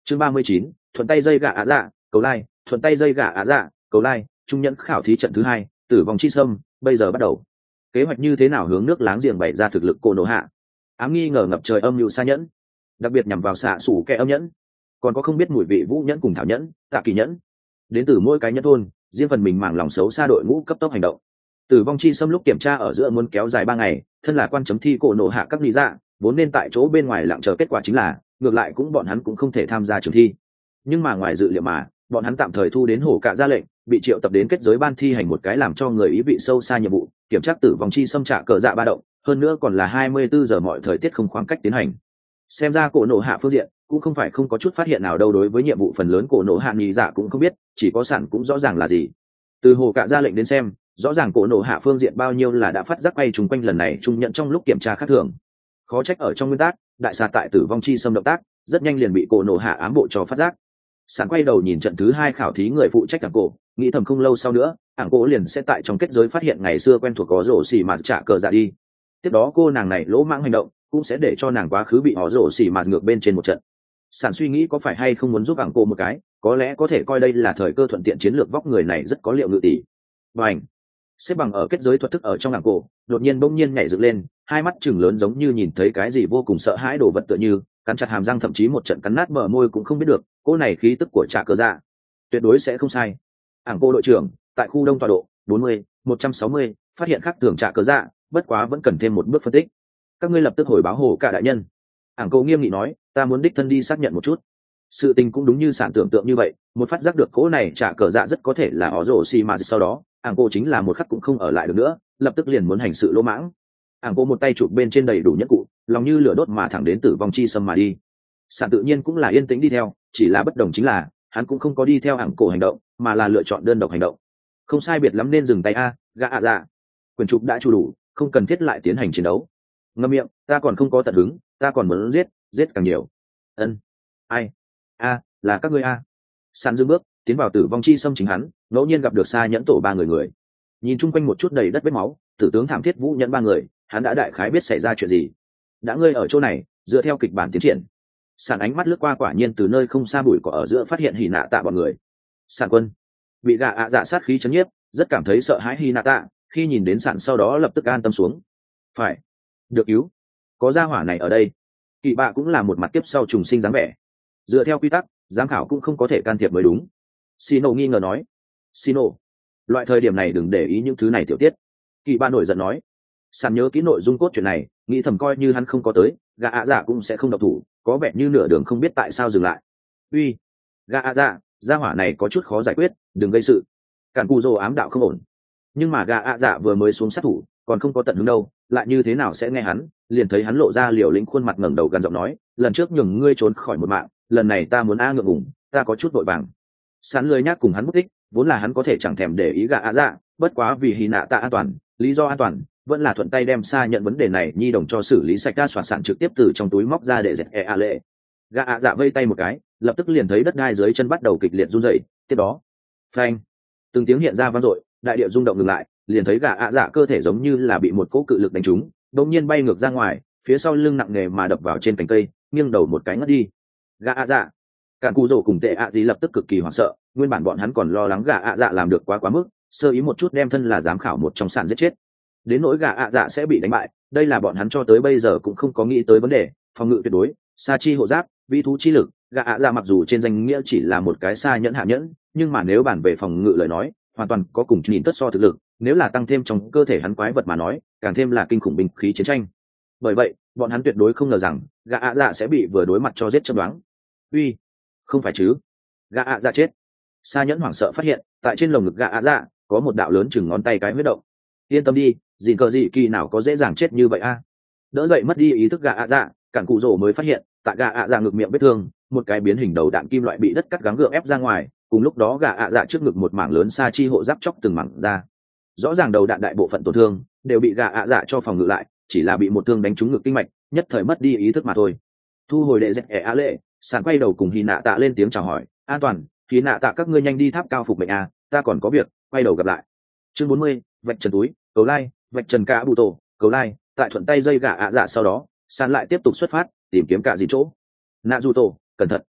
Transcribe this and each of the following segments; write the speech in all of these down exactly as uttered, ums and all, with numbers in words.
chương ba mươi chín, thuận tay dây gà á dạ cầu lai, thuận tay dây gà á dạ cầu lai. Trung nhẫn khảo thí trận thứ hai, tử vong chi sâm bây giờ bắt đầu. Kế hoạch như thế nào hướng nước láng giềng bày ra thực lực cô nổ hạ? Ám nghi ngờ ngập trời âm mưu xa nhẫn, đặc biệt nhằm vào xạ sủ kẻ âm nhẫn, còn có không biết mùi vị vũ nhẫn cùng thảo nhẫn, tạ kỳ nhẫn, đến từ mỗi cái nhẫn thôn, riêng phần mình màng lòng xấu xa đội ngũ cấp tốc hành động. Tử vong chi xâm lúc kiểm tra ở giữa muốn kéo dài ba ngày, thân là quan chấm thi cổ nổ hạ các lý dạ vốn nên tại chỗ bên ngoài lặng chờ kết quả chính là ngược lại cũng bọn hắn cũng không thể tham gia trường thi. Nhưng mà ngoài dự liệu mà bọn hắn tạm thời thu đến hổ cạ ra lệnh, bị triệu tập đến kết giới ban thi hành một cái làm cho người ý vị sâu xa nhiệm vụ, kiểm tra tử vong chi xâm trả cờ dạ ba động, hơn nữa còn là hai mươi bốn giờ mọi thời tiết không khoảng cách tiến hành. Xem ra cổ nổ hạ phương diện cũng không phải không có chút phát hiện nào đâu, đối với nhiệm vụ phần lớn cổ nổ hạ nhị dạ cũng không biết, chỉ có sản cũng rõ ràng là gì. Từ hồ cạ ra lệnh đến xem, rõ ràng cổ nổ hạ phương diện bao nhiêu là đã phát giác bay trùng quanh lần này trung nhận trong lúc kiểm tra khác thường. Khó trách ở trong nguyên tắc đại xà tại tử vong chi xâm động tác rất nhanh liền bị cổ nổ hạ ám bộ cho phát giác. Sản quay đầu nhìn trận thứ hai khảo thí người phụ trách ảng cổ, nghĩ thầm không lâu sau nữa ảng cổ liền sẽ tại trong kết giới phát hiện ngày xưa quen thuộc có rổ xỉ mà trả cờ dạ đi. Tiếp đó cô nàng này lỗ mãng hành động cũng sẽ để cho nàng quá khứ bị họ rổ xỉ mà ngược bên trên một trận. Sản suy nghĩ có phải hay không muốn giúp ảng cổ một cái, có lẽ có thể coi đây là thời cơ thuận tiện chiến lược, vóc người này rất có liệu ngự tỷ. Bành! Xếp bằng ở kết giới thuật thức ở trong ảng cổ đột nhiên bỗng nhiên nhảy dựng lên, hai mắt chừng lớn giống như nhìn thấy cái gì vô cùng sợ hãi đồ vật, tựa như cắn chặt hàm răng, thậm chí một trận cắn nát bờ môi cũng không biết được. Cô này khí tức của trả cờ dạ tuyệt đối sẽ không sai. Ảng cô đội trưởng tại khu đông tọa độ bốn mươi một trăm sáu mươi phát hiện khác thường trả cờ dạ, bất quá vẫn cần thêm một bước phân tích. Các ngươi lập tức hồi báo hồ cả đại nhân. Ảng cô nghiêm nghị nói, ta muốn đích thân đi xác nhận một chút. Sự tình cũng đúng như sản tưởng tượng như vậy, một phát giác được cỗ này trả cờ dạ rất có thể là ó rổ xì mà sau đó Ảng cô chính là một khắc cũng không ở lại được nữa, lập tức liền muốn hành sự lỗ mãng. Ảng cô một tay chụp bên trên đầy đủ nhất cụ, lòng như lửa đốt mà thẳng đến tử vong chi sâm mà đi. Sản tự nhiên cũng là yên tĩnh đi theo, chỉ là bất đồng chính là hắn cũng không có đi theo Ảng cổ hành động, mà là lựa chọn đơn độc hành động. Không sai biệt lắm nên dừng tay a, gã ạ dạ. Quyền trục đã chu đủ, không cần thiết lại tiến hành chiến đấu. Ngậm miệng, ta còn không có tận hứng, ta còn muốn giết, giết càng nhiều. Ân, ai? A, là các ngươi a. Sản dừng bước tiến vào tử vong chi sâm chính hắn, ngẫu nhiên gặp được xa nhẫn tổ ba người người. Nhìn chung quanh một chút đầy đất vết máu, tử tướng thảm thiết vũ nhẫn ba người, hắn đã đại khái biết xảy ra chuyện gì. Đã ngươi ở chỗ này, dựa theo kịch bản tiến triển. Sản ánh mắt lướt qua, quả nhiên từ nơi không xa bụi cỏ ở giữa phát hiện Hỉ Nạ Tạ bọn người. Sản quân bị gạ ạ dạ sát khí chấn nhiếp, rất cảm thấy sợ hãi. Hỉ Nạ Tạ khi nhìn đến Sản sau đó lập tức an tâm xuống. Phải được cứu, có gia hỏa này ở đây. Kỵ bạ cũng là một mặt kiếp sau trùng sinh dáng vẻ. Dựa theo quy tắc, giám khảo cũng không có thể can thiệp mới đúng. Sino nghi ngờ nói. Sino, loại thời điểm này đừng để ý những thứ này tiểu tiết. Kỵ bạ nổi giận nói. Sản nhớ kỹ nội dung cốt chuyện này, nghĩ thầm coi như hắn không có tới, gạ ạ dạ cũng sẽ không độc thủ, có vẻ như nửa đường không biết tại sao dừng lại. Uy, gạ ạ dạ, gia hỏa này có chút khó giải quyết, đừng gây sự. Cản Cù Dô ám đạo không ổn. Nhưng mà gạ ạ dạ vừa mới xuống sát thủ, còn không có tận hứng đâu, lại như thế nào sẽ nghe hắn? Liền thấy hắn lộ ra liều lĩnh khuôn mặt ngẩng đầu gần giọng nói, lần trước nhường ngươi trốn khỏi một mạng, lần này ta muốn a ngượng ngùng, ta có chút vội vàng. Sán lười nhác cùng hắn mất tích, vốn là hắn có thể chẳng thèm để ý gạ ạ dạ, bất quá vì Hỉ Nạ Tạ an toàn, lý do an toàn, vẫn là thuận tay đem xa nhận vấn đề này nhi đồng cho xử lý sạch, đa soạn sản trực tiếp từ trong túi móc ra để dẹp e a lệ. Gạ ạ dạ vây tay một cái, lập tức liền thấy đất đai dưới chân bắt đầu kịch liệt run rẩy. Tiếp đó, phanh, từng tiếng hiện ra vang dội, đại địa rung động ngừng lại, liền thấy gạ ạ dạ cơ thể giống như là bị một cỗ cự lực đánh trúng, đột nhiên bay ngược ra ngoài, phía sau lưng nặng nề mà đập vào trên cành cây, nghiêng đầu một cái ngất đi. Gạ ạ dạ, Cản Cù Dô cùng Tệ ạ gì lập tức cực kỳ hoảng sợ, nguyên bản bọn hắn còn lo lắng gạ ạ dạ làm được quá quá mức, sơ ý một chút đem thân là giám khảo một trong sản giết chết. Đến nỗi gạ ạ dạ sẽ bị đánh bại, đây là bọn hắn cho tới bây giờ cũng không có nghĩ tới vấn đề. Phòng ngự tuyệt đối, sa chi hộ giáp, vi thú chi lực, gạ ạ dạ mặc dù trên danh nghĩa chỉ là một cái sa nhẫn hạ nhẫn, nhưng mà nếu bàn về phòng ngự lời nói, hoàn toàn có cùng nhìn tất so thực lực, nếu là tăng thêm trong cơ thể hắn quái vật mà nói, càng thêm là kinh khủng binh khí chiến tranh. Bởi vậy, bọn hắn tuyệt đối không ngờ rằng gạ ạ dạ sẽ bị vừa đối mặt cho giết chấm đoán. Uy, không phải chứ? Gạ ạ dạ chết. Sa nhẫn hoảng sợ phát hiện, tại trên lồng ngực gạ ạ dạ có một đạo lớn chừng ngón tay cái huyết động. Yên tâm đi, dìn cờ dị kỳ nào có dễ dàng chết như vậy a. Đỡ dậy mất đi ý thức gạ ạ dạ, Cản Cù Dô mới phát hiện tại gạ ạ dạ ngực miệng vết thương, một cái biến hình đầu đạn kim loại bị đất cắt gắng gượng ép ra ngoài, cùng lúc đó gạ ạ dạ trước ngực một mảng lớn sa chi hộ giáp chóc từng mảng ra. Rõ ràng đầu đạn đại bộ phận tổn thương đều bị gạ ạ dạ cho phòng ngự lại, chỉ là bị một thương đánh trúng ngực kinh mạch, nhất thời mất đi ý thức mà thôi. Thu hồi đệ dẹp ẻ á lệ, Sản quay đầu cùng Hỉ Nạ Tạ lên tiếng chào hỏi, an toàn. Hỉ Nạ Tạ các ngươi nhanh đi tháp cao phục mệnh a, ta còn có việc. Quay đầu gặp lại. Chương bốn mươi, vạch trần túi, cầu lai, vạch trần cả bụ tổ, cầu lai. Tại thuận tay dây gạ ạ dạ sau đó, Sản lại tiếp tục xuất phát tìm kiếm cả gì chỗ. Nạ dù tổ, cẩn thận.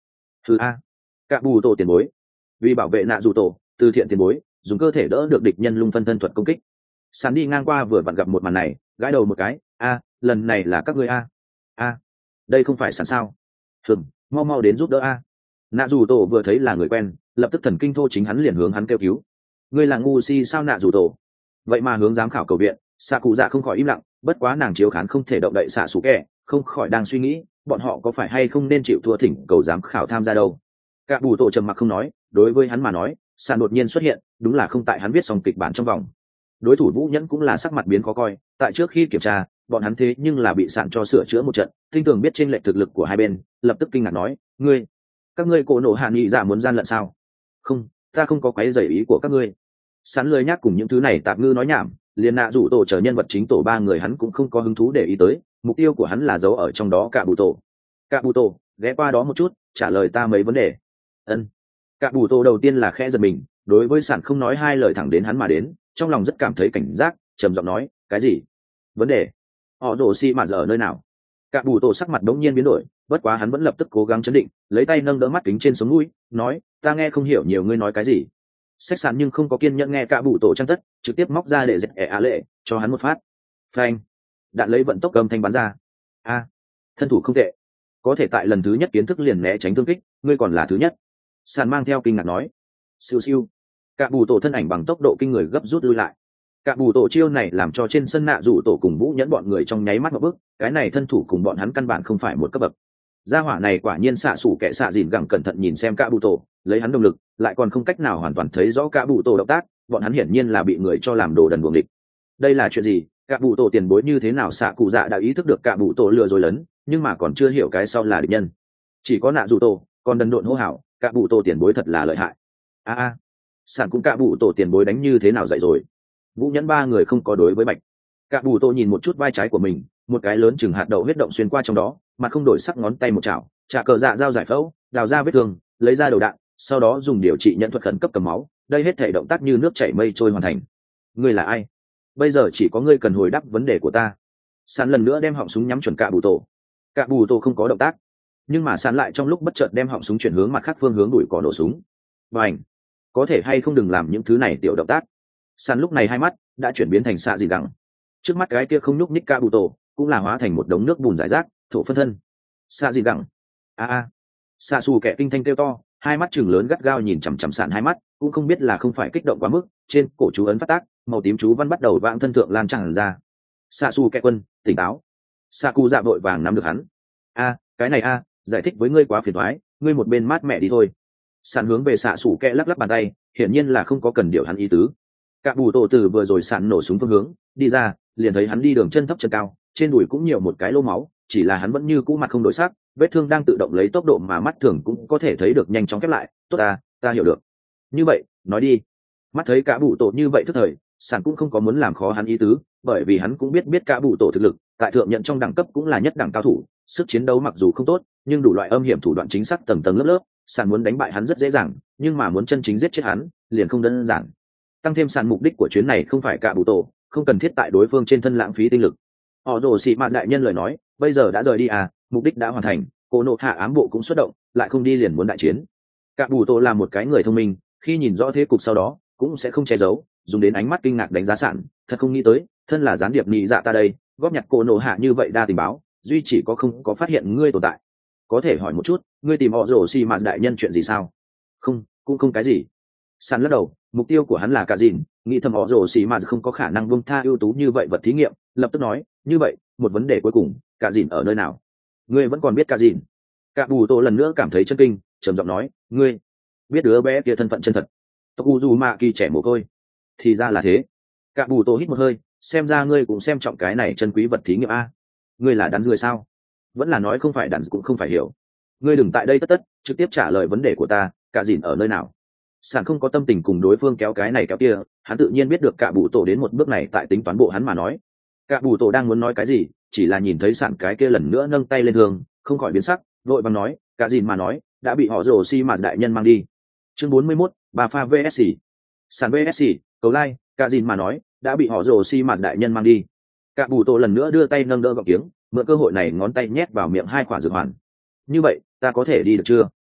thứ a cả bù tổ tiền bối, vì bảo vệ nạ dù tổ từ thiện tiền bối dùng cơ thể đỡ được địch nhân lung phân thân thuật công kích. Sàn đi ngang qua vừa vặn gặp một màn này, gãi đầu một cái. A, lần này là các ngươi a. A, đây không phải sàn sao? Hừm, mau mau đến giúp đỡ a. Nạ dù tổ vừa thấy là người quen, lập tức thần kinh thô chính hắn liền hướng hắn kêu cứu. Ngươi là ngu si sao nạ dù tổ? Vậy mà hướng giám khảo cầu viện. Xạ cụ dạ không khỏi im lặng, bất quá nàng chiếu khán không thể động đậy xạ xù kẹ, không khỏi đang suy nghĩ bọn họ có phải hay không nên chịu thua thỉnh cầu giám khảo tham gia đâu. Cả bù tổ trầm mặc không nói, đối với hắn mà nói sàn đột nhiên xuất hiện đúng là không tại hắn viết xong kịch bản trong vòng. Đối thủ Vũ Nhẫn cũng là sắc mặt biến khó coi, tại trước khi kiểm tra bọn hắn thế nhưng là bị sạn cho sửa chữa một trận, tin tưởng biết trên lệch thực lực của hai bên, lập tức kinh ngạc nói, ngươi các ngươi cổ nổ hạ nghị giả muốn gian lận sao? Không, ta không có quấy rầy ý của các ngươi. Sán lười nhắc cùng những thứ này tạp ngư nói nhảm, liền nạ rủ tổ chờ nhân vật chính tổ ba người hắn cũng không có hứng thú để ý tới, mục tiêu của hắn là giấu ở trong đó cả bù tổ. Cả bù tổ ghé qua đó một chút, trả lời ta mấy vấn đề. Ân. Cả bù tổ đầu tiên là khẽ giật mình, đối với sản không nói hai lời thẳng đến hắn mà đến, trong lòng rất cảm thấy cảnh giác, trầm giọng nói, cái gì? Vấn đề? Họ rổ xi mà giờ ở nơi nào? Cả bù tổ sắc mặt đống nhiên biến đổi, bất quá hắn vẫn lập tức cố gắng chấn định, lấy tay nâng đỡ mắt kính trên sống mũi, nói, ta nghe không hiểu nhiều ngươi nói cái gì. Sách sàn nhưng không có kiên nhẫn nghe cả bù tổ trang tất, trực tiếp móc ra để dẹp ẻ á lệ, cho hắn một phát. Phanh! Đạn lấy vận tốc cầm thanh bắn ra. A, thân thủ không tệ, có thể tại lần thứ nhất kiến thức liền né tránh thương kích, ngươi còn là thứ nhất. Sàn mang theo kinh ngạc nói. Siêu siêu. Cả bù tổ thân ảnh bằng tốc độ kinh người gấp rút lui lại. Cả bù tổ chiêu này làm cho trên sân nạ rủ tổ cùng Vũ Nhẫn bọn người trong nháy mắt một bước, cái này thân thủ cùng bọn hắn căn bản không phải một cấp bậc. Gia hỏa này quả nhiên xạ sủ kẻ xạ dìn gẳng cẩn thận nhìn xem cả bù tổ, lấy hắn động lực, lại còn không cách nào hoàn toàn thấy rõ cả bù tổ động tác, bọn hắn hiển nhiên là bị người cho làm đồ đần buồng địch. Đây là chuyện gì? Cả bù tổ tiền bối như thế nào xạ cụ dạ đã ý thức được cả bù tổ lừa dối lớn, nhưng mà còn chưa hiểu cái sau là địch nhân. Chỉ có nạ rủ tổ, còn đần độn hô hào, cả bù tổ tiền bối thật là lợi hại. A a, sàn cũng cả bù tổ tiền bối đánh như thế nào dạy rồi? Vũ Nhẫn ba người không có đối với bạch. Cả bù tổ nhìn một chút vai trái của mình, một cái lớn chừng hạt đậu huyết động xuyên qua trong đó, mặt không đổi sắc ngón tay một chảo, trả cờ dạ dao giải phẫu, đào ra vết thương, lấy ra đầu đạn, sau đó dùng điều trị nhận thuật khẩn cấp cầm máu, đây hết thể động tác như nước chảy mây trôi hoàn thành. Ngươi là ai? Bây giờ chỉ có ngươi cần hồi đáp vấn đề của ta. Sàn lần nữa đem họng súng nhắm chuẩn cả bù tổ. Cả bù tổ không có động tác, nhưng mà sàn lại trong lúc bất chợt đem họng súng chuyển hướng mặt khác phương hướng đuổi cỏ nổ súng. Bành! Có thể hay không đừng làm những thứ này tiểu động tác. Sàn lúc này hai mắt đã chuyển biến thành xạ dị gẳng. Trước mắt cái kia không nhúc nhích cả bù tổ cũng là hóa thành một đống nước bùn rải rác, thổ phân thân. Xạ dị gẳng. A a. Xạ xù kẻ kinh thanh kêu to, hai mắt trừng lớn gắt gao nhìn chằm chằm sàn hai mắt, cũng không biết là không phải kích động quá mức, trên cổ chú ấn phát tác, màu tím chú văn bắt đầu vãng thân thượng lan tràn ra. Xạ xù kẻ quân, tỉnh táo. Xạ cụ dạ vội vàng nắm được hắn. A, cái này a, giải thích với ngươi quá phiền toái, ngươi một bên mát mẹ đi thôi. Sàn hướng về xạ xù kẻ lắc lắc bàn tay, hiển nhiên là không có cần điều hắn ý tứ. Cả bù tổ từ vừa rồi sàn nổ súng phương hướng đi ra, liền thấy hắn đi đường chân thấp chân cao, trên đùi cũng nhiều một cái lỗ máu, chỉ là hắn vẫn như cũ mặt không đổi sắc, vết thương đang tự động lấy tốc độ mà mắt thường cũng có thể thấy được nhanh chóng khép lại. Tốt à, ta hiểu được. Như vậy, nói đi. Mắt thấy cả bù tổ như vậy tức thời, sàn cũng không có muốn làm khó hắn ý tứ, bởi vì hắn cũng biết biết cả bù tổ thực lực, tại thượng nhận trong đẳng cấp cũng là nhất đẳng cao thủ, sức chiến đấu mặc dù không tốt, nhưng đủ loại âm hiểm thủ đoạn chính xác tầng tầng lớp lớp, sàn muốn đánh bại hắn rất dễ dàng, nhưng mà muốn chân chính giết chết hắn, liền không đơn giản. Tăng thêm sàn mục đích của chuyến này không phải cả bù tổ, không cần thiết tại đối phương trên thân lãng phí tinh lực. Họ rồ xị mạt đại nhân lời nói, bây giờ đã rời đi à, mục đích đã hoàn thành, cô nộ hạ ám bộ cũng xuất động, lại không đi liền muốn đại chiến. Cả bù tổ là một cái người thông minh, khi nhìn rõ thế cục sau đó cũng sẽ không che giấu, dùng đến ánh mắt kinh ngạc đánh giá sạn, thật không nghĩ tới, thân là gián điệp nhị dạ ta đây, góp nhặt cô nộ hạ như vậy đa tình báo, duy chỉ có không có phát hiện ngươi tồn tại. Có thể hỏi một chút, ngươi tìm họ rồ xị mạt đại nhân chuyện gì sao? Không, cũng không cái gì. Sàn lắc đầu, mục tiêu của hắn là cả dìn, nghĩ thầm họ rồ xì mà không có khả năng buông tha ưu tú như vậy vật thí nghiệm, lập tức nói, như vậy, một vấn đề cuối cùng, cả dìn ở nơi nào? Ngươi vẫn còn biết cả dìn? Cả bù tổ lần nữa cảm thấy chân kinh, trầm giọng nói, ngươi biết đứa bé kia thân phận chân thật? Tokuzu Mạ Kỳ trẻ mồ côi. Thì ra là thế. Cả bù tổ hít một hơi, xem ra ngươi cũng xem trọng cái này chân quý vật thí nghiệm a. Ngươi là đàn rươi sao? Vẫn là nói không phải đàn cũng không phải hiểu. Ngươi đừng tại đây tất tất, trực tiếp trả lời vấn đề của ta, cả dìn ở nơi nào? Sàn không có tâm tình cùng đối phương kéo cái này kéo kia, hắn tự nhiên biết được cả bù tổ đến một bước này tại tính toán bộ hắn mà nói. Cả bù tổ đang muốn nói cái gì, chỉ là nhìn thấy sàn cái kia lần nữa nâng tay lên thường, không khỏi biến sắc, vội vàng nói, cả dìn mà nói, đã bị họ rồ xi mạt đại nhân mang đi. Chương bốn mươi mốt, bà pha vê ét xê. Sàn vê ét xê, cầu like, cả dìn mà nói, đã bị họ rồ xi mạt đại nhân mang đi. Cả bù tổ lần nữa đưa tay nâng đỡ gọng kiếng, mượn cơ hội này ngón tay nhét vào miệng hai quả dược hoàn. Như vậy, ta có thể đi được chưa?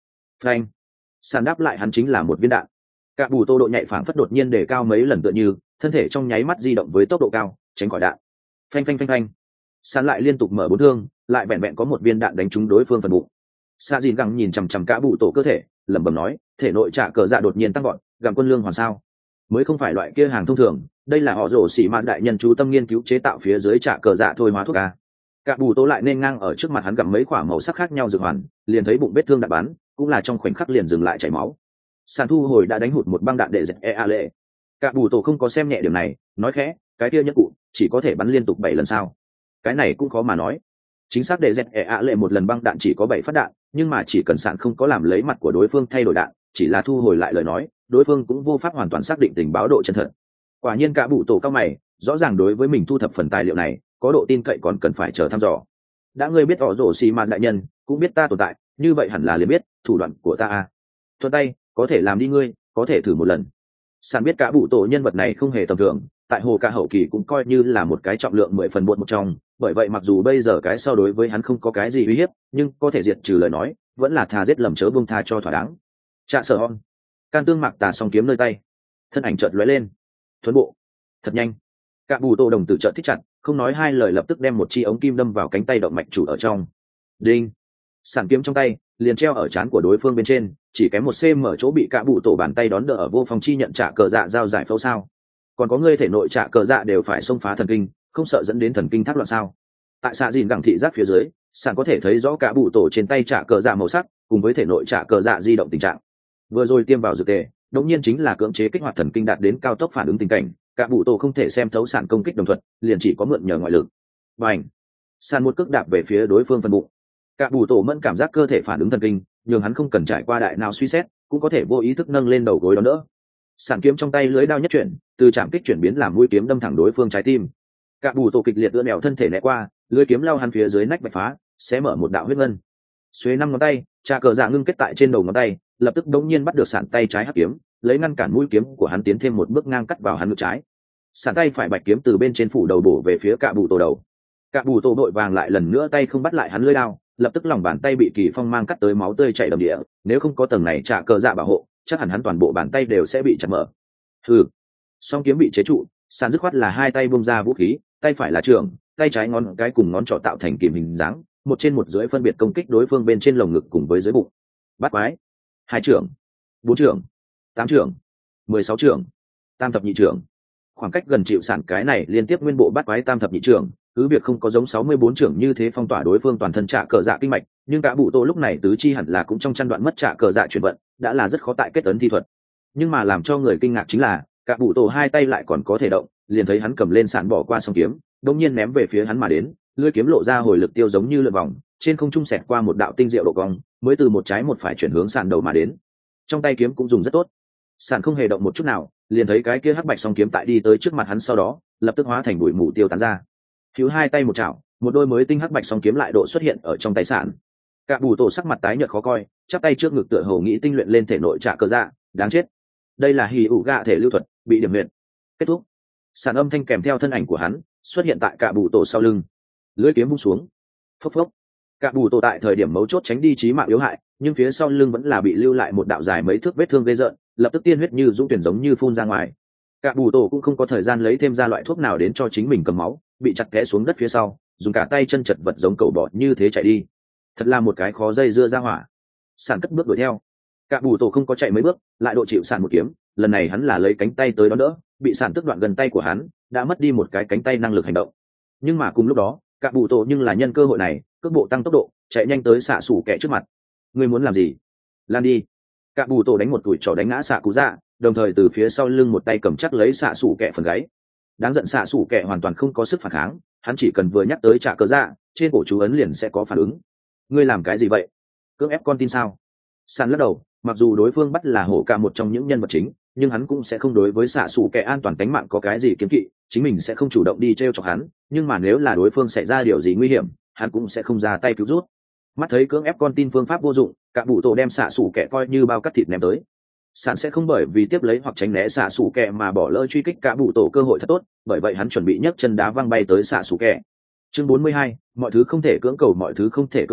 phanh. Sàn đáp lại hắn chính là một viên đạn. Cả bù tô độ nhạy phảng phất đột nhiên đề cao mấy lần tựa như thân thể trong nháy mắt di động với tốc độ cao tránh khỏi đạn. Phanh phanh phanh phanh. Sàn lại liên tục mở bốn thương, lại vẹn vẹn có một viên đạn đánh trúng đối phương phần bụng. Sa dìn gẳng nhìn chằm chằm cả bù tổ cơ thể, lẩm bẩm nói, thể nội trả cờ dạ đột nhiên tăng gọn, gặm quân lương hoàn sao? Mới không phải loại kia hàng thông thường, đây là họ rổ xỉ mạt đại nhân chú tâm nghiên cứu chế tạo phía dưới trả cờ dạ thôi hóa thuốc a. Cả bù tổ lại nên ngang ở trước mặt hắn gặm mấy quả màu sắc khác nhau dược hoàn, liền thấy bụng vết thương đạn bắn, cũng là trong khoảnh khắc liền dừng lại chảy máu. Sàn thu hồi đã đánh hụt một băng đạn để dẹp e a lệ. Cả bù tổ không có xem nhẹ điểm này, nói khẽ, cái kia nhất cụ chỉ có thể bắn liên tục bảy lần sao? Cái này cũng khó mà nói. Chính xác để dẹp e a lệ một lần băng đạn chỉ có bảy phát đạn, nhưng mà chỉ cần sàn không có làm lấy mặt của đối phương thay đổi đạn, chỉ là thu hồi lại lời nói, đối phương cũng vô pháp hoàn toàn xác định tình báo độ chân thật. Quả nhiên cả bù tổ cao mày, rõ ràng đối với mình thu thập phần tài liệu này, có độ tin cậy còn cần phải chờ thăm dò. Đã ngươi biết họ rổ xì mà đại nhân, cũng biết ta tồn tại, như vậy hẳn là liền biết thủ đoạn của ta a. Thuận tay, có thể làm đi ngươi, có thể thử một lần. Sàn biết cả bù tổ nhân vật này không hề tầm thường, tại hồ ca hậu kỳ cũng coi như là một cái trọng lượng mười phần buột một trong, bởi vậy mặc dù bây giờ cái so đối với hắn không có cái gì uy hiếp, nhưng có thể diệt trừ lời nói, vẫn là thà giết lầm chớ buông tha cho thỏa đáng. Trạ sở hon, can tương mạc tà song kiếm nơi tay, thân ảnh chợt lóe lên, thuấn bộ, thật nhanh. Cả bù tô đồng tử chợt thích chặt, không nói hai lời lập tức đem một chi ống kim đâm vào cánh tay động mạch chủ ở trong. Đinh, sản kiếm trong tay liền treo ở trán của đối phương bên trên, chỉ kém một cm chỗ bị cả bù tổ bàn tay đón đỡ ở vô phòng chi nhận trả cờ dạ giao giải phẫu sao? Còn có ngươi thể nội trả cờ dạ đều phải xông phá thần kinh, không sợ dẫn đến thần kinh thác loạn sao? Tại xạ dìn gẳng thị giác phía dưới, sản có thể thấy rõ cả bù tổ trên tay trả cờ dạ màu sắc, cùng với thể nội trả cờ dạ di động tình trạng. Vừa rồi tiêm vào dược tề, đống nhiên chính là cưỡng chế kích hoạt thần kinh đạt đến cao tốc phản ứng tình cảnh, cả bụ tổ không thể xem thấu sản công kích đồng thuận, liền chỉ có mượn nhờ ngoại lực. Bành! Sàn một cước đạp về phía đối phương phần bụng. Cả bụ tổ mẫn cảm giác cơ thể phản ứng thần kinh, nhưng hắn không cần trải qua đại nào suy xét, cũng có thể vô ý thức nâng lên đầu gối đó nữa. Sản kiếm trong tay lưới đao nhất chuyển, từ chạm kích chuyển biến làm mũi kiếm đâm thẳng đối phương trái tim. Cả bụ tổ kịch liệt ưỡn nẹo thân thể né qua, lưới kiếm lao hắn phía dưới nách bạch phá, sẽ mở một đạo huyết ngân. Xuế năm ngón tay, trà cờ dạ ngưng kết tại trên đầu ngón tay, lập tức đống nhiên bắt được sản tay trái hắc kiếm, lấy ngăn cản mũi kiếm của hắn tiến thêm một bước ngang cắt vào hắn ngực trái. Sản tay phải bạch kiếm từ bên trên phủ đầu bổ về phía cạ bù tổ đầu. Cạ bù tổ đội vàng lại lần nữa tay không bắt lại hắn lưỡi đao, lập tức lòng bàn tay bị kỳ phong mang cắt tới máu tươi chảy đầm địa, nếu không có tầng này trả cờ dạ bảo hộ, chắc hẳn hắn toàn bộ bàn tay đều sẽ bị chặt mở. Hừ. Song kiếm bị chế trụ, Sản dứt khoát là hai tay buông ra vũ khí, tay phải là trường, tay trái ngón cái cùng ngón trỏ tạo thành kìm hình dáng, một trên một dưới phân biệt công kích đối phương bên trên lồng ngực cùng với dưới bụng. Bắt quái. Hai trưởng, bốn trưởng, tám trưởng, mười sáu trưởng, tam thập nhị trưởng. Khoảng cách gần chịu Sản cái này liên tiếp nguyên bộ bắt quái tam thập nhị trưởng, cứ việc không có giống sáu mươi bốn trưởng như thế phong tỏa đối phương toàn thân trả cờ dạ kinh mạch, nhưng cả bụ tô lúc này tứ chi hẳn là cũng trong chăn đoạn mất trả cờ dạ chuyển vận, đã là rất khó tại kết ấn thi thuật. Nhưng mà làm cho người kinh ngạc chính là, cả bụ tô hai tay lại còn có thể động, liền thấy hắn cầm lên Sản bỏ qua song kiếm, đột nhiên ném về phía hắn mà đến, lưỡi kiếm lộ ra hồi lực tiêu giống như lượn vòng, trên không trung xẹt qua một đạo tinh diệu độ cong, mới từ một trái một phải chuyển hướng Sản đầu mà đến. Trong tay kiếm cũng dùng rất tốt. Sản không hề động một chút nào, liền thấy cái kia hắc bạch song kiếm tại đi tới trước mặt hắn sau đó, lập tức hóa thành bụi mù tiêu tán ra. Hữu hai tay một chảo, một đôi mới tinh hắc bạch song kiếm lại độ xuất hiện ở trong tay Sản. Cả bù tổ sắc mặt tái nhợt khó coi, chắp tay trước ngực tựa hồ nghĩ tinh luyện lên thể nội trả cờ dạ, đáng chết. Đây là hỉ ủ gạ thể lưu thuật, bị điểm huyệt. Kết thúc. Sản âm thanh kèm theo thân ảnh của hắn xuất hiện tại cả bù tổ sau lưng, lưỡi kiếm vung xuống, phốc phốc. Cả bù tổ tại thời điểm mấu chốt tránh đi chí mạng yếu hại, nhưng phía sau lưng vẫn là bị lưu lại một đạo dài mấy thước vết thương ghê rợn, lập tức tiên huyết như dũng tuyển giống như phun ra ngoài. Cả bù tổ cũng không có thời gian lấy thêm ra loại thuốc nào đến cho chính mình cầm máu, bị chặt té xuống đất phía sau, dùng cả tay chân chật vật giống cẩu bọ như thế chạy đi. Thật là một cái khó dây dưa ra hỏa. Sản cất bước đuổi theo. Cả bù tổ không có chạy mấy bước, lại độ chịu Sản một kiếm, lần này hắn là lấy cánh tay tới đón đỡ, bị Sản tức đoạn gần tay của hắn, đã mất đi một cái cánh tay năng lực hành động. Nhưng mà cùng lúc đó, cả bù tổ nhưng là nhân cơ hội này, cước bộ tăng tốc độ, chạy nhanh tới xạ xủ kẻ trước mặt. Ngươi muốn làm gì? Lan đi. Cả bù tổ đánh một tuổi trỏ đánh ngã xạ cú dạ, đồng thời từ phía sau lưng một tay cầm chắc lấy xạ xủ kẻ phần gáy. Đáng giận xạ xủ kẻ hoàn toàn không có sức phản kháng, hắn chỉ cần vừa nhắc tới trả cờ dạ, trên cổ chú ấn liền sẽ có phản ứng. Ngươi làm cái gì vậy? Cưỡng ép con tin sao? Sàn lắc đầu, mặc dù đối phương bắt là hổ cả một trong những nhân vật chính, nhưng hắn cũng sẽ không đối với xạ xủ kẻ an toàn tính mạng có cái gì kiếm kỵ, chính mình sẽ không chủ động đi t r e o chọc hắn, nhưng mà nếu là đối phương xảy ra điều gì nguy hiểm, hắn cũng sẽ không ra tay cứu rút. Mắt thấy cưỡng ép con tin phương pháp vô dụng, cả bụ tổ đem xạ xủ kẻ coi như bao cắt thịt ném tới. Sản sẽ không bởi vì tiếp lấy hoặc tránh né xạ xủ kẻ mà bỏ lỡ truy kích cả bụ tổ cơ hội thật tốt, bởi vậy hắn chuẩn bị nhấc chân đá văng bay tới xạ xủ kẻ. Chương bốn mươi hai, mọi thứ không thể cưỡng cầu, mọi thứ không thể cưỡng cầu,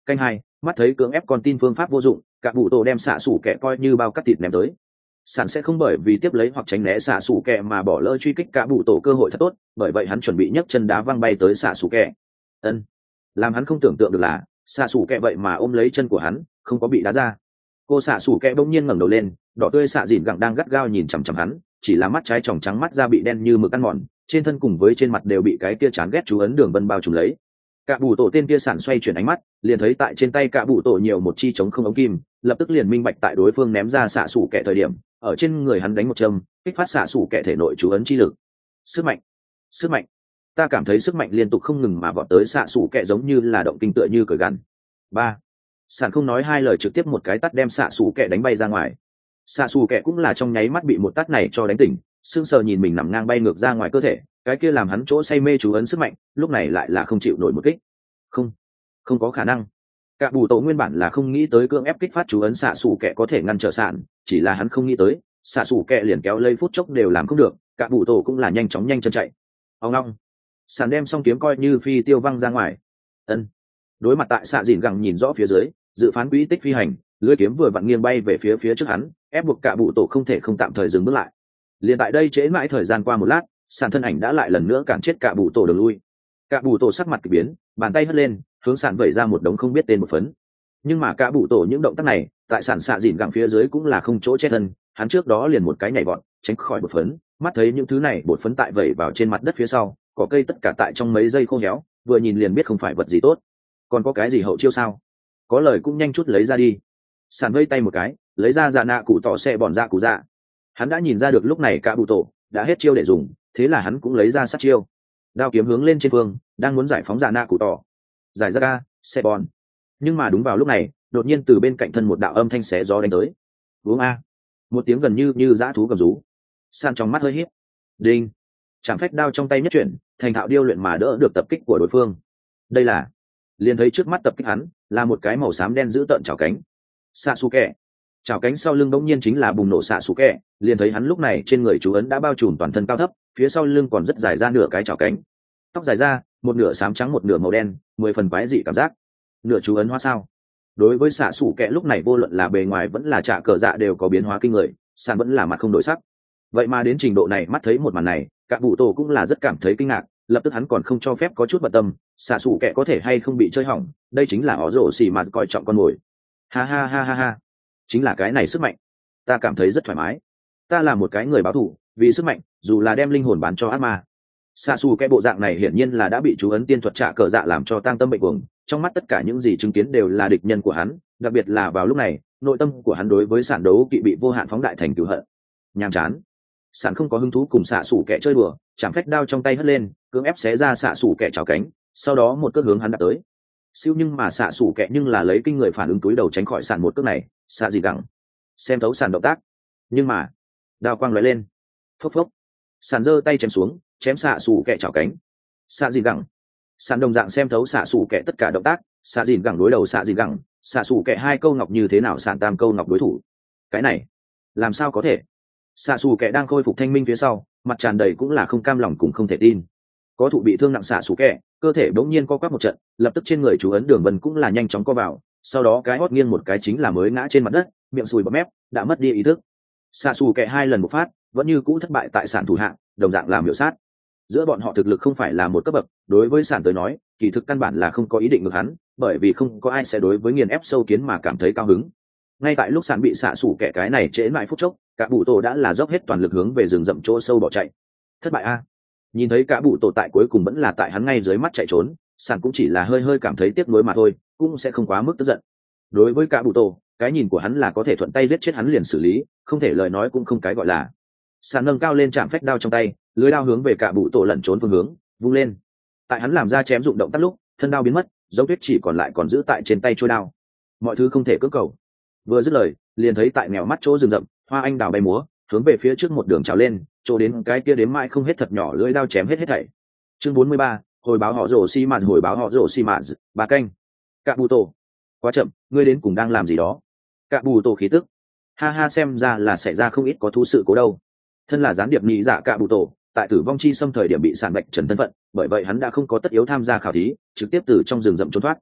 canh hai, mắt thấy cưỡng ép con tin phương pháp vô dụng, cả bụ tổ đem xạ xủ kẹ coi như bao cắt thịt ném tới. Sàn sẽ không bởi vì tiếp lấy hoặc tránh né xạ xủ kẹ mà bỏ lỡ truy kích cả bụ tổ cơ hội thật tốt, bởi vậy hắn chuẩn bị nhấc chân đá văng bay tới xạ xủ kẹ. Ân, làm hắn không tưởng tượng được là xạ xủ kẹ vậy mà ôm lấy chân của hắn, không có bị đá ra. Cô xạ xủ kẹ bỗng nhiên ngẩng đầu lên, đỏ tươi xạ dìn gẳng đang gắt gao nhìn chằm chằm hắn, chỉ là mắt trái tròng trắng mắt da bị đen như mực ăn mòn, trên thân cùng với trên mặt đều bị cái kia chán ghét chú ấn đường vân bao trùm lấy. Cả bụ tổ tên kia sản xoay chuyển ánh mắt, liền thấy tại trên tay cả bụ tổ nhiều một chi chống không ống kim, lập tức liền minh bạch tại đối phương ném ra xạ xủ kẹ thời điểm, ở trên người hắn đánh một châm, kích phát xạ xủ kẹ thể nội chú ấn chi lực. Sức mạnh, sức mạnh. Ta cảm thấy sức mạnh liên tục không ngừng mà vọt tới xạ xủ kẹ giống như là động kinh tựa như cởi gằn. Ba. Sản không nói hai lời trực tiếp một cái tát đem xạ xủ kẹ đánh bay ra ngoài. Xạ xù kẹ cũng là trong nháy mắt bị một tát này cho đánh tỉnh, sững sờ nhìn mình nằm ngang bay ngược ra ngoài cơ thể, cái kia làm hắn chỗ say mê chú ấn sức mạnh lúc này lại là không chịu nổi một kích. Không, không có khả năng. Cả bù tổ nguyên bản là không nghĩ tới cưỡng ép kích phát chú ấn xạ xù kẹ có thể ngăn trở sạn, chỉ là hắn không nghĩ tới xạ xù kẹ liền kéo lây phút chốc đều làm không được, cả bù tổ cũng là nhanh chóng nhanh chân chạy. Ông long, sàn đem xong kiếm coi như phi tiêu văng ra ngoài. Ân, đối mặt tại xạ dìn gẳng nhìn rõ phía dưới, dự phán quỹ tích phi hành, lưỡi kiếm vừa vặn nghiêng bay về phía phía trước hắn, ép buộc cả bụ tổ không thể không tạm thời dừng bước lại. Liền tại đây trễ mãi thời gian qua một lát, sàn thân ảnh đã lại lần nữa cản chết cả bụ tổ đường lui. Cả bụ tổ sắc mặt kỳ biến, bàn tay hất lên, hướng sàn vẩy ra một đống không biết tên một phấn. Nhưng mà cả bụ tổ những động tác này, tại sàn xạ dìn gẳng phía dưới cũng là không chỗ che thân, hắn trước đó liền một cái nhảy vọt, tránh khỏi bột phấn, mắt thấy những thứ này bột phấn tại vẩy vào trên mặt đất phía sau, có cây tất cả tại trong mấy giây khô héo, vừa nhìn liền biết không phải vật gì tốt. Còn có cái gì hậu chiêu sao? Có lời cũng nhanh chút lấy ra đi. Sàn vây tay một cái, lấy ra dạ nạ cụ tỏ xe bòn ra cụ dạ. Hắn đã nhìn ra được lúc này cả bụ tổ đã hết chiêu để dùng, thế là hắn cũng lấy ra sát chiêu, đao kiếm hướng lên trên phương, đang muốn giải phóng dạ nạ cụ tỏ, giải ra ca xe bòn. Nhưng mà đúng vào lúc này, đột nhiên từ bên cạnh thân một đạo âm thanh xé gió đánh tới. Uống a, một tiếng gần như như dã thú gầm rú. Sàn trong mắt hơi híp, đinh, chạm phách đao trong tay nhất chuyển, thành thạo điêu luyện mà đỡ được tập kích của đối phương. Đây là, liền thấy trước mắt tập kích hắn là một cái màu xám đen giữ tợn chảo cánh. Xạ xù kẹ, chảo cánh sau lưng bỗng nhiên chính là bùng nổ xạ xù kẹ, liền thấy hắn lúc này trên người chú ấn đã bao trùm toàn thân cao thấp, phía sau lưng còn rất dài ra nửa cái chảo cánh, tóc dài ra một nửa xám trắng một nửa màu đen, mười phần quái dị cảm giác. Nửa chú ấn hóa sao? Đối với xạ xù kẹ lúc này vô luận là bề ngoài vẫn là trả cờ dạ đều có biến hóa kinh người, sàn vẫn là mặt không đổi sắc. Vậy mà đến trình độ này, mắt thấy một màn này, cả vụ tổ cũng là rất cảm thấy kinh ngạc, lập tức hắn còn không cho phép có chút bận tâm xạ xù kẹ có thể hay không bị chơi hỏng, đây chính là ó rổ xì mà coi trọng con mồi. Ha ha ha ha ha, chính là cái này sức mạnh, ta cảm thấy rất thoải mái. Ta là một cái người báo thù, vì sức mạnh dù là đem linh hồn bán cho ác ma. Xạ xù cái bộ dạng này hiển nhiên là đã bị chú ấn tiên thuật trả cờ dạ làm cho tang tâm bệnh cuồng, trong mắt tất cả những gì chứng kiến đều là địch nhân của hắn, đặc biệt là vào lúc này nội tâm của hắn đối với sản đấu kỵ bị vô hạn phóng đại thành cửu hận. Nhàm chán, sản không có hứng thú cùng xạ xù kẻ chơi đùa, chạm phách đao trong tay hất lên, cưỡng ép xé ra xạ xù kẻ chảo cánh, sau đó một cước hướng hắn đạp tới. Siêu, nhưng mà xạ xù kẻ nhưng là lấy kinh người phản ứng túi đầu tránh khỏi sản một cước này. Xạ gì gẳng xem thấu sản động tác, nhưng mà đao quang lóe lên, phốc phốc, sản giơ tay chém xuống, chém xạ xù kẻ chảo cánh. Xạ gì gẳng, sản đồng dạng xem thấu xạ xù kẻ tất cả động tác, xạ gì gẳng đối đầu xạ gì gẳng, xạ xù kẻ hai câu ngọc như thế nào sản tam câu ngọc đối thủ. Cái này làm sao có thể? Xạ xù kẻ đang khôi phục thanh minh phía sau, mặt tràn đầy cũng là không cam lòng cũng không thể tin. Có thụ bị thương nặng xạ xù kẻ, cơ thể bỗng nhiên co quắp một trận, lập tức trên người chú ấn đường vân cũng là nhanh chóng co vào, sau đó cái hót nghiêng một cái chính là mới ngã trên mặt đất, miệng sùi bọt mép, đã mất đi ý thức. Xạ xù kẻ hai lần một phát vẫn như cũ thất bại tại sản thủ hạng, đồng dạng làm miểu sát. Giữa bọn họ thực lực không phải là một cấp bậc, đối với sản tới nói kỳ thực căn bản là không có ý định ngược hắn, bởi vì không có ai sẽ đối với nghiền ép sâu kiến mà cảm thấy cao hứng. Ngay tại lúc sản bị xạ xù kẻ cái này trễ mãi phút chốc, cả bụ tổ đã là dốc hết toàn lực hướng về rừng rậm chỗ sâu bỏ chạy. Thất bại a. Nhìn thấy cả bụ tổ tại cuối cùng vẫn là tại hắn ngay dưới mắt chạy trốn, sản cũng chỉ là hơi hơi cảm thấy tiếc nuối mà thôi, cũng sẽ không quá mức tức giận. Đối với cả bụ tổ, cái nhìn của hắn là có thể thuận tay giết chết hắn liền xử lý, không thể lời nói cũng không cái gọi là. Sản nâng cao lên chạm phách đao trong tay, lưới đao hướng về cả bụ tổ lẩn trốn phương hướng vung lên. Tại hắn làm ra chém dụng động tác lúc, thân đao biến mất, dấu tuyết chỉ còn lại còn giữ tại trên tay trôi đao. Mọi thứ không thể cưỡng cầu. Vừa dứt lời, liền thấy tại nghèo mắt chỗ rừng rậm, hoa anh đào bay múa, hướng về phía trước một đường trào lên, chỗ đến cái kia đếm mãi không hết thật nhỏ, lưỡi đao chém hết hết thảy. Chương bốn mươi ba, hồi báo họ rồ xi mạt, hồi báo họ rồ xi mạt, ba canh. Cạ bù tổ, quá chậm, ngươi đến cùng đang làm gì đó? Cạ bù tổ khí tức, ha ha, xem ra là xảy ra không ít có thú sự cố đâu. Thân là gián điệp nhị dạ Cạ bù tổ, tại tử vong chi xâm thời điểm bị sản bệnh trần thân phận, bởi vậy hắn đã không có tất yếu tham gia khảo thí, trực tiếp từ trong rừng rậm trốn thoát.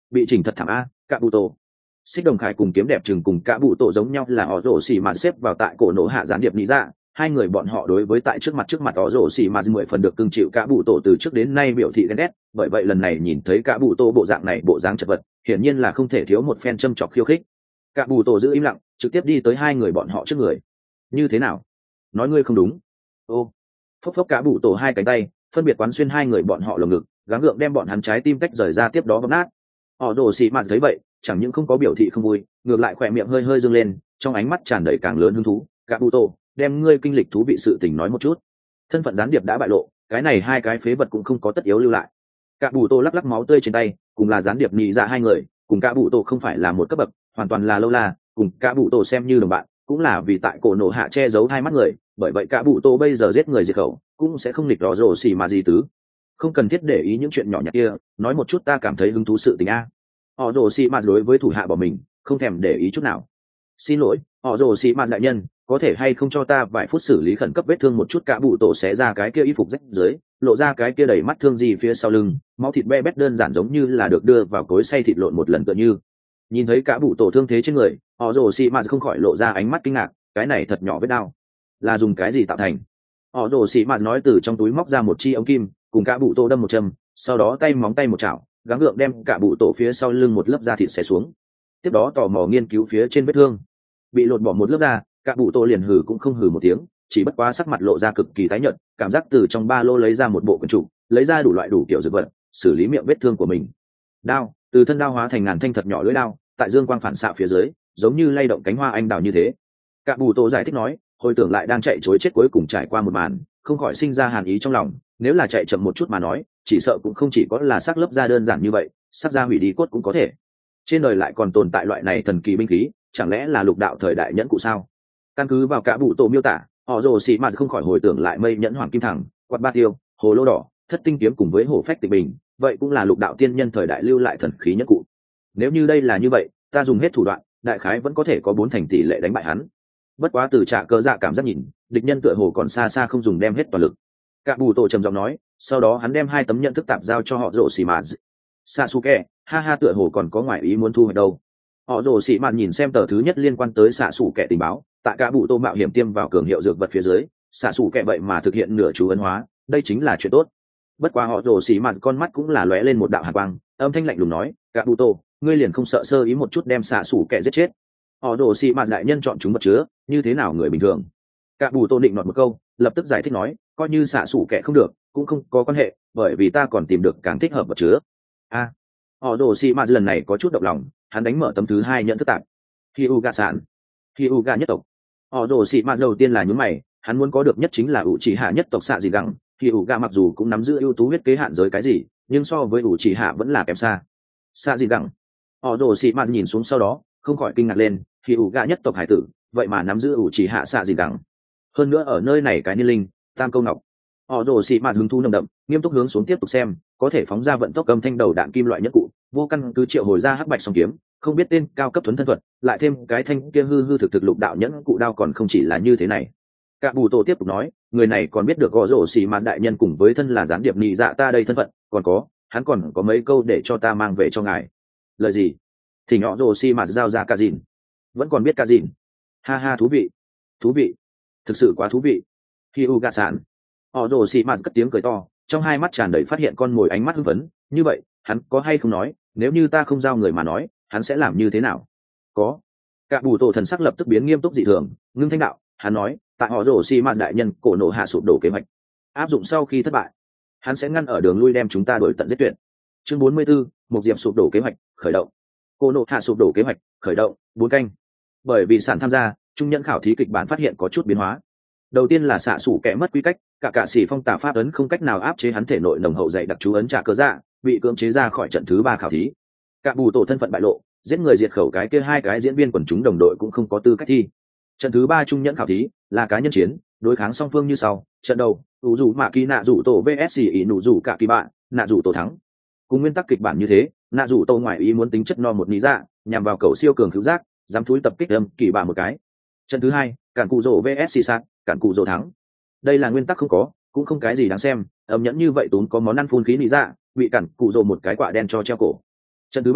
bị chỉnh thật thảm a cả bụ tổ. Xích Đồng Khải cùng Kiếm Đẹp Trừng cùng cả bụ tổ giống nhau là họ rổ xì mà xếp vào tại cổ nổ hạ gián điệp lý dạ. Hai người bọn họ đối với tại trước mặt trước mặt họ rổ xì mà mười phần được cưng chịu cả bụ tổ từ trước đến nay biểu thị ghen ghét, bởi vậy lần này nhìn thấy cả bụ tổ bộ dạng này bộ dáng chật vật, hiển nhiên là không thể thiếu một phen châm chọc khiêu khích. Cả bụ tổ giữ im lặng, trực tiếp đi tới hai người bọn họ trước người. Như thế nào? Nói ngươi không đúng. Ô. Phốc phốc cả bụ tổ hai cánh tay, phân biệt quán xuyên hai người bọn họ lồng ngực, gắng gượng đem bọn hắn trái tim tách rời ra tiếp đó bóp nát. Họ rổ xì mà thấy vậy, chẳng những không có biểu thị không vui, ngược lại khỏe miệng hơi hơi dương lên, trong ánh mắt tràn đầy càng lớn hứng thú. Cả bụ tổ, đem ngươi kinh lịch thú vị sự tình nói một chút. Thân phận gián điệp đã bại lộ, cái này hai cái phế vật cũng không có tất yếu lưu lại. Cả bụ tổ lắc lắc máu tươi trên tay, cùng là gián điệp nhị dạ hai người, cùng cả bụ tổ không phải là một cấp bậc, hoàn toàn là lâu la, cùng cả bụ tổ xem như đồng bạn, cũng là vì tại cổ nổ hạ che giấu hai mắt người, bởi vậy cả bụ tổ bây giờ giết người diệt khẩu, cũng sẽ không nghịch rõ rồ xì mà gì tứ. Không cần thiết để ý những chuyện nhỏ nhặt kia, nói một chút ta cảm thấy hứng thú sự tình a. Họ rồ xì mà đối với thủ hạ bỏ mình, không thèm để ý chút nào. Xin lỗi, họ rồ xì mà đại nhân, có thể hay không cho ta vài phút xử lý khẩn cấp vết thương một chút. Cả bụ tổ xé ra cái kia y phục rách dưới, lộ ra cái kia đầy mắt thương gì phía sau lưng, máu thịt be bét đơn giản giống như là được đưa vào cối xay thịt lộn một lần tựa như. Nhìn thấy cả bụ tổ thương thế trên người, họ rồ xì mà không khỏi lộ ra ánh mắt kinh ngạc, cái này thật nhỏ vết đau, là dùng cái gì tạo thành? Họ rồ xì mà nói từ trong túi móc ra một chi ống kim, cùng cả bụ tổ đâm một châm, sau đó tay móng tay một chảo, gắng gượng đem cả bụ tổ phía sau lưng một lớp da thịt xé xuống. Tiếp đó tò mò nghiên cứu phía trên vết thương, bị lột bỏ một lớp da, cả bụ tổ liền hừ cũng không hừ một tiếng, chỉ bất quá sắc mặt lộ ra cực kỳ tái nhợt, cảm giác từ trong ba lô lấy ra một bộ quần trụ, lấy ra đủ loại đủ kiểu dược vật, xử lý miệng vết thương của mình. Đao, từ thân đao hóa thành ngàn thanh thật nhỏ lưỡi đao, tại dương quang phản xạ phía dưới, giống như lay động cánh hoa anh đào như thế. Cả bụ tổ giải thích nói, hồi tưởng lại đang chạy trối chết cuối cùng trải qua một màn, không khỏi sinh ra hàn ý trong lòng, nếu là chạy chậm một chút mà nói, chỉ sợ cũng không chỉ có là sắc lớp da đơn giản như vậy, sắc da hủy đi cốt cũng có thể. Trên đời lại còn tồn tại loại này thần kỳ binh khí, chẳng lẽ là lục đạo thời đại nhẫn cụ sao? Căn cứ vào cả bụ tổ miêu tả, họ rồ xì mà không khỏi hồi tưởng lại mây nhẫn hoàng kim thẳng, quạt ba tiêu, hồ lô đỏ, thất tinh kiếm cùng với hổ phách tịch bình, vậy cũng là lục đạo tiên nhân thời đại lưu lại thần khí nhẫn cụ. Nếu như đây là như vậy, ta dùng hết thủ đoạn, đại khái vẫn có thể có bốn thành tỷ lệ đánh bại hắn. Bất quá từ trả cơ dạ cảm giác nhìn, địch nhân tựa hồ còn xa xa không dùng đem hết toàn lực. Cả bù tổ trầm giọng nói, sau đó hắn đem hai tấm nhận thức tạp giao cho họ rồ xì mà. Sasuke, ha ha, tựa hồ còn có ngoại ý muốn thu hoạch đâu. Họ rồ xì mà nhìn xem tờ thứ nhất liên quan tới xạ sủ kẻ tình báo, tại cả bụ tô mạo hiểm tiêm vào cường hiệu dược vật phía dưới, xạ sủ kẻ vậy mà thực hiện nửa chú ấn hóa, đây chính là chuyện tốt. Bất quá họ rồ xì mà con mắt cũng là lóe lên một đạo hàn quang, âm thanh lạnh lùng nói, cả bụ tô, ngươi liền không sợ sơ ý một chút đem xạ sủ kẻ giết chết? Họ rồ xì mà đại nhân chọn chúng vật chứa, như thế nào người bình thường? Cả bụ tô định nọt một câu, lập tức giải thích nói, coi như xạ sủ kẻ không được, cũng không có quan hệ, bởi vì ta còn tìm được càng thích hợp vật chứa. A, à, họ rồ xì mà lần này có chút động lòng, hắn đánh mở tấm thứ hai nhận thức tạp. Hyuga sản, Hyuga nhất tộc. Họ rồ xì mà đầu tiên là nhún mày, hắn muốn có được nhất chính là ủ chỉ hạ nhất tộc xạ gì gẳng. Hyuga mặc dù cũng nắm giữ ưu tú huyết kế hạn giới cái gì, nhưng so với ủ chỉ hạ vẫn là kém xa. Xạ gì gẳng. Họ rồ xì mà nhìn xuống sau đó, không khỏi kinh ngạc lên, Hyuga nhất tộc hải tử, vậy mà nắm giữ ủ chỉ hạ xạ gì gẳng. Hơn nữa ở nơi này cái niên linh, tam câu ngọc. Họ rồ xì mà hứng thú nồng đậm, nghiêm túc hướng xuống tiếp tục xem, có thể phóng ra vận tốc âm thanh đầu đạn kim loại nhất cụ, vô căn cứ triệu hồi ra hắc bạch song kiếm, không biết tên cao cấp thuấn thân thuật, lại thêm cái thanh kia hư hư thực thực lục đạo nhẫn cụ đao còn không chỉ là như thế này. Cả bù tổ tiếp tục nói, người này còn biết được gõ rổ xì mà đại nhân cùng với thân là gián điệp nhị dạ ta đây thân phận, còn có, hắn còn có mấy câu để cho ta mang về cho ngài. Lời gì? Thì nhỏ rổ xì mà giao ra cả dìn, vẫn còn biết cả dìn. Ha ha, thú vị, thú vị, thực sự quá thú vị. Hyuga sản. Họ rồ xì mạt cất tiếng cười to, trong hai mắt tràn đầy phát hiện con mồi ánh mắt hưng phấn, như vậy, hắn có hay không nói, nếu như ta không giao người mà nói, hắn sẽ làm như thế nào? Có. Cả bù tổ thần sắc lập tức biến nghiêm túc dị thường, ngưng thanh đạo, hắn nói, tại họ rồ xì mạt đại nhân cổ nổ hạ sụp đổ kế hoạch, áp dụng sau khi thất bại, hắn sẽ ngăn ở đường lui đem chúng ta đuổi tận giết tuyệt. Chương bốn mươi 44, một diệp sụp đổ kế hoạch khởi động. Cổ nổ hạ sụp đổ kế hoạch khởi động, bốn canh. Bởi vì sản tham gia, trung nhận khảo thí kịch bản phát hiện có chút biến hóa. Đầu tiên là xạ sủ kẻ mất quy cách, cả cả sĩ phong tà pháp ấn không cách nào áp chế hắn thể nội nồng hậu dày đặc chú ấn trả cơ dạ, bị cưỡng chế ra khỏi trận thứ ba khảo thí. Cả bù tổ thân phận bại lộ, giết người diệt khẩu cái kia hai cái diễn viên quần chúng đồng đội cũng không có tư cách thi. Trận thứ ba trung nhẫn khảo thí là cá nhân chiến, đối kháng song phương như sau. Trận đầu, ủ rủ mạ kỳ nạ rủ tổ vs ỷ nụ rủ cả kỳ bạn, nạ rủ tổ thắng. Cùng nguyên tắc kịch bản như thế, nạ rủ tổ ngoại ý muốn tính chất no một lý dạ, nhằm vào cầu siêu cường cứu giác, dám thúi tập kích âm kỳ bạn một cái. Trận thứ hai, cản cụ rổ vs xì sát, cản cụ rổ thắng. Đây là nguyên tắc không có, cũng không cái gì đáng xem, âm nhẫn như vậy tốn có món ăn phun khí lý dạ, bị cản cụ rổ một cái quạ đen cho treo cổ. Trận thứ ba,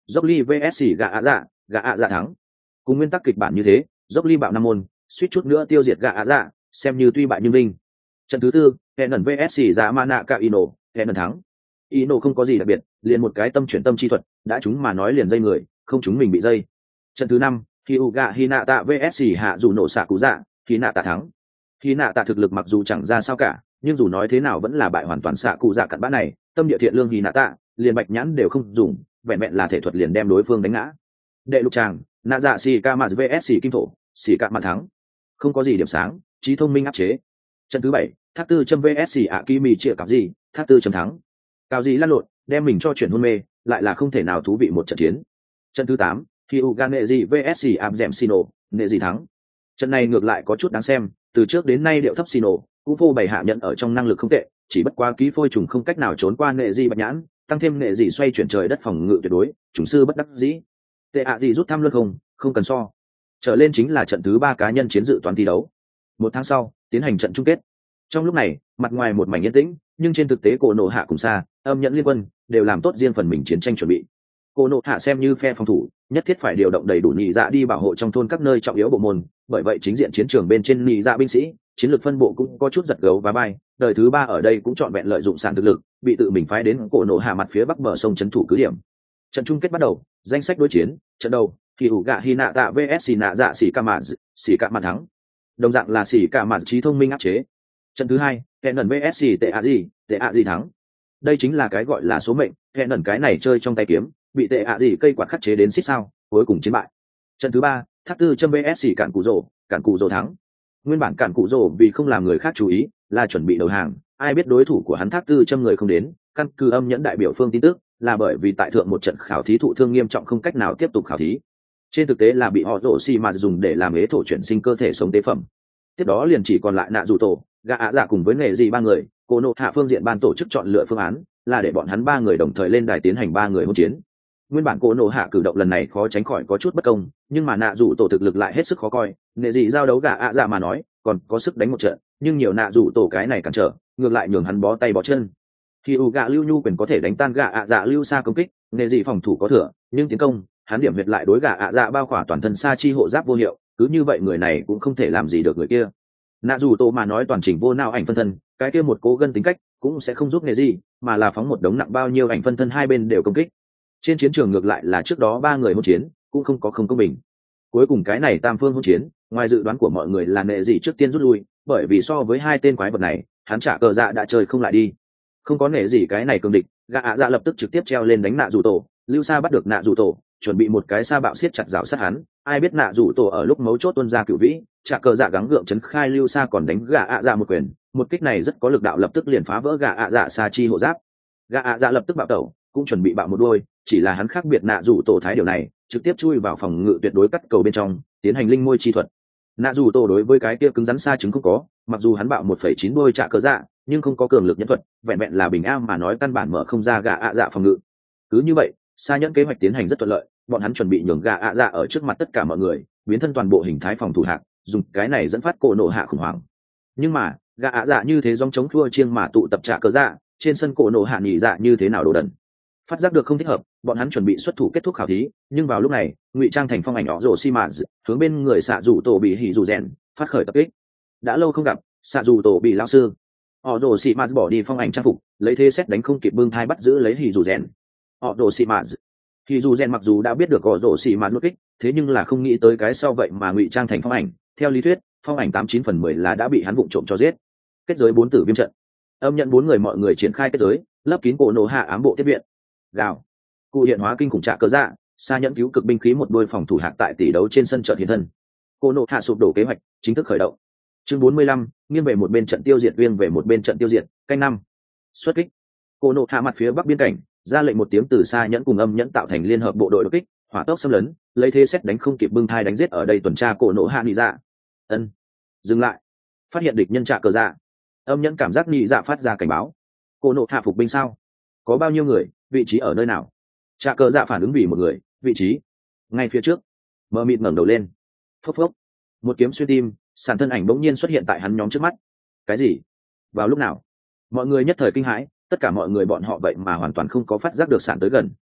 dốc ly vs gà ạ dạ, gà ạ dạ thắng. Cùng nguyên tắc kịch bản như thế, dốc ly bạo năm môn, suýt chút nữa tiêu diệt gà ạ dạ, xem như tuy bại nhưng linh. Trận thứ tư, Kenan vs dạ mana cả Ino, Kenan thắng. Ino không có gì đặc biệt, liền một cái tâm chuyển tâm chi thuật, đã chúng mà nói liền dây người, không chúng mình bị dây. Trận thứ năm, Hyuga Hinata vs hạ dù nổ xạ cú dạ, Hinata thắng. Hinata thực lực mặc dù chẳng ra sao cả, nhưng dù nói thế nào vẫn là bại hoàn toàn xạ cụ dạ cặn bã này, tâm địa thiện lương Hinata, liền bạch nhãn đều không dùng, vẹn vẹn là thể thuật liền đem đối phương đánh ngã. Đệ lục tràng, nạ dạ xì ca mạt vs xì kim thổ, xì ca mạt thắng. Không có gì điểm sáng, trí thông minh áp chế. Trận thứ bảy, thác tư châm vs xì ạ kỳ mì chĩa cào gì, thác tư châm thắng. Cào gì lăn lộn, đem mình cho chuyển hôn mê, lại là không thể nào thú vị một trận chiến. Trận thứ tám, Hyuga Neji vs xì áp dẻm Sino, Neji thắng. Trận này ngược lại có chút đáng xem, từ trước đến nay điệu thấp Sino, cũng vô bày hạ nhận ở trong năng lực không tệ, chỉ bất quá ký phôi trùng không cách nào trốn qua Neji bạch nhãn, tăng thêm Neji xoay chuyển trời đất phòng ngự tuyệt đối, chủng sư bất đắc dĩ. Tệ ạ gì rút thăm luân không, không cần so. Trở lên chính là trận thứ ba cá nhân chiến dự toàn thi đấu. Một tháng sau, tiến hành trận chung kết. Trong lúc này, mặt ngoài một mảnh yên tĩnh, nhưng trên thực tế cổ nổ hạ cùng xa, âm nhận liên quân đều làm tốt riêng phần mình chiến tranh chuẩn bị. Cổ nổ hạ xem như phe phòng thủ, nhất thiết phải điều động đầy đủ nhị dạ đi bảo hộ trong thôn các nơi trọng yếu bộ môn, bởi vậy chính diện chiến trường bên trên nhị dạ binh sĩ, chiến lược phân bộ cũng có chút giật gấu và bay. Đời thứ ba ở đây cũng chọn vẹn lợi dụng sản thực lực, bị tự mình phái đến cổ nổ hạ mặt phía bắc bờ sông trấn thủ cứ điểm. Trận chung kết bắt đầu, danh sách đối chiến, trận đầu, thì ủ gạ Hinata vs nạ dạ xỉ ca mạt, xỉ ca mạt thắng. Đồng dạng là xỉ ca mạt trí thông minh áp chế. Trận thứ hai, Kenan vs tệ ạ gì, tệ ạ gì thắng. Đây chính là cái gọi là số mệnh, Kenan cái này chơi trong tay kiếm, bị tệ ạ gì cây quạt khắc chế đến xích sao, cuối cùng chiến bại. Trận thứ ba, thác tư châm vs cản cụ rồ, cản cụ rồ thắng. Nguyên bản cản cụ rồ vì không làm người khác chú ý, là chuẩn bị đầu hàng, ai biết đối thủ của hắn thác tư châm người không đến, căn cứ âm nhẫn đại biểu phương tin tức, là bởi vì tại thượng một trận khảo thí thụ thương nghiêm trọng không cách nào tiếp tục khảo thí. Trên thực tế là bị họ rổ xi mà dùng để làm ế thổ chuyển sinh cơ thể sống tế phẩm. Tiếp đó liền chỉ còn lại nạ dù tổ, gã ạ dạ cùng với nghề gì ba người, cô nộ hạ phương diện ban tổ chức chọn lựa phương án là để bọn hắn ba người đồng thời lên đài tiến hành ba người hỗn chiến. Nguyên bản cô nộ hạ cử động lần này khó tránh khỏi có chút bất công, nhưng mà nạ dù tổ thực lực lại hết sức khó coi, nghề gì giao đấu gã ạ dạ mà nói còn có sức đánh một trận, nhưng nhiều nạ dù tổ cái này cản trở, ngược lại nhường hắn bó tay bó chân. Khi u gạ lưu nhu quyền có thể đánh tan gạ ạ dạ lưu xa công kích, nghề gì phòng thủ có thừa, nhưng tiến công hắn điểm huyệt lại đối gạ ạ dạ bao khỏa toàn thân xa chi hộ giáp vô hiệu, cứ như vậy người này cũng không thể làm gì được người kia. Nạ dù tổ mà nói toàn chỉnh vô não ảnh phân thân, cái kia một cố gân tính cách cũng sẽ không giúp nghề gì, mà là phóng một đống nặng bao nhiêu ảnh phân thân hai bên đều công kích. Trên chiến trường ngược lại là trước đó ba người hỗn chiến cũng không có không công bình. Cuối cùng cái này tam phương hỗn chiến, ngoài dự đoán của mọi người là nệ gì trước tiên rút lui, bởi vì so với hai tên quái vật này, hắn trả cờ dạ đã chơi không lại đi. Không có nể gì cái này cường địch, gã ạ dạ lập tức trực tiếp treo lên đánh nạ dù tổ, lưu sa bắt được nạ dù tổ, chuẩn bị một cái sa bạo siết chặt rào sát hắn, ai biết nạ dù tổ ở lúc mấu chốt tuân ra cửu vĩ, trả cờ dạ gắng gượng chấn khai lưu sa còn đánh gã ạ dạ một quyền, một kích này rất có lực đạo lập tức liền phá vỡ gã ạ dạ sa chi hộ giáp. Gã ạ dạ lập tức bạo tẩu, cũng chuẩn bị bạo một đôi, chỉ là hắn khác biệt nạ dù tổ thái điều này, trực tiếp chui vào phòng ngự tuyệt đối cắt cầu bên trong, tiến hành linh môi chi thuật. Nạ dù tổ đối với cái kia cứng rắn sa trứng không có, mặc dù hắn bạo một phẩy chín đôi trả cờ dạ, nhưng không có cường lực nhân thuật, vẹn vẹn là bình am mà nói căn bản mở không ra gã ạ dạ phòng ngự. Cứ như vậy, sa nhẫn kế hoạch tiến hành rất thuận lợi, bọn hắn chuẩn bị nhường gã ạ dạ ở trước mặt tất cả mọi người, biến thân toàn bộ hình thái phòng thủ hạng, dùng cái này dẫn phát cổ nổ hạ khủng hoảng. Nhưng mà, gã ạ dạ như thế dòng chống thua chiêng mà tụ tập trả cờ dạ, trên sân cổ nổ hạ nhị dạ như thế nào đồ đần. Phát giác được không thích hợp, bọn hắn chuẩn bị xuất thủ kết thúc khảo thí, nhưng vào lúc này, ngụy trang thành phong ảnh nhỏ rồ xi mã hướng bên người xạ dù tổ bị hỉ dù rèn phát khởi tập kích. Đã lâu không gặp, xạ dù tổ bị lão sư. Họ rồ xi mã bỏ đi phong ảnh trang phục, lấy thế xét đánh không kịp bưng thai bắt giữ lấy hỉ dù rèn. Họ rồ xi mã hỉ dù rèn mặc dù đã biết được họ rồ xi mã nút kích, thế nhưng là không nghĩ tới cái sau vậy mà ngụy trang thành phong ảnh. Theo lý thuyết, phong ảnh tám chín phần mười là đã bị hắn vụng trộm cho giết. Kết giới bốn tử viêm trận, âm nhận bốn người mọi người triển khai kết giới, lấp kín cổ nổ hạ ám bộ tiếp viện. Gào, cụ hiện hóa kinh khủng trạ cơ dạ, xa nhẫn cứu cực binh khí một đôi phòng thủ hạc tại tỷ đấu trên sân trận hiện thân. Cô nộ hạ sụp đổ kế hoạch chính thức khởi động. Chương bốn mươi lăm, nghiêng về một bên trận tiêu diệt, nghiêng về một bên trận tiêu diệt, canh năm. Xuất kích. Cô nộ hạ mặt phía bắc biên cảnh, ra lệnh một tiếng từ xa nhẫn cùng âm nhẫn tạo thành liên hợp bộ đội đột kích, hỏa tốc xâm lấn, lấy thế xét đánh không kịp bưng thai đánh giết ở đây tuần tra cổ nộ hạ nhị dạ. Ân, dừng lại. Phát hiện địch nhân trạ cơ dạ. Âm nhẫn cảm giác nhị dạ phát ra cảnh báo. Cô nộ hạ phục binh sao? Có bao nhiêu người, vị trí ở nơi nào? Trạ cờ dạ phản ứng vì một người, vị trí ngay phía trước. Mờ mịt ngẩng đầu lên, phốc phốc, một kiếm xuyên tim, sàn thân ảnh bỗng nhiên xuất hiện tại hắn nhóm trước mắt. Cái gì? Vào lúc nào? Mọi người nhất thời kinh hãi, tất cả mọi người bọn họ vậy mà hoàn toàn không có phát giác được sàn tới gần.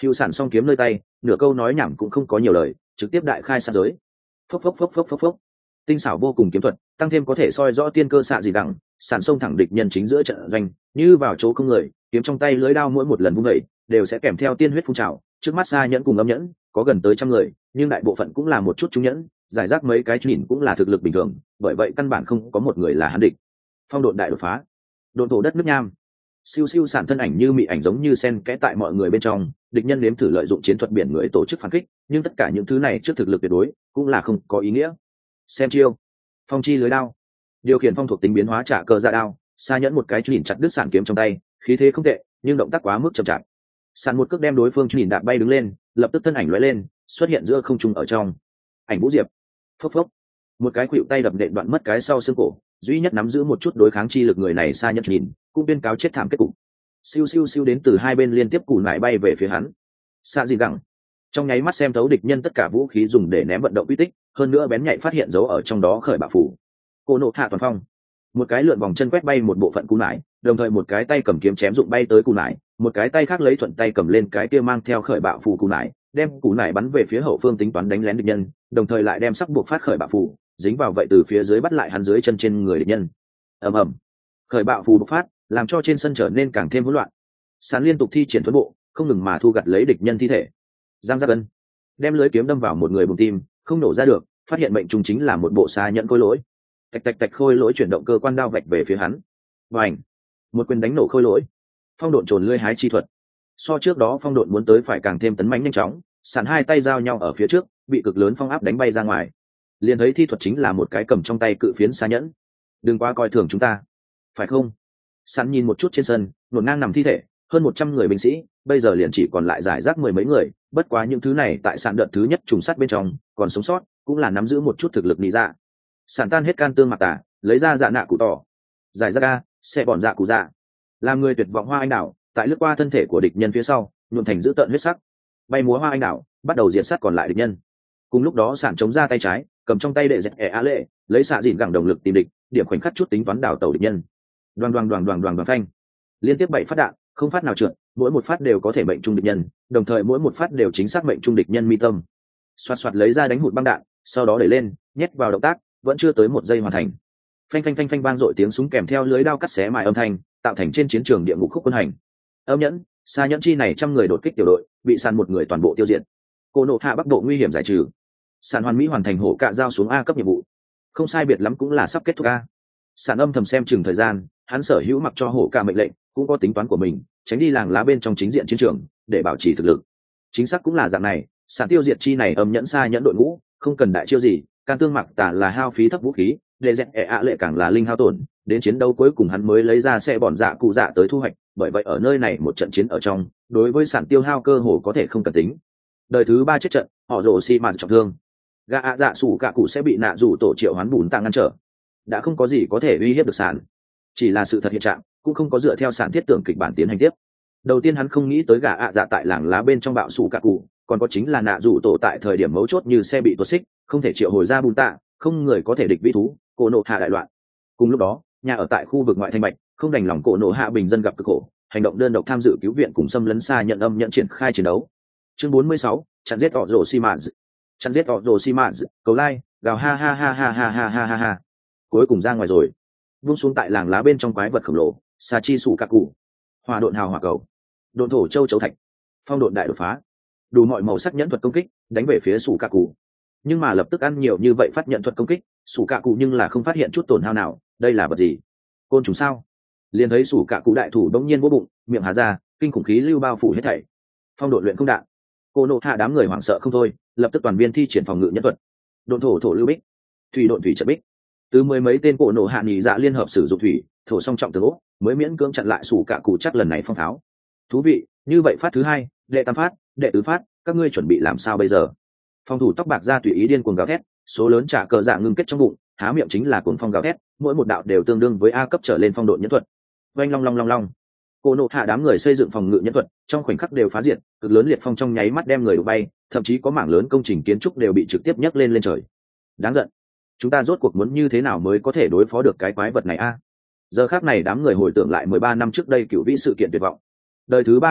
hữu sản song kiếm nơi tay, nửa câu nói nhảm cũng không có nhiều lời, trực tiếp đại khai sát giới. Phốc phốc phốc phốc phốc phốc. Tinh xảo vô cùng kiếm thuật, tăng thêm có thể soi rõ tiên cơ xạ gì đẳng, sản sông thẳng địch nhân chính giữa trận doanh, như vào chỗ không người, kiếm trong tay lưới đao mỗi một lần vung dậy, đều sẽ kèm theo tiên huyết phun trào. Trước mắt Sa Nhẫn cùng Âm Nhẫn, có gần tới trăm người, nhưng đại bộ phận cũng là một chút trung nhẫn, giải rác mấy cái nhìn cũng là thực lực bình thường, bởi vậy căn bản không có một người là hắn địch. Phong độn đại đột phá, độn thổ đất nước nham, siêu siêu sản thân ảnh như mị ảnh giống như sen kẽ tại mọi người bên trong, địch nhân nếm thử lợi dụng chiến thuật biển người tổ chức phản kích, nhưng tất cả những thứ này trước thực lực tuyệt đối cũng là không có ý nghĩa. Xem chiêu, phong chi lưới đao, điều khiển phong thuộc tính biến hóa trả cờ ra đao, Sa Nhẫn một cái nhìn chặt đứt sản kiếm trong tay, khí thế không tệ, nhưng động tác quá mức chậm chạp. Sàn một cước đem đối phương nhìn đạp bay đứng lên, lập tức thân ảnh lóe lên, xuất hiện giữa không trung ở trong. Ảnh Vũ Diệp, phốc phốc, một cái khuỵu tay đập nện đoạn mất cái sau xương cổ, duy nhất nắm giữ một chút đối kháng chi lực người này Sa Nhẫn nhìn, cũng tuyên cáo chết thảm kết cục. Siêu siêu siêu đến từ hai bên liên tiếp cù nải bay về phía hắn. Xạ gì gẳng, trong nháy mắt xem thấu địch nhân tất cả vũ khí dùng để ném vận động uy tích, hơn nữa bén nhạy phát hiện dấu ở trong đó khởi bạo phủ. Cô nộ hạ toàn phong, một cái lượn vòng chân quét bay một bộ phận cù nải, đồng thời một cái tay cầm kiếm chém dụng bay tới cù nải, một cái tay khác lấy thuận tay cầm lên cái kia mang theo khởi bạo phủ cù nải, đem cù nải bắn về phía hậu phương tính toán đánh lén địch nhân, đồng thời lại đem sắc buộc phát khởi bạo phủ dính vào vậy từ phía dưới bắt lại hắn dưới chân trên người địch nhân. Ầm ầm, khởi bạo phù bộc phát, làm cho trên sân trở nên càng thêm hỗn loạn. Sán liên tục thi triển thuẫn bộ, không ngừng mà thu gặt lấy địch nhân thi thể. Giang Giác Ân đem lưới kiếm đâm vào một người bụng tim, không nổ ra được, phát hiện mệnh trùng chính là một bộ Sa Nhẫn khôi lỗi. Tạch tạch tạch, khôi lỗi chuyển động cơ quan đao vạch về phía hắn. Bành, một quyền đánh nổ khôi lỗi. Phong độn trồn lưỡi hái chi thuật, so trước đó phong độn muốn tới phải càng thêm tấn mãnh nhanh chóng, sàn hai tay giao nhau ở phía trước, bị cực lớn phong áp đánh bay ra ngoài. Liền thấy thi thuật chính là một cái cầm trong tay cự phiến Sa Nhẫn. Đừng quá coi thường chúng ta, phải không? Sàn nhìn một chút trên sân, nổn ngang nằm thi thể, hơn một trăm người binh sĩ, bây giờ liền chỉ còn lại giải rác mười mấy người, bất quá những thứ này tại sàn đợt thứ nhất trùng sát bên trong, còn sống sót, cũng là nắm giữ một chút thực lực nị dạ. Sàn tan hết can tương mặc tả, lấy ra dạ nạ cụ tỏ, giải rác ga, xe bọn dạ cụ dạ, làm người tuyệt vọng hoa anh đảo, tại lướt qua thân thể của địch nhân phía sau, nhuộm thành dữ tợn huyết sắc, bay múa hoa anh đảo, bắt đầu diệt sát còn lại địch nhân. Cùng lúc đó sàn chống ra tay trái, cầm trong tay đệ dẹt ẻ á lệ, lấy xạ dìn gẳng động lực tìm địch, điểm khoảnh khắc chút tính toán đảo tàu địch nhân. Đoàn đoàn đoàn đoàn đoàn đoàn phanh, liên tiếp bảy phát đạn, không phát nào trượt, mỗi một phát đều có thể mệnh trung địch nhân, đồng thời mỗi một phát đều chính xác mệnh trung địch nhân mi tâm. Xoạt xoạt lấy ra đánh hụt băng đạn, sau đó đẩy lên, nhét vào động tác, vẫn chưa tới một giây hoàn thành. Phanh phanh phanh phanh vang dội tiếng súng kèm theo lưới đao cắt xé mài âm thanh, tạo thành trên chiến trường địa ngục khúc quân hành. Âm Nhẫn, Sa Nhẫn chi này trăm người đột kích tiểu đội, bị sàn một người toàn bộ tiêu diệt. Cô nộ hạ bắc độ nguy hiểm giải trừ. Sàn hoàn mỹ hoàn thành hổ cạ giao xuống A cấp nhiệm vụ. Không sai biệt lắm cũng là sắp kết thúc A. Sàn âm thầm xem chừng thời gian, hắn sở hữu mặc cho hổ cạ mệnh lệnh, cũng có tính toán của mình, tránh đi làng lá bên trong chính diện chiến trường, để bảo trì thực lực. Chính xác cũng là dạng này, sàn tiêu diệt chi này Âm Nhẫn Sa Nhẫn đội ngũ, không cần đại chiêu gì, can tương mặc tả là hao phí thấp vũ khí, để dẹt ẻ ạ lệ càng là linh hao tổn, đến chiến đấu cuối cùng hắn mới lấy ra xe bọn dạ cụ dạ tới thu hoạch, bởi vậy ở nơi này một trận chiến ở trong, đối với sản tiêu hao cơ hồ có thể không cần tính. Đời thứ ba chết trận, họ rồ xi mạt trọng thương, gã ạ dạ sủ cả cụ sẽ bị nạ rủ tổ triệu hoán bùn tàng ngăn trở, đã không có gì có thể uy hiếp được sản, chỉ là sự thật hiện trạng, cũng không có dựa theo sản thiết tưởng kịch bản tiến hành tiếp. Đầu tiên hắn không nghĩ tới gã ạ dạ tại làng lá bên trong bạo sủ cả cụ, còn có chính là nạ rủ tổ tại thời điểm mấu chốt như xe bị tuột xích, không thể triệu hồi ra bùn tạ, không người có thể địch vĩ thú, cổ nộ hạ đại loạn. Cùng lúc đó, nhà ở tại khu vực ngoại thành bạch, không đành lòng cổ nộ hạ bình dân gặp cực khổ, hành động đơn độc tham dự cứu viện cùng xâm lấn xa nhận âm nhận triển khai chiến đấu. Chương bốn mươi sáu, chặn giết họ rồ Simaz. Chặn giết họ rồ Simaz, cầu lai, gào ha ha ha ha ha ha ha ha ha. Cuối cùng ra ngoài rồi. Vung xuống tại làng lá bên trong quái vật khổng lồ, Sa Chi Sủ Cả Cụ. Hỏa độn hào hỏa cầu, độn thổ châu chấu thạch, phong độn đại đột phá. Đủ mọi màu sắc nhẫn thuật công kích, đánh về phía Sủ Cả Cụ. Nhưng mà lập tức ăn nhiều như vậy phát nhận thuật công kích, Sủ Cả Cụ nhưng là không phát hiện chút tổn hao nào, đây là vật gì? Côn trùng sao? Liền thấy Sủ Cả Cụ đại thủ bỗng nhiên vỗ bụng, miệng há ra, kinh khủng khí lưu bao phủ hết thảy. Phong độn luyện không đạn. Cô nộ hạ đám người hoảng sợ không thôi, lập tức toàn viên thi triển phòng ngự nhân thuật. Độn thổ thổ lưu bích, thủy độn thủy trận bích. Từ mười mấy tên cổ nộ hạ nhị dạ liên hợp sử dụng thủy, thổ song trọng tường ốc, mới miễn cưỡng chặn lại Sủ Cả Cụ chắc lần này phong tháo. Thú vị, như vậy phát thứ hai, đệ tam phát, đệ tứ phát, các ngươi chuẩn bị làm sao bây giờ? Phòng thủ tóc bạc ra tùy ý điên cuồng gào thét, số lớn trả cờ dạ ngưng kết trong bụng, há miệng chính là cuồng phong gào thét, mỗi một đạo đều tương đương với A cấp trở lên phong độn nhẫn thuật. Vang long long long long. Cô nộ hạ đám người xây dựng phòng ngự nhẫn thuật, trong khoảnh khắc đều phá diệt, cực lớn liệt phong trong nháy mắt đem người đổ bay, thậm chí có mảng lớn công trình kiến trúc đều bị trực tiếp nhấc lên lên trời. Đáng giận. Chúng ta rốt cuộc muốn như thế nào mới có thể đối phó được cái quái vật này a? Giờ khắc này đám người hồi tưởng lại mười ba năm trước đây cựu vĩ sự kiện tuyệt vọng. Đời thứ ba không tại,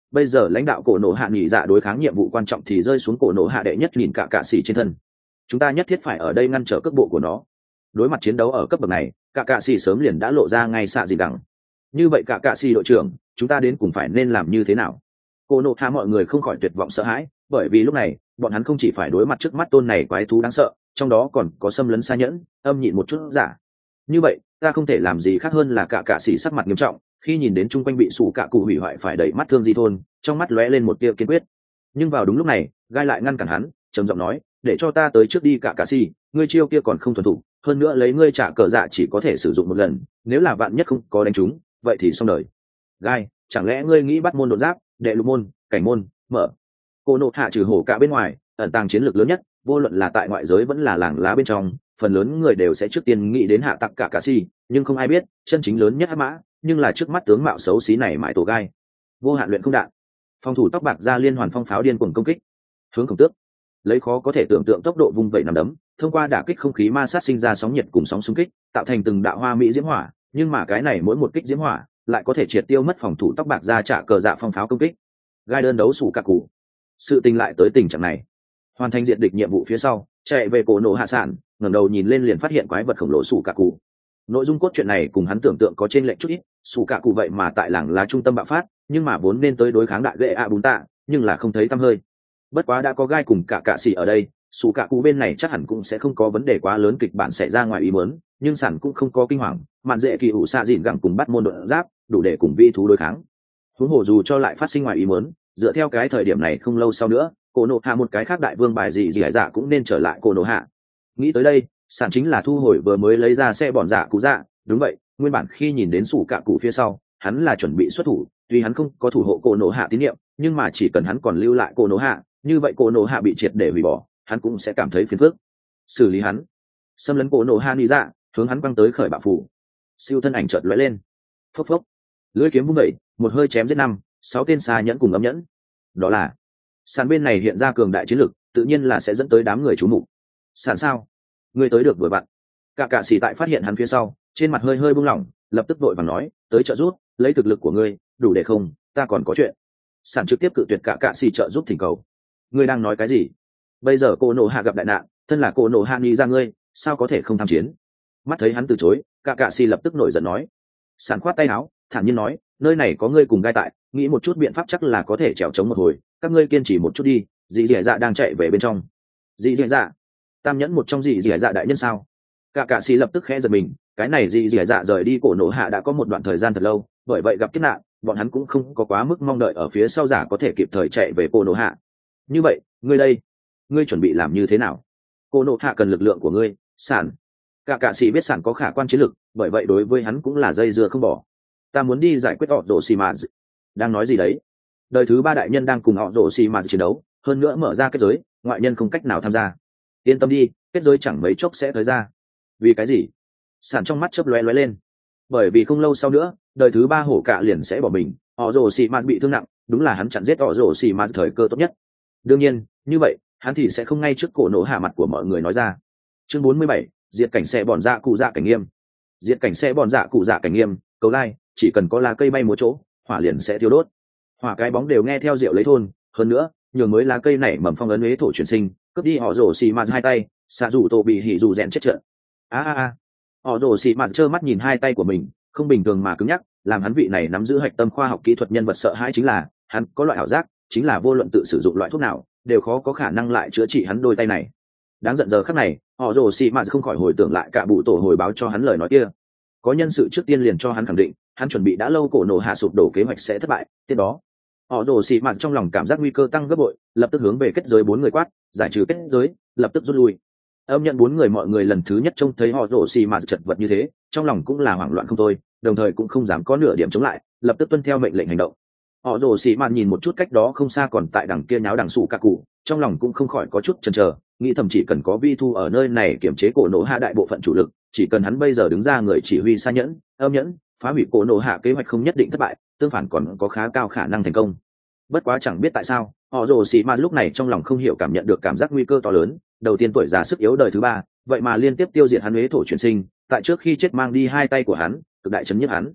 bây giờ lãnh đạo cổ nổ hạ nghỉ dạ đối kháng nhiệm vụ quan trọng thì rơi xuống cổ nổ hạ đệ nhất nhìn cả cạ xỉ trên thân. Chúng ta nhất thiết phải ở đây ngăn trở cước bộ của nó. Đối mặt chiến đấu ở cấp bậc này, cả cạ xỉ sớm liền đã lộ ra ngay xạ gì đẳng. Như vậy cả cạ xỉ đội trưởng, chúng ta đến cùng phải nên làm như thế nào? Cổ nổ hạ mọi người không khỏi tuyệt vọng sợ hãi, bởi vì lúc này bọn hắn không chỉ phải đối mặt trước mắt tôn này quái thú đáng sợ, trong đó còn có xâm lấn xa nhẫn, âm nhịn một chút giả. Như vậy ta không thể làm gì khác hơn là cả cạ xỉ sắc mặt nghiêm trọng, khi nhìn đến chung quanh bị sủ cạ cụ hủy hoại phải đẩy mắt thương di thôn, trong mắt lóe lên một tia kiên quyết. Nhưng vào đúng lúc này, gai lại ngăn cản hắn, trầm giọng nói, để cho ta tới trước đi cả cạ xỉ, ngươi chiêu kia còn không thuần thục, hơn nữa lấy ngươi trả cờ dạ chỉ có thể sử dụng một lần, nếu là vạn nhất không có đánh trúng, vậy thì xong đời. Gai, chẳng lẽ ngươi nghĩ bắt môn đột giáp, đệ lục môn, cảnh môn, mở? Cô nộ hạ trừ hổ cả bên ngoài, ẩn tàng chiến lược lớn nhất, vô luận là tại ngoại giới vẫn là làng lá bên trong, phần lớn người đều sẽ trước tiên nghĩ đến hạ tặc cả cạ xỉ, nhưng không ai biết chân chính lớn nhất hắc mã nhưng là trước mắt tướng mạo xấu xí này mãi tổ gai. Vô hạn luyện không đạn, phòng thủ tóc bạc ra liên hoàn phong pháo điên cuồng công kích, hướng khổng tước lấy khó có thể tưởng tượng tốc độ vung vẩy nằm đấm, thông qua đả kích không khí ma sát sinh ra sóng nhiệt cùng sóng xung kích, tạo thành từng đạo hoa mỹ diễm hỏa, nhưng mà cái này mỗi một kích diễm hỏa lại có thể triệt tiêu mất phòng thủ tóc bạc ra trả cờ dạ phong pháo công kích. Gai đơn đấu sủ cạ cụ, sự tình lại tới tình trạng này. Hoàn thành diện địch nhiệm vụ phía sau, chạy về cổ nổ hạ sản, ngẩng đầu nhìn lên liền phát hiện quái vật khổng lồ sủ cạ cụ. Nội dung cốt truyện này cùng hắn tưởng tượng có trên lệch chút ít, sủ cạ cụ vậy mà tại làng lá trung tâm bạo phát, nhưng mà vốn nên tới đối kháng đại gệ ạ bún tạ, nhưng là không thấy tăm hơi. Bất quá đã có gai cùng cả cạ xỉ ở đây, sủ cạ cụ bên này chắc hẳn cũng sẽ không có vấn đề quá lớn kịch bản xảy ra ngoài ý muốn, nhưng sản cũng không có kinh hoàng, mạn dễ kỳ ủ xạ dịn gẳng cùng bắt môn đột giáp, đủ để cùng vi thú đối kháng. Huống hồ dù cho lại phát sinh ngoài ý muốn, dựa theo cái thời điểm này không lâu sau nữa, cổ nộ hạ một cái khác đại vương bài gì gì hải dạ cũng nên trở lại cổ nộ hạ. Nghĩ tới đây, sản chính là thu hồi vừa mới lấy ra xe bọn dạ cụ dạ. Đúng vậy, nguyên bản khi nhìn đến sủ cạ cụ phía sau, hắn là chuẩn bị xuất thủ, tuy hắn không có thủ hộ cổ nộ hạ tín nhiệm, nhưng mà chỉ cần hắn còn lưu lại cổ nộ hạ, như vậy cổ nộ hạ bị triệt để hủy bỏ, hắn cũng sẽ cảm thấy phiền phức. Xử lý hắn, xâm lấn cổ nộ hạ đi ra, hướng hắn băng tới khởi bạo phủ. Siêu thân ảnh chợt lóe lên, phốc phốc, lưỡi kiếm vung dậy, một hơi chém giết năm sáu tên xa nhẫn cùng ấm nhẫn. Đó là sàn bên này hiện ra cường đại chiến lực, tự nhiên là sẽ dẫn tới đám người chú mục. Sàn sao? Ngươi tới được vừa vặn. Cả cạ xỉ tại phát hiện hắn phía sau, trên mặt hơi hơi buông lỏng, lập tức vội vàng nói, tới trợ giúp, lấy thực lực của ngươi, đủ để không? Ta còn có chuyện. Sàn trực tiếp cự tuyệt cả cạ xỉ trợ giúp thỉnh cầu. Ngươi đang nói cái gì? Bây giờ cô nộ hạ gặp đại nạn, thân là cô nộ hạ nghĩ ra ngươi, sao có thể không tham chiến? Mắt thấy hắn từ chối, cả cạ xỉ lập tức nổi giận nói. Sàn khoát tay áo, thản nhiên nói, nơi này có ngươi cùng gai tại, nghĩ một chút biện pháp chắc là có thể trèo chống một hồi, các ngươi kiên trì một chút đi. Dì dì dạ đang chạy về bên trong. Dì dì dạ, tam nhẫn một trong dì dì dạ đại nhân sao? Cả cạ xì lập tức khẽ giật mình, cái này dì dì dạ rời đi cổ nổ hạ đã có một đoạn thời gian thật lâu, bởi vậy gặp kiếp nạn, bọn hắn cũng không có quá mức mong đợi ở phía sau giả có thể kịp thời chạy về cổ nổ hạ. Như vậy, ngươi đây, ngươi chuẩn bị làm như thế nào? Cổ nổ hạ cần lực lượng của ngươi. Sản. Cả cạ xì biết sản có khả quan chiến lực, bởi vậy đối với hắn cũng là dây dưa không bỏ. Ta muốn đi giải quyết họ rổ xì mà. Đang nói gì đấy? Đời thứ ba đại nhân đang cùng họ rổ xì mà chiến đấu, hơn nữa mở ra kết giới, ngoại nhân không cách nào tham gia. Yên tâm đi, kết giới chẳng mấy chốc sẽ tới ra. Vì cái gì? Sản trong mắt chớp lóe lóe lên. Bởi vì không lâu sau nữa, đời thứ ba hổ cạ liền sẽ bỏ mình, họ rổ xì mà bị thương nặng, đúng là hắn chặn giết họ rổ xì mà thời cơ tốt nhất. Đương nhiên, như vậy, hắn thì sẽ không ngay trước cổ nổ hạ mặt của mọi người nói ra. Chương bốn mươi bảy, diệt cảnh xe bọn dạ cụ dạ cảnh nghiêm. Diệt cảnh xe bọn dạ cụ dạ cảnh nghiêm, cầu lai, chỉ cần có lá cây bay múa chỗ, hỏa liền sẽ thiêu đốt. Hỏa cái bóng đều nghe theo diệu lấy thôn, hơn nữa, nhường mới lá cây nảy mầm phong ấn huế thổ chuyển sinh, cướp đi họ rổ xì mà hai tay, xạ rủ tổ bị hỉ rủ rèn chết trận. A a a. Họ rổ xì mà trơ mắt nhìn hai tay của mình, không bình thường mà cứng nhắc, làm hắn vị này nắm giữ hạch tâm khoa học kỹ thuật nhân vật sợ hãi chính là, hắn có loại ảo giác, chính là vô luận tự sử dụng loại thuốc nào, đều khó có khả năng lại chữa trị hắn đôi tay này. Đáng giận giờ khắc này, họ rồ xì mà không khỏi hồi tưởng lại cả bụ tổ hồi báo cho hắn lời nói kia. Có nhân sự trước tiên liền cho hắn khẳng định, hắn chuẩn bị đã lâu cổ nổ hạ sụp đổ kế hoạch sẽ thất bại. Tiếp đó, họ rồ xì mà trong lòng cảm giác nguy cơ tăng gấp bội, lập tức hướng về kết giới bốn người quát, giải trừ kết giới, lập tức rút lui. Âm nhận bốn người mọi người lần thứ nhất trông thấy họ rồ xì mà chật vật như thế, trong lòng cũng là hoảng loạn không thôi, đồng thời cũng không dám có nửa điểm chống lại, lập tức tuân theo mệnh lệnh hành động. Họ rồ xì mà nhìn một chút cách đó không xa còn tại đằng kia nháo đằng sủ cả cụ, trong lòng cũng không khỏi có chút chần chờ, nghĩ thầm chỉ cần có vi thu ở nơi này kiểm chế cổ nổ hạ đại bộ phận chủ lực, chỉ cần hắn bây giờ đứng ra người chỉ huy xa nhẫn, âm nhẫn, phá hủy cổ nổ hạ kế hoạch không nhất định thất bại, tương phản còn có khá cao khả năng thành công. Bất quá chẳng biết tại sao, họ rồ xì mà lúc này trong lòng không hiểu cảm nhận được cảm giác nguy cơ to lớn. Đầu tiên tuổi già sức yếu đời thứ ba, vậy mà liên tiếp tiêu diệt hắn huế thổ chuyển sinh, tại trước khi chết mang đi hai tay của hắn, cực đại chấn nhiếp hắn.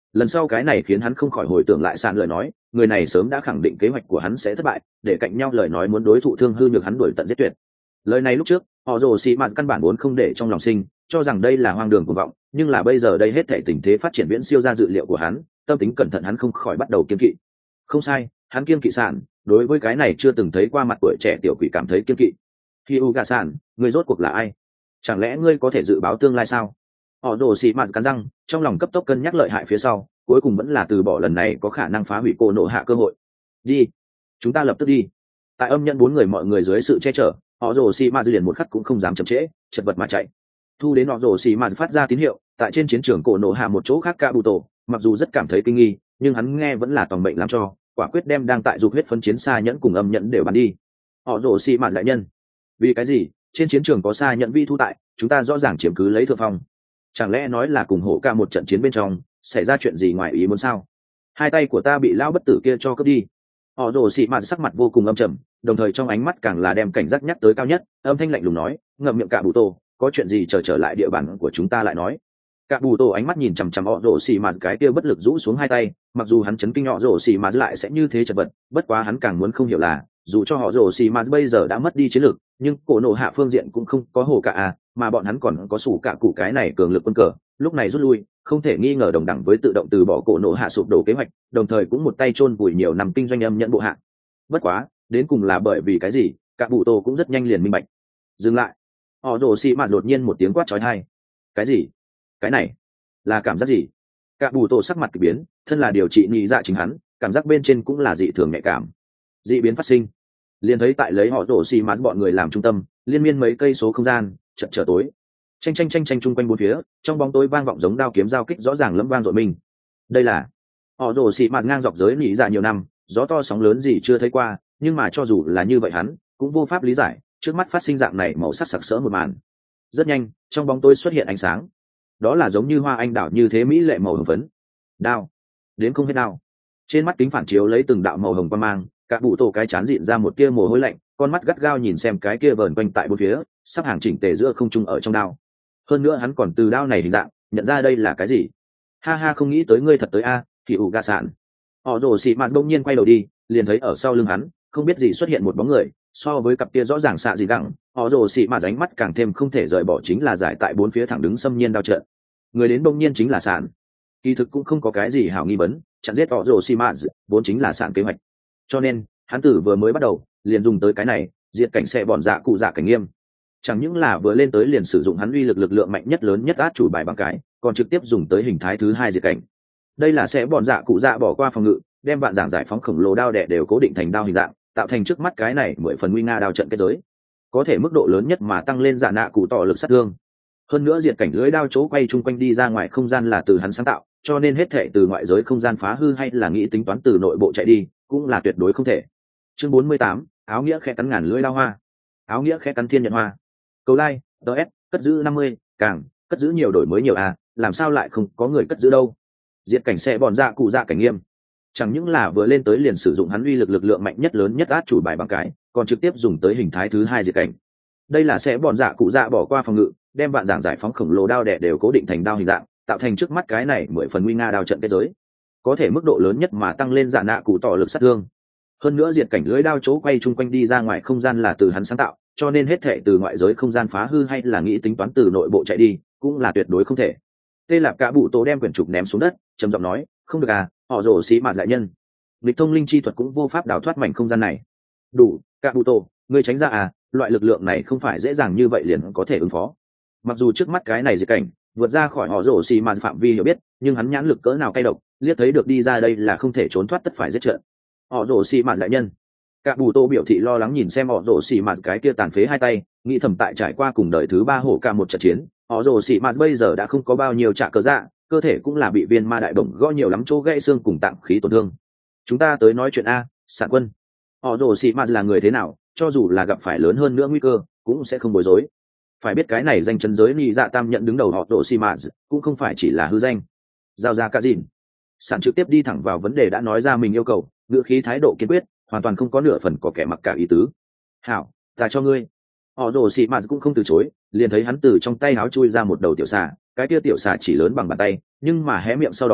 Lần sau cái này khiến hắn không khỏi hồi tưởng lại sàn lời nói, người này sớm đã khẳng định kế hoạch của hắn sẽ thất bại, để cạnh nhau lời nói muốn đối thủ thương hư nhược hắn đuổi tận giết tuyệt. Lời này lúc trước họ rồ xì mạt căn bản vốn không để trong lòng sinh, cho rằng đây là hoang đường cuồng vọng, nhưng là bây giờ đây hết thể tình thế phát triển viễn siêu ra dự liệu của hắn, tâm tính cẩn thận hắn không khỏi bắt đầu kiên kỵ. Không sai, hắn kiên kỵ sản, đối với cái này chưa từng thấy qua mặt tuổi trẻ tiểu quỷ cảm thấy kiên kỵ. Khi u gà sản, người rốt cuộc là ai? Chẳng lẽ ngươi có thể dự báo tương lai sao? Họ rồ xì mạt cắn răng, trong lòng cấp tốc cân nhắc lợi hại phía sau, cuối cùng vẫn là từ bỏ lần này có khả năng phá hủy cô nộ hạ cơ hội. Đi, chúng ta lập tức đi. Tại âm nhận bốn người mọi người dưới sự che chở, họ rồ xì mạt liền một khắc cũng không dám chậm trễ, chật vật mà chạy. Thu đến họ rồ xì mạt phát ra tín hiệu, tại trên chiến trường cổ nộ hạ một chỗ khác Kabuto, mặc dù rất cảm thấy kinh nghi, nhưng hắn nghe vẫn là toàn mệnh làm cho, quả quyết đem đang tại dục huyết phân chiến xa nhẫn cùng âm nhẫn đều bắn đi. Họ rồ xì mạt đại nhân, vì cái gì trên chiến trường có xa nhẫn vi thu tại, chúng ta rõ ràng chiếm cứ lấy thượng phong? Chẳng lẽ nói là cùng hổ ca một trận chiến bên trong xảy ra chuyện gì ngoài ý muốn sao? Hai tay của ta bị lão bất tử kia cho cướp đi. Họ rồ xì mạt sắc mặt vô cùng âm trầm, đồng thời trong ánh mắt càng là đem cảnh giác nhắc tới cao nhất, âm thanh lạnh lùng nói, ngậm miệng Kabuto, có chuyện gì chờ trở, trở lại địa bàn của chúng ta lại nói. Kabuto ánh mắt nhìn chằm chằm họ rồ xì mạt cái kia bất lực rũ xuống hai tay, mặc dù hắn chấn kinh họ rồ xì mạt lại sẽ như thế chật vật, bất quá hắn càng muốn không hiểu là, dù cho họ rồ xì mạt bây giờ đã mất đi chiến lược, nhưng cổ nộ hạ phương diện cũng không có hồ cả à, mà bọn hắn còn có sủ cả cụ cái này cường lực quân cờ, lúc này rút lui không thể nghi ngờ đồng đẳng với tự động từ bỏ cổ nộ hạ sụp đổ kế hoạch, đồng thời cũng một tay chôn vùi nhiều năm kinh doanh âm nhận bộ hạ. Bất quá đến cùng là bởi vì cái gì, Kabuto cũng rất nhanh liền minh bạch. Dừng lại. Họ rồ xì mạt đột nhiên một tiếng quát chói tai. Cái gì? Cái này là cảm giác gì? Kabuto sắc mặt kỳ biến, thân là điều trị nhị dạ chính hắn, cảm giác bên trên cũng là dị thường nhạy cảm. Dị biến phát sinh, liền thấy tại lấy họ rồ xì mạt bọn người làm trung tâm, liên miên mấy cây số không gian chợt trở tối, tranh tranh tranh tranh chung quanh bốn phía, trong bóng tối vang vọng giống đao kiếm giao kích rõ ràng lẫm vang dội mình. Đây là họ rồ xì mạt ngang dọc giới nhị dạ nhiều năm, gió to sóng lớn gì chưa thấy qua, nhưng mà cho dù là như vậy hắn cũng vô pháp lý giải trước mắt phát sinh dạng này màu sắc sặc sỡ một màn. Rất nhanh trong bóng tối xuất hiện ánh sáng, đó là giống như hoa anh đào như thế mỹ lệ màu hồng phấn. Đao đến không hết đao, trên mắt kính phản chiếu lấy từng đạo màu hồng quang mang, cả bụ tổ cái chán dịn ra một tia mồ hôi lạnh, con mắt gắt gao nhìn xem cái kia vờn quanh tại bốn phía sắp hàng chỉnh tề giữa không trung ở trong đao. Hơn nữa hắn còn từ đao này hình dạng nhận ra đây là cái gì. Ha ha, không nghĩ tới ngươi thật tới a, thì ủ gà sạn. Họ rồ xì mạt đông nhiên quay đầu đi, liền thấy ở sau lưng hắn không biết gì xuất hiện một bóng người, so với cặp kia rõ ràng xạ gì đẳng, họ rồ xì mạt ánh mắt càng thêm không thể rời bỏ chính là giải tại bốn phía thẳng đứng xâm nhiên đao trận. Người đến đông nhiên chính là sạn. Kỳ thực cũng không có cái gì hảo nghi vấn, chặn giết họ rồ xì mạt vốn chính là sạn kế hoạch, cho nên hắn tử vừa mới bắt đầu liền dùng tới cái này diệt cảnh xe bọn dạ cụ dạ cảnh nghiêm. Chẳng những là vừa lên tới liền sử dụng hắn uy lực lực lượng mạnh nhất lớn nhất át chủ bài bằng cái, còn trực tiếp dùng tới hình thái thứ hai diệt cảnh. Đây là sẽ bọn dạ cụ dạ bỏ qua phòng ngự, đem vạn giảng giải phóng khổng lồ đao đẻ đều cố định thành đao hình dạng, tạo thành trước mắt cái này mười phần nguy nga đao trận kết giới, có thể mức độ lớn nhất mà tăng lên dạ nạ cụ tỏ lực sát thương. Hơn nữa diệt cảnh lưới đao chỗ quay chung quanh đi ra ngoài không gian là từ hắn sáng tạo, cho nên hết thể từ ngoại giới không gian phá hư hay là nghĩ tính toán từ nội bộ chạy đi cũng là tuyệt đối không thể. Chương bốn mươi tám, áo nghĩa khẽ cắn ngàn lưỡi đao hoa. Áo nghĩa khẽ cắn thiên nhật hoa. Cầu like, ds, cất giữ năm mươi, càng cất giữ nhiều đổi mới nhiều à, làm sao lại không có người cất giữ đâu. Diệt cảnh xe bọn dạ cụ dạ cảnh nghiêm, chẳng những là vừa lên tới liền sử dụng hắn uy lực lực lượng mạnh nhất lớn nhất át chủ bài bằng cái, còn trực tiếp dùng tới hình thái thứ hai diệt cảnh. Đây là sẽ bọn dạ cụ dạ bỏ qua phòng ngự, đem vạn giảng giải phóng khổng lồ đao đẻ đều cố định thành đao hình dạng, tạo thành trước mắt cái này mười phần nguy nga đao trận kết giới, có thể mức độ lớn nhất mà tăng lên dạ nạ cụ tỏ lực sát thương. Hơn nữa diệt cảnh lưới đao chỗ quay chung quanh đi ra ngoài không gian là từ hắn sáng tạo, cho nên hết thể từ ngoại giới không gian phá hư hay là nghĩ tính toán từ nội bộ chạy đi cũng là tuyệt đối không thể. Tê Lạp Cả Bụ Tổ đem quyển trục ném xuống đất, trầm giọng nói, không được à, họ rồ xí mạt đại nhân, lịch thông linh chi thuật cũng vô pháp đào thoát mảnh không gian này. Đủ, Cả Bụ Tổ, ngươi tránh ra à, loại lực lượng này không phải dễ dàng như vậy liền có thể ứng phó. Mặc dù trước mắt cái này diệt cảnh vượt ra khỏi họ rồ xí mạt phạm vi hiểu biết, nhưng hắn nhãn lực cỡ nào cay độc, liếc thấy được đi ra đây là không thể trốn thoát tất phải giết trận. Họ rồ xí mạt đại nhân. Cả Bù Tô biểu thị lo lắng nhìn xem họ rồ xì mạt cái kia tàn phế hai tay, nghĩ thầm tại trải qua cùng đời thứ ba hổ cả một trận chiến, họ rồ xì mạt bây giờ đã không có bao nhiêu trả cờ dạ, cơ thể cũng là bị viên ma đại bổng gõ nhiều lắm chỗ gãy xương cùng tạng khí tổn thương. Chúng ta tới nói chuyện a, Sản Quân. Họ rồ xì mạt là người thế nào, cho dù là gặp phải lớn hơn nữa nguy cơ, cũng sẽ không bối rối. Phải biết cái này danh chân giới nhị dạ tam nhận đứng đầu họ rồ xì mạt, cũng không phải chỉ là hư danh. Giao ra cả dìn. Sản trực tiếp đi thẳng vào vấn đề đã nói ra mình yêu cầu, ngữ khí thái độ kiên quyết, hoàn toàn không có nửa phần có kẻ mặc cả ý tứ. Hảo, ta cho ngươi. Họ rồ xì mạt cũng không từ chối, liền thấy hắn từ trong tay áo chui ra một đầu tiểu xà, cái kia tiểu xà chỉ lớn bằng bàn tay, nhưng mà hé miệng sau đó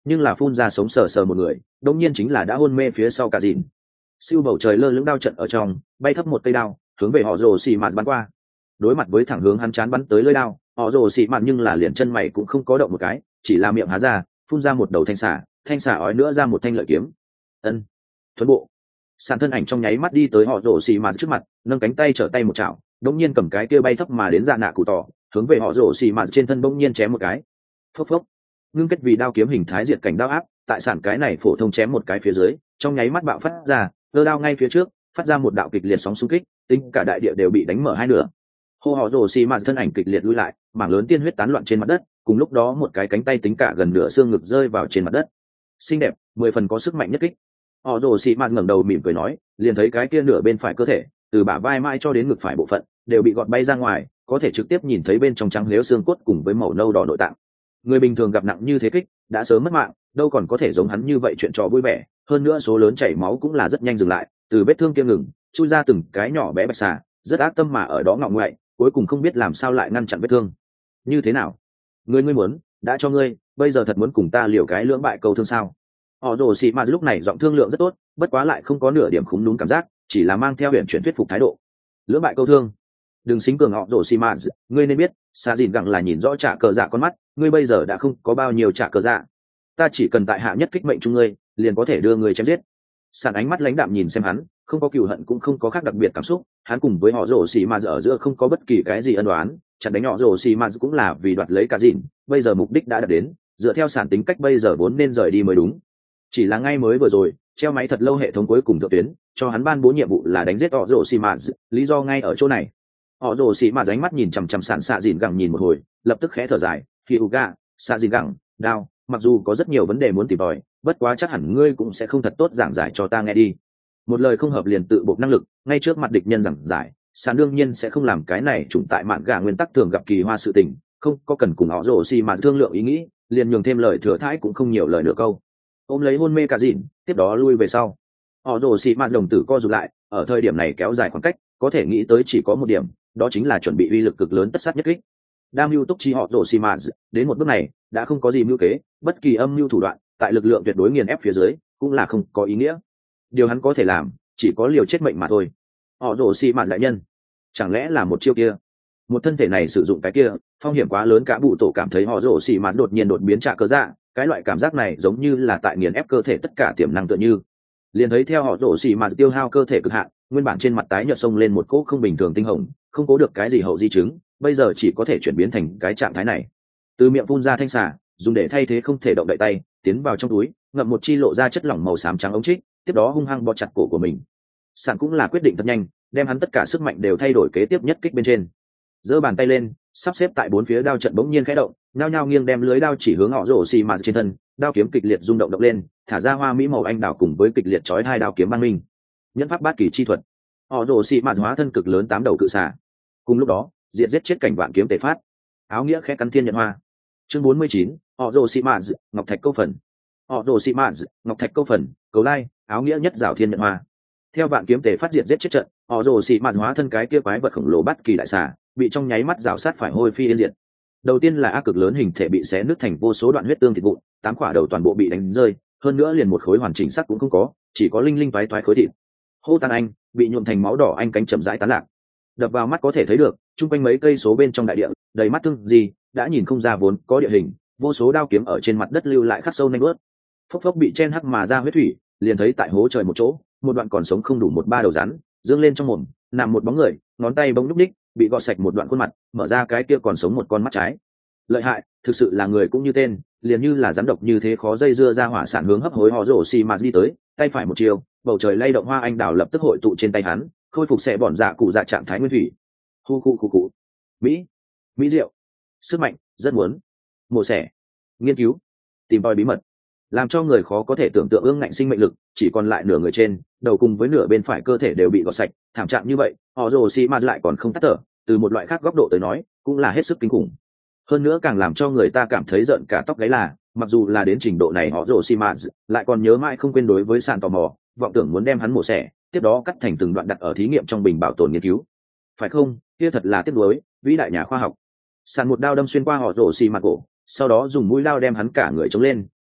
nhưng là phun ra sống sờ sờ một người, đông nhiên chính là đã hôn mê phía sau cả dìn. Siêu bầu trời lơ lửng đao trận ở trong, bay thấp một cây đao hướng về họ rồ xì mạt bắn qua. Đối mặt với thẳng hướng hắn chán bắn tới lưỡi đao, họ rồ xì mạt nhưng là liền chân mày cũng không có động một cái, chỉ là miệng há ra phun ra một đầu thanh xả, thanh xả ói nữa ra một thanh lợi kiếm. Ân, thuần bộ. Sàn thân ảnh trong nháy mắt đi tới họ rồ xì mạt trước mặt, nâng cánh tay trở tay một chảo, đống nhiên cầm cái kia bay thấp mà đến dạ nạ cụ tỏ, hướng về họ rồ xì mạt trên thân bỗng nhiên chém một cái. Phốc phốc, ngưng kết vì đao kiếm hình thái diệt cảnh đao áp, tại sản cái này phổ thông chém một cái phía dưới, trong nháy mắt bạo phát ra, cơ đao ngay phía trước, phát ra một đạo kịch liệt sóng xung kích, tính cả đại địa đều bị đánh mở hai nửa. Hô họ rồ xì mạt thân ảnh kịch liệt lui lại, mảng lớn tiên huyết tán loạn trên mặt đất, cùng lúc đó một cái cánh tay tính cả gần nửa xương ngực rơi vào trên mặt đất. Xinh đẹp, mười phần có sức mạnh nhất kích. Họ rồ xì mạt ngẩng đầu mỉm cười nói, liền thấy cái kia nửa bên phải cơ thể, từ bả vai mai cho đến ngực phải bộ phận, đều bị gọt bay ra ngoài, có thể trực tiếp nhìn thấy bên trong trắng liếu xương cốt cùng với màu nâu đỏ nội tạng. Người bình thường gặp nặng như thế kích, đã sớm mất mạng, đâu còn có thể giống hắn như vậy chuyện trò vui vẻ, hơn nữa số lớn chảy máu cũng là rất nhanh dừng lại, từ vết thương kia ngừng, chui ra từng cái nhỏ bé bạch xà, rất ác tâm mà ở đó ngọ ngoại, cuối cùng không biết làm sao lại ngăn chặn vết thương. Như thế nào? Ngươi ngươi muốn, đã cho ngươi, bây giờ thật muốn cùng ta liều cái lưỡng bại câu thương sao? Họ rồ xì mà lúc này giọng thương lượng rất tốt, bất quá lại không có nửa điểm khúng đúng cảm giác, chỉ là mang theo huyền chuyển thuyết phục thái độ. Lưỡng bại câu thương? Đừng xính cường họ rồ xì mà, ngươi nên biết, xa dìn gặng là nhìn rõ trả cờ dạ con mắt, ngươi bây giờ đã không có bao nhiêu trả cờ dạ. Ta chỉ cần tại hạ nhất kích mệnh chung ngươi, liền có thể đưa ngươi chém giết. Sàn ánh mắt lãnh đạm nhìn xem hắn, không có cừu hận cũng không có khác đặc biệt cảm xúc, hắn cùng với họ rồ xì mà ở giữa không có bất kỳ cái gì ân oán, chặn đánh họ rồ xì mà cũng là vì đoạt lấy cả dìn, bây giờ mục đích đã đạt đến, dựa theo sản tính cách bây giờ vốn nên rời đi mới đúng. Chỉ là ngay mới vừa rồi, treo máy thật lâu hệ thống cuối cùng thượng tuyến, cho hắn ban bố nhiệm vụ là đánh giết họ rồ xì mà, lý do ngay ở chỗ này. Họ rồ xì mà ánh mắt nhìn chằm chằm sàn xạ dìn gẳng nhìn một hồi, lập tức khẽ thở dài, khi uga, xạ dìn gẳng, đao, mặc dù có rất nhiều vấn đề muốn tìm tòi, bất quá chắc hẳn ngươi cũng sẽ không thật tốt giảng giải cho ta nghe đi. Một lời không hợp liền tự bộc năng lực, ngay trước mặt địch nhân giảng giải, sàn đương nhiên sẽ không làm cái này trùng tại mạn gà nguyên tắc thường gặp kỳ hoa sự tình, không có cần cùng họ rồ xì mà thương lượng ý nghĩ, liền nhường thêm lời thừa thãi cũng không nhiều lời nửa câu. Ôm lấy hôn mê cả dìn, tiếp đó lui về sau. Họ rồ xì mà đồng tử co rụt lại, ở thời điểm này kéo dài khoảng cách, có thể nghĩ tới chỉ có một điểm, đó chính là chuẩn bị uy lực cực lớn tất sát nhất kích. Đam mưu túc chi họ rồ xì mà đến một bước này đã không có gì mưu kế, bất kỳ âm mưu thủ đoạn tại lực lượng tuyệt đối nghiền ép phía dưới cũng là không có ý nghĩa. Điều hắn có thể làm chỉ có liều chết mệnh mà thôi. Họ rồ xì mà đại nhân, chẳng lẽ là một chiêu kia, một thân thể này sử dụng cái kia phong hiểm quá lớn, cả bụ tổ cảm thấy họ rồ xì mà đột nhiên đột biến trả cơ dạ, cái loại cảm giác này giống như là tại nghiền ép cơ thể tất cả tiềm năng tựa như. Liền thấy theo họ rồ xì mà tiêu hao cơ thể cực hạn, nguyên bản trên mặt tái nhợt sông lên một cỗ không bình thường tinh hồng, không có được cái gì hậu di chứng, bây giờ chỉ có thể chuyển biến thành cái trạng thái này. Từ miệng phun ra thanh xà, dùng để thay thế không thể động đậy tay, tiến vào trong túi, ngậm một chi lộ ra chất lỏng màu xám trắng ống trích, tiếp đó hung hăng bó chặt cổ của mình. Sản cũng là quyết định thật nhanh, đem hắn tất cả sức mạnh đều thay đổi kế tiếp nhất kích bên trên. Giơ bàn tay lên, sắp xếp tại bốn phía đao trận bỗng nhiên khẽ động, nhao nhao nghiêng đem lưới đao chỉ hướng họ rồ xì mà trên thân, đao kiếm kịch liệt rung động động lên, thả ra hoa mỹ màu anh đào cùng với kịch liệt chói hai đao kiếm băng minh. Nhẫn pháp bát kỳ chi thuật. Họ rồ xì mà hóa thân cực lớn tám đầu cự xà. Cùng lúc đó, diệt giết chết cảnh vạn kiếm tề phát. Áo nghĩa khẽ cắn thiên nhận hoa. Chương bốn mươi chín, họ rồ xì mà ngọc thạch câu phần. Họ rồ xì mà ngọc thạch câu phần, cầu lai, áo nghĩa nhất rào thiên nhận hoa. Theo vạn kiếm tề phát diệt giết chết trận, họ rồ xì mà hóa thân cái kia quái vật khổng lồ bát kỳ đại xà, bị trong nháy mắt rào sát phải hôi phi yên diệt. Đầu tiên là ác cực lớn hình thể bị xé nứt thành vô số đoạn huyết tương thịt vụn, tám quả đầu toàn bộ bị đánh rơi, hơn nữa liền một khối hoàn chỉnh sắc cũng không có, chỉ có linh linh toái toái khối thịt. Hô Tàn Anh bị nhuộm thành máu đỏ anh cánh chậm rãi tán lạc. Đập vào mắt có thể thấy được, chung quanh mấy cây số bên trong đại địa, đầy mắt thương gì, đã nhìn không ra vốn có địa hình, vô số đao kiếm ở trên mặt đất lưu lại khắc sâu nanh bớt. Phốc phốc bị chen hắc mà ra huyết thủy, liền thấy tại hố trời một chỗ, một đoạn còn sống không đủ một ba đầu rắn, dương lên trong mồm, nằm một bóng người, ngón tay bỗng nhúc ních, bị gọt sạch một đoạn khuôn mặt, mở ra cái kia còn sống một con mắt trái. Lợi hại, thực sự là người cũng như tên, liền như là rắn độc như thế khó dây dưa ra hỏa sản hướng hấp hối họ rổ xì mà đi tới, tay phải một chiều, bầu trời lay động hoa anh đào lập tức hội tụ trên tay hắn, khôi phục sẽ bỏn dạ cụ dạ trạng thái nguyên thủy. Hu khu khu cụ. Mỹ, mỹ diệu, sức mạnh, rất muốn. Mổ xẻ, nghiên cứu, tìm tòi bí mật, làm cho người khó có thể tưởng tượng ương ngạnh sinh mệnh lực, chỉ còn lại nửa người trên, đầu cùng với nửa bên phải cơ thể đều bị gọt sạch, thảm trạng như vậy, họ rồ xì mà lại còn không tắt thở, từ một loại khác góc độ tới nói, cũng là hết sức kinh khủng. Hơn nữa càng làm cho người ta cảm thấy giận cả tóc gáy là, mặc dù là đến trình độ này họ rồ xì mà lại còn nhớ mãi không quên đối với sàn tò mò, vọng tưởng muốn đem hắn mổ xẻ, tiếp đó cắt thành từng đoạn đặt ở thí nghiệm trong bình bảo tồn nghiên cứu. Phải không? Kia thật là tiếc nuối, vĩ đại nhà khoa học. Sàn một đao đâm xuyên qua họ rồ xì mà cổ, sau đó dùng mũi đao đem hắn cả người chống lên,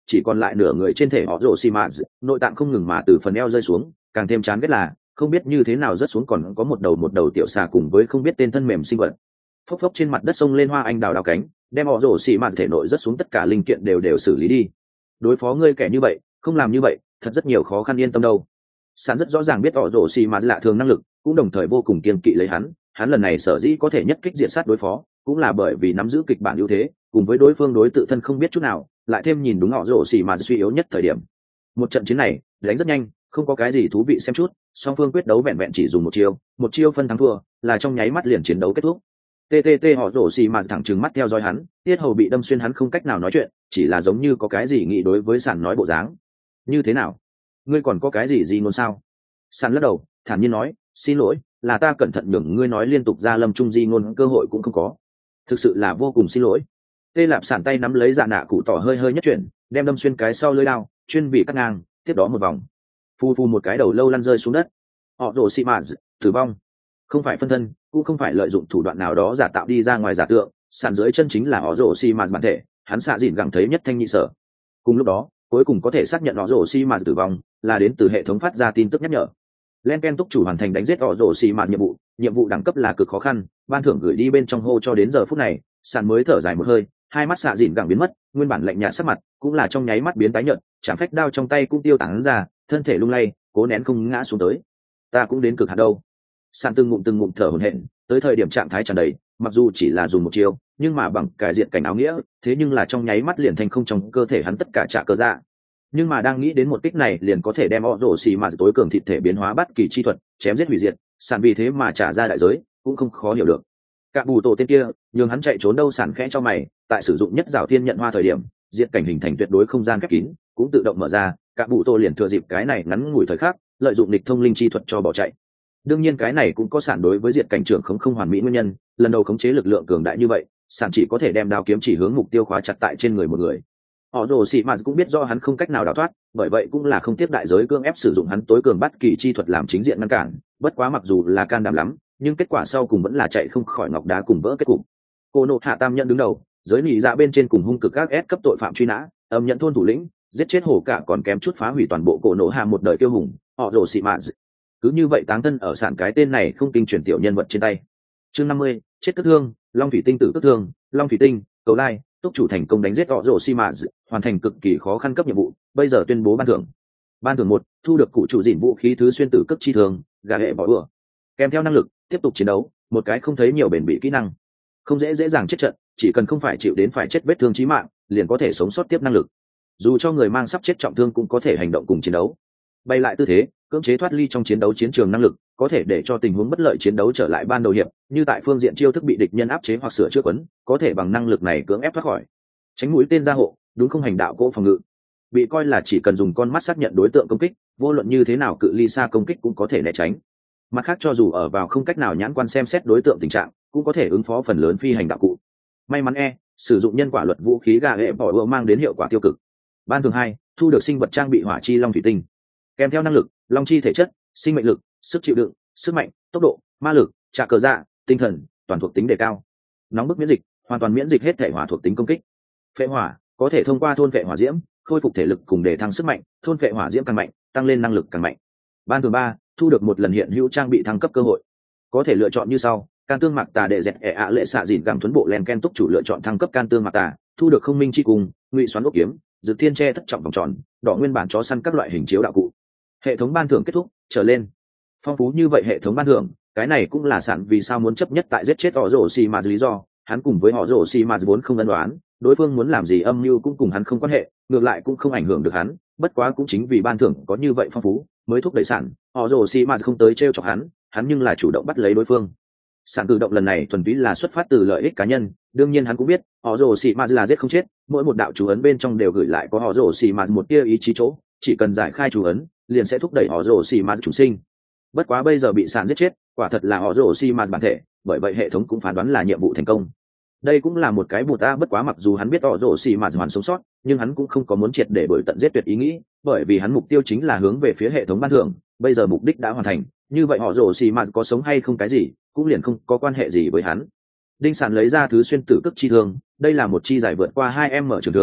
chỉ còn lại nửa người trên thể họ rồ xì mạt, nội tạng không ngừng mà từ phần eo rơi xuống, càng thêm chán ghét là không biết như thế nào rớt xuống còn có một đầu một đầu tiểu xà cùng với không biết tên thân mềm sinh vật phốc phốc trên mặt đất sông lên hoa anh đào đào cánh, đem họ rồ xì mạt thể nội rớt xuống tất cả linh kiện đều đều xử lý đi. Đối phó ngươi kẻ như vậy, không làm như vậy thật rất nhiều khó khăn, yên tâm đâu. Sàn rất rõ ràng biết họ rồ xì mạt lạ thường năng lực, cũng đồng thời vô cùng kiên kỵ lấy hắn. Hắn lần này sở dĩ có thể nhất kích diệt sát đối phó, cũng là bởi vì nắm giữ kịch bản ưu thế, cùng với đối phương đối tự thân không biết chút nào, lại thêm nhìn đúng họ rồ xì mạt suy yếu nhất thời điểm. Một trận chiến này đánh rất nhanh, không có cái gì thú vị xem chút, song phương quyết đấu vẹn vẹn chỉ dùng một chiêu, một chiêu phân thắng thua, là trong nháy mắt liền chiến đấu kết thúc. ttt họ rồ xì mạt thẳng trừng mắt theo dõi hắn, tiết hầu bị đâm xuyên, hắn không cách nào nói chuyện, chỉ là giống như có cái gì nghĩ đối với Sàn nói bộ dáng. Như thế nào, ngươi còn có cái gì gì ngôn sao? Sàn lắc đầu thản nhiên nói, xin lỗi, là ta cẩn thận nhường ngươi nói liên tục ra lâm trung di ngôn cơ hội cũng không có, thực sự là vô cùng xin lỗi. Tê Lạp Sản tay nắm lấy dạ nạ cụ tỏ hơi hơi nhất chuyển, đem đâm xuyên cái sau lưỡi đao, chuyên bị cắt ngang, tiếp đó một vòng, phu phu một cái đầu lâu lăn rơi xuống đất. Họ rồ xì mạt tử vong, không phải phân thân, cũng không phải lợi dụng thủ đoạn nào đó giả tạo đi ra ngoài giả tượng, sàn dưới chân chính là họ rồ xì mạt bản thể, hắn xạ dịn gẳng thấy nhất thanh nhị sở. Cùng lúc đó, cuối cùng có thể xác nhận họ rồ xì mạt tử vong là đến từ hệ thống phát ra tin tức nhắc nhở. Len Ken túc chủ hoàn thành đánh giết họ rồ xì mạt nhiệm vụ, nhiệm vụ đẳng cấp là cực khó khăn, ban thưởng gửi đi bên trong hô. Cho đến giờ phút này, sàn mới thở dài một hơi, hai mắt xạ dịn gẳng biến mất, nguyên bản lạnh nhạt sắc mặt cũng là trong nháy mắt biến tái nhợt, chạm phách đao trong tay cũng tiêu tán ra, thân thể lung lay, cố nén không ngã xuống tới. Ta cũng đến cực hạn đâu. Sàn từng ngụm từng ngụm thở hổn hển, tới thời điểm trạng thái tràn đầy, mặc dù chỉ là dùng một chiêu, nhưng mà bằng cải diện cảnh áo nghĩa, thế nhưng là trong nháy mắt liền thành không trong cơ thể hắn tất cả trả cơ dạ. Nhưng mà đang nghĩ đến một kích này liền có thể đem họ rồ xì mạt tối cường thịt thể biến hóa bất kỳ chi thuật, chém giết hủy diệt, sàn vì thế mà trả ra đại giới, cũng không khó hiểu được. Cả bù tổ tên kia, nhường hắn chạy trốn đâu. Sàn khẽ cho mày, tại sử dụng nhất rào thiên nhận hoa thời điểm, diện cảnh hình thành tuyệt đối không gian khép kín, cũng tự động mở ra, cả bù tổ liền thừa dịp cái này ngắn ngủi thời khắc, lợi dụng địch thông linh chi thuật cho bỏ chạy. Đương nhiên cái này cũng có sản đối với diện cảnh trưởng không không hoàn mỹ nguyên nhân, lần đầu khống chế lực lượng cường đại như vậy, sản chỉ có thể đem đao kiếm chỉ hướng mục tiêu khóa chặt tại trên người một người. Họ rồ xì mạt cũng biết do hắn không cách nào đào thoát, bởi vậy cũng là không tiếp đại giới cưỡng ép sử dụng hắn tối cường bất kỳ chi thuật làm chính diện ngăn cản. Bất quá mặc dù là can đảm lắm, nhưng kết quả sau cùng vẫn là chạy không khỏi ngọc đá cùng vỡ kết cục. Cô nộ hạ tam nhận đứng đầu, giới nị dạ bên trên cùng hung cực các ép cấp tội phạm truy nã, âm nhận thôn thủ lĩnh, giết chết hổ cả còn kém chút phá hủy toàn bộ cổ nộ hạ một đời kiêu hùng. Họ rồ xì mạt cứ như vậy táng thân ở sản cái tên này không kinh chuyển tiểu nhân vật trên tay. Chương năm mươi, chết cất thương, long thủy tinh tử cất thương, long thủy tinh, cầu lai, túc chủ thành công đánh giết họ rồ xì mạt, hoàn thành cực kỳ khó khăn cấp nhiệm vụ, bây giờ tuyên bố ban thưởng. Ban thưởng một, thu được cụ chủ dịn vũ khí thứ xuyên tử cấp chi thường, gà hệ bỏ ửa. Kèm theo năng lực, tiếp tục chiến đấu, một cái không thấy nhiều bền bỉ kỹ năng. Không dễ dễ dàng chết trận, chỉ cần không phải chịu đến phải chết vết thương chí mạng, liền có thể sống sót tiếp năng lực. Dù cho người mang sắp chết trọng thương cũng có thể hành động cùng chiến đấu. Bay lại tư thế, cưỡng chế thoát ly trong chiến đấu chiến trường năng lực, có thể để cho tình huống bất lợi chiến đấu trở lại ban đầu hiệp, như tại phương diện chiêu thức bị địch nhân áp chế hoặc sửa chữa quấn, có thể bằng năng lực này cưỡng ép thoát khỏi. Tránh mũi tên ra hộ, đúng không hành đạo cỗ phòng ngự. Bị coi là chỉ cần dùng con mắt xác nhận đối tượng công kích, vô luận như thế nào cự ly xa công kích cũng có thể né tránh. Mặt khác cho dù ở vào không cách nào nhãn quan xem xét đối tượng tình trạng, cũng có thể ứng phó phần lớn phi hành đạo cụ. May mắn e, sử dụng nhân quả luật vũ khí gà hệ bỏ ưa mang đến hiệu quả tiêu cực. Ban thường hai, thu được sinh vật trang bị hỏa chi long thủy tinh. Kèm theo năng lực, long chi thể chất, sinh mệnh lực, sức chịu đựng, sức mạnh, tốc độ, ma lực, trả cờ dạ, tinh thần, toàn thuộc tính đề cao. Nóng bức miễn dịch, hoàn toàn miễn dịch hết thể hỏa thuộc tính công kích. Phệ hỏa, có thể thông qua thôn phệ hỏa diễm, khôi phục thể lực cùng để thăng sức mạnh, thôn phệ hỏa diễm càng mạnh, tăng lên năng lực càng mạnh. Ban thường ba, thu được một lần hiện hữu trang bị thăng cấp cơ hội. Có thể lựa chọn như sau: can tương mạc tà để dẹt ẻ ạ lệ xạ dịn gẳng thuấn bộ len ken túc chủ lựa chọn thăng cấp can tương mạc tà, thu được không minh chi cùng, ngụy xoắn ốc kiếm, dược thiên tre thất trọng vòng tròn, đỏ nguyên bản chó săn các loại hình chiếu đạo cụ. Hệ thống ban thưởng kết thúc, trở lên. Phong phú như vậy hệ thống ban thưởng, cái này cũng là sản vì sao muốn chấp nhất tại giết chết họ rồ xì mà lý do. Hắn cùng với họ rồ xì mà vốn không ân đoán, đối phương muốn làm gì âm mưu cũng cùng hắn không quan hệ, ngược lại cũng không ảnh hưởng được hắn. Bất quá cũng chính vì ban thưởng có như vậy phong phú, mới thúc đẩy sản họ rồ xì mà không tới trêu chọc hắn, hắn nhưng là chủ động bắt lấy đối phương. Sản cử động lần này thuần túy là xuất phát từ lợi ích cá nhân, đương nhiên hắn cũng biết họ rồ xì mà là giết không chết, mỗi một đạo chú ấn bên trong đều gửi lại có họ rồ xì mà một tia ý chí chỗ, chỉ cần giải khai chú ấn liền sẽ thúc đẩy họ rồ xì mà chủ sinh. Bất quá bây giờ bị sản giết chết, quả thật là họ rồ xì mà bản thể, bởi vậy hệ thống cũng phán đoán là nhiệm vụ thành công. Đây cũng là một cái bụt ta, bất quá mặc dù hắn biết họ rồ xì mà hoàn sống sót, nhưng hắn cũng không có muốn triệt để đuổi tận giết tuyệt ý nghĩ, bởi vì hắn mục tiêu chính là hướng về phía hệ thống ban thưởng, bây giờ mục đích đã hoàn thành, như vậy họ rồ xì mà có sống hay không cái gì cũng liền không có quan hệ gì với hắn. Đinh Sản lấy ra thứ xuyên tử cức chi thương, đây là một chi giải vượt qua hai em mở trường thương,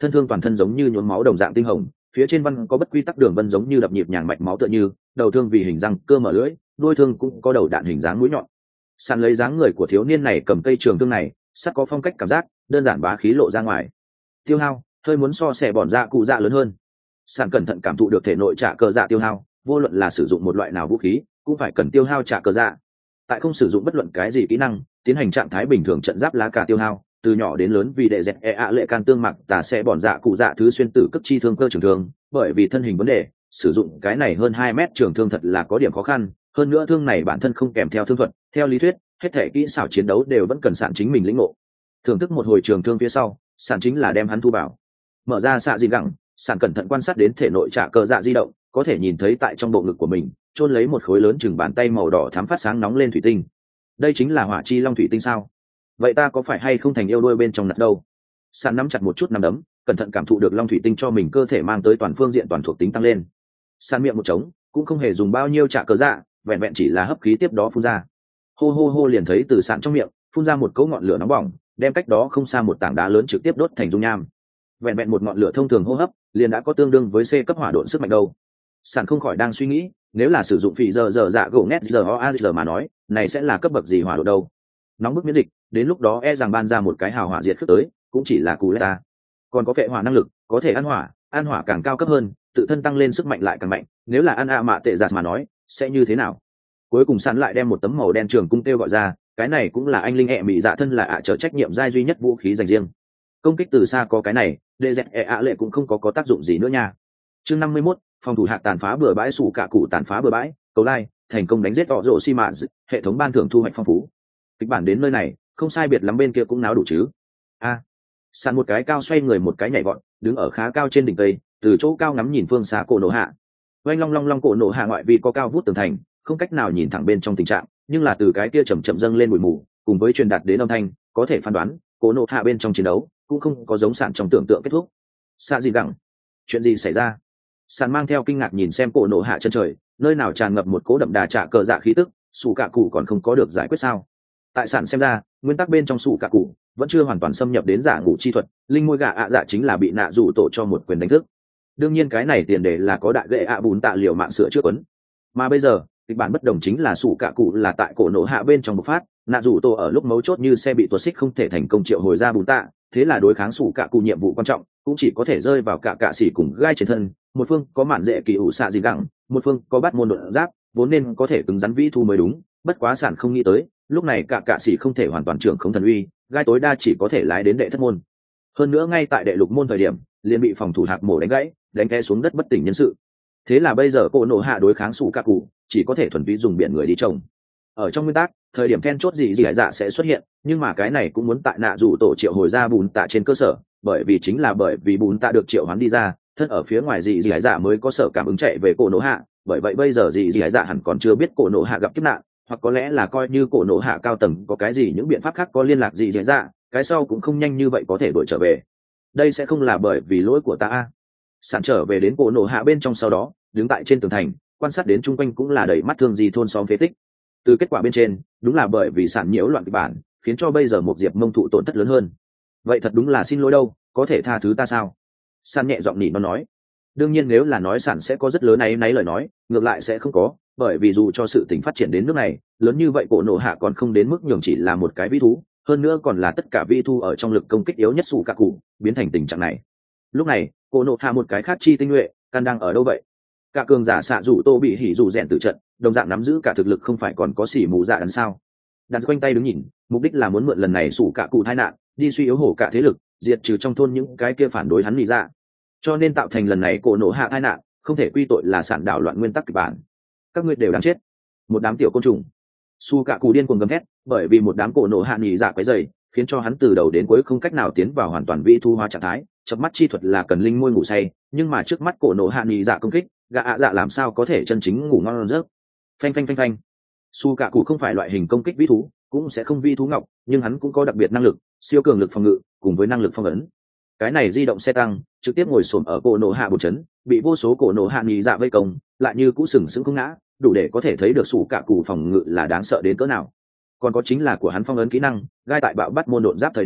thân thương toàn thân giống như nhuốm máu đồng dạng tinh hồng, phía trên văn có bất quy tắc đường vân giống như đập nhịp nhàng mạch máu tựa như, đầu thương vì hình răng cơ mở lưỡi, đuôi thương cũng có đầu đạn hình dáng mũi nhọn. Sàn lấy dáng người của thiếu niên này cầm cây trường thương này, sắt có phong cách cảm giác, đơn giản bá khí lộ ra ngoài. Tiêu hao, hơi muốn so sẻ bòn dạ cụ dạ lớn hơn. Sàn cẩn thận cảm thụ được thể nội trả cờ dạ tiêu hao, vô luận là sử dụng một loại nào vũ khí, cũng phải cần tiêu hao trả cờ dạ. Tại không sử dụng bất luận cái gì kỹ năng, tiến hành trạng thái bình thường trận giáp lá cả tiêu hao, từ nhỏ đến lớn vì đệ dẹt e ạ lệ can tương mặc tà sẽ bòn dạ cụ dạ thứ xuyên tử cấp chi thương cơ trường thương, bởi vì thân hình vấn đề, sử dụng cái này hơn hai mét trường thương thật là có điểm khó khăn, hơn nữa thương này bản thân không kèm theo thương thuật, theo lý thuyết, hết thể kỹ xảo chiến đấu đều vẫn cần sạn chính mình lĩnh ngộ. Thưởng thức một hồi trường thương phía sau, sạn chính là đem hắn thu vào. Mở ra xạ dị gẳng, sạn cẩn thận quan sát đến thể nội trả cờ dạ di động, có thể nhìn thấy tại trong bộ ngực của mình, chôn lấy một khối lớn chừng bàn tay màu đỏ thắm phát sáng nóng lên thủy tinh. Đây chính là hỏa chi long thủy tinh sao? Vậy ta có phải hay không thành yêu đuôi bên trong nặt đâu? Sạn nắm chặt một chút nắm đấm, cẩn thận cảm thụ được long thủy tinh cho mình cơ thể mang tới toàn phương diện toàn thuộc tính tăng lên. Sạn miệng một trống, cũng không hề dùng bao nhiêu trả cờ dạ, vẹn vẹn chỉ là hấp khí tiếp đó phun ra. Hô hô hô liền thấy từ sạn trong miệng phun ra một cỗ ngọn lửa nóng bỏng, đem cách đó không xa một tảng đá lớn trực tiếp đốt thành dung nham. Vẹn vẹn một ngọn lửa thông thường hô hấp, liền đã có tương đương với C cấp hỏa độn sức mạnh đâu. Sạn không khỏi đang suy nghĩ, nếu là sử dụng phỉ giờ giờ dạ gỗ nét giờ o a giờ mà nói, này sẽ là cấp bậc gì hỏa độ đâu? Nóng bức miễn dịch, đến lúc đó e rằng ban ra một cái hào hỏa diệt khước tới, cũng chỉ là cú lét ta. Còn có phệ hỏa năng lực, có thể ăn hỏa, ăn hỏa càng cao cấp hơn, tự thân tăng lên sức mạnh lại càng mạnh, nếu là ăn a mạ tệ giạt mà nói, sẽ như thế nào? Cuối cùng Sạn lại đem một tấm màu đen trường cung tiêu gọi ra, cái này cũng là anh linh ẹ mị dạ thân là ạ trở trách nhiệm giai duy nhất vũ khí dành riêng. Công kích từ xa có cái này, đê dẹt e ạ lệ cũng không có có tác dụng gì nữa nha. Chương năm mươi mốt, phòng thủ hạ tàn phá bừa bãi sủ cả cụ tàn phá bừa bãi, cầu lai, thành công đánh giết họ rồ xi mạ, hệ thống ban thưởng thu hoạch phong phú. Kịch bản đến nơi này, không sai biệt lắm bên kia cũng náo đủ chứ. A. À, Sạn một cái cao xoay người một cái nhảy vọt, đứng ở khá cao trên đỉnh cây, từ chỗ cao ngắm nhìn phương xa cổ nổ hạ. Oanh long long long cổ nổ hạ ngoại vi có cao vút tường thành, không cách nào nhìn thẳng bên trong tình trạng, nhưng là từ cái kia chậm chậm dâng lên bụi mù, cùng với truyền đạt đến âm thanh, có thể phán đoán, cổ nổ hạ bên trong chiến đấu cũng không có giống Sạn trong tưởng tượng kết thúc. Xạ gì gẳng, chuyện gì xảy ra? Sạn mang theo kinh ngạc nhìn xem cổ nổ hạ chân trời, nơi nào tràn ngập một cỗ đậm đà trả cờ dạ khí tức, sủ cả cụ còn không có được giải quyết sao? Tại Sạn xem ra, nguyên tắc bên trong sủ cả cụ vẫn chưa hoàn toàn xâm nhập đến giả ngủ chi thuật, linh môi gà ạ dạ chính là bị nạ rủ tổ cho một quyền đánh thức. Đương nhiên cái này tiền đề là có đại gệ ạ bùn tạ liều mạng sửa trước quấn. Mà bây giờ, kịch bản bất đồng chính là sủ cả cụ là tại cổ nổ hạ bên trong bộc phát, nạ rủ tổ ở lúc mấu chốt như xe bị tuột xích không thể thành công triệu hồi ra bùn tạ, thế là đối kháng sủ cả cụ nhiệm vụ quan trọng cũng chỉ có thể rơi vào cả cạ xỉ cùng gai trên thân, một phương có mạn dễ kỳ ủ xạ gì gẳng, một phương có bắt môn đột giáp, vốn nên có thể cứng rắn vĩ thu mới đúng, bất quá Sạn không nghĩ tới, lúc này cả cạ xỉ không thể hoàn toàn trưởng không thần uy, gai tối đa chỉ có thể lái đến đệ thất môn. Hơn nữa ngay tại đệ lục môn thời điểm, liền bị phòng thủ hạc mổ đánh gãy, đánh té xuống đất bất tỉnh nhân sự. Thế là bây giờ cổ nổ hạ đối kháng sủ cả cụ, chỉ có thể thuần túy dùng biển người đi trồng. Ở trong nguyên tắc, thời điểm then chốt gì gì hải dạ sẽ xuất hiện, nhưng mà cái này cũng muốn tại nạ rủ tổ triệu hồi ra bùn tạ trên cơ sở, bởi vì chính là bởi vì bùn tạ được triệu hoán đi ra, thân ở phía ngoài gì gì hải dạ mới có sở cảm ứng chạy về cổ nổ hạ, bởi vậy bây giờ gì gì hải dạ hẳn còn chưa biết cổ nổ hạ gặp kiếp nạn, hoặc có lẽ là coi như cổ nổ hạ cao tầng có cái gì những biện pháp khác có liên lạc gì gì hải dạ, cái sau cũng không nhanh như vậy có thể đuổi trở về. Đây sẽ không là bởi vì lỗi của ta a. Sạn trở về đến cổ nổ hạ bên trong sau đó, đứng tại trên tường thành, quan sát đến chung quanh cũng là đầy mắt thương gì thôn xóm phế tích. Từ kết quả bên trên, đúng là bởi vì Sạn nhiễu loạn kịch bản, khiến cho bây giờ một diệp mông thụ tổn thất lớn hơn. Vậy thật đúng là xin lỗi đâu, có thể tha thứ ta sao? Sạn nhẹ giọng nỉ nó nói. Đương nhiên nếu là nói Sạn sẽ có rất lớn náy náy lời nói, ngược lại sẽ không có, bởi vì dù cho sự tình phát triển đến nước này, lớn như vậy cổ nổ hạ còn không đến mức nhường chỉ là một cái vi thú, hơn nữa còn là tất cả vi thu ở trong lực công kích yếu nhất sủ cả cụ, biến thành tình trạng này. Lúc này, cổ nổ hạ một cái khác chi tinh nhuệ, căn đang ở đâu vậy? Cả cường giả xạ rủ tô bị hỉ rủ rèn tử trận, đồng dạng nắm giữ cả thực lực không phải còn có xỉ mù dạ đằng sao? Đặt quanh tay đứng nhìn, mục đích là muốn mượn lần này sủ cả cụ tai nạn, đi suy yếu hổ cả thế lực, diệt trừ trong thôn những cái kia phản đối hắn lý ra. Cho nên tạo thành lần này cổ nổ hạ tai nạn, không thể quy tội là sản đảo loạn nguyên tắc kịch bản. Các ngươi đều đáng chết. Một đám tiểu côn trùng. Su cả cụ điên cuồng gầm thét, bởi vì một đám cổ nổ hạ nhị dạ quấy rầy, khiến cho hắn từ đầu đến cuối không cách nào tiến vào hoàn toàn vi thu hóa trạng thái. Chớp mắt chi thuật là cần linh môi ngủ say, nhưng mà trước mắt cổ nổ hạ nhị dạ công kích, gã ạ dạ làm sao có thể chân chính ngủ ngon giấc. Phanh phanh phanh phanh. Su cả cụ không phải loại hình công kích vi thú, cũng sẽ không vi thú ngọc, nhưng hắn cũng có đặc biệt năng lực, siêu cường lực phòng ngự, cùng với năng lực phong ấn. Cái này di động xe tăng, trực tiếp ngồi xổm ở cổ nổ hạ bột chấn, bị vô số cổ nổ hạ nhị dạ vây công, lại như cũ sừng sững không ngã, đủ để có thể thấy được sủ cả cụ phòng ngự là đáng sợ đến cỡ nào. Còn có chính là của hắn phong ấn kỹ năng, gai tại bạo bắt môn độn giáp thời điểm,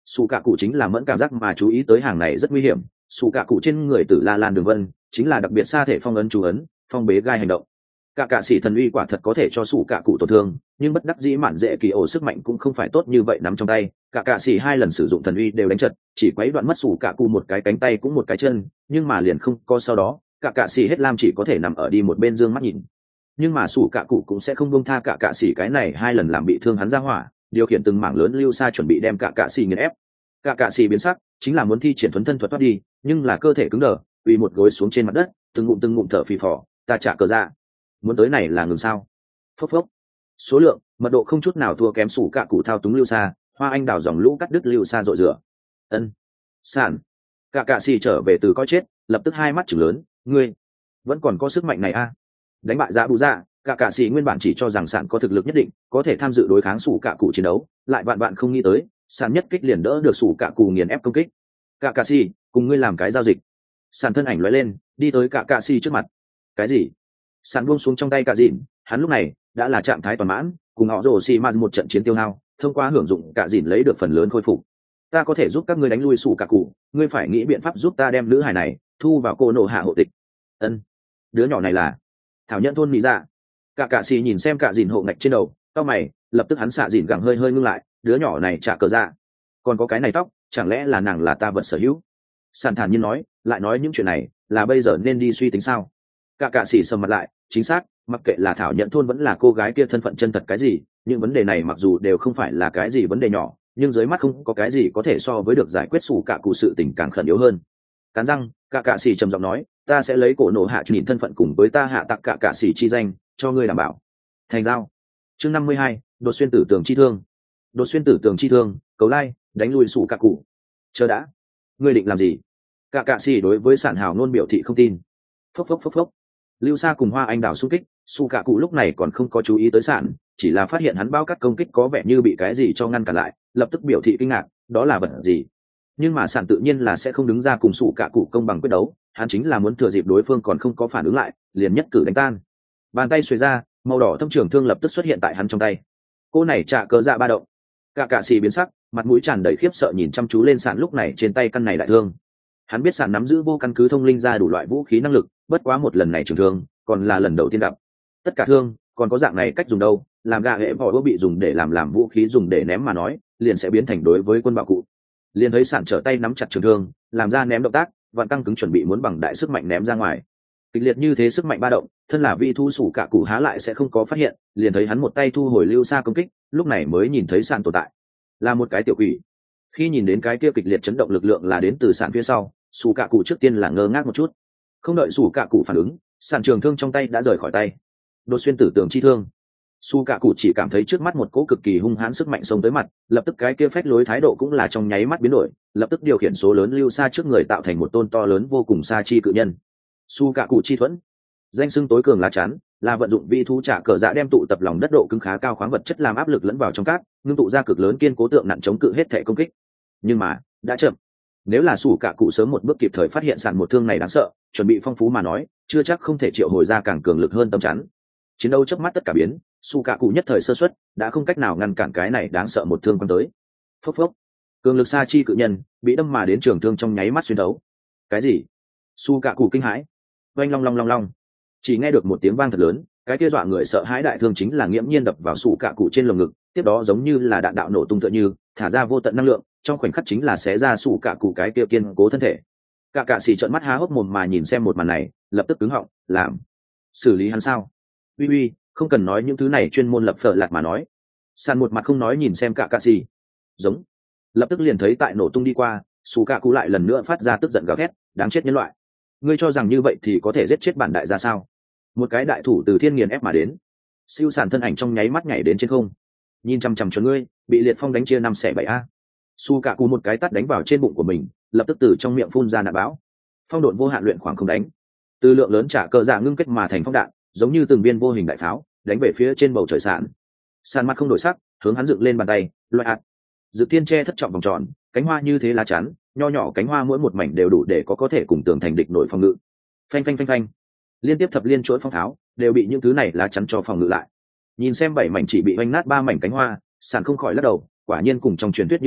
Sủ cả cụ chính là mẫn cảm giác mà chú ý tới hàng này rất nguy hiểm. Sủ cả cụ trên người tử la lan đường vân chính là đặc biệt xa thể phong ấn chú ấn, phong bế gai hành động. Cả cạ sĩ thần uy quả thật có thể cho sủ cả cụ tổn thương, nhưng bất đắc dĩ mạn dễ kỳ ổ sức mạnh cũng không phải tốt như vậy nắm trong tay. Cả cạ sĩ hai lần sử dụng thần uy đều đánh chật, chỉ quấy đoạn mất sủ cả cụ một cái cánh tay cũng một cái chân, nhưng mà liền không có sau đó, cả cạ sĩ hết lam chỉ có thể nằm ở đi một bên dương mắt nhìn. Nhưng mà sủ cả cụ cũng sẽ không buông tha cả cạ sĩ cái này hai lần làm bị thương hắn ra hỏa, điều khiển từng mảng lớn lưu xa chuẩn bị đem cả cạ sĩ nghiền ép. Cả cạ sĩ biến sắc, chính là muốn thi triển thuấn thân thuật thoát đi, nhưng là cơ thể cứng đờ, uy một gối xuống trên mặt đất, từng ngụm từng ngụm thở phì phò, ta trả cờ ra. Muốn tới này là ngừng sao? Phốc phốc. Số lượng, mật độ không chút nào thua kém sủ cả cụ thao túng lưu xa, hoa anh đào dòng lũ cắt đứt lưu xa rội rửa. Ân. Sản. Cả cạ xì trở về từ coi chết, lập tức hai mắt chừng lớn, ngươi vẫn còn có sức mạnh này a? À? Đánh bại dạ bù dạ, cả cạ xì nguyên bản chỉ cho rằng sản có thực lực nhất định, có thể tham dự đối kháng sủ cả cụ chiến đấu, lại bạn bạn không nghĩ tới, sản nhất kích liền đỡ được sủ cả cụ nghiền ép công kích. Cả cạ xì, cùng ngươi làm cái giao dịch. Sản thân ảnh lóe lên, đi tới cả cạ xì trước mặt. Cái gì? Sản buông xuống trong tay cả dìn, hắn lúc này đã là trạng thái toàn mãn, cùng họ rồ xì ma một trận chiến tiêu hao, thông qua hưởng dụng cả dìn lấy được phần lớn khôi phục. Ta có thể giúp các ngươi đánh lui sủ cả cụ, ngươi phải nghĩ biện pháp giúp ta đem nữ hài này thu vào cô nộ hạ hộ tịch. Ân, đứa nhỏ này là thảo nhận thôn mỹ dạ. Cả cạ xì nhìn xem cả dìn hộ ngạch trên đầu, cao mày, lập tức hắn xạ dìn gẳng hơi hơi ngưng lại, đứa nhỏ này trả cờ dạ, còn có cái này tóc, chẳng lẽ là nàng là ta vật sở hữu? Sàn thản nhiên nói, lại nói những chuyện này là bây giờ nên đi suy tính sao? Cả cạ xì sầm mặt lại, chính xác, mặc kệ là thảo nhận thôn vẫn là cô gái kia thân phận chân thật cái gì, những vấn đề này mặc dù đều không phải là cái gì vấn đề nhỏ, nhưng dưới mắt không có cái gì có thể so với được giải quyết sủ cả cụ sự tình càng khẩn yếu hơn. Cắn răng, cả cạ xì trầm giọng nói, ta sẽ lấy cổ nổ hạ nhìn thân phận cùng với ta hạ tặc cả cạ xì chi danh cho ngươi đảm bảo. Thành giao. Chương năm mươi hai, đột xuyên tử tường chi thương. Đột xuyên tử tường chi thương, cầu lai, đánh lui sủ cả cụ. Chờ đã, ngươi định làm gì? Cả cạ xì đối với sản hào nôn biểu thị không tin. Phốc phốc phốc phốc. Lưu Sa cùng Hoa Anh Đào xung kích, Su cả cụ lúc này còn không có chú ý tới sản, chỉ là phát hiện hắn bao cắt công kích có vẻ như bị cái gì cho ngăn cản lại, lập tức biểu thị kinh ngạc, đó là vật gì? Nhưng mà sản tự nhiên là sẽ không đứng ra cùng Su cả cụ công bằng quyết đấu, hắn chính là muốn thừa dịp đối phương còn không có phản ứng lại, liền nhất cử đánh tan. Bàn tay xuề ra, màu đỏ thâm trường thương lập tức xuất hiện tại hắn trong tay. Cô này trả cớ dạ ba động. Cả cạ xì biến sắc, mặt mũi tràn đầy khiếp sợ nhìn chăm chú lên sản lúc này trên tay căn này đại thương. Hắn biết sản nắm giữ vô căn cứ thông linh ra đủ loại vũ khí năng lực, bất quá một lần này trường thương còn là lần đầu tiên gặp. Tất cả thương còn có dạng này cách dùng đâu, làm gạ hệ vỏ bị dùng để làm làm vũ khí dùng để ném mà nói, liền sẽ biến thành đối với quân bạo cụ. Liền thấy sản trở tay nắm chặt trường thương, làm ra ném động tác, vặn tăng cứng chuẩn bị muốn bằng đại sức mạnh ném ra ngoài. Kịch liệt như thế sức mạnh ba động, thân là vị thu sủ cả cụ há lại sẽ không có phát hiện, liền thấy hắn một tay thu hồi lưu xa công kích, lúc này mới nhìn thấy sản tồn tại, là một cái tiểu quỷ. Khi nhìn đến cái kia kịch liệt chấn động lực lượng là đến từ sản phía sau, sủ cả cụ trước tiên là ngơ ngác một chút, không đợi sủ cả cụ phản ứng, sản trường thương trong tay đã rời khỏi tay. Đột xuyên tử tường chi thương. Su cả cụ chỉ cảm thấy trước mắt một cỗ cực kỳ hung hãn sức mạnh xông tới mặt, lập tức cái kia phách lối thái độ cũng là trong nháy mắt biến đổi, lập tức điều khiển số lớn lưu xa trước người tạo thành một tôn to lớn vô cùng xa chi cự nhân. Su cả cụ chi thuẫn, danh xưng tối cường lá chắn, là vận dụng vi thú trả cờ dạ đem tụ tập lòng đất độ cứng khá cao khoáng vật chất làm áp lực lẫn vào trong cát, ngưng tụ ra cực lớn kiên cố tượng nặng chống cự hết thể công kích. Nhưng mà đã chậm. Nếu là sủ cả cụ sớm một bước kịp thời phát hiện sản một thương này đáng sợ, chuẩn bị phong phú mà nói, chưa chắc không thể triệu hồi ra càng cường lực hơn tâm chắn. Chiến đấu chớp mắt tất cả biến, sủ cả cụ nhất thời sơ suất, đã không cách nào ngăn cản cái này đáng sợ một thương quan tới. Phốc phốc, cường lực sa chi cự nhân bị đâm mà đến trường thương trong nháy mắt xuyên đấu. Cái gì? Sủ cả cụ kinh hãi, oanh long long long long, chỉ nghe được một tiếng vang thật lớn, cái kia dọa người sợ hãi đại thương chính là nghiễm nhiên đập vào sủ cả cụ trên lồng ngực, tiếp đó giống như là đạn đạo nổ tung tựa như thả ra vô tận năng lượng, trong khoảnh khắc chính là xé ra sủ cả cụ cái kia kiên cố thân thể. Cả cạ xì trợn mắt há hốc mồm mà nhìn xem một màn này, lập tức cứng họng, làm xử lý hắn sao? Uy uy, không cần nói những thứ này chuyên môn lập phở lạc mà nói. Sàn một mặt không nói nhìn xem cả cạ xì, giống, lập tức liền thấy tại nổ tung đi qua, sủ cả cụ lại lần nữa phát ra tức giận gào thét, đáng chết nhân loại, ngươi cho rằng như vậy thì có thể giết chết bản đại gia sao? Một cái đại thủ từ thiên nghiền ép mà đến, siêu sản thân ảnh trong nháy mắt nhảy đến trên không, nhìn chằm chằm chuẩn ngươi, bị liệt phong đánh chia năm xẻ bảy a. Su cả cụ một cái tát đánh vào trên bụng của mình, lập tức từ trong miệng phun ra nạ bão. Phong độn vô hạn luyện khoảng không đánh, từ lượng lớn trả cờ dạ ngưng kết mà thành phong đạn, giống như từng viên vô hình đại pháo, đánh về phía trên bầu trời sàn. Sàn mặt không đổi sắc, hướng hắn dựng lên bàn tay, loại ạt. Dự thiên che thất trọng vòng tròn, cánh hoa như thế lá chắn, nho nhỏ cánh hoa mỗi một mảnh đều đủ để có có thể cùng tường thành địch nổi phòng ngự. Phanh phanh phanh phanh, liên tiếp thập liên chuỗi phong tháo, đều bị những thứ này lá chắn cho phòng ngự lại. Nhìn xem bảy mảnh chỉ bị oanh nát ba mảnh cánh hoa, sàn không khỏi lắc đầu, quả nhiên cùng trong truyền thuyết như thế,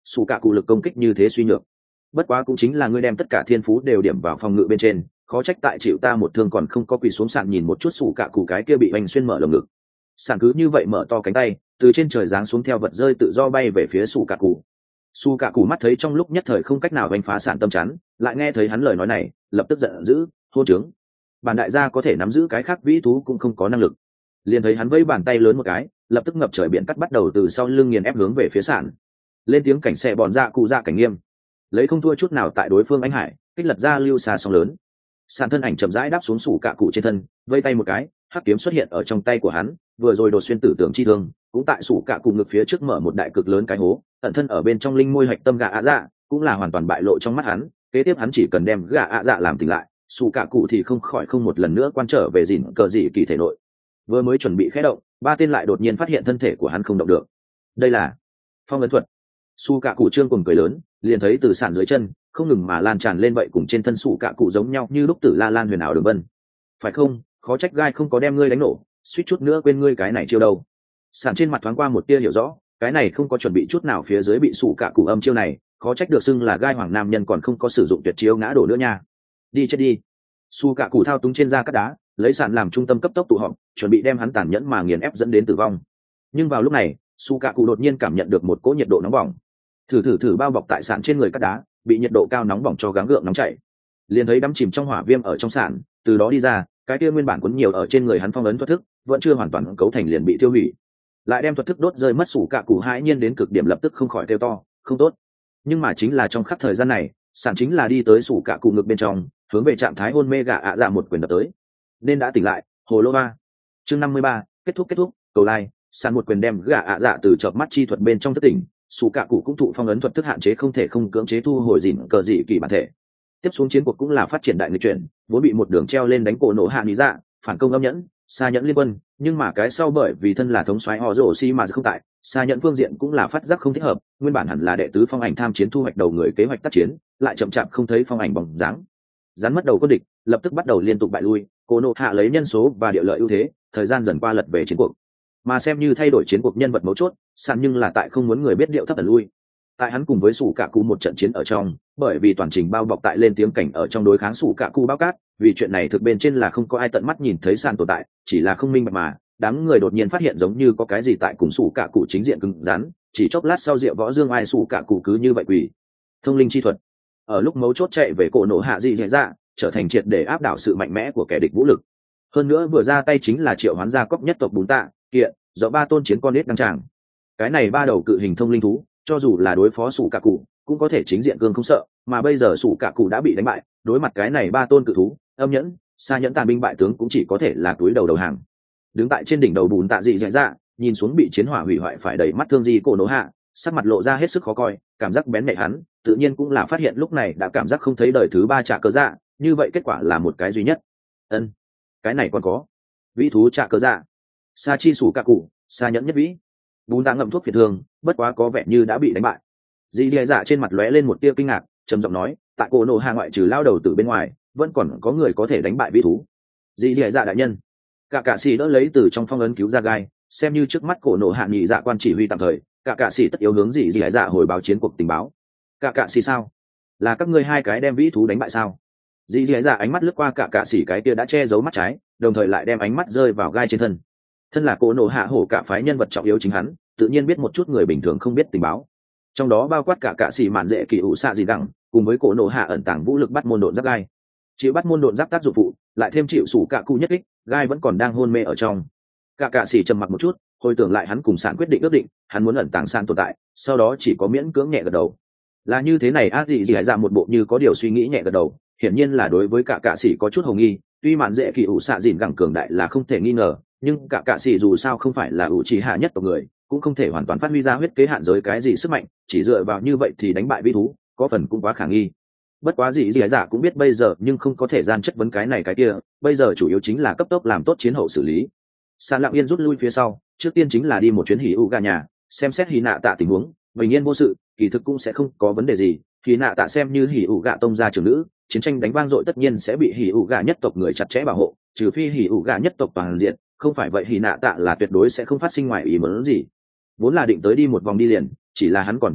sủ cả cụ lực công kích như thế suy nhược. Bất quá cũng chính là ngươi đem tất cả thiên phú đều điểm vào phòng ngự bên trên, khó trách tại chịu ta một thương còn không có quỳ xuống sàn nhìn một chút sủ cả cụ cái kia bị hoành xuyên mở lồng ngực. Sàn cứ như vậy mở to cánh tay, từ trên trời giáng xuống theo vật rơi tự do bay về phía sủ cả cụ. Sủ cả cụ mắt thấy trong lúc nhất thời không cách nào đánh phá sàn tâm chắn, lại nghe thấy hắn lời nói này, lập tức giận dữ, hô trướng. Bản đại gia có thể nắm giữ cái khác vĩ thú cũng không có năng lực. Liền thấy hắn vẫy bàn tay lớn một cái, lập tức ngập trời biển cắt bắt đầu từ sau lưng nghiền ép hướng về phía sàn. Lên tiếng cảnh xe bọn dạ cụ dạ cảnh nghiêm, lấy không thua chút nào tại đối phương anh hải, kích lật ra lưu xa sóng lớn. Sàn thân ảnh chậm rãi đáp xuống sủ cả cụ trên thân, vây tay một cái, hắc kiếm xuất hiện ở trong tay của hắn, vừa rồi đột xuyên tử tưởng chi thương, cũng tại sủ cả cụ ngực phía trước mở một đại cực lớn cái hố, ẩn thân ở bên trong linh môi hạch tâm gà ạ dạ, cũng là hoàn toàn bại lộ trong mắt hắn. Kế tiếp hắn chỉ cần đem gà ạ dạ làm tỉnh lại, sủ cả cụ thì không khỏi không một lần nữa quan trở về dìn cờ dị kỳ thể nội. Vừa mới chuẩn bị khẽ động, ba tên lại đột nhiên phát hiện thân thể của hắn không động được. Đây là phong ấn thuật. Su cả cụ trương cùng cười lớn, liền thấy từ sàn dưới chân không ngừng mà lan tràn lên vậy cùng trên thân sủ cả cụ giống nhau như lúc tử la lan huyền ảo đường vân. Phải không, khó trách gai không có đem ngươi đánh nổ, suýt chút nữa quên ngươi cái này chiêu đâu. Sàn trên mặt thoáng qua một tia hiểu rõ, cái này không có chuẩn bị chút nào phía dưới bị sủ cả cụ âm chiêu này, khó trách được xưng là gai hoàng nam nhân còn không có sử dụng tuyệt chiêu ngã đổ nữa nha. Đi chết đi. Su cả cụ thao túng trên da cắt đá, lấy sàn làm trung tâm cấp tốc tụ họp, chuẩn bị đem hắn tàn nhẫn mà nghiền ép dẫn đến tử vong. Nhưng vào lúc này, su cả cụ đột nhiên cảm nhận được một cỗ nhiệt độ nóng bỏng. Thử thử thử bao bọc tại sàn trên người cắt đá, bị nhiệt độ cao nóng bỏng cho gắng gượng nóng chảy. Liền thấy đắm chìm trong hỏa viêm ở trong sàn, từ đó đi ra, cái kia nguyên bản cuốn nhiều ở trên người hắn phong ấn thuật thức, vẫn chưa hoàn toàn cấu thành liền bị tiêu hủy. Lại đem thuật thức đốt rơi mất sủ cả cụ hãi nhiên đến cực điểm lập tức không khỏi kêu to, không tốt. Nhưng mà chính là trong khắc thời gian này, sàn chính là đi tới sủ cả cụ ngực bên trong, hướng về trạng thái hôn mê gà ạ dạ một quyền đập tới. Nên đã tỉnh lại, hồ lô ba. Chương năm mươi ba, kết thúc kết thúc, cầu lai, sàn một quyền đem gà ạ dạ từ chợp mắt chi thuật bên trong thức tỉnh. Sủ cả cụ cũng thụ phong ấn thuật thức hạn chế không thể không cưỡng chế thu hồi dìn cờ dị kỳ bản thể. Tiếp xuống chiến cuộc cũng là phát triển đại nghịch chuyển, vốn bị một đường treo lên đánh cổ nổ hạ lý dạ, phản công âm nhẫn, xa nhẫn liên quân, nhưng mà cái sau bởi vì thân là thống soái họ rổ xi mà không tại, xa nhẫn phương diện cũng là phát giác không thích hợp, nguyên bản hẳn là đệ tứ phong ảnh tham chiến thu hoạch đầu người kế hoạch tác chiến, lại chậm chạp không thấy phong ảnh bóng dáng. Rắn mất đầu quân địch, lập tức bắt đầu liên tục bại lui, cổ nổ hạ lấy nhân số và địa lợi ưu thế, thời gian dần qua lật về chiến cuộc. Mà xem như thay đổi chiến cuộc nhân vật mấu chốt, sàn nhưng là tại không muốn người biết điệu thấp ẩn lui. Tại hắn cùng với sủ cả cụ một trận chiến ở trong, bởi vì toàn trình bao bọc tại lên tiếng cảnh ở trong đối kháng sủ cả cụ bao cát, vì chuyện này thực bên trên là không có ai tận mắt nhìn thấy sàn tồn tại, chỉ là không minh bạch mà đám người đột nhiên phát hiện giống như có cái gì tại cùng sủ cả cụ chính diện cứng rắn, chỉ chốc lát sau Diệu Võ Dương ai sủ cả cụ cứ như vậy quỷ thông linh chi thuật ở lúc mấu chốt chạy về cổ nổ hạ dị dạy ra, trở thành triệt để áp đảo sự mạnh mẽ của kẻ địch vũ lực. Hơn nữa vừa ra tay chính là triệu hoán gia cốc nhất tộc bún tạ kiện do ba tôn chiến con nết đăng tràng. Cái này ba đầu cự hình thông linh thú, cho dù là đối phó sủ cả cụ cũng có thể chính diện cương không sợ, mà bây giờ sủ cả cụ đã bị đánh bại, đối mặt cái này ba tôn cự thú âm nhẫn xa nhẫn tàn binh bại tướng cũng chỉ có thể là túi đầu đầu hàng. Đứng tại trên đỉnh đầu bùn tạ dị dạy ra, nhìn xuống bị chiến hỏa hủy hoại phải đầy mắt thương di cổ nổ hạ, sắc mặt lộ ra hết sức khó coi, cảm giác bén nhạy hắn tự nhiên cũng là phát hiện lúc này đã cảm giác không thấy đời thứ ba trả cớ dạ, như vậy kết quả là một cái duy nhất. Ân, cái này còn có vĩ thú trả cớ dạ, sa chi sủ cả cụ, sa nhẫn nhất vĩ. Bùn tạ ngậm thuốc phiệt thương, bất quá có vẻ như đã bị đánh bại. Dị dạy dạ trên mặt lóe lên một tia kinh ngạc, trầm giọng nói, tại cổ nổ hạ ngoại trừ lao đầu từ bên ngoài, vẫn còn có người có thể đánh bại vĩ thú. Dị dạy dạ đại nhân. Cả cạ sĩ đỡ lấy từ trong phong ấn cứu ra gai, xem như trước mắt cổ nổ hạ nghị dạ quan chỉ huy tạm thời, cả cạ sĩ tất yếu hướng dị dị dạ hồi báo chiến cuộc tình báo. Cả cạ sĩ sao? Là các ngươi hai cái đem vĩ thú đánh bại sao? Dị dị dạ ánh mắt lướt qua cả cạ sĩ cái kia đã che giấu mắt trái, đồng thời lại đem ánh mắt rơi vào gai trên thân. Thân là cổ nổ hạ hổ cả phái nhân vật trọng yếu chính hắn, tự nhiên biết một chút người bình thường không biết tình báo. Trong đó bao quát cả cạ sĩ mạn dễ kỳ ủ xạ gì đẳng, cùng với cổ nổ hạ ẩn tàng vũ lực bắt môn độn giáp gai. Chịu bắt môn độn giáp tác dụng phụ, lại thêm chịu sủ cả cụ nhất kích, gai vẫn còn đang hôn mê ở trong. Cả cạ sĩ trầm mặc một chút, hồi tưởng lại hắn cùng sạn quyết định ước định, hắn muốn ẩn tàng sạn tồn tại, sau đó chỉ có miễn cưỡng nhẹ gật đầu. Là như thế này a dị dị ra một bộ như có điều suy nghĩ nhẹ gật đầu, hiển nhiên là đối với cả cạ sĩ có chút hồ nghi, tuy mạn dễ kỳ ủ xạ dìn gẳng cường đại là không thể nghi ngờ, nhưng cả cạ sĩ dù sao không phải là ủ trì hạ nhất tộc người, cũng không thể hoàn toàn phát huy ra huyết kế hạn giới cái gì sức mạnh, chỉ dựa vào như vậy thì đánh bại vi thú, có phần cũng quá khả nghi. Bất quá dị dị giả cũng biết bây giờ nhưng không có thể gian chất vấn cái này cái kia, bây giờ chủ yếu chính là cấp tốc làm tốt chiến hậu xử lý. Sàn Lặng Yên rút lui phía sau, trước tiên chính là đi một chuyến hỉ ụ gà nhà, xem xét hỉ nạ tạ tình huống, bình yên vô sự, kỳ thực cũng sẽ không có vấn đề gì. Hỉ nạ tạ xem như hỉ ụ gà tông gia trưởng nữ, chiến tranh đánh vang dội tất nhiên sẽ bị hỉ ụ gà nhất tộc người chặt chẽ bảo hộ, trừ phi hỉ ụ gà nhất tộc toàn diện, không phải vậy hỉ nạ tạ là tuyệt đối sẽ không phát sinh ngoài ý muốn gì. Vốn là định tới đi một vòng đi liền, chỉ là hắn còn chưa đi,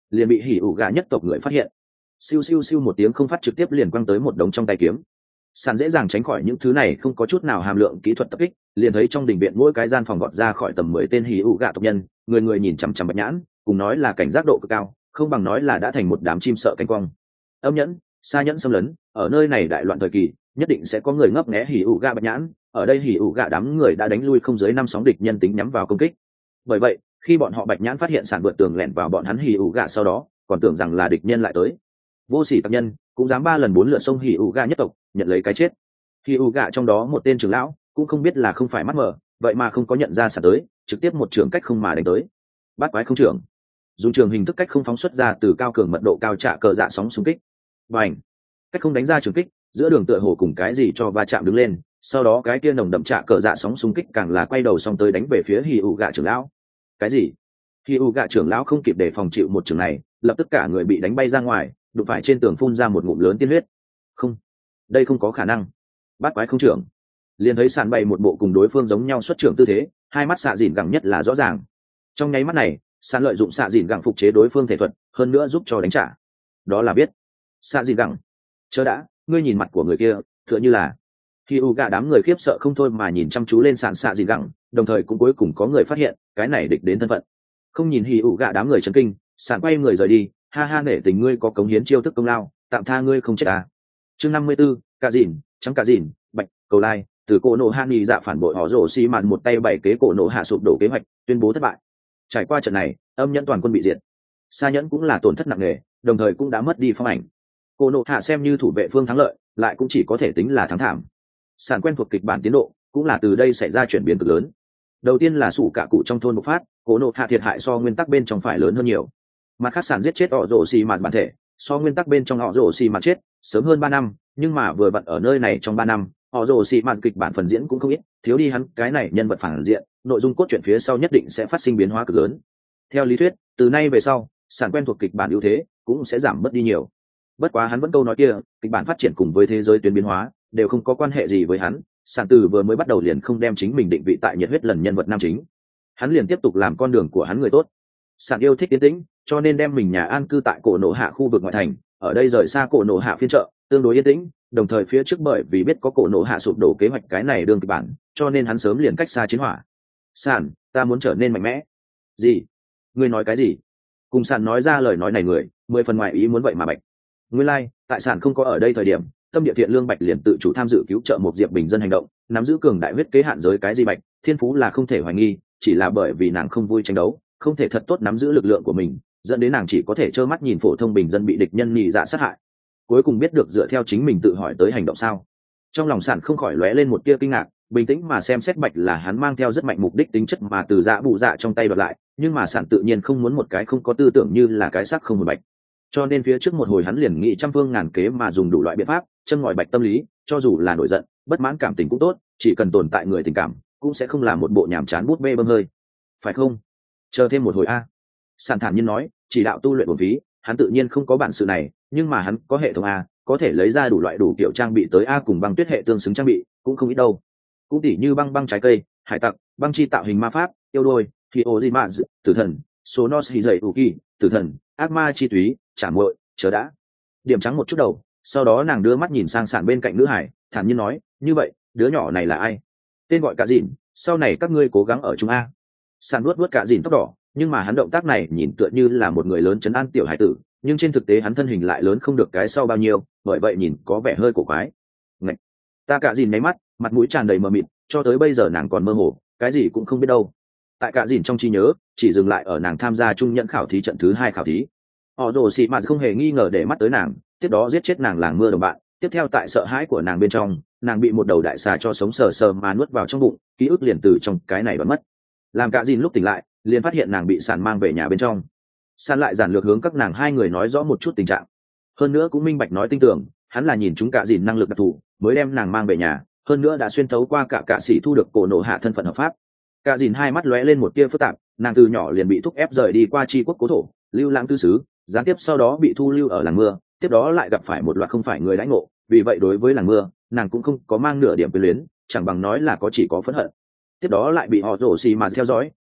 liền bị hỉ ủ gạ nhất tộc người phát hiện. Siêu siêu siêu một tiếng không phát trực tiếp liền quăng tới một đống trong tay kiếm. Sàn dễ dàng tránh khỏi những thứ này không có chút nào hàm lượng kỹ thuật tập kích, liền thấy trong đình viện mỗi cái gian phòng gọt ra khỏi tầm mười tên hỉ ủ gạ tộc nhân, người người nhìn chằm chằm bạch nhãn, cùng nói là cảnh giác độ cực cao, không bằng nói là đã thành một đám chim sợ cánh quang. Âm nhẫn, xa nhẫn xâm lấn, ở nơi này đại loạn thời kỳ, nhất định sẽ có người ngấp nghé hỉ ủ gạ bạch nhãn, ở đây hỉ ủ gạ đám người đã đánh lui không dưới năm sóng địch nhân tính nhắm vào công kích. Bởi vậy, khi bọn họ bạch nhãn phát hiện sàn vượt tường lẻn vào bọn hắn hỉ ủ gạ sau đó, còn tưởng rằng là địch nhân lại tới. Vô sỉ tặc nhân, cũng dám ba lần bốn lượt xông hỉ ủ gạ nhất tộc, nhận lấy cái chết. Hỉ ủ gạ trong đó một tên trưởng lão, cũng không biết là không phải mắt mờ, vậy mà không có nhận ra sàn tới, trực tiếp một trường cách không mà đánh tới. Bát quái không trưởng, dùng trường hình thức cách không phóng xuất ra từ cao cường mật độ cao trả cờ dạ sóng xung kích. Bành, cách không đánh ra trường kích, giữa đường tựa hồ cùng cái gì cho va chạm đứng lên, sau đó cái kia nồng đậm trả cờ dạ sóng xung kích càng là quay đầu xong tới đánh về phía hỉ ủ gạ trưởng lão. Cái gì? Hỉ ủ gạ trưởng lão không kịp để phòng chịu một trường này, lập tức cả người bị đánh bay ra ngoài, đụng phải trên tường phun ra một ngụm lớn tiên huyết. Không, đây không có khả năng. Bát quái không trưởng, liền thấy sàn bày một bộ cùng đối phương giống nhau xuất trưởng tư thế, hai mắt xạ dìn gẳng nhất là rõ ràng. Trong nháy mắt này, sàn lợi dụng xạ dìn gẳng phục chế đối phương thể thuật, hơn nữa giúp cho đánh trả. Đó là biết. Xạ dìn gẳng, chớ đã, ngươi nhìn mặt của người kia, tựa như là. Khi u gạ đám người khiếp sợ không thôi mà nhìn chăm chú lên sàn xạ dìn gẳng, đồng thời cũng cuối cùng có người phát hiện cái này địch đến thân phận. Không nhìn hì ủ gạ đám người chấn kinh, sàn quay người rời đi, ha ha, nể tình ngươi có cống hiến chiêu thức công lao, tạm tha ngươi không chết à. Chương năm mươi 54, cà dìn, trắng cà dìn, bạch cầu lai, từ cổ nổ hạ nghị dạ phản bội họ rổ xi mạt một tay bảy kế cổ nổ hạ sụp đổ kế hoạch, tuyên bố thất bại. Trải qua trận này, âm nhẫn toàn quân bị diệt, sa nhẫn cũng là tổn thất nặng nề, đồng thời cũng đã mất đi phong ảnh. Cổ nổ hạ xem như thủ vệ phương thắng lợi, lại cũng chỉ có thể tính là thắng thảm. Sàn quen thuộc kịch bản tiến độ, cũng là từ đây xảy ra chuyển biến cực lớn. Đầu tiên là sủ cả cụ trong thôn bộc phát, cổ nổ hạ thiệt hại so nguyên tắc bên trong phải lớn hơn nhiều. Mặt khác sàn giết chết họ rổ xi mạt bản thể, so nguyên tắc bên trong họ rổ xi mạt chết sớm hơn ba năm, nhưng mà vừa vặn ở nơi này trong ba năm, họ rồ xì mạt kịch bản phần diễn cũng không ít, thiếu đi hắn cái này nhân vật phản diện, nội dung cốt truyện phía sau nhất định sẽ phát sinh biến hóa cực lớn. Theo lý thuyết, từ nay về sau, sàn quen thuộc kịch bản ưu thế cũng sẽ giảm mất đi nhiều. Bất quá hắn vẫn câu nói kia, kịch bản phát triển cùng với thế giới tuyến biến hóa đều không có quan hệ gì với hắn. Sàn từ vừa mới bắt đầu liền không đem chính mình định vị tại nhiệt huyết lần nhân vật nam chính, hắn liền tiếp tục làm con đường của hắn người tốt. Sàn yêu thích yên tĩnh, cho nên đem mình nhà an cư tại cổ nổ hạ khu vực ngoại thành, ở đây rời xa cổ nổ hạ phiên chợ, tương đối yên tĩnh, đồng thời phía trước bởi vì biết có cổ nổ hạ sụp đổ kế hoạch cái này đương kịch bản, cho nên hắn sớm liền cách xa chiến hỏa. Sàn, ta muốn trở nên mạnh mẽ. Gì? Ngươi nói cái gì? Cùng Sàn nói ra lời nói này người, mười phần ngoài ý muốn vậy mà bạch. Nguyên lai, like, tại Sàn không có ở đây thời điểm, tâm địa thiện lương bạch liền tự chủ tham dự cứu trợ một diệp bình dân hành động, nắm giữ cường đại huyết kế hạn giới cái gì bạch, thiên phú là không thể hoài nghi, chỉ là bởi vì nàng không vui tranh đấu, không thể thật tốt nắm giữ lực lượng của mình, dẫn đến nàng chỉ có thể trơ mắt nhìn phổ thông bình dân bị địch nhân nhị dạ sát hại. Cuối cùng biết được dựa theo chính mình tự hỏi tới hành động sao. Trong lòng Sàn không khỏi lóe lên một tia kinh ngạc, bình tĩnh mà xem xét bạch là hắn mang theo rất mạnh mục đích tính chất mà từ dạ bụ dạ trong tay đoạt lại, nhưng mà Sàn tự nhiên không muốn một cái không có tư tưởng như là cái xác không hồn bạch, cho nên phía trước một hồi hắn liền nghĩ trăm phương ngàn kế mà dùng đủ loại biện pháp châm ngòi bạch tâm lý, cho dù là nổi giận bất mãn cảm tình cũng tốt, chỉ cần tồn tại người tình cảm cũng sẽ không làm một bộ nhàm chán bút bê bơm hơi, phải không? Chờ thêm một hồi a. Sàn thản nhiên nói, chỉ đạo tu luyện bổn phí, hắn tự nhiên không có bản sự này, nhưng mà hắn có hệ thống a, có thể lấy ra đủ loại đủ kiểu trang bị tới a, cùng băng tuyết hệ tương xứng trang bị cũng không ít đâu. Cũng tỉ như băng băng trái cây, hải tặc, băng chi tạo hình ma pháp, yêu đôi, Hyojimaz, tử thần, Sonos Hizei Uki, tử thần, ác ma chi túy, trả muội, chờ đã. Điểm trắng một chút đầu, sau đó nàng đưa mắt nhìn sang Sàn bên cạnh nữ hải, thản nhiên nói, như vậy, đứa nhỏ này là ai? Tên gọi Cả Dìn, sau này các ngươi cố gắng ở chung a. Sàn nuốt nuốt Cả Dìn tóc đỏ, nhưng mà hắn động tác này nhìn tựa như là một người lớn trấn an tiểu hải tử, nhưng trên thực tế hắn thân hình lại lớn không được cái sau bao nhiêu, bởi vậy nhìn có vẻ hơi cổ quái. Ngạch! Ta Cả Dìn nháy mắt, mặt mũi tràn đầy mờ mịt, cho tới bây giờ nàng còn mơ hồ, cái gì cũng không biết đâu. Tại Cả Dìn trong trí nhớ, chỉ dừng lại ở nàng tham gia trung nhận khảo thí trận thứ hai khảo thí. Họ rồ xị mà không hề nghi ngờ để mắt tới nàng, tiếp đó giết chết nàng làng mưa đồng bạn. Tiếp theo tại sợ hãi của nàng bên trong, nàng bị một đầu đại xà cho sống sờ sờ mà nuốt vào trong bụng, ký ức liền từ trong cái này bắn mất. Làm Cả Dìn lúc tỉnh lại, liền phát hiện nàng bị Sàn mang về nhà bên trong. Sàn lại giản lược hướng các nàng hai người nói rõ một chút tình trạng, hơn nữa cũng minh bạch nói tin tưởng hắn là nhìn chúng Cả Dìn năng lực đặc thù mới đem nàng mang về nhà, hơn nữa đã xuyên thấu qua cả cả sĩ thu được cổ nổ hạ thân phận hợp pháp. Cả Dìn hai mắt lóe lên một tia phức tạp, nàng từ nhỏ liền bị thúc ép rời đi qua tri quốc cố thổ, lưu lãng tư xứ, gián tiếp sau đó bị thu lưu ở làng mưa, tiếp đó lại gặp phải một loạt không phải người đãi ngộ, vì vậy đối với làng mưa nàng cũng không có mang nửa điểm quyến luyến, chẳng bằng nói là có chỉ có phẫn hận. Tiếp đó lại bị họ rổ xì mà theo dõi,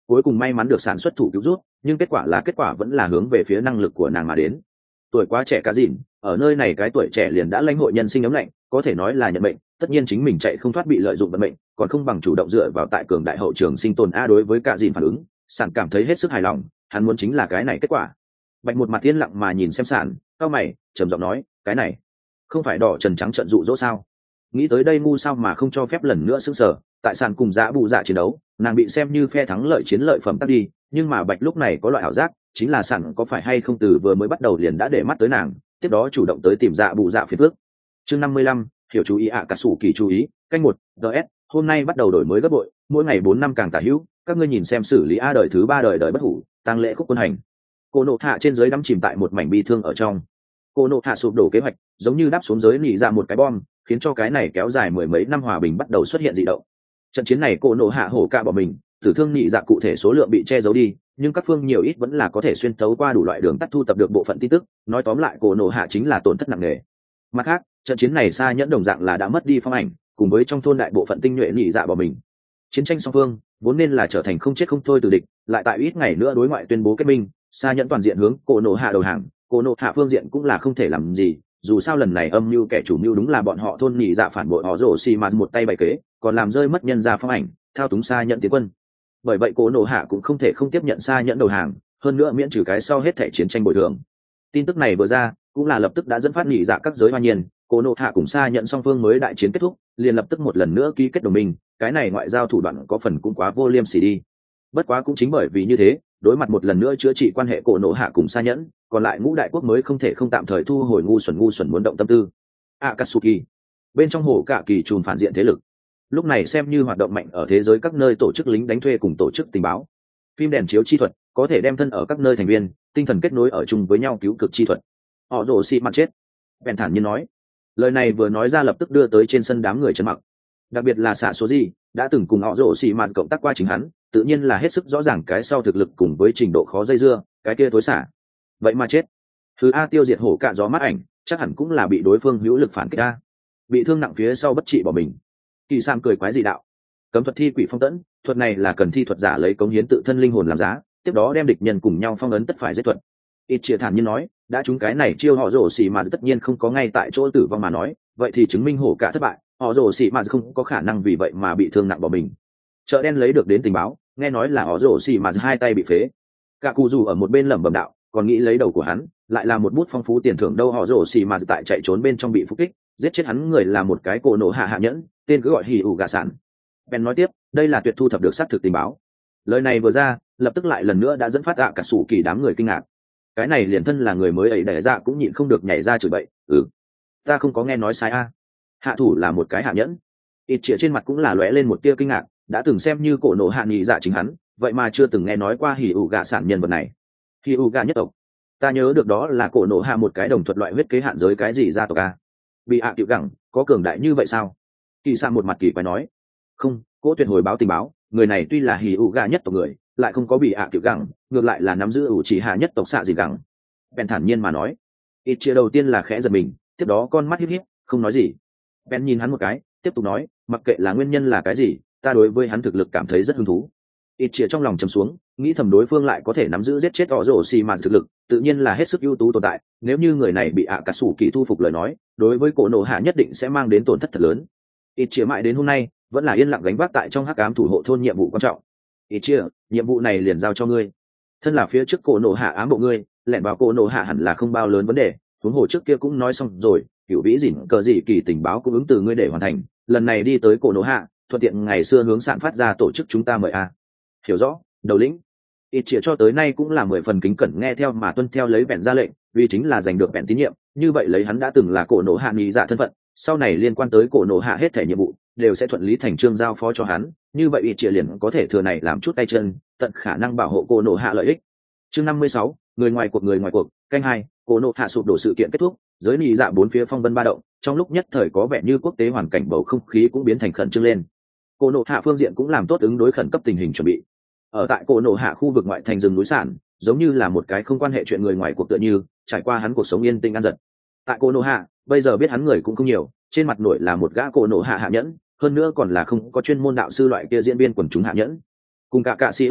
cuối cùng may mắn được sản xuất thủ cứu rút, nhưng kết quả là kết quả vẫn là hướng về phía năng lực của nàng mà đến. Tuổi quá trẻ cá dìn, ở nơi này cái tuổi trẻ liền đã lãnh hội nhân sinh ấm lạnh, có thể nói là nhận mệnh, tất nhiên chính mình chạy không thoát bị lợi dụng vận mệnh, còn không bằng chủ động dựa vào tại cường đại hậu trường sinh tồn. A đối với cả dìn phản ứng, sản cảm thấy hết sức hài lòng, hắn muốn chính là cái này kết quả. Bạch một mặt yên lặng mà nhìn xem sản, cao mày trầm giọng nói, cái này không phải đỏ trần trắng trận dụ dỗ sao? Nghĩ tới đây ngu sao mà không cho phép lần nữa sững sờ. Tại sàn cùng dã bụ dạ chiến đấu, nàng bị xem như phe thắng lợi chiến lợi phẩm tắt đi, nhưng mà Bạch lúc này có loại ảo giác, chính là sàn có phải hay không từ vừa mới bắt đầu liền đã để mắt tới nàng, tiếp đó chủ động tới tìm dạ bụ dạ phiền phước. Chương năm mươi lăm, hiểu chú ý ạ, cả sủ kỳ chú ý, canh một, ds, hôm nay bắt đầu đổi mới gấp bội, mỗi ngày bốn năm càng tả hữu, các ngươi nhìn xem xử lý a đời thứ ba đời đời bất hủ, tăng lễ khúc quân hành. Cô nộ hạ trên dưới đắm chìm tại một mảnh bi thương ở trong. Cô nộ hạ sụp đổ kế hoạch, giống như đáp xuống giới nỉ ra một cái bom, khiến cho cái này kéo dài mười mấy năm hòa bình bắt đầu xuất hiện dị động. Trận chiến này cô nộ hạ hổ ca bỏ mình, tử thương nỉ dạ cụ thể số lượng bị che giấu đi, nhưng các phương nhiều ít vẫn là có thể xuyên thấu qua đủ loại đường tắt thu tập được bộ phận tin tức. Nói tóm lại cô nộ hạ chính là tổn thất nặng nề. Mặt khác, trận chiến này xa nhẫn đồng dạng là đã mất đi phong ảnh, cùng với trong thôn đại bộ phận tinh nhuệ nỉ dạ bỏ mình. Chiến tranh song phương vốn nên là trở thành không chết không thôi từ địch, lại tại ít ngày nữa đối ngoại tuyên bố kết minh, xa nhẫn toàn diện hướng cô nộ hạ đầu hàng. Cô nộ hạ phương diện cũng là không thể làm gì, dù sao lần này âm mưu kẻ chủ mưu đúng là bọn họ thôn nỉ dạ phản bội họ rổ xì mà một tay bày kế, còn làm rơi mất nhân gia phong ảnh, thao túng xa nhẫn tiến quân. Bởi vậy cô nộ hạ cũng không thể không tiếp nhận xa nhẫn đầu hàng, hơn nữa miễn trừ cái sau hết thể chiến tranh bồi thường. Tin tức này vừa ra cũng là lập tức đã dẫn phát nỉ dạ các giới hoa nhiên, cô nộ hạ cùng xa nhẫn song phương mới đại chiến kết thúc, liền lập tức một lần nữa ký kết đồng minh. Cái này ngoại giao thủ đoạn có phần cũng quá vô liêm sỉ đi. Bất quá cũng chính bởi vì như thế, đối mặt một lần nữa chữa trị quan hệ cổ nộ hạ cùng xa nhẫn, còn lại ngũ đại quốc mới không thể không tạm thời thu hồi ngu xuẩn ngu xuẩn muốn động tâm tư. Akatsuki bên trong hồ cả kỳ trùm phản diện thế lực, lúc này xem như hoạt động mạnh ở thế giới các nơi tổ chức lính đánh thuê cùng tổ chức tình báo. Phim đèn chiếu chi thuật có thể đem thân ở các nơi thành viên tinh thần kết nối ở chung với nhau cứu cực chi thuật. Họ rồ xị mặt chết, bèn thản nhiên nói. Lời này vừa nói ra lập tức đưa tới trên sân đám người trấn mặc, đặc biệt là xạ số gì đã từng cùng họ rồ xị mặt cộng tác qua chính hắn, tự nhiên là hết sức rõ ràng cái sau thực lực cùng với trình độ khó dây dưa, cái kia thối xả vậy mà chết. Thứ a tiêu diệt hổ cạ gió mắt ảnh chắc hẳn cũng là bị đối phương hữu lực phản kích a, bị thương nặng phía sau bất trị bỏ mình. Kỳ sam cười quái dị đạo, cấm thuật thi quỷ phong tẫn, thuật này là cần thi thuật giả lấy cống hiến tự thân linh hồn làm giá, tiếp đó đem địch nhân cùng nhau phong ấn tất phải giết thuật. Ít chia thản nhiên nói, đã chúng cái này chiêu họ rồ xì mà tất nhiên không có ngay tại chỗ tử vong mà nói, vậy thì chứng minh hổ cạ thất bại, họ rồ xì mà không có khả năng vì vậy mà bị thương nặng bỏ mình. Chợ đen lấy được đến tình báo, nghe nói là họ rồ xì mà hai tay bị phế. Cả cụ dù ở một bên lẩm bẩm đạo, còn nghĩ lấy đầu của hắn lại là một bút phong phú tiền thưởng đâu. Họ rồ xì mà tại chạy trốn bên trong bị phục kích, giết chết hắn người là một cái cổ nổ hạ hạ nhẫn, tên cứ gọi hỉ ủ gà sản. Ben nói tiếp, đây là tuyệt thu thập được xác thực tình báo. Lời này vừa ra, lập tức lại lần nữa đã dẫn phát ạ cả sủ kỳ đám người kinh ngạc. Cái này liền thân là người mới ấy đẻ ra cũng nhịn không được nhảy ra chửi bậy, ừ, ta không có nghe nói sai a. Hạ thủ là một cái hạ nhẫn. Ít chĩa trên mặt cũng là lóe lên một tia kinh ngạc, đã từng xem như cổ nổ hạ nghị dạ chính hắn, vậy mà chưa từng nghe nói qua hỉ ủ gà sản nhân vật này. Hỉ ủ gà nhất tộc, ta nhớ được đó là cổ nổ hạ một cái đồng thuật loại huyết kế hạn giới cái gì gia tộc a. Bị hạ tiểu gẳng có cường đại như vậy sao? Kỳ sa một mặt kỳ quái nói, không, cố tuyệt hồi báo tình báo, người này tuy là hỉ ủ gà nhất tộc người, lại không có bị hạ tiểu gẳng, ngược lại là nắm giữ ủ chỉ hạ nhất tộc xạ gì gẳng. Ben thản nhiên mà nói. Ít chia đầu tiên là khẽ giật mình, tiếp đó con mắt híp híp, không nói gì. Ben nhìn hắn một cái, tiếp tục nói, mặc kệ là nguyên nhân là cái gì, ta đối với hắn thực lực cảm thấy rất hứng thú. Ít chia trong lòng trầm xuống, nghĩ thầm đối phương lại có thể nắm giữ giết chết họ rổ xì mà thực lực, tự nhiên là hết sức ưu tú tồn tại. Nếu như người này bị ạ cả sủ kỳ thu phục lời nói, đối với cổ nổ hạ nhất định sẽ mang đến tổn thất thật lớn. Ít chia mãi đến hôm nay vẫn là yên lặng gánh vác tại trong hắc ám thủ hộ thôn nhiệm vụ quan trọng. Ít chia, nhiệm vụ này liền giao cho ngươi. Thân là phía trước cổ nổ hạ ám bộ ngươi, lẻn vào cổ nổ hạ hẳn là không bao lớn vấn đề. Huống hồ trước kia cũng nói xong rồi, cửu vĩ dỉn cờ gì kỳ tình báo cũng ứng từ ngươi để hoàn thành. Lần này đi tới cổ nổ hạ, thuận tiện ngày xưa hướng sạn phát ra tổ chức chúng ta mời a. Hiểu rõ, đầu lĩnh. Ít chia cho tới nay cũng là mười phần kính cẩn nghe theo mà tuân theo lấy vẹn ra lệnh, vì chính là giành được vẹn tín nhiệm. Như vậy lấy hắn đã từng là cổ nổ hạ nghị dạ thân phận, sau này liên quan tới cổ nổ hạ hết thể nhiệm vụ đều sẽ thuận lý thành trương giao phó cho hắn. Như vậy ít chia liền có thể thừa này làm chút tay chân, tận khả năng bảo hộ cổ nổ hạ lợi ích. Chương năm mươi sáu, người ngoài cuộc người ngoài cuộc, canh hai, cổ nổ hạ sụp đổ sự kiện kết thúc, giới nghị dạ bốn phía phong vân ba động, trong lúc nhất thời có vẻ như quốc tế hoàn cảnh bầu không khí cũng biến thành khẩn trương lên. Cổ nổ hạ phương diện cũng làm tốt ứng đối khẩn cấp tình hình chuẩn bị. Ở tại cổ nổ hạ khu vực ngoại thành rừng núi sản, giống như là một cái không quan hệ chuyện người ngoài cuộc tựa như, trải qua hắn cuộc sống yên tĩnh an giật. Tại cổ nổ hạ, bây giờ biết hắn người cũng không nhiều, trên mặt nổi là một gã cổ nổ hạ hạ nhẫn, hơn nữa còn là không có chuyên môn đạo sư loại kia diễn viên quần chúng hạ nhẫn. Cùng cả cạ sĩ ước định,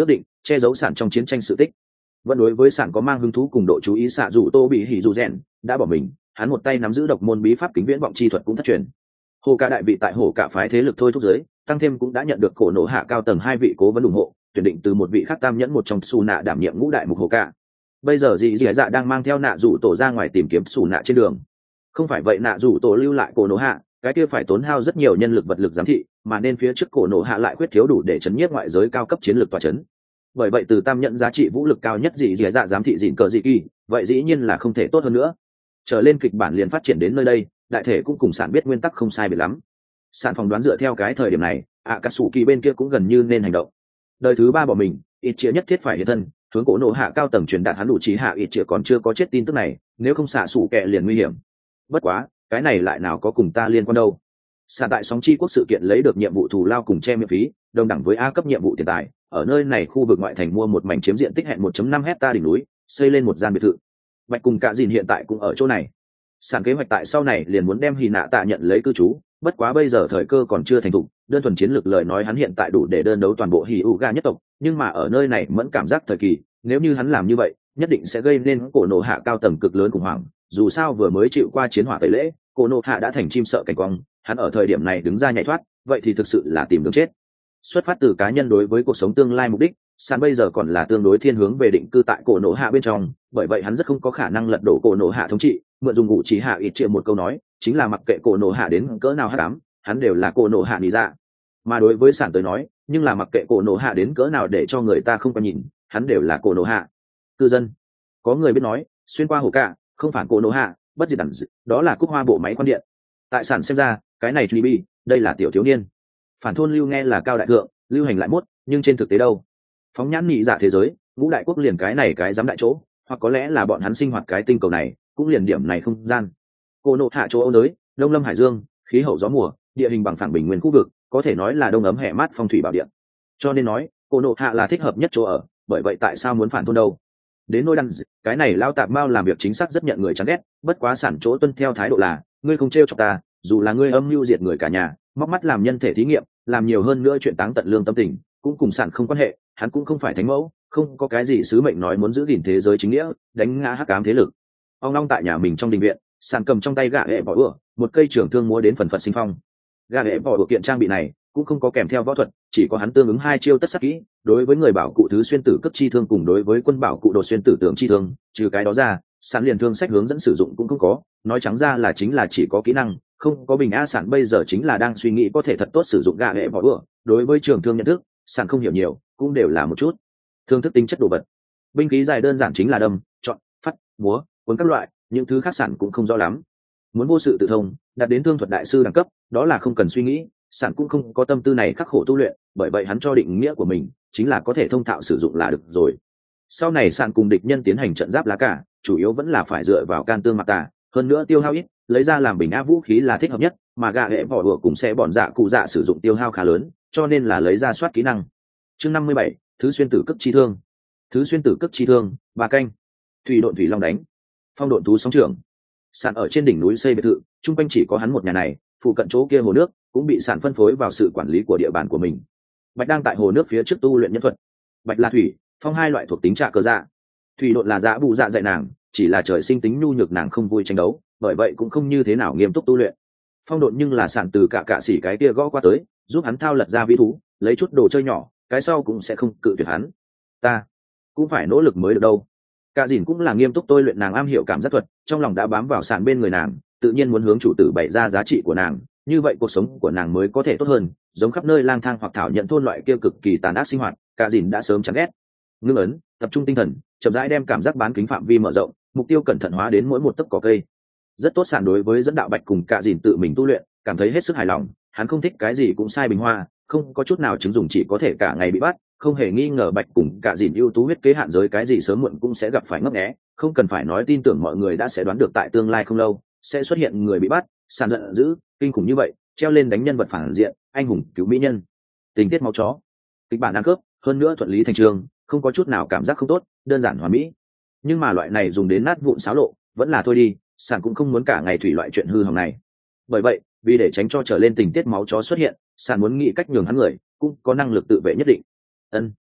che giấu sản trong chiến tranh sự tích. Vẫn đối với sản có mang hứng thú cùng độ chú ý, xạ dù tô bị hỉ dù rèn đã bỏ mình, hắn một tay nắm giữ độc môn bí pháp kính viễn vọng chi thuật cũng thất truyền. Hồ cả đại vị tại Hồ cả phái thế lực thôi thúc giới, tăng thêm cũng đã nhận được cổ nổ hạ cao tầng hai vị cố vấn ủng hộ, tuyển định từ một vị khác tam nhẫn một trong xù nạ đảm nhiệm ngũ đại mục Hồ cả. Bây giờ dị dị dạ đang mang theo nạ rủ tổ ra ngoài tìm kiếm xù nạ trên đường. Không phải vậy nạ rủ tổ lưu lại cổ nổ hạ, cái kia phải tốn hao rất nhiều nhân lực vật lực giám thị, mà nên phía trước cổ nổ hạ lại khuyết thiếu đủ để chấn nhiếp ngoại giới cao cấp chiến lược tòa chấn. Bởi vậy từ tam nhận giá trị vũ lực cao nhất dị dị dạ giám thị dịn cờ dị kỳ, vậy dĩ nhiên là không thể tốt hơn nữa. Trở lên kịch bản liền phát triển đến nơi đây, đại thể cũng cùng sản biết nguyên tắc không sai biệt lắm. Sản phỏng đoán dựa theo cái thời điểm này, ạ cà sủ kỳ bên kia cũng gần như nên hành động. Đời thứ ba bỏ mình, ít chia nhất thiết phải hiện thân, hướng cổ nổ hạ cao tầng truyền đạt hắn đủ trí hạ ít chia còn chưa có chết tin tức này, nếu không xả sủ kẹ liền nguy hiểm. Bất quá, cái này lại nào có cùng ta liên quan đâu. Sản tại sóng chi quốc sự kiện lấy được nhiệm vụ thù lao cùng che miễn phí, đồng đẳng với A cấp nhiệm vụ tiền tài, ở nơi này khu vực ngoại thành mua một mảnh chiếm diện tích hẹn một phẩy năm hecta đỉnh núi, xây lên một gian biệt thự. Bạch cùng cả dìn hiện tại cũng ở chỗ này. Sản kế hoạch tại sau này liền muốn đem Hỉ Nạ Tạ nhận lấy cư trú, bất quá bây giờ thời cơ còn chưa thành thục, đơn thuần chiến lược lời nói hắn hiện tại đủ để đơn đấu toàn bộ Hỉ U Ga nhất tộc, nhưng mà ở nơi này mẫn cảm giác thời kỳ, nếu như hắn làm như vậy, nhất định sẽ gây nên cổ nổ hạ cao tầng cực lớn khủng hoảng, dù sao vừa mới chịu qua chiến hỏa tẩy lễ, cổ nổ hạ đã thành chim sợ cảnh quang, hắn ở thời điểm này đứng ra nhảy thoát, vậy thì thực sự là tìm đường chết. Xuất phát từ cá nhân đối với cuộc sống tương lai mục đích, San bây giờ còn là tương đối thiên hướng về định cư tại cổ nổ hạ bên trong, bởi vậy hắn rất không có khả năng lật đổ cổ nổ hạ thống trị, mượn dùng ngụ chỉ hạ ít triệu một câu nói, chính là mặc kệ cổ nổ hạ đến cỡ nào hắc ám, hắn đều là cổ nổ hạ lý ra. Mà đối với Sản tới nói, nhưng là mặc kệ cổ nổ hạ đến cỡ nào để cho người ta không có nhìn, hắn đều là cổ nổ hạ. Cư dân, có người biết nói, xuyên qua hồ cả, không phản cổ nổ hạ, bất diệt đẳng, đó là cúc hoa bộ máy quan điện. Tại Sản xem ra, cái này truy bi, đây là tiểu thiếu niên. Phản thôn lưu nghe là cao đại thượng, lưu hành lại mốt, nhưng trên thực tế đâu? Phóng nhãn nhị dạ thế giới, ngũ đại quốc liền cái này cái dám đại chỗ, hoặc có lẽ là bọn hắn sinh hoạt cái tinh cầu này, cũng liền điểm này không gian. Cổ nổ hạ chỗ âu đới, đông lâm hải dương, khí hậu gió mùa, địa hình bằng phẳng bình nguyên khu vực, có thể nói là đông ấm hè mát phong thủy bảo địa. Cho nên nói, cổ nổ hạ là thích hợp nhất chỗ ở, bởi vậy tại sao muốn phản thôn đâu? Đến nỗi đăng cái này lao tạp mao làm việc chính xác rất nhận người chán ghét, bất quá Sản chỗ tuân theo thái độ là, ngươi không trêu chọc ta, dù là ngươi âm mưu diệt người cả nhà, móc mắt làm nhân thể thí nghiệm, làm nhiều hơn nữa chuyện táng tận lương tâm tình, cũng cùng Sản không quan hệ, hắn cũng không phải thánh mẫu, không có cái gì sứ mệnh nói muốn giữ gìn thế giới chính nghĩa, đánh ngã hắc ám thế lực. Ông long tại nhà mình trong đình viện, Sản cầm trong tay gạ hệ bỏ ửa, một cây trưởng thương múa đến phần phật sinh phong. Gạ hệ bỏ ửa kiện trang bị này cũng không có kèm theo võ thuật, chỉ có hắn tương ứng hai chiêu tất sắc kỹ, đối với người bảo cụ thứ xuyên tử cấp chi thương cùng đối với quân bảo cụ đột xuyên tử tưởng chi thương, trừ cái đó ra, Sản liền thương sách hướng dẫn sử dụng cũng không có, nói trắng ra là chính là chỉ có kỹ năng, không có bình a. Sản bây giờ chính là đang suy nghĩ có thể thật tốt sử dụng gạ hệ bỏ ửa, đối với trường thương nhận thức, Sản không hiểu nhiều, cũng đều là một chút thương thức tính chất đồ vật. Binh khí dài đơn giản chính là đâm, chọn, phát, múa, cuốn các loại, những thứ khác Sản cũng không rõ lắm. Muốn vô sự tự thông, đạt đến thương thuật đại sư đẳng cấp, đó là không cần suy nghĩ, Sản cũng không có tâm tư này khắc khổ tu luyện, bởi vậy hắn cho định nghĩa của mình chính là có thể thông thạo sử dụng là được rồi. Sau này Sản cùng địch nhân tiến hành trận giáp lá cả, chủ yếu vẫn là phải dựa vào can tương mặc tà, hơn nữa tiêu hao ít, lấy ra làm bình áp vũ khí là thích hợp nhất, mà gạ hệ bỏ đùa cùng sẽ bọn dạ cụ dạ sử dụng tiêu hao khá lớn, cho nên là lấy ra soát kỹ năng. Chương năm mươi bảy, thứ xuyên tử cấp chi thương. Thứ xuyên tử cấp chi thương, ba canh. Thủy độn thủy long đánh, phong độn thú sóng trưởng. Sản ở trên đỉnh núi xây biệt thự, chung quanh chỉ có hắn một nhà này, phụ cận chỗ kia hồ nước cũng bị Sản phân phối vào sự quản lý của địa bàn của mình. Bạch đang tại hồ nước phía trước tu luyện nhân thuật. Bạch là thủy, phong hai loại thuộc tính trạ cơ dạ. Thủy độn là dạ bù dạ dạy nàng, chỉ là trời sinh tính nhu nhược nàng không vui tranh đấu, bởi vậy cũng không như thế nào nghiêm túc tu luyện. Phong độn nhưng là Sản từ cả cạ xỉ cái kia gõ qua tới, giúp hắn thao lật ra vĩ thú, lấy chút đồ chơi nhỏ, cái sau cũng sẽ không cự tuyệt hắn. Ta cũng phải nỗ lực mới được đâu. Cả dìn cũng là nghiêm túc tôi luyện nàng am hiểu cảm giác thuật, trong lòng đã bám vào Sản bên người nàng, tự nhiên muốn hướng chủ tử bày ra giá trị của nàng, như vậy cuộc sống của nàng mới có thể tốt hơn, giống khắp nơi lang thang hoặc thảo nhận thôn loại kia cực kỳ tàn ác sinh hoạt, cả dìn đã sớm chán ghét. Ngưng ấn, tập trung tinh thần, chậm rãi đem cảm giác bán kính phạm vi mở rộng, mục tiêu cẩn thận hóa đến mỗi một tấc cỏ cây. Rất tốt. Sản đối với dẫn đạo Bạch cùng cả dìn tự mình tu luyện, cảm thấy hết sức hài lòng, hắn không thích cái gì cũng sai bình hoa, không có chút nào chứng dùng chỉ có thể cả ngày bị bắt, không hề nghi ngờ Bạch cùng cả dìn ưu tú huyết kế hạn giới cái gì sớm muộn cũng sẽ gặp phải ngấp nghé, không cần phải nói tin tưởng mọi người đã sẽ đoán được tại tương lai không lâu sẽ xuất hiện người bị bắt. Sản giận dữ, kinh khủng như vậy, treo lên đánh nhân vật phản diện, anh hùng cứu mỹ nhân, tình tiết máu chó, kịch bản ăn cướp, hơn nữa thuận lý thành trường, không có chút nào cảm giác không tốt, đơn giản hoàn mỹ. Nhưng mà loại này dùng đến nát vụn xáo lộ, vẫn là thôi đi, Sản cũng không muốn cả ngày thủy loại chuyện hư hỏng này. Bởi vậy, vì để tránh cho trở lên tình tiết máu chó xuất hiện, Sản muốn nghĩ cách nhường hắn người cũng có năng lực tự vệ nhất định. Ân,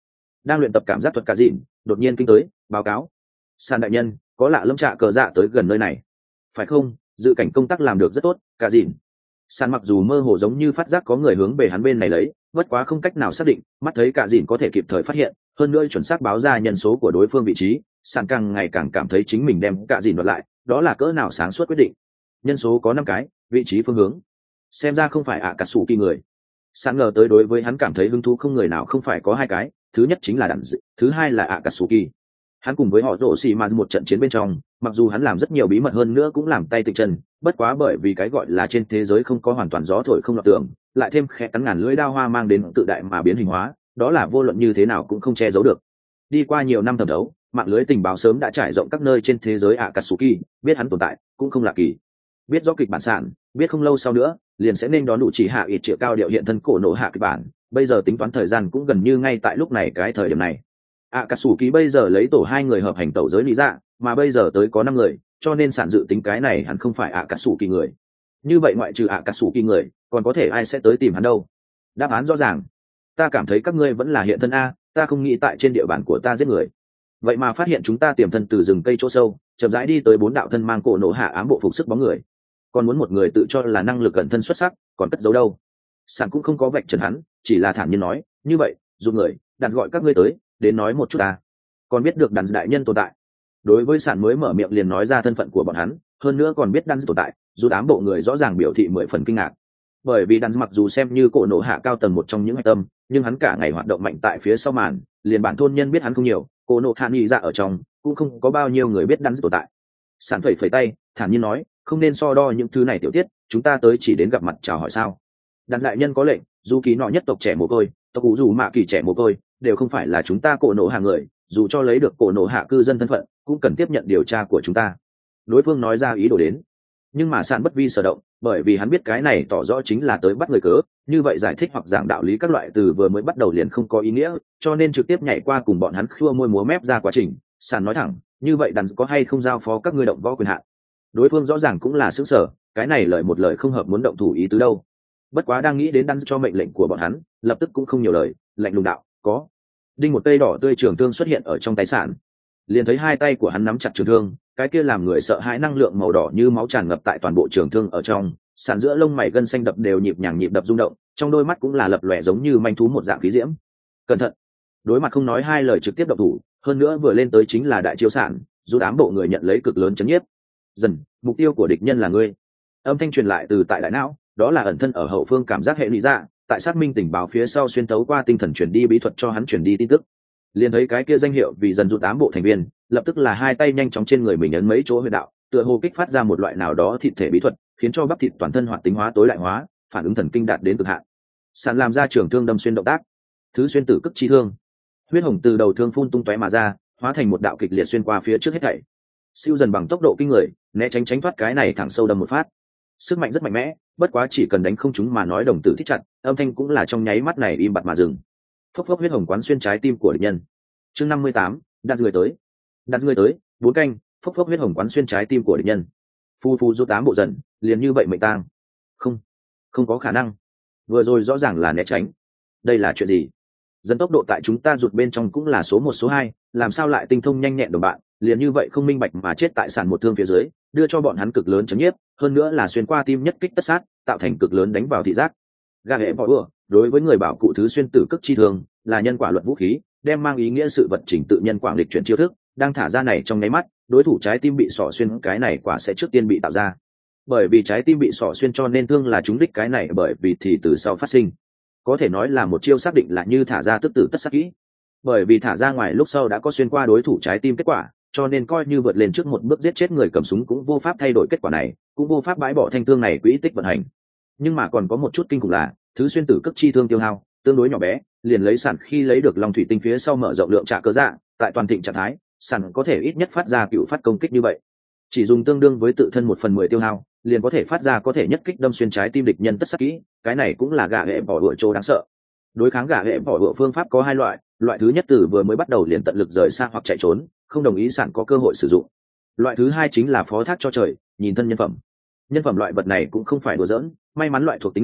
đang luyện tập cảm giác thuật cả dịn đột nhiên kinh tới báo cáo sàn đại nhân có lạ lâm trạ cờ dạ tới gần nơi này phải không? Dự cảnh công tác làm được rất tốt cả dịn. Sàn mặc dù mơ hồ giống như phát giác có người hướng về hắn bên này lấy, bất quá không cách nào xác định, mắt thấy cả dịn có thể kịp thời phát hiện, hơn nữa chuẩn xác báo ra nhân số của đối phương vị trí, sàn càng ngày càng cảm thấy chính mình đem cả dịn đoạt lại, đó là cỡ nào sáng suốt quyết định. Nhân số có năm cái, vị trí phương hướng, xem ra không phải ạ cả sủ kỳ người. Sàn ngờ tới đối với hắn cảm thấy hứng thú không người nào không phải có hai cái, thứ nhất chính là đạn dị, thứ hai là ạ cả sủ kỳ. Hắn cùng với họ rổ xì mà một trận chiến bên trong, mặc dù hắn làm rất nhiều bí mật hơn nữa cũng làm tay tịch chân, bất quá bởi vì cái gọi là trên thế giới không có hoàn toàn gió thổi không lọt tường, lại thêm khẽ cắn ngàn lưỡi đao hoa mang đến tự đại mà biến hình hóa, đó là vô luận như thế nào cũng không che giấu được. Đi qua nhiều năm thẩm đấu, mạng lưới tình báo sớm đã trải rộng các nơi trên thế giới Akatsuki, biết hắn tồn tại cũng không lạ kỳ. Biết rõ kịch bản sản, biết không lâu sau nữa liền sẽ nên đón đủ chỉ hạ ít triệu cao điệu hiện thân cổ nổ hạ kịch bản, bây giờ tính toán thời gian cũng gần như ngay tại lúc này cái thời điểm này. Akatsuki bây giờ lấy tổ hai người hợp hành tẩu giới lý dạ, mà bây giờ tới có năm người, cho nên sản dự tính cái này hẳn không phải Akatsuki người. Như vậy ngoại trừ Akatsuki người, còn có thể ai sẽ tới tìm hắn đâu? Đáp án rõ ràng. Ta cảm thấy các ngươi vẫn là hiện thân a, ta không nghĩ tại trên địa bàn của ta giết người. Vậy mà phát hiện chúng ta tiềm thân từ rừng cây chỗ sâu, chậm rãi đi tới bốn đạo thân mang cổ nổ hạ ám bộ phục sức bóng người. Còn muốn một người tự cho là năng lực cẩn thân xuất sắc, còn cất giấu đâu? Sản cũng không có vạch trần hắn, chỉ là thản nhiên nói, như vậy, dù người, đặt gọi các ngươi tới, đến nói một chút ta. Còn biết được đàn đại nhân tồn tại. Đối với Sản mới mở miệng liền nói ra thân phận của bọn hắn, hơn nữa còn biết đàn tồn tại, dù ám bộ người rõ ràng biểu thị mười phần kinh ngạc. Bởi vì đàn mặc dù xem như cổ nổ hạ cao tầng một trong những hạch tâm, nhưng hắn cả ngày hoạt động mạnh tại phía sau màn, liền bản thôn nhân biết hắn không nhiều, cổ nổ hạ nghĩ ra ở trong cũng không có bao nhiêu người biết đàn tồn tại. Sản phẩy phẩy tay, thản nhiên nói, không nên so đo những thứ này tiểu tiết, chúng ta tới chỉ đến gặp mặt chào hỏi sao? Đàn đại nhân có lệnh, dù ký nọ nhất tộc trẻ mồ côi, tộc cũ dù mạ kỳ trẻ mồ côi, đều không phải là chúng ta cổ nổ hạ người, dù cho lấy được cổ nổ hạ cư dân thân phận, cũng cần tiếp nhận điều tra của chúng ta. Đối phương nói ra ý đồ đến, nhưng mà Sản bất vi sở động, bởi vì hắn biết cái này tỏ rõ chính là tới bắt người cớ, như vậy giải thích hoặc giảng đạo lý các loại từ vừa mới bắt đầu liền không có ý nghĩa, cho nên trực tiếp nhảy qua cùng bọn hắn khua môi múa mép ra quá trình. Sản nói thẳng, như vậy đàn có hay không giao phó các ngươi động võ quyền hạn? Đối phương rõ ràng cũng là xứng sở, cái này lời một lời không hợp muốn động thủ ý tứ đâu. Bất quá đang nghĩ đến đan cho mệnh lệnh của bọn hắn, lập tức cũng không nhiều lời, lạnh lùng đạo, có. Đinh một cây đỏ tươi trường thương xuất hiện ở trong tay Sản, liền thấy hai tay của hắn nắm chặt trường thương, cái kia làm người sợ hãi năng lượng màu đỏ như máu tràn ngập tại toàn bộ trường thương ở trong. Sản giữa lông mày gân xanh đập đều nhịp nhàng nhịp đập rung động, trong đôi mắt cũng là lập lòe giống như manh thú một dạng khí diễm. Cẩn thận! Đối mặt không nói hai lời trực tiếp động thủ, hơn nữa vừa lên tới chính là đại chiêu Sản, dù đám bộ người nhận lấy cực lớn chấn nhiếp. Dần, mục tiêu của địch nhân là ngươi. Âm thanh truyền lại từ tại đại não, đó là ẩn thân ở hậu phương cảm giác hệ lý dạ, tại xác minh tình báo phía sau xuyên tấu qua tinh thần truyền đi bí thuật cho hắn truyền đi tin tức. Liền thấy cái kia danh hiệu vì dần rụt tám bộ thành viên, lập tức là hai tay nhanh chóng trên người mình ấn mấy chỗ huyệt đạo, tựa hồ kích phát ra một loại nào đó thịt thể bí thuật, khiến cho bắp thịt toàn thân hoạt tính hóa tối đại hóa, phản ứng thần kinh đạt đến cực hạn. Sản làm ra trường thương đâm xuyên động tác, thứ xuyên tử cức chi thương, huyết hồng từ đầu thương phun tung tóe mà ra, hóa thành một đạo kịch liệt xuyên qua phía trước hết thảy. Siêu dần bằng tốc độ kinh người, né tránh tránh thoát cái này thẳng sâu đâm một phát. Sức mạnh rất mạnh mẽ, bất quá chỉ cần đánh không chúng mà nói đồng tử thích chặt, âm thanh cũng là trong nháy mắt này im bặt mà dừng. Phốc phốc huyết hồng quán xuyên trái tim của địch nhân. Chương năm mươi tám, đặt người tới. Đặt người tới, bốn canh, phốc phốc huyết hồng quán xuyên trái tim của địch nhân. Phu phu rút tám bộ dần, liền như vậy mệnh tang. Không, không có khả năng. Vừa rồi rõ ràng là né tránh. Đây là chuyện gì? Dân tốc độ tại chúng ta rụt bên trong cũng là số một số hai, làm sao lại tinh thông nhanh nhẹn đồng bạn, liền như vậy không minh bạch mà chết tại Sản một thương phía dưới, đưa cho bọn hắn cực lớn chấn nhiếp, hơn nữa là xuyên qua tim nhất kích tất sát, tạo thành cực lớn đánh vào thị giác. Gà hệ bỏ ưa, đối với người bảo cụ thứ xuyên tử cức chi thương, là nhân quả luật vũ khí, đem mang ý nghĩa sự vật chỉnh tự nhân quả lịch chuyển chiêu thức, đang thả ra này trong nháy mắt, đối thủ trái tim bị sỏ xuyên, cái này quả sẽ trước tiên bị tạo ra. Bởi vì trái tim bị sỏ xuyên cho nên thương là trúng đích, cái này bởi vì thì từ sau phát sinh. Có thể nói là một chiêu xác định là như thả ra tức tử tất sát kỹ. Bởi vì thả ra ngoài lúc sau đã có xuyên qua đối thủ trái tim kết quả, cho nên coi như vượt lên trước một bước giết chết người cầm súng cũng vô pháp thay đổi kết quả này, cũng vô pháp bãi bỏ thanh thương này quỹ tích vận hành. Nhưng mà còn có một chút kinh khủng là, thứ xuyên tử cức chi thương tiêu hao tương đối nhỏ bé, liền lấy Sản khi lấy được long thủy tinh phía sau mở rộng lượng trả cơ dạ, tại toàn thịnh trạng thái, Sản có thể ít nhất phát ra cựu phát công kích như vậy. Chỉ dùng tương đương với tự thân một phần mười tiêu hao, liền có thể phát ra có thể nhất kích đâm xuyên trái tim địch nhân tất sắc kỹ, cái này cũng là gà hệ bỏ hựa trô đáng sợ. Đối kháng gà hệ bỏ hựa phương pháp có hai loại, loại thứ nhất từ vừa mới bắt đầu liền tận lực rời xa hoặc chạy trốn, không đồng ý Sản có cơ hội sử dụng. Loại thứ hai chính là phó thác cho trời, nhìn thân nhân phẩm. Nhân phẩm loại vật này cũng không phải đùa giỡn, may mắn loại thuộc tính này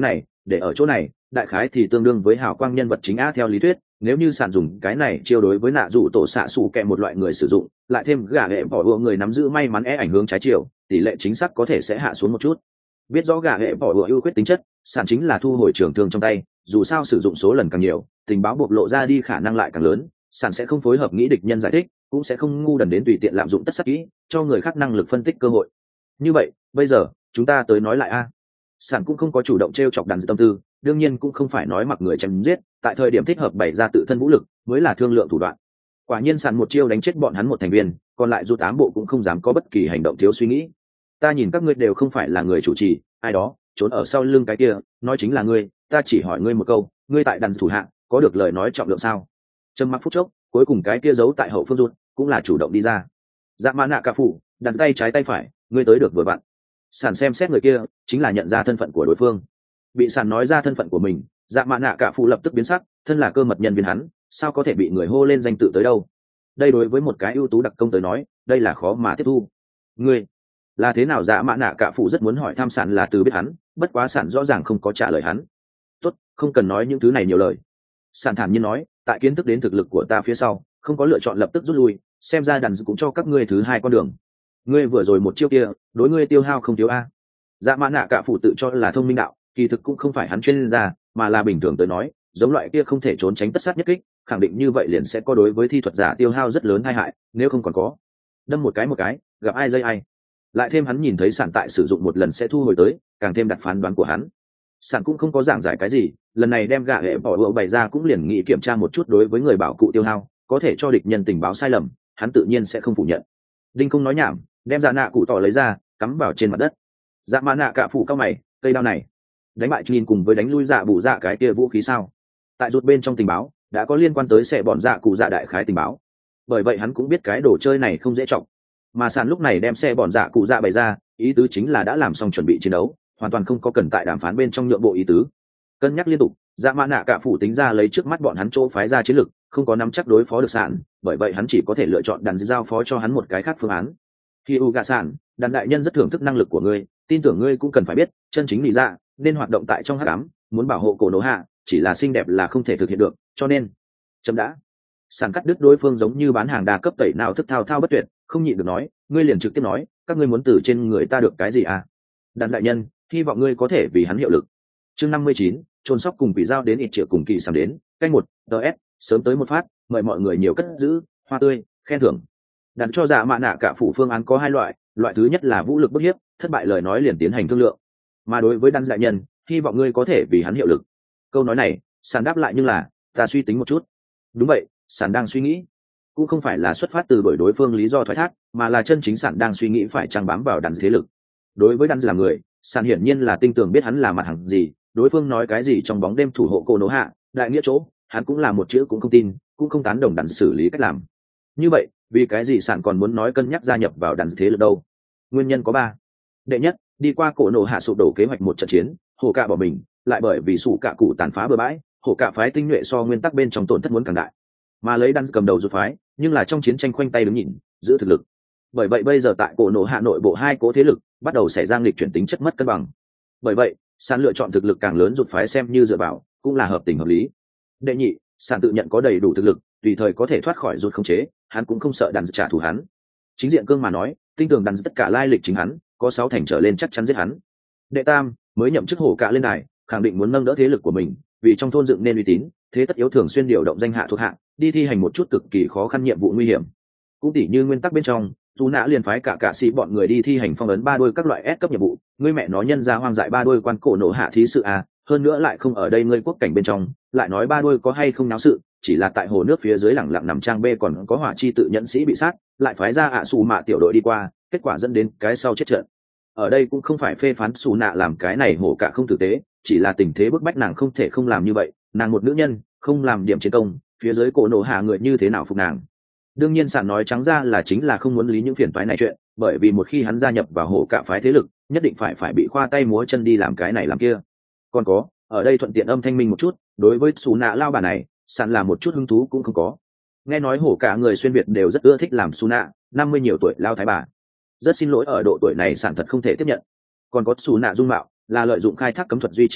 để ở chỗ này đại khái thì tương đương với hào quang nhân vật chính á. Theo lý thuyết nếu như sản dùng cái này chiêu đối với nạ rủ tổ xạ xù kẹ một loại người sử dụng, lại thêm gã hệ bỏ ùa người nắm giữ may mắn é ảnh hướng trái chiều, tỷ lệ chính xác có thể sẽ hạ xuống một chút. Biết rõ gã hệ bỏ ùa ưu khuyết tính chất, sản chính là thu hồi trường thương trong tay, dù sao sử dụng số lần càng nhiều, tình báo bộc lộ ra đi khả năng lại càng lớn, sản sẽ không phối hợp nghĩ địch nhân giải thích, cũng sẽ không ngu đần đến tùy tiện lạm dụng tất sắc kỹ, cho người khác năng lực phân tích cơ hội. Như vậy bây giờ chúng ta tới nói lại a. Sản cũng không có chủ động t r e o chọc đàn tâm tư, đương nhiên cũng không phải nói mặc người chém giết, tại thời điểm thích hợp bày ra tự thân vũ lực mới là thương lượng thủ đoạn. Quả nhiên sản một chiêu đánh chết bọn hắn một thành viên, còn lại dù tám bộ cũng không dám có bất kỳ hành động thiếu suy nghĩ. Ta nhìn các ngươi đều không phải là người chủ trì, ai đó trốn ở sau lưng cái kia nói chính là ngươi, ta chỉ hỏi ngươi một câu, ngươi tại đàn thủ hạng có được lời nói trọng lượng sao? Trầm mặc phút chốc, cuối cùng cái kia giấu tại hậu phương rút cũng là chủ động đi ra. Dạ mã nạ cả phủ đặt tay trái tay phải, ngươi tới được vừa vặn. Sản xem xét người kia chính là nhận ra thân phận của đối phương. Bị sản nói ra thân phận của mình, dạ mã nạ cả phủ lập tức biến sắc, thân là cơ mật nhân viên hắn sao có thể bị người hô lên danh tự tới đâu. Đây đối với một cái ưu tú đặc công tới nói đây là khó mà tiếp thu. Ngươi là thế nào? Dạ mã nạ cả phủ rất muốn hỏi thăm sản là từ biết hắn, bất quá sản rõ ràng không có trả lời hắn. Tốt, không cần nói những thứ này nhiều lời. Sản thản nhiên nói, tại kiến thức đến thực lực của ta phía sau không có lựa chọn lập tức rút lui, xem ra đàn cũng cho các ngươi thứ hai con đường. Ngươi vừa rồi một chiêu kia đối ngươi tiêu hao không thiếu a. Dạ mã nạ cả phủ tự cho là thông minh đạo, kỳ thực cũng không phải hắn chuyên gia, mà là bình thường tới nói giống loại kia không thể trốn tránh tất sát nhất kích, khẳng định như vậy liền sẽ có đối với thi thuật giả tiêu hao rất lớn tai hại, nếu không còn có đâm một cái một cái gặp ai dây ai. Lại thêm hắn nhìn thấy sản tại sử dụng một lần sẽ thu hồi tới, càng thêm đặt phán đoán của hắn. Sản cũng không có giảng giải cái gì, lần này đem gạ hệ bỏ ùa bày ra cũng liền nghĩ kiểm tra một chút đối với người bảo cụ tiêu hao, có thể cho địch nhân tình báo sai lầm hắn tự nhiên sẽ không phủ nhận. Đinh không nói nhảm, đem dạ nạ cụ tỏ lấy ra cắm vào trên mặt đất. Dạ mã nạ cả phủ cao mày, cây đao này đánh bại nhìn cùng với đánh lui dạ bù dạ cái kia vũ khí sao? Tại rút bên trong tình báo đã có liên quan tới sẽ bọn dạ cụ dạ đại khái tình báo, bởi vậy hắn cũng biết cái đồ chơi này không dễ trọng. Mà Sản lúc này đem xe bọn dạ cụ dạ bày ra, ý tứ chính là đã làm xong chuẩn bị chiến đấu, hoàn toàn không có cần tại đàm phán bên trong nhượng bộ ý tứ. Cân nhắc liên tục, dạ mã nạ cả phủ tính ra lấy trước mắt bọn hắn chỗ phái ra chiến lược không có nắm chắc đối phó được Sản, bởi vậy hắn chỉ có thể lựa chọn đàn giao phó cho hắn một cái khác phương án. Khi u gà Sản, đàn đại nhân rất thưởng thức năng lực của ngươi, tin tưởng ngươi cũng cần phải biết chân chính lý dạ nên hoạt động tại trong hắc ám, muốn bảo hộ cổ nổ hạ chỉ là xinh đẹp là không thể thực hiện được, cho nên chấm đã. Sản cắt đứt đối phương giống như bán hàng đa cấp tẩy nào thức thao thao bất tuyệt, không nhịn được nói, ngươi liền trực tiếp nói, các ngươi muốn từ trên người ta được cái gì à? Đàn đại nhân, hy vọng ngươi có thể vì hắn hiệu lực. Chương năm mươi chín, trôn sóc cùng quỷ giao đến ít triệu cùng kỳ sắm đến, canh một, ds, sớm tới một phát, mời mọi người nhiều cất giữ, hoa tươi, khen thưởng. Đàn cho dạ mạ nạ cả phủ phương án có hai loại, loại thứ nhất là vũ lực bức hiếp, thất bại lời nói liền tiến hành thương lượng. Mà đối với đàn đại nhân, hy vọng ngươi có thể vì hắn hiệu lực. Câu nói này, Sản đáp lại nhưng là, ta suy tính một chút. Đúng vậy, Sản đang suy nghĩ, cũng không phải là xuất phát từ bởi đối phương lý do thoái thác, mà là chân chính Sản đang suy nghĩ phải chăng bám vào đàn thế lực. Đối với đàn là người, Sản hiển nhiên là tinh tường biết hắn là mặt hàng gì, đối phương nói cái gì trong bóng đêm thủ hộ cô nỗ hạ đại nghĩa chỗ, hắn cũng là một chữ cũng không tin, cũng không tán đồng đàn xử lý cách làm. Như vậy vì cái gì Sản còn muốn nói cân nhắc gia nhập vào đàn thế lực đâu? Nguyên nhân có ba. Đệ nhất, đi qua cổ nổ hạ sụp đổ kế hoạch một trận chiến, hổ cạ bỏ mình, lại bởi vì sủ cạ cụ tàn phá bừa bãi, hổ cạ phái tinh nhuệ so nguyên tắc bên trong tổn thất muốn càng đại, mà lấy đan cầm đầu rút phái nhưng là trong chiến tranh khoanh tay đứng nhìn giữ thực lực. Bởi vậy bây giờ tại cổ nổ hạ nội bộ hai cố thế lực bắt đầu xảy ra nghịch chuyển tính chất mất cân bằng. Bởi vậy Sản lựa chọn thực lực càng lớn rút phái xem như dựa vào cũng là hợp tình hợp lý. Đệ nhị, Sản tự nhận có đầy đủ thực lực, tùy thời có thể thoát khỏi rút khống chế, hắn cũng không sợ đàn trả thù hắn. Chính diện cương mà nói, tin tưởng đàn tất cả lai lịch chính hắn, có sáu thành trở lên chắc chắn giết hắn. Đệ tam, mới nhậm chức hổ cạ lên đài, khẳng định muốn nâng đỡ thế lực của mình, vì trong thôn dựng nên uy tín, thế tất yếu thường xuyên điều động danh hạ thuộc hạ, đi thi hành một chút cực kỳ khó khăn nhiệm vụ nguy hiểm. Cũng tỉ như nguyên tắc bên trong, dù nã liền phái cả cả sĩ bọn người đi thi hành phong ấn ba đôi các loại S cấp nhiệm vụ, ngươi mẹ nó nhân ra hoang dại ba đôi quan cổ nổ hạ thí sự à, hơn nữa lại không ở đây ngươi quốc cảnh bên trong, lại nói ba đôi có hay không náo sự, chỉ là tại hồ nước phía dưới lẳng lặng nằm trang b còn có hỏa chi tự nhẫn sĩ bị sát, lại phái ra ạ xù mạ tiểu đội đi qua, kết quả dẫn đến cái sau chết trận. Ở đây cũng không phải phê phán xù nạ làm cái này hổ cả không tử tế, chỉ là tình thế bức bách nàng không thể không làm như vậy, nàng một nữ nhân không làm điểm chiến công, phía dưới cổ nổ hạ người như thế nào phục nàng. Đương nhiên Sản nói trắng ra là chính là không muốn lý những phiền toái này chuyện, bởi vì một khi hắn gia nhập vào hổ cả phái thế lực, nhất định phải phải bị khoa tay múa chân đi làm cái này làm kia. Còn có, ở đây thuận tiện âm thanh minh một chút, đối với xù nạ lao bà này, Sản là một chút hứng thú cũng không có. Nghe nói hổ cả người xuyên việt đều rất ưa thích làm xù nạ, năm mươi nhiều tuổi lao thái bà. Rất xin lỗi ở độ tuổi này Sản thật không thể tiếp nhận. Còn có xù nạ dung mạo, là lợi dụng khai thác cấm thuật duy trì được,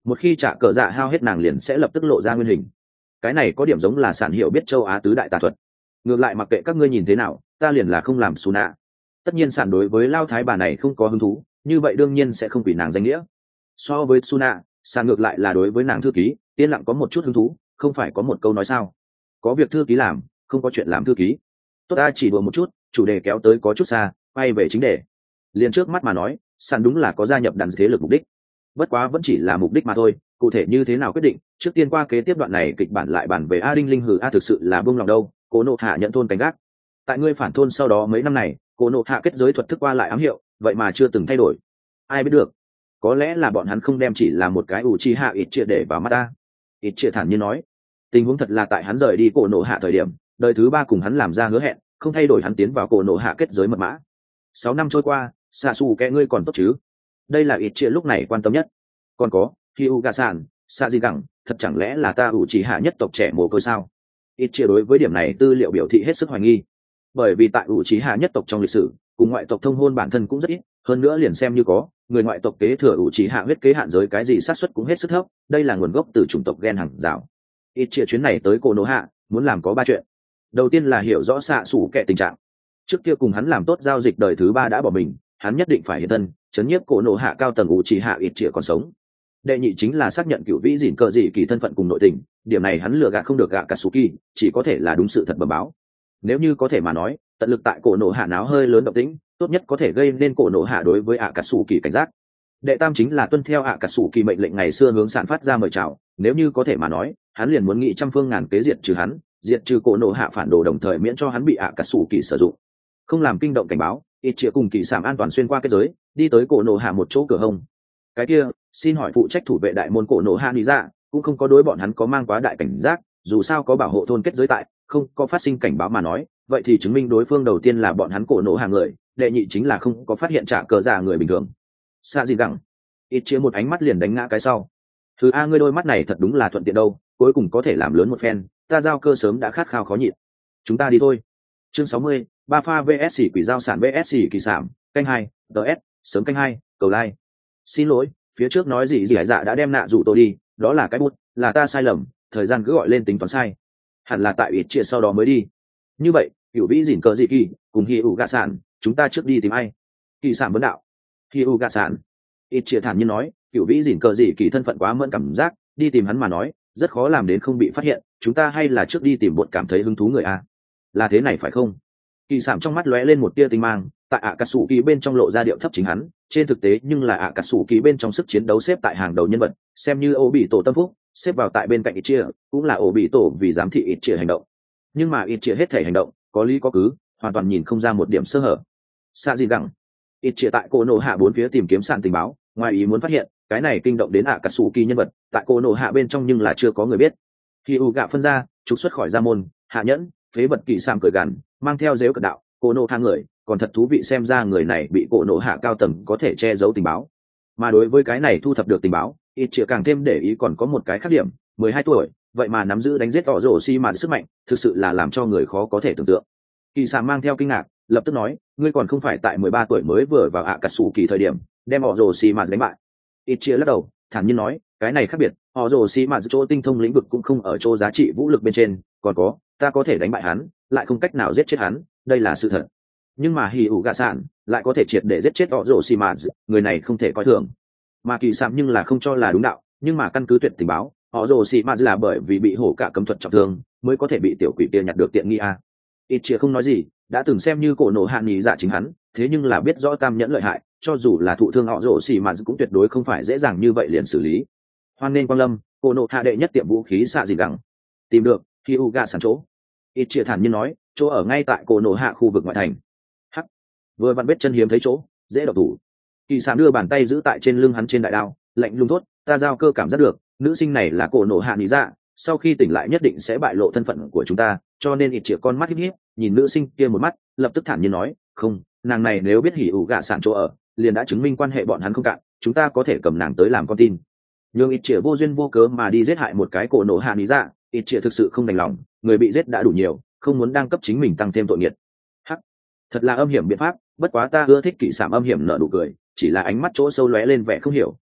một khi trả cờ dạ hao hết nàng liền sẽ lập tức lộ ra nguyên hình. Cái này có điểm giống là sản hiệu biết châu Á tứ đại tà thuật. Ngược lại mặc kệ các ngươi nhìn thế nào, ta liền là không làm xù nạ. Tất nhiên sản đối với lao thái bà này không có hứng thú, như vậy đương nhiên sẽ không quỷ nàng danh nghĩa. So với Suna, sản ngược lại là đối với nàng thư ký yên lặng có một chút hứng thú, không phải có một câu nói sao, có việc thư ký làm, không có chuyện làm thư ký. Tốt, ta chỉ đùa một chút, chủ đề kéo tới có chút xa, quay về chính đề. Liền trước mắt mà nói, sản đúng là có gia nhập đàn thế lực mục đích, bất quá vẫn chỉ là mục đích mà thôi, cụ thể như thế nào quyết định trước tiên qua kế tiếp đoạn này kịch bản lại bản về a đinh linh hử a thực sự là buông lòng đâu. Cố Nộ Hạ nhận thôn cánh gác, tại ngươi phản thôn sau đó mấy năm này, Cố Nộ Hạ kết giới thuật thức qua lại ám hiệu, vậy mà chưa từng thay đổi. Ai biết được, có lẽ là bọn hắn không đem chỉ là một cái ủ chi hạ ít chia để vào mắt ta. Ít chia thản nhiên nói, tình huống thật là tại hắn rời đi Cố Nộ Hạ thời điểm, đời thứ ba cùng hắn làm ra hứa hẹn, không thay đổi hắn tiến vào Cố Nộ Hạ kết giới mật mã. Sáu năm trôi qua, xạ xù kẻ ngươi còn tốt chứ? Đây là ít chia lúc này quan tâm nhất. Còn có Hyuga san, xạ gì gẳng, thật chẳng lẽ là ta ủ chỉ hạ nhất tộc trẻ mồ côi sao? Ít chia đối với điểm này tư liệu biểu thị hết sức hoài nghi, bởi vì tại ủ chỉ hạ nhất tộc trong lịch sử, cùng ngoại tộc thông hôn bản thân cũng rất ít, hơn nữa liền xem như có người ngoại tộc kế thừa ủ chỉ hạ huyết kế hạn giới cái gì xác suất cũng hết sức thấp, đây là nguồn gốc từ chủng tộc gen hàng rào. Ít chia chuyến này tới Cô Nô Hạ muốn làm có ba chuyện. Đầu tiên là hiểu rõ xạ xủ kẻ tình trạng, trước kia cùng hắn làm tốt giao dịch đời thứ ba đã bỏ mình, hắn nhất định phải hiện thân chấn nhiếp Cô Nô Hạ cao tầng ủ chỉ hạ ít chia còn sống. Đệ nhị chính là xác nhận cựu vĩ dỉn cờ dị kỳ thân phận cùng nội tình, điểm này hắn lừa gạt không được gạ Katsuki, chỉ có thể là đúng sự thật bẩm báo. Nếu như có thể mà nói, tận lực tại Cổ Nộ Hạ náo hơi lớn động tĩnh, tốt nhất có thể gây nên Cổ Nộ Hạ đối với ạ Katsuki cảnh giác. Đệ tam chính là tuân theo ạ Katsuki mệnh lệnh ngày xưa hướng sản phát ra mời chào, nếu như có thể mà nói, hắn liền muốn nghĩ trăm phương ngàn kế diệt trừ hắn, diệt trừ Cổ Nộ Hạ phản đồ đồng thời miễn cho hắn bị ạ Katsuki sử dụng. Không làm kinh động cảnh báo, ít chia cùng kỳ sảm an toàn xuyên qua kết giới, đi tới Cổ Nộ Hạ một chỗ cửa hông. Cái kia, xin hỏi phụ trách thủ vệ đại môn Cổ Nộ Hạ đi ra, cũng không có đối bọn hắn có mang quá đại cảnh giác, dù sao có bảo hộ thôn kết giới tại, không có phát sinh cảnh báo mà nói, vậy thì chứng minh đối phương đầu tiên là bọn hắn Cổ Nộ Hạ người, đệ nhị chính là không có phát hiện trả cờ giả người bình thường. Xa gì gẳng, ít chia một ánh mắt liền đánh ngã cái sau. Thứ a ngươi đôi mắt này thật đúng là thuận tiện đâu, cuối cùng có thể làm lớn một phen, ta giao cơ sớm đã khát khao khó nhịn. Chúng ta đi thôi. Chương sáu mươi, ba pha vs quỷ giao sản vs kỳ sản, canh hai, ds, sớm canh hai, cầu like. Xin lỗi, phía trước nói gì gì hải dạ đã đem nạ rủ tôi đi, đó là cái bút, là ta sai lầm, thời gian cứ gọi lên tính toán sai, hẳn là tại ít chia sau đó mới đi. Như vậy cựu vĩ dỉn cờ dị kỳ cùng hi ủ gạ sản, chúng ta trước đi tìm ai? Kỳ sản vấn đạo. Hi ủ gạ sản, ít chia thản nhiên nói, cựu vĩ dỉn cờ dị kỳ thân phận quá mẫn cảm giác, đi tìm hắn mà nói rất khó làm đến không bị phát hiện, chúng ta hay là trước đi tìm bột cảm thấy hứng thú người a. Là thế này phải không? Kỳ sản trong mắt lóe lên một tia tinh mang, tại ạ cà sủ kỳ bên trong lộ ra điệu thấp chính hắn, trên thực tế nhưng là ạ cà sủ kỳ bên trong sức chiến đấu xếp tại hàng đầu nhân vật, xem như ô bị tổ tâm phúc, xếp vào tại bên cạnh ít chia, cũng là ổ bị tổ vì giám thị ít chia hành động. Nhưng mà ít chia hết thể hành động có lý có cứ, hoàn toàn nhìn không ra một điểm sơ hở. Xa gì gẳng, ít chia tại Cô Nộ Hạ bốn phía tìm kiếm sạn tình báo, ngoài ý muốn phát hiện cái này kinh động đến ạ cà sủ kỳ nhân vật tại Cô Nộ Hạ bên trong nhưng là chưa có người biết. Khi u gạ phân ra trục xuất khỏi gia môn, hạ nhẫn phế vật kỳ sam cởi gằn, mang theo dếu cật đạo Cô Nộ Hạ người, còn thật thú vị, xem ra người này bị Cổ Nộ Hạ cao tầng có thể che giấu tình báo. Mà đối với cái này thu thập được tình báo, ít chia càng thêm để ý còn có một cái khác điểm, mười hai tuổi vậy mà nắm giữ đánh giết tỏ rổ xi mà sức mạnh, thực sự là làm cho người khó có thể tưởng tượng. Kỳ sản mang theo kinh ngạc lập tức nói, ngươi còn không phải tại mười ba tuổi mới vừa vào ạ cà sủ kỳ thời điểm đem họ rổ xi mà đánh bại? Ít chia lắc đầu thản nhiên nói, cái này khác biệt, họ rổ xi mà chỗ tinh thông lĩnh vực cũng không ở chỗ giá trị vũ lực bên trên, còn có ta có thể đánh bại hắn lại không cách nào giết chết hắn, đây là sự thật. Nhưng mà hì ủ gạ sản lại có thể triệt để giết chết họ rổ xi mà, người này không thể coi thường. Mà kỳ sản nhưng là không cho là đúng đạo, nhưng mà căn cứ tuyệt tình báo, họ rồ xì mà là bởi vì bị hổ cả cấm thuật trọng thương mới có thể bị tiểu quỷ kia nhặt được tiện nghi a. Ít chia không nói gì, đã từng xem như Cổ Nộ Hạ nhị dạ chính hắn, thế nhưng là biết rõ tam nhẫn lợi hại, cho dù là thụ thương họ rồ xì mà cũng tuyệt đối không phải dễ dàng như vậy liền xử lý. Hoan nên quang lâm, Cổ Nộ Hạ đệ nhất tiệm vũ khí xạ gì gẳng. Tìm được khi u gạ sản chỗ. Ít chia thản nhiên nói, chỗ ở ngay tại Cổ Nộ Hạ khu vực ngoại thành. Hắc, vừa vặn biết chân hiếm thấy chỗ, dễ độc thủ. Kỳ sản đưa bàn tay giữ tại trên lưng hắn trên đại đao, lạnh lùng thốt, ta giao cơ cảm giác được nữ sinh này là Cổ Nộ Hạ nhị dạ, sau khi tỉnh lại nhất định sẽ bại lộ thân phận của chúng ta, cho nên ít chĩa con mắt híp híp nhìn nữ sinh kia một mắt, lập tức thản nhiên nói, không, nàng này nếu biết hỉ ủ gạ sản chỗ ở liền đã chứng minh quan hệ bọn hắn không cạn, chúng ta có thể cầm nàng tới làm con tin. Nhưng ít chĩa vô duyên vô cớ mà đi giết hại một cái Cổ Nộ Hạ nhị dạ, ít chĩa thực sự không đành lòng, người bị giết đã đủ nhiều, không muốn đang cấp chính mình tăng thêm tội nghiệt. Hắc, thật là âm hiểm biện pháp, bất quá ta ưa thích kỵ sảm âm hiểm nở nụ cười, chỉ là ánh mắt chỗ sâu lóe lên vẻ không hiểu,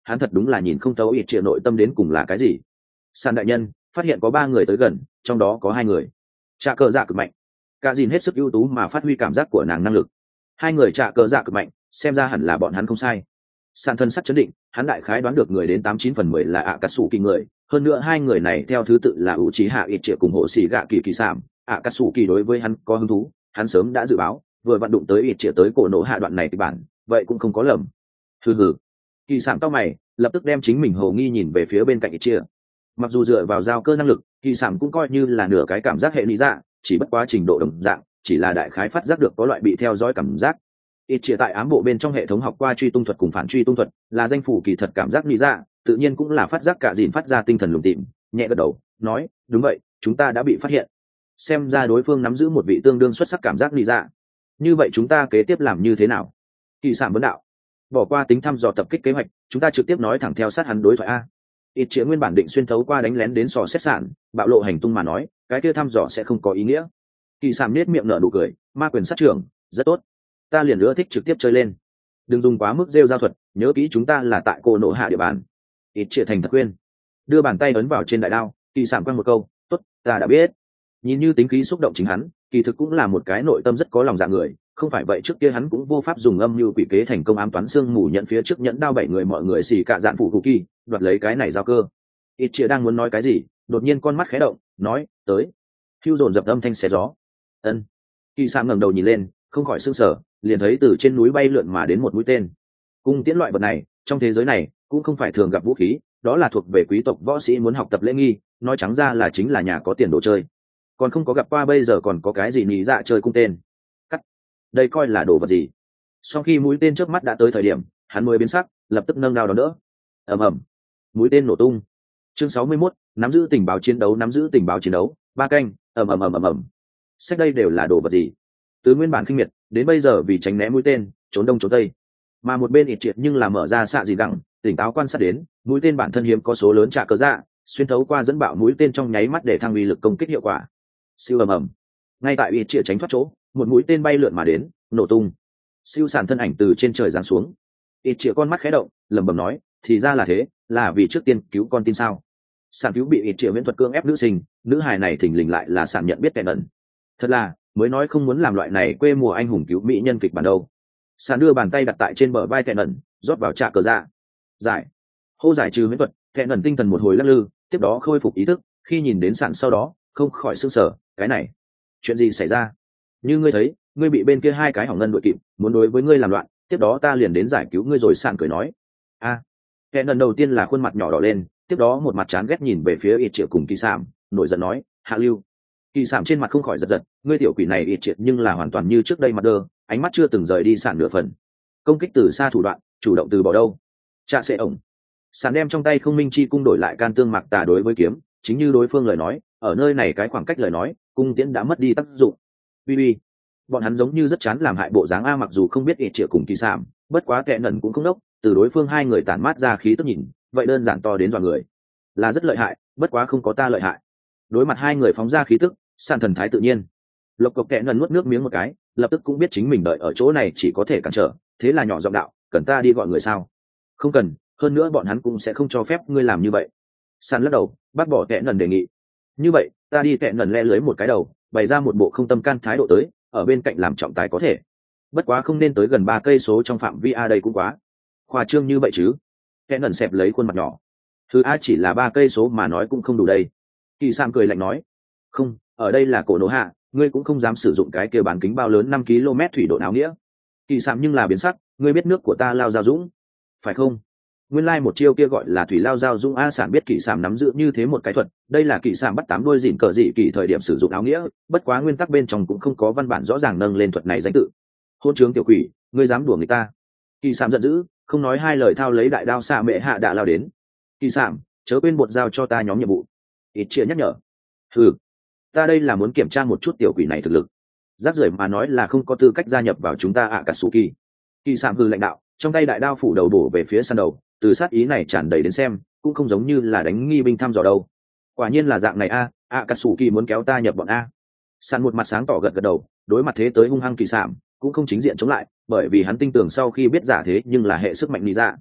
hắn thật đúng là nhìn không thấu ít triệu nội tâm đến cùng là cái gì. Sàn đại nhân phát hiện có ba người tới gần, trong đó có hai người trạ cờ dạ cực mạnh. Cả dìn hết sức ưu tú mà phát huy cảm giác của nàng năng lực. Hai người trạ cờ dạ cực mạnh, xem ra hẳn là bọn hắn không sai. Sàn thân sắc chấn định, hắn đại khái đoán được người đến tám chín phần mười là ạ cà sủ kỳ người, hơn nữa hai người này theo thứ tự là ủ trí hạ ít triệu cùng hộ sĩ gạ kỳ kỳ sảm. ạ cà sủ kỳ đối với hắn có hứng thú, hắn sớm đã dự báo, vừa vận đụng tới ít triệu tới cổ nổ hạ đoạn này thì bản, vậy cũng không có lầm. Hừ hừ. Kỳ sảm tao mày, lập tức đem chính mình hồ nghi nhìn về phía bên cạnh ít triệu. Mặc dù dựa vào giao cơ năng lực, kỳ sảm cũng coi như là nửa cái cảm giác hệ lý dạ, chỉ bất quá trình độ đồng dạng, chỉ là đại khái phát giác được có loại bị theo dõi cảm giác. Ít chia tại ám bộ bên trong hệ thống học qua truy tung thuật cùng phản truy tung thuật, là danh phủ kỳ thật cảm giác lý dạ, tự nhiên cũng là phát giác cả dìn phát ra tinh thần lùng tìm, nhẹ gật đầu, nói, đúng vậy, chúng ta đã bị phát hiện. Xem ra đối phương nắm giữ một vị tương đương xuất sắc cảm giác lý dạ. Như vậy chúng ta kế tiếp làm như thế nào? Kỳ sảm vấn đạo. Bỏ qua tính thăm dò tập kích kế hoạch, chúng ta trực tiếp nói thẳng theo sát hắn đối thoại a. Ít chia nguyên bản định xuyên thấu qua đánh lén đến sò xét sản, bạo lộ hành tung mà nói, cái kia thăm dò sẽ không có ý nghĩa. Kỳ sảm nết miệng nở nụ cười, ma quyền sát trưởng, rất tốt, ta liền nữa thích trực tiếp chơi lên, đừng dùng quá mức rêu giao thuật, nhớ kỹ chúng ta là tại cô nộ hạ địa bàn. Ít chia thành thật khuyên, đưa bàn tay ấn vào trên đại đao. Kỳ sảm quăng một câu, tốt, ta đã biết. Nhìn như tính khí xúc động chính hắn, kỳ thực cũng là một cái nội tâm rất có lòng dạ người, không phải vậy trước kia hắn cũng vô pháp dùng âm mưu quỷ kế thành công ám toán xương mù nhận phía trước nhẫn đao bảy người mọi người xì cả dạn phủ cụ kỳ, đoạt lấy cái này giao cơ. Ít chia đang muốn nói cái gì, đột nhiên con mắt khé động, nói, tới. Hưu dồn dập âm thanh xé gió. Ân. Kỳ sảm ngẩng đầu nhìn lên, không khỏi sững sờ, liền thấy từ trên núi bay lượn mà đến một mũi tên. Cung tiễn loại vật này, trong thế giới này cũng không phải thường gặp vũ khí, đó là thuộc về quý tộc võ sĩ muốn học tập lễ nghi, nói trắng ra là chính là nhà có tiền đồ chơi. Còn không có gặp qua bây giờ còn có cái gì nhị dạ chơi cung tên. Cắt. Đây coi là đồ vật gì? Sau khi mũi tên chớp mắt đã tới thời điểm, hắn mới biến sắc, lập tức nâng đao đón đỡ. Ầm ầm. Mũi tên nổ tung. Chương sáu mươi mốt, nắm giữ tình báo chiến đấu, nắm giữ tình báo chiến đấu, ba canh, ầm ầm ầm ầm ầm. Sách đây đều là đồ vật gì? Từ nguyên bản khinh miệt, đến bây giờ vì tránh né mũi tên, trốn đông trốn tây. Mà một bên ít triệt nhưng là mở ra xạ gì đẳng, tỉnh táo quan sát đến, mũi tên bản thân hiếm có số lớn trả cờ dạ, xuyên thấu qua dẫn bạo mũi tên trong nháy mắt để thăng uy lực công kích hiệu quả. Siêu ầm ầm. Ngay tại ít triệt tránh thoát chỗ, một mũi tên bay lượn mà đến, nổ tung. Siêu sản thân ảnh từ trên trời giáng xuống. Ít triệt con mắt khẽ động, lẩm bẩm nói, thì ra là thế, là vì trước tiên cứu con tin sao? Sản cứu bị ít triệt miễn thuật cưỡng ép nữ sinh, nữ hài này thình lình lại là sản nhận biết kẻ ẩn. Thật là, mới nói không muốn làm loại này quê mùa anh hùng cứu mỹ nhân kịch bản đâu. Sản đưa bàn tay đặt tại trên bờ vai kẻ ẩn, rót vào trạ cờ dạ. Giải. Hô giải trừ miễn thuật, kẻ ẩn tinh thần một hồi lắc lư, tiếp đó khôi phục ý thức, khi nhìn đến sản sau đó, không khỏi sửng sở, cái này, chuyện gì xảy ra? Như ngươi thấy, ngươi bị bên kia hai cái hỏng ngân đội kịp, muốn đối với ngươi làm loạn, tiếp đó ta liền đến giải cứu ngươi rồi. Sản cười nói. A. À, kẻ ẩn đầu tiên là khuôn mặt nhỏ đỏ lên, tiếp đó một mặt chán ghét nhìn về phía ít triệu cùng kỳ sảm, nổi giận nói, hạ lưu. Kỳ sảm trên mặt không khỏi giật giật, ngươi tiểu quỷ này ít triệt nhưng là hoàn toàn như trước đây mặt đơ, ánh mắt chưa từng rời đi sản nửa phần. Công kích từ xa thủ đoạn, chủ động từ bỏ đâu? Trạ sẽ ổng. Sản đem trong tay không minh chi cung đổi lại can tương mạc tà đối với kiếm, chính như đối phương lời nói, ở nơi này cái khoảng cách lời nói, cung tiễn đã mất đi tác dụng. Bi bi. Bọn hắn giống như rất chán làm hại bộ dáng a, mặc dù không biết ít triệt cùng kỳ sảm, bất quá kẻ nẩn cũng không đốc, từ đối phương hai người tản mát ra khí tức nhìn, vậy đơn giản to đến dọa người. Là rất lợi hại, bất quá không có ta lợi hại. Đối mặt hai người phóng ra khí tức, Sản thần thái tự nhiên. Lộc cộc kẻ nần nuốt nước miếng một cái, lập tức cũng biết chính mình đợi ở chỗ này chỉ có thể cản trở, thế là nhỏ giọng đạo, cần ta đi gọi người sao? Không cần, hơn nữa bọn hắn cũng sẽ không cho phép ngươi làm như vậy. Sản lắc đầu, bác bỏ kẻ nần đề nghị. Như vậy, ta đi kẻ nần le lưới một cái đầu, bày ra một bộ không tâm can thái độ tới, ở bên cạnh làm trọng tài có thể. Bất quá không nên tới gần ba cây số trong phạm vi a, đây cũng quá khoa trương như vậy chứ. Kẻ nần xẹp lấy khuôn mặt nhỏ. Thứ a chỉ là ba cây số mà nói cũng không đủ đây. Kỳ Sam cười lạnh nói, không, ở đây là cổ nổ hạ, ngươi cũng không dám sử dụng cái kia bán kính bao lớn năm ki lô mét thủy độ áo nghĩa. Kỳ Sam nhưng là biến sắc, ngươi biết nước của ta lao giao dũng, phải không? Nguyên lai like một chiêu kia gọi là thủy lao giao dũng a. Sản biết Kỳ Sam nắm giữ như thế một cái thuật, đây là Kỳ Sam bắt tám đuôi dịn cờ dị kỳ thời điểm sử dụng áo nghĩa, bất quá nguyên tắc bên trong cũng không có văn bản rõ ràng nâng lên thuật này danh tự. Hôn trướng tiểu quỷ, ngươi dám đùa người ta? Kỳ Sam giận dữ, không nói hai lời thao lấy đại đao xạ mẹ hạ đã lao đến. Kỳ Sam, chớ quên bột giao cho ta nhóm nhiệm vụ. Ít chia nhắc nhở. Ừ, ta đây là muốn kiểm tra một chút tiểu quỷ này thực lực. Rác rưởi mà nói là không có tư cách gia nhập vào chúng ta ạ cả sủ kỳ. Kỳ Sạm hừ lãnh đạo, trong tay đại đao phủ đầu bổ về phía săn đầu, từ sát ý này tràn đầy đến xem, cũng không giống như là đánh nghi binh thăm dò đâu. Quả nhiên là dạng này a, ạ cả sủ kỳ muốn kéo ta nhập bọn a. Săn một mặt sáng tỏ gật gật đầu, đối mặt thế tới hung hăng Kỳ Sạm, cũng không chính diện chống lại, bởi vì hắn tin tưởng sau khi biết giả thế nhưng là hệ sức mạnh lý dạ.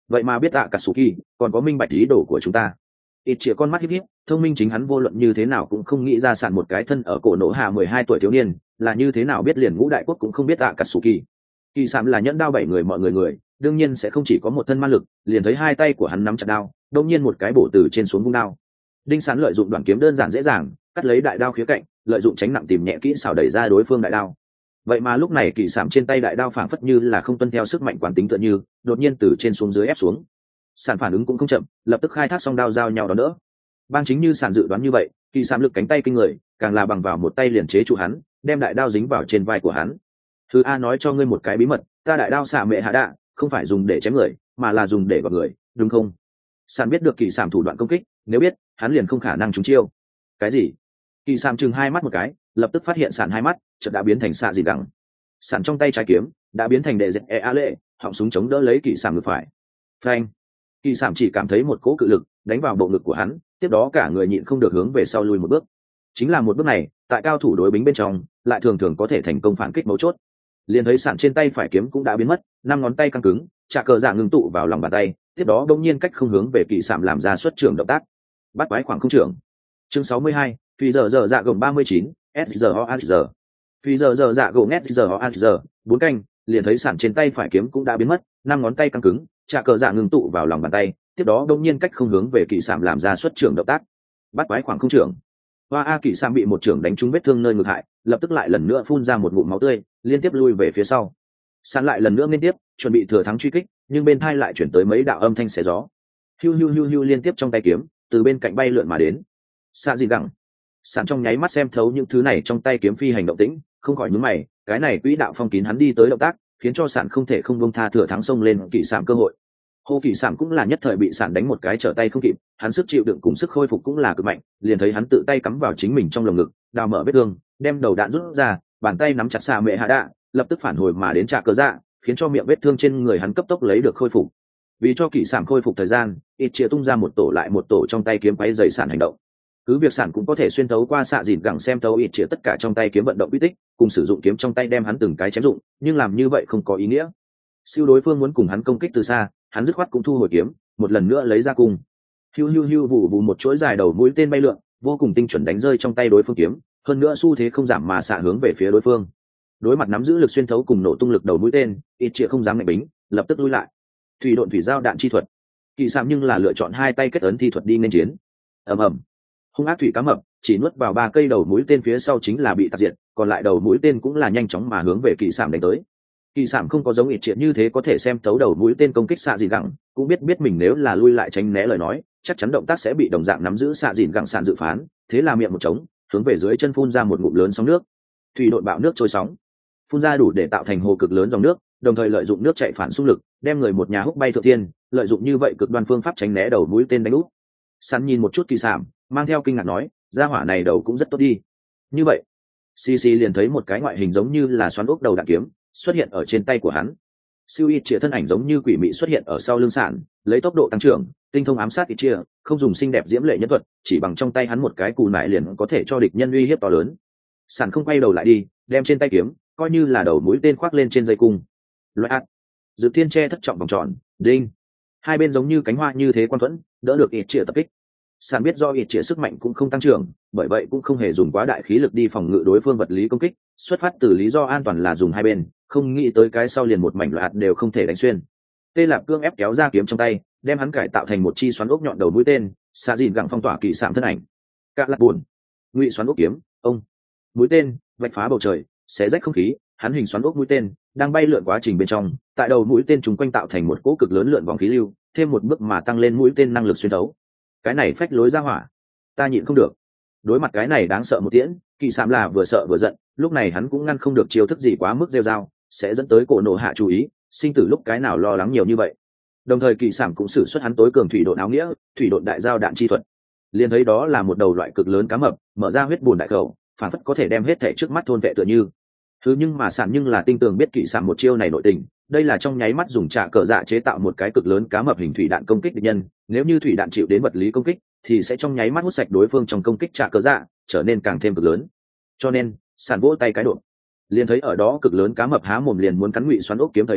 vậy mà biết ạ cả sù kỳ còn có minh bạch ý đồ của chúng ta. Ít chĩa con mắt híp híp, thông minh chính hắn vô luận như thế nào cũng không nghĩ ra sạn một cái thân ở cổ nổ hạ mười hai tuổi thiếu niên là như thế nào biết liền ngũ đại quốc cũng không biết ạ cả sù kỳ. Kỳ sạm là nhẫn đao bảy người mọi người người, đương nhiên sẽ không chỉ có một thân ma lực, liền thấy hai tay của hắn nắm chặt đao, đột nhiên một cái bổ từ trên xuống vung đao. Đinh Sán lợi dụng đoạn kiếm đơn giản dễ dàng, cắt lấy đại đao khía cạnh, lợi dụng tránh nặng tìm nhẹ kỹ xảo đẩy ra đối phương đại đao. Vậy mà lúc này kỳ sạm trên tay đại đao phảng phất như là không tuân theo sức mạnh quán tính tựa như, đột nhiên từ trên xuống dưới ép xuống. Sàn phản ứng cũng không chậm, lập tức khai thác song đao giao nhau đó đỡ. Bang chính như sàn dự đoán như vậy, kỳ sạm lực cánh tay kinh người, càng là bằng vào một tay liền chế trụ hắn, đem đại đao dính vào trên vai của hắn. Thứ A nói cho ngươi một cái bí mật, ta đại đao xạ mẹ hạ đạ, không phải dùng để chém người, mà là dùng để gọt người, đúng không? Sàn biết được kỳ sạm thủ đoạn công kích, nếu biết, hắn liền không khả năng trúng chiêu. Cái gì? Kỳ sạm chừng hai mắt một cái, lập tức phát hiện sàn hai mắt chợt đã biến thành xạ dị đẳng. Sàn trong tay trái kiếm đã biến thành đệ dẹp e a lệ, họng súng chống đỡ lấy kỳ sạm ngực phải. Phanh! Kỳ sạm chỉ cảm thấy một cỗ cự lực đánh vào bộ ngực của hắn, tiếp đó cả người nhịn không được hướng về sau lùi một bước. Chính là một bước này, tại cao thủ đối bính bên trong, lại thường thường có thể thành công phản kích mấu chốt. Liền thấy sạn trên tay phải kiếm cũng đã biến mất, năm ngón tay căng cứng, trả cờ dạ ngưng tụ vào lòng bàn tay, tiếp đó bỗng nhiên cách không hướng về kỳ sạm làm ra xuất trưởng động tác. Bắt quái khoảng không trưởng. Chương sáu mươi hai, phi giờ giờ dạ gồng ba mươi chín, s giờ o a giờ. Phi giờ giờ dạ gồng s giờ o a giờ, bốn canh, liền thấy sạn trên tay phải kiếm cũng đã biến mất, năm ngón tay căng cứng, trả cờ dạ ngưng tụ vào lòng bàn tay, tiếp đó bỗng nhiên cách không hướng về kỳ sạm làm ra xuất trưởng động tác. Bắt quái khoảng không trưởng. Hoa A Kỳ Sam bị một trưởng đánh trúng vết thương nơi ngực hại, lập tức lại lần nữa phun ra một ngụm máu tươi, liên tiếp lui về phía sau. Sán lại lần nữa liên tiếp, chuẩn bị thừa thắng truy kích, nhưng bên tai lại chuyển tới mấy đạo âm thanh xé gió. Hiu hiu hiu hiu liên tiếp trong tay kiếm, từ bên cạnh bay lượn mà đến. Xạ gì gẳng. Sán trong nháy mắt xem thấu những thứ này trong tay kiếm phi hành động tĩnh, không khỏi nhướng mày, cái này quỹ đạo phong kín hắn đi tới động tác, khiến cho Sán không thể không buông tha thừa thắng xông lên Kỳ Sam cơ hội. Hồ Kỳ Sạm cũng là nhất thời bị Sạn đánh một cái trở tay không kịp, hắn sức chịu đựng cùng sức khôi phục cũng là cực mạnh, liền thấy hắn tự tay cắm vào chính mình trong lồng ngực, đào mở vết thương, đem đầu đạn rút ra, bàn tay nắm chặt xạ mẹ hạ đạ, lập tức phản hồi mà đến trả cờ dạ, khiến cho miệng vết thương trên người hắn cấp tốc lấy được khôi phục. Vì cho Kỳ Sạm khôi phục thời gian, ít chia tung ra một tổ lại một tổ trong tay kiếm quấy dày Sạn hành động. Cứ việc Sạn cũng có thể xuyên thấu qua xạ dìn gẳng xem thấu ít chia tất cả trong tay kiếm vận động quy tích, cùng sử dụng kiếm trong tay đem hắn từng cái chém dụng, nhưng làm như vậy không có ý nghĩa. Siêu đối phương muốn cùng hắn công kích từ xa, hắn dứt khoát cũng thu hồi kiếm, một lần nữa lấy ra cung. Hiu hiu hiu vụ vụ một chuỗi dài đầu mũi tên bay lượn, vô cùng tinh chuẩn đánh rơi trong tay đối phương kiếm, hơn nữa xu thế không giảm mà xạ hướng về phía đối phương. Đối mặt nắm giữ lực xuyên thấu cùng nổ tung lực đầu mũi tên, ít chia không dám ngạnh bính, lập tức lui lại. Thủy độn thủy giao đạn chi thuật. Kỳ Sạm nhưng là lựa chọn hai tay kết ấn thi thuật đi nên chiến. Ầm ầm. Hung ác thủy cá mập, chỉ nuốt vào ba cây đầu mũi tên phía sau chính là bị tạc diệt, còn lại đầu mũi tên cũng là nhanh chóng mà hướng về Kỳ Sạm đánh tới. Kỳ Sạm không có giống ít triệt như thế có thể xem thấu đầu mũi tên công kích xạ dìn gẳng, cũng biết biết mình nếu là lui lại tránh né lời nói, chắc chắn động tác sẽ bị đồng dạng nắm giữ xạ dìn gẳng sàn dự phán, thế là miệng một trống, hướng về dưới chân phun ra một ngụm lớn sóng nước. Thủy độn bạo nước trôi sóng, phun ra đủ để tạo thành hồ cực lớn dòng nước, đồng thời lợi dụng nước chạy phản xung lực, đem người một nhà húc bay thượng thiên, lợi dụng như vậy cực đoan phương pháp tránh né đầu mũi tên đánh úp. Săn nhìn một chút Kỳ Sạm, mang theo kinh ngạc nói, gia hỏa này đầu cũng rất tốt đi. Như vậy, xê xê liền thấy một cái ngoại hình giống như là xoắn ốc đầu đạn kiếm xuất hiện ở trên tay của hắn. Siêu ít chia thân ảnh giống như quỷ mị xuất hiện ở sau lưng Sạn, lấy tốc độ tăng trưởng, tinh thông ám sát ít chia, không dùng xinh đẹp diễm lệ nhân thuật, chỉ bằng trong tay hắn một cái cù nải liền có thể cho địch nhân uy hiếp to lớn. Sạn không quay đầu lại đi, đem trên tay kiếm coi như là đầu mũi tên khoác lên trên dây cung. Loại ạt, dự thiên che thất trọng vòng tròn, đinh, hai bên giống như cánh hoa như thế quan thuẫn, đỡ được ít chia tập kích. Sạn biết do ít chia sức mạnh cũng không tăng trưởng, bởi vậy cũng không hề dùng quá đại khí lực đi phòng ngự đối phương vật lý công kích, xuất phát từ lý do an toàn là dùng hai bên, không nghĩ tới cái sau liền một mảnh loại hạt đều không thể đánh xuyên. Tê Lạp Cương ép kéo ra kiếm trong tay, đem hắn cải tạo thành một chi xoắn ốc nhọn đầu mũi tên, xạ dìn gặng phong tỏa Kỳ Sạm thân ảnh. Cạ Lạp buồn, ngụy xoắn ốc kiếm, ông, mũi tên vạch phá bầu trời, xé rách không khí, hắn hình xoắn ốc mũi tên đang bay lượn quá trình bên trong, tại đầu mũi tên chúng quanh tạo thành một cỗ cực lớn lượn vòng khí lưu, thêm một bước mà tăng lên mũi tên năng lực xuyên thấu. Cái này phách lối ra hỏa, ta nhịn không được. Đối mặt cái này đáng sợ một tiễn, Kỳ Sạm là vừa sợ vừa giận, lúc này hắn cũng ngăn không được chiêu thức gì quá mức rêu rao, sẽ dẫn tới cổ nổ hạ chú ý, sinh tử lúc cái nào lo lắng nhiều như vậy. Đồng thời Kỳ Sạm cũng sử xuất hắn tối cường thủy độn áo nghĩa, thủy độn đại giao đạn chi thuật. Liền thấy đó là một đầu loại cực lớn cá mập, mở ra huyết bùn đại khẩu, phản phất có thể đem hết thể trước mắt thôn vệ tựa như. Thứ nhưng mà Sạn nhưng là tinh tường biết Kỳ Sạm một chiêu này nội tình, đây là trong nháy mắt dùng trả cờ dạ chế tạo một cái cực lớn cá mập hình thủy đạn công kích địch nhân, nếu như thủy đạn chịu đến vật lý công kích thì sẽ trong nháy mắt hút sạch đối phương trong công kích trả cờ dạ, trở nên càng thêm cực lớn. Cho nên Sạn vỗ tay cái độ, liền thấy ở đó cực lớn cá mập há mồm liền muốn cắn ngụy xoắn ốc kiếm thời điểm,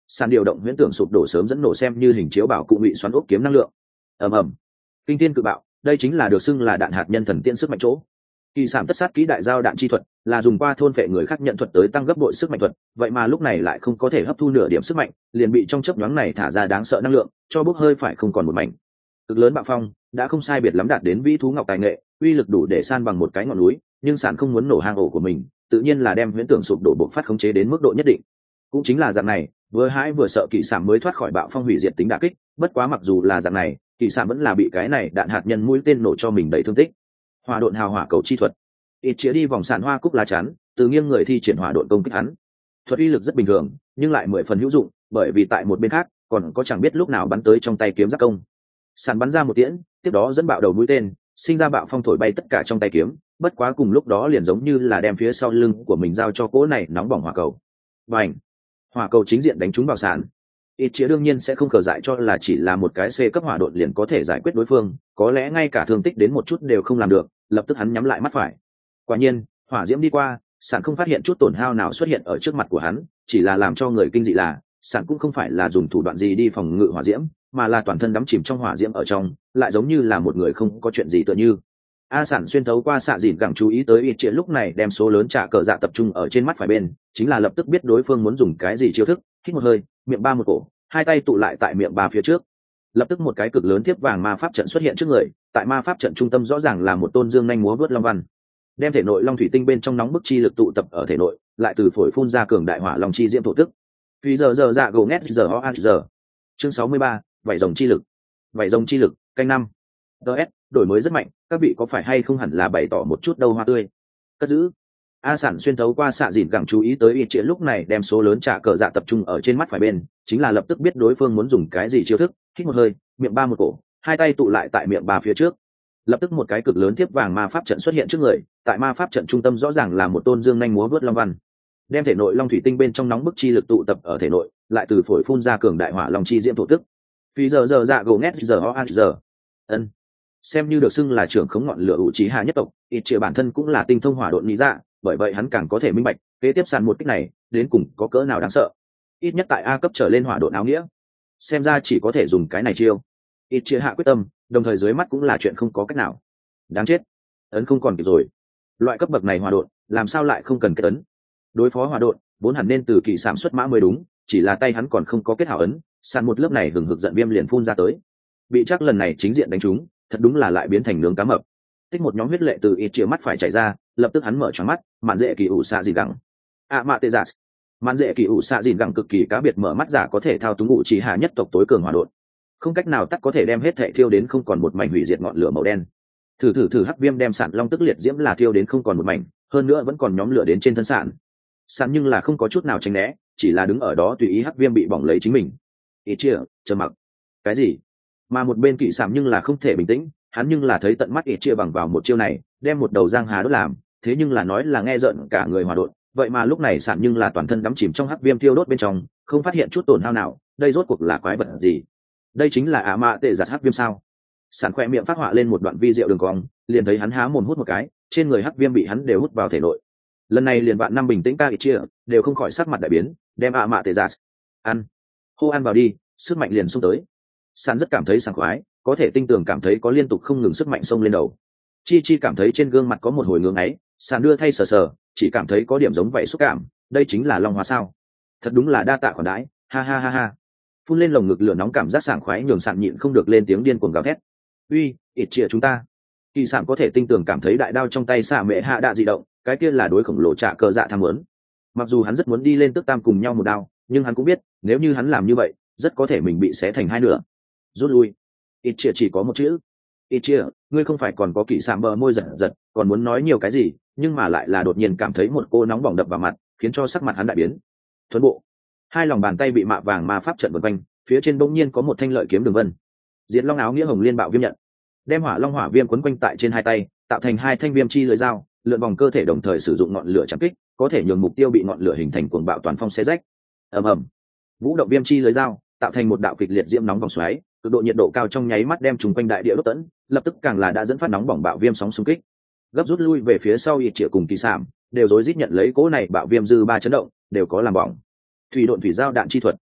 Sàn điều động huyễn tưởng sụp đổ sớm dẫn nổ xem như hình chiếu bảo cụ bị xoắn ốc kiếm năng lượng. ầm ầm, kinh thiên cự bạo, đây chính là được xưng là đạn hạt nhân thần tiên sức mạnh chỗ. Kỳ sản tất sát kỹ đại giao đạn chi thuật là dùng qua thôn phệ người khác nhận thuật tới tăng gấp bội sức mạnh thuật, vậy mà lúc này lại không có thể hấp thu nửa điểm sức mạnh, liền bị trong chớp nhoáng này thả ra đáng sợ năng lượng, cho bốc hơi phải không còn một mảnh. Cực lớn bạo phong đã không sai biệt lắm đạt đến vĩ thú ngọc tài nghệ, uy lực đủ để san bằng một cái ngọn núi, nhưng sản không muốn nổ hang ổ của mình, tự nhiên là đem huyễn tưởng sụp đổ bộc phát khống chế đến mức độ nhất định. Cũng chính là dạng này, vừa hãi vừa sợ kỳ sản mới thoát khỏi bạo phong hủy diệt tính đả kích, bất quá mặc dù là dạng này, kỳ sản vẫn là bị cái này đạn hạt nhân mũi tên nổ cho mình đầy thương tích. Hỏa độn hào hỏa cầu chi thuật, ít chĩa đi vòng sàn hoa cúc lá chắn, từ nghiêng người thi triển hỏa độn công kích hắn. Thuật uy lực rất bình thường, nhưng lại mười phần hữu dụng, bởi vì tại một bên khác còn có chẳng biết lúc nào bắn tới trong tay kiếm giác công. Sàn bắn ra một tiễn, tiếp đó dẫn bạo đầu mũi tên, sinh ra bạo phong thổi bay tất cả trong tay kiếm, bất quá cùng lúc đó liền giống như là đem phía sau lưng của mình giao cho cỗ này nóng bỏng hỏa cầu. Bành! Hỏa cầu chính diện đánh trúng vào sàn. Ít chĩa đương nhiên sẽ không cờ dại cho là chỉ là một cái C cấp hỏa độn liền có thể giải quyết đối phương, có lẽ ngay cả thương tích đến một chút đều không làm được, lập tức hắn nhắm lại mắt phải. Quả nhiên, hỏa diễm đi qua, sàn không phát hiện chút tổn hao nào xuất hiện ở trước mặt của hắn, chỉ là làm cho người kinh dị là sàn cũng không phải là dùng thủ đoạn gì đi phòng ngự hỏa diễm, mà là toàn thân đắm chìm trong hỏa diễm ở trong, lại giống như là một người không có chuyện gì tựa như. A sản xuyên thấu qua xạ dìn gẳng chú ý tới ít chĩa lúc này đem số lớn trả cờ dạ tập trung ở trên mắt phải bên, chính là lập tức biết đối phương muốn dùng cái gì chiêu thức, hít một hơi, miệng ba một cổ, hai tay tụ lại tại miệng ba phía trước. Lập tức một cái cực lớn thiếp vàng ma pháp trận xuất hiện trước người, tại ma pháp trận trung tâm rõ ràng là một tôn dương nhanh múa vớt long văn, đem thể nội long thủy tinh bên trong nóng bức chi lực tụ tập ở thể nội, lại từ phổi phun ra cường đại hỏa long chi diễm thổ tức. Phi giờ giờ dạ gồ ngét giờ ho giờ. Chương sáu mươi ba, vảy rồng chi lực. Vảy rồng chi lực, canh năm. ds đổi mới rất mạnh, các vị có phải hay không hẳn là bày tỏ một chút đâu hoa tươi. Cất giữ. A sản xuyên thấu qua xạ dìn gẳng chú ý tới ít chĩa lúc này đem số lớn trả cờ dạ tập trung ở trên mắt phải bên, chính là lập tức biết đối phương muốn dùng cái gì chiêu thức, hít một hơi, miệng ba một cổ, hai tay tụ lại tại miệng ba phía trước. Lập tức một cái cực lớn thiếp vàng ma pháp trận xuất hiện trước người, tại ma pháp trận trung tâm rõ ràng là một tôn dương nhanh múa vớt long văn, đem thể nội long thủy tinh bên trong nóng bức chi lực tụ tập ở thể nội, lại từ phổi phun ra cường đại hỏa long chi diễm thổ tức. Phi giờ giờ dạ gồ ngét giờ ho giờ. Ân. Xem như được xưng là trưởng khống ngọn lửa ủ trí hạ nhất tộc, ít chĩa bản thân cũng là tinh thông hỏa độn lý dạ, bởi vậy hắn càng có thể minh bạch kế tiếp sàn một kích này đến cùng có cỡ nào đáng sợ. Ít nhất tại A cấp trở lên hỏa độn áo nghĩa, xem ra chỉ có thể dùng cái này chiêu. Ít chĩa hạ quyết tâm, đồng thời dưới mắt cũng là chuyện không có cách nào. Đáng chết, ấn không còn kịp rồi. Loại cấp bậc này hỏa độn làm sao lại không cần kết ấn? Đối phó hỏa độn vốn hẳn nên từ kỳ sản xuất mã mới đúng, chỉ là tay hắn còn không có kết hảo ấn, sàn một lớp này hừng hực giận viêm liền phun ra tới. Bị chắc lần này chính diện đánh trúng, thật đúng là lại biến thành nướng cá mập. Tích một nhóm huyết lệ từ ít chĩa mắt phải chảy ra, lập tức hắn mở choáng mắt, mạn dễ kỳ ủ xạ dìn gẳng. À mạ tê giả. Mạn dễ kỳ ủ xạ dìn gẳng cực kỳ cá biệt mở mắt giả có thể thao túng ngụ chỉ hạ nhất tộc tối cường hỏa độn. Không cách nào tắt có thể đem hết thệ thiêu đến không còn một mảnh hủy diệt ngọn lửa màu đen. Thử thử thử hắc viêm đem sản long tức liệt diễm là thiêu đến không còn một mảnh, hơn nữa vẫn còn nhóm lửa đến trên thân sản. Sản nhưng là không có chút nào tránh né, chỉ là đứng ở đó tùy ý hắc viêm bị bỏng lấy chính mình. Ít chia, chờ mặc. Cái gì? Mà một bên kỵ sảm nhưng là không thể bình tĩnh, hắn nhưng là thấy tận mắt ít chia bằng vào một chiêu này, đem một đầu giang hà đốt làm, thế nhưng là nói là nghe giận cả người hòa đột, vậy mà lúc này sản nhưng là toàn thân đắm chìm trong hắc viêm thiêu đốt bên trong, không phát hiện chút tổn hao nào, đây rốt cuộc là quái vật gì? Đây chính là ả mạ tệ giặt hắc viêm sao? Sản khoe miệng phát họa lên một đoạn vi diệu đường cong, liền thấy hắn há mồm hút một cái, trên người hắc viêm bị hắn đều hút vào thể nội. Lần này liền bạn năm bình tĩnh ca ít chia, đều không khỏi sắc mặt đại biến, đem ả mạ tệ giặt ăn, hô ăn vào đi, sức mạnh liền xông tới. Sản rất cảm thấy sảng khoái, có thể tinh tường cảm thấy có liên tục không ngừng sức mạnh xông lên đầu. Chi Chi cảm thấy trên gương mặt có một hồi ngưỡng ấy, Sản đưa thay sờ sờ, chỉ cảm thấy có điểm giống vậy xúc cảm, đây chính là long hóa sao? Thật đúng là đa tạ khoản đãi, ha ha ha ha. Phun lên lồng ngực lửa nóng cảm giác sảng khoái nhường Sản nhịn không được lên tiếng điên cuồng gào thét. Uy, ít chia chúng ta. Kỳ Sản có thể tinh tường cảm thấy đại đao trong tay xạ mẹ hạ đạ dị động, cái kia là đối khổng lồ trả cờ dạ tham muốn. Mặc dù hắn rất muốn đi lên tức tam cùng nhau một đao, nhưng hắn cũng biết, nếu như hắn làm như vậy, rất có thể mình bị xé thành hai nửa. Rút lui. Ít chia chỉ có một chữ. Ít chia, ngươi không phải còn có kỵ sạm bờ môi giật giật, còn muốn nói nhiều cái gì, nhưng mà lại là đột nhiên cảm thấy một cô nóng bỏng đập vào mặt, khiến cho sắc mặt hắn đại biến. Thuấn bộ. Hai lòng bàn tay bị mạ vàng ma pháp trận vần quanh, phía trên bỗng nhiên có một thanh lợi kiếm đường vân. Diệt Long áo nghĩa hồng liên bạo viêm nhận, đem hỏa long hỏa viêm quấn quanh tại trên hai tay, tạo thành hai thanh viêm chi lưỡi dao, lượn vòng cơ thể đồng thời sử dụng ngọn lửa chạm kích, có thể nhường mục tiêu bị ngọn lửa hình thành cuồng bạo toàn phong xé rách. Ầm ầm. Vũ động viêm chi lưỡi dao, tạo thành một đạo kịch liệt diễm nóng vòng xoáy, cực độ nhiệt độ cao trong nháy mắt đem trùng quanh đại địa đốt tận, lập tức càng là đã dẫn phát nóng bỏng bạo viêm sóng xung kích. Gấp rút lui về phía sau ít triệu cùng kỳ sạm, đều rối rít nhận lấy cỗ này bạo viêm dư ba chấn động, đều có làm bỏng. Thủy độn thủy giao đạn chi thuật.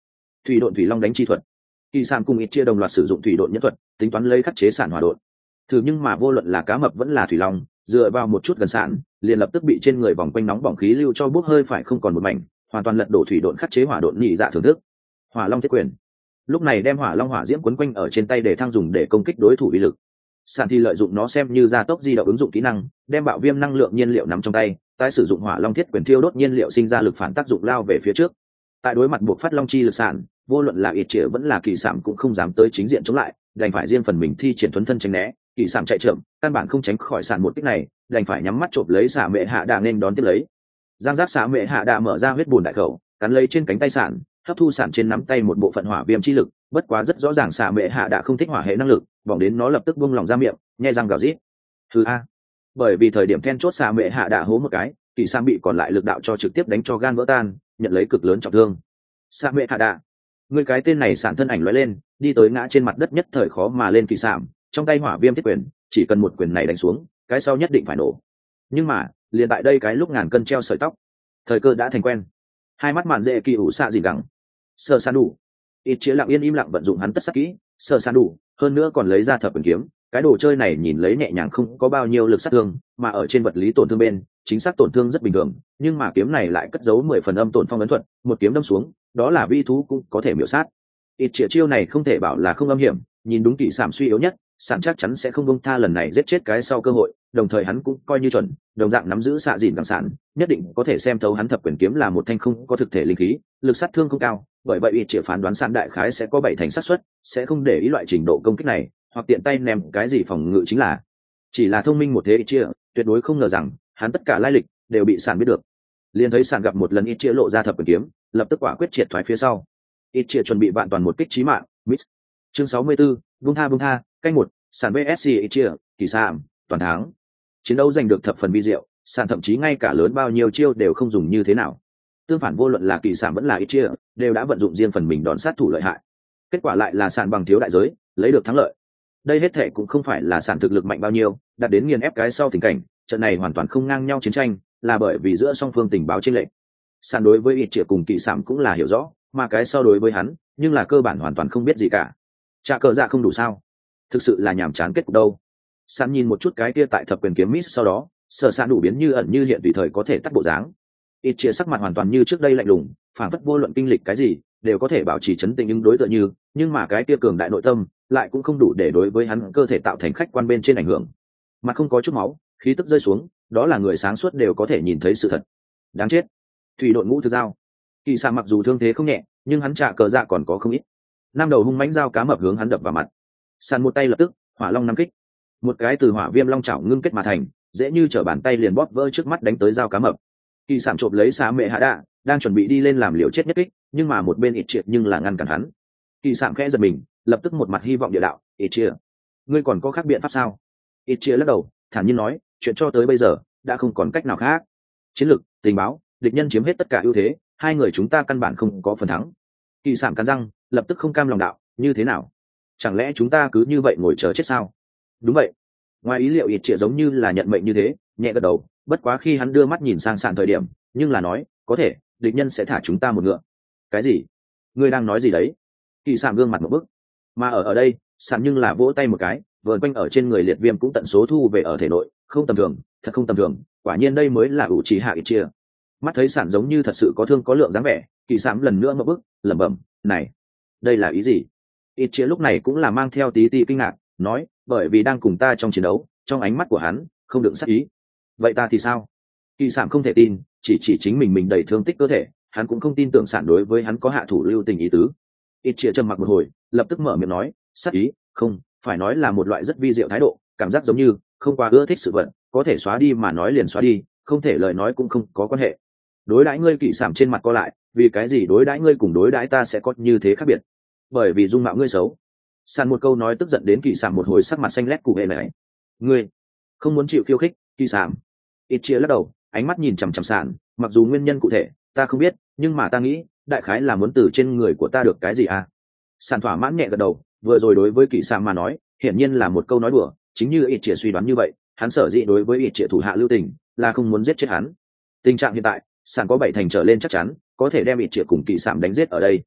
Thủy độn thủy long đánh chi thuật. Kỳ sản cùng ít chia đồng loạt sử dụng thủy độn nhẫn thuật, tính toán lấy khắc chế sản hỏa độn. Thử nhưng mà vô luận là cá mập vẫn là thủy long, dựa vào một chút gần sản, liền lập tức bị trên người vòng quanh nóng bỏng khí lưu cho bốc hơi phải không còn một mảnh, hoàn toàn lật đổ thủy độn khắc chế hỏa độn nhị dạ thưởng thức. Hỏa long thiết quyền. Lúc này đem hỏa long hỏa diễm quấn quanh ở trên tay để thăng dùng để công kích đối thủ uy lực. Sản thì lợi dụng nó xem như gia tốc di động ứng dụng kỹ năng, đem bạo viêm năng lượng nhiên liệu nắm trong tay, tái sử dụng hỏa long thiết quyền thiêu đốt nhiên liệu sinh ra lực phản tác dụng lao về phía trước. Tại đối mặt buộc phát long chi lực sản, vô luận là ít chĩa vẫn là kỳ sạm cũng không dám tới chính diện chống lại, đành phải riêng phần mình thi triển thuấn thân tránh né. Kỳ sạm chạy chậm, căn bản không tránh khỏi sản một kích này, đành phải nhắm mắt chộp lấy xả mệ hạ đà nên đón tiếp lấy. Giang giác xả mệ hạ đà mở ra huyết bùn đại khẩu, cắn lấy trên cánh tay sản, hấp thu sản trên nắm tay một bộ phận hỏa viêm chi lực, bất quá rất rõ ràng xả mệ hạ đà không thích hỏa hệ năng lực, bỏng đến nó lập tức buông lỏng ra miệng, nhè răng gào rít. Thứ a. Bởi vì thời điểm then chốt xả mệ hạ đà hố một cái, kỳ sạm bị còn lại lực đạo cho trực tiếp đánh cho gan vỡ tan, nhận lấy cực lớn trọng thương. Xả mệ hạ đà, người cái tên này sản thân ảnh lóe lên, đi tới ngã trên mặt đất nhất thời khó mà lên kỳ sạm, trong tay hỏa viêm thiết quyền, chỉ cần một quyền này đánh xuống, cái sau nhất định phải nổ. Nhưng mà liền tại đây cái lúc ngàn cân treo sợi tóc, thời cơ đã thành quen. Hai mắt mạn dễ kỳ ủ xạ gì gắng, sờ san đủ. Ít chĩa lặng yên im lặng vận dụng hắn tất sắc kỹ, sờ san đủ, hơn nữa còn lấy ra thập quyền kiếm. Cái đồ chơi này nhìn lấy nhẹ nhàng không có bao nhiêu lực sát thương, mà ở trên vật lý tổn thương bên, chính xác tổn thương rất bình thường, nhưng mà kiếm này lại cất giấu mười phần âm tổn phong ấn thuật, một kiếm đâm xuống, đó là vi thú cũng có thể miểu sát. Ít chĩa chiêu này không thể bảo là không âm hiểm, nhìn đúng kỹ sảm suy yếu nhất, sản chắc chắn sẽ không bông tha lần này giết chết cái sau cơ hội, đồng thời hắn cũng coi như chuẩn, đồng dạng nắm giữ xạ dìn càng sản, nhất định có thể xem thấu hắn thập quyền kiếm là một thanh không có thực thể linh khí, lực sát thương không cao, bởi vậy ít chỉ phán đoán sản đại khái sẽ có bảy thành xác suất, sẽ không để ý loại trình độ công kích này, hoặc tiện tay ném cái gì phòng ngự chính là. Chỉ là thông minh một thế ít chia, tuyệt đối không ngờ rằng hắn tất cả lai lịch đều bị sản biết được. Liền thấy sản gặp một lần ít chia lộ ra thập quyền kiếm, lập tức quả quyết triệt thoái phía sau. Ít chia chuẩn bị vạn toàn một kích chí mạng, miss. Chương sáu mươi 64, buông tha buông tha, canh một, sản vê ét xê ít chia, kỳ sạm, toàn thắng. Chiến đấu giành được thập phần vi diệu, sản thậm chí ngay cả lớn bao nhiêu chiêu đều không dùng như thế nào. Tương phản vô luận là kỳ sạm vẫn là ít chia, đều đã vận dụng riêng phần mình đòn sát thủ lợi hại. Kết quả lại là sản bằng thiếu đại giới, lấy được thắng lợi. Đây hết thể cũng không phải là sản thực lực mạnh bao nhiêu, đạt đến nghiền ép cái sau tình cảnh, trận này hoàn toàn không ngang nhau chiến tranh, là bởi vì giữa song phương tình báo chênh lệch. Sản đối với ít chia cùng kỳ sạm cũng là hiểu rõ, mà cái sau đối với hắn, nhưng là cơ bản hoàn toàn không biết gì cả. Trả cờ dạ không đủ sao? Thực sự là nhàm chán kết cục đâu. Sản nhìn một chút cái kia tại thập quyền kiếm miss sau đó, sở sản đủ biến như ẩn như hiện tùy thời có thể tắt bộ dáng. Ít chia sắc mặt hoàn toàn như trước đây lạnh lùng, phản phất vô luận kinh lịch cái gì đều có thể bảo trì chấn tĩnh ứng đối tựa như, nhưng mà cái kia cường đại nội tâm lại cũng không đủ để đối với hắn cơ thể tạo thành khách quan bên trên ảnh hưởng. Mặt không có chút máu, khí tức rơi xuống, đó là người sáng suốt đều có thể nhìn thấy sự thật. Đáng chết. Thủy đội ngũ thực giao. Kỳ Sa mặc dù thương thế không nhẹ, nhưng hắn trả cờ dạ còn có không ít. Năm đầu hung mãnh dao cá mập hướng hắn đập vào mặt. Sàn một tay lập tức, hỏa long năm kích. Một cái từ hỏa viêm long chảo ngưng kết mà thành, dễ như trở bàn tay liền bóp vỡ trước mắt đánh tới dao cá mập. Kỳ Sạm chộp lấy xá mẹ hạ đạ, đang chuẩn bị đi lên làm liều chết nhất kích, nhưng mà một bên ít triệt nhưng là ngăn cản hắn. Kỳ Sạm khẽ giật mình, lập tức một mặt hy vọng địa đạo, ít triệt, ngươi còn có khác biện pháp sao? Ít triệt lắc đầu, thản nhiên nói, chuyện cho tới bây giờ đã không còn cách nào khác. Chiến lược, tình báo, địch nhân chiếm hết tất cả ưu thế, hai người chúng ta căn bản không có phần thắng. Kỳ Sạm cắn răng, lập tức không cam lòng đạo, như thế nào? Chẳng lẽ chúng ta cứ như vậy ngồi chờ chết sao? Đúng vậy. Ngoài ý liệu ít triệt giống như là nhận mệnh như thế, nhẹ gật đầu, bất quá khi hắn đưa mắt nhìn sang sàn thời điểm, nhưng là nói, có thể, địch nhân sẽ thả chúng ta một ngựa. Cái gì? Ngươi đang nói gì đấy? Kỳ Sạm gương mặt một bức. Mà ở ở đây, sàn nhưng là vỗ tay một cái, vờn quanh ở trên người liệt viêm cũng tận số thu về ở thể nội, không tầm thường, thật không tầm thường, quả nhiên đây mới là ủ trì hạ ít chia. Mắt thấy sản giống như thật sự có thương có lượng dáng vẻ, Kỳ Sạm lần nữa một bức, lẩm bẩm, này, đây là ý gì? Ít chia lúc này cũng là mang theo tí tí kinh ngạc, nói, bởi vì đang cùng ta trong chiến đấu, trong ánh mắt của hắn không đựng sát ý. Vậy ta thì sao? Kỳ Sạm không thể tin, chỉ chỉ chính mình mình đầy thương tích cơ thể, hắn cũng không tin tưởng sản đối với hắn có hạ thủ lưu tình ý tứ. Ít chia trầm mặc một hồi, lập tức mở miệng nói, sát ý, không, phải nói là một loại rất vi diệu thái độ, cảm giác giống như không quá ưa thích sự vận, có thể xóa đi mà nói liền xóa đi, không thể lời nói cũng không có quan hệ. Đối đãi ngươi. Kỳ Sạm trên mặt co lại, vì cái gì đối đãi ngươi cùng đối đãi ta sẽ có như thế khác biệt? Bởi vì dung mạo ngươi xấu. Sàn một câu nói tức giận đến Kỳ Sạm một hồi sắc mặt xanh lét cụ hệ này. Ngươi không muốn chịu khiêu khích, Kỳ Sạm. Ít chia lắc đầu, ánh mắt nhìn chằm chằm Sàn, mặc dù nguyên nhân cụ thể ta không biết, nhưng mà ta nghĩ đại khái là muốn từ trên người của ta được cái gì à? Sàn thỏa mãn nhẹ gật đầu, vừa rồi đối với Kỳ Sạm mà nói, hiển nhiên là một câu nói đùa, chính như ít chia suy đoán như vậy, hắn sở dĩ đối với ít chia thủ hạ lưu tình, là không muốn giết chết hắn. Tình trạng hiện tại, Sàn có bảy thành trở lên chắc chắn có thể đem ít chia cùng Kỳ Sạm đánh giết ở đây.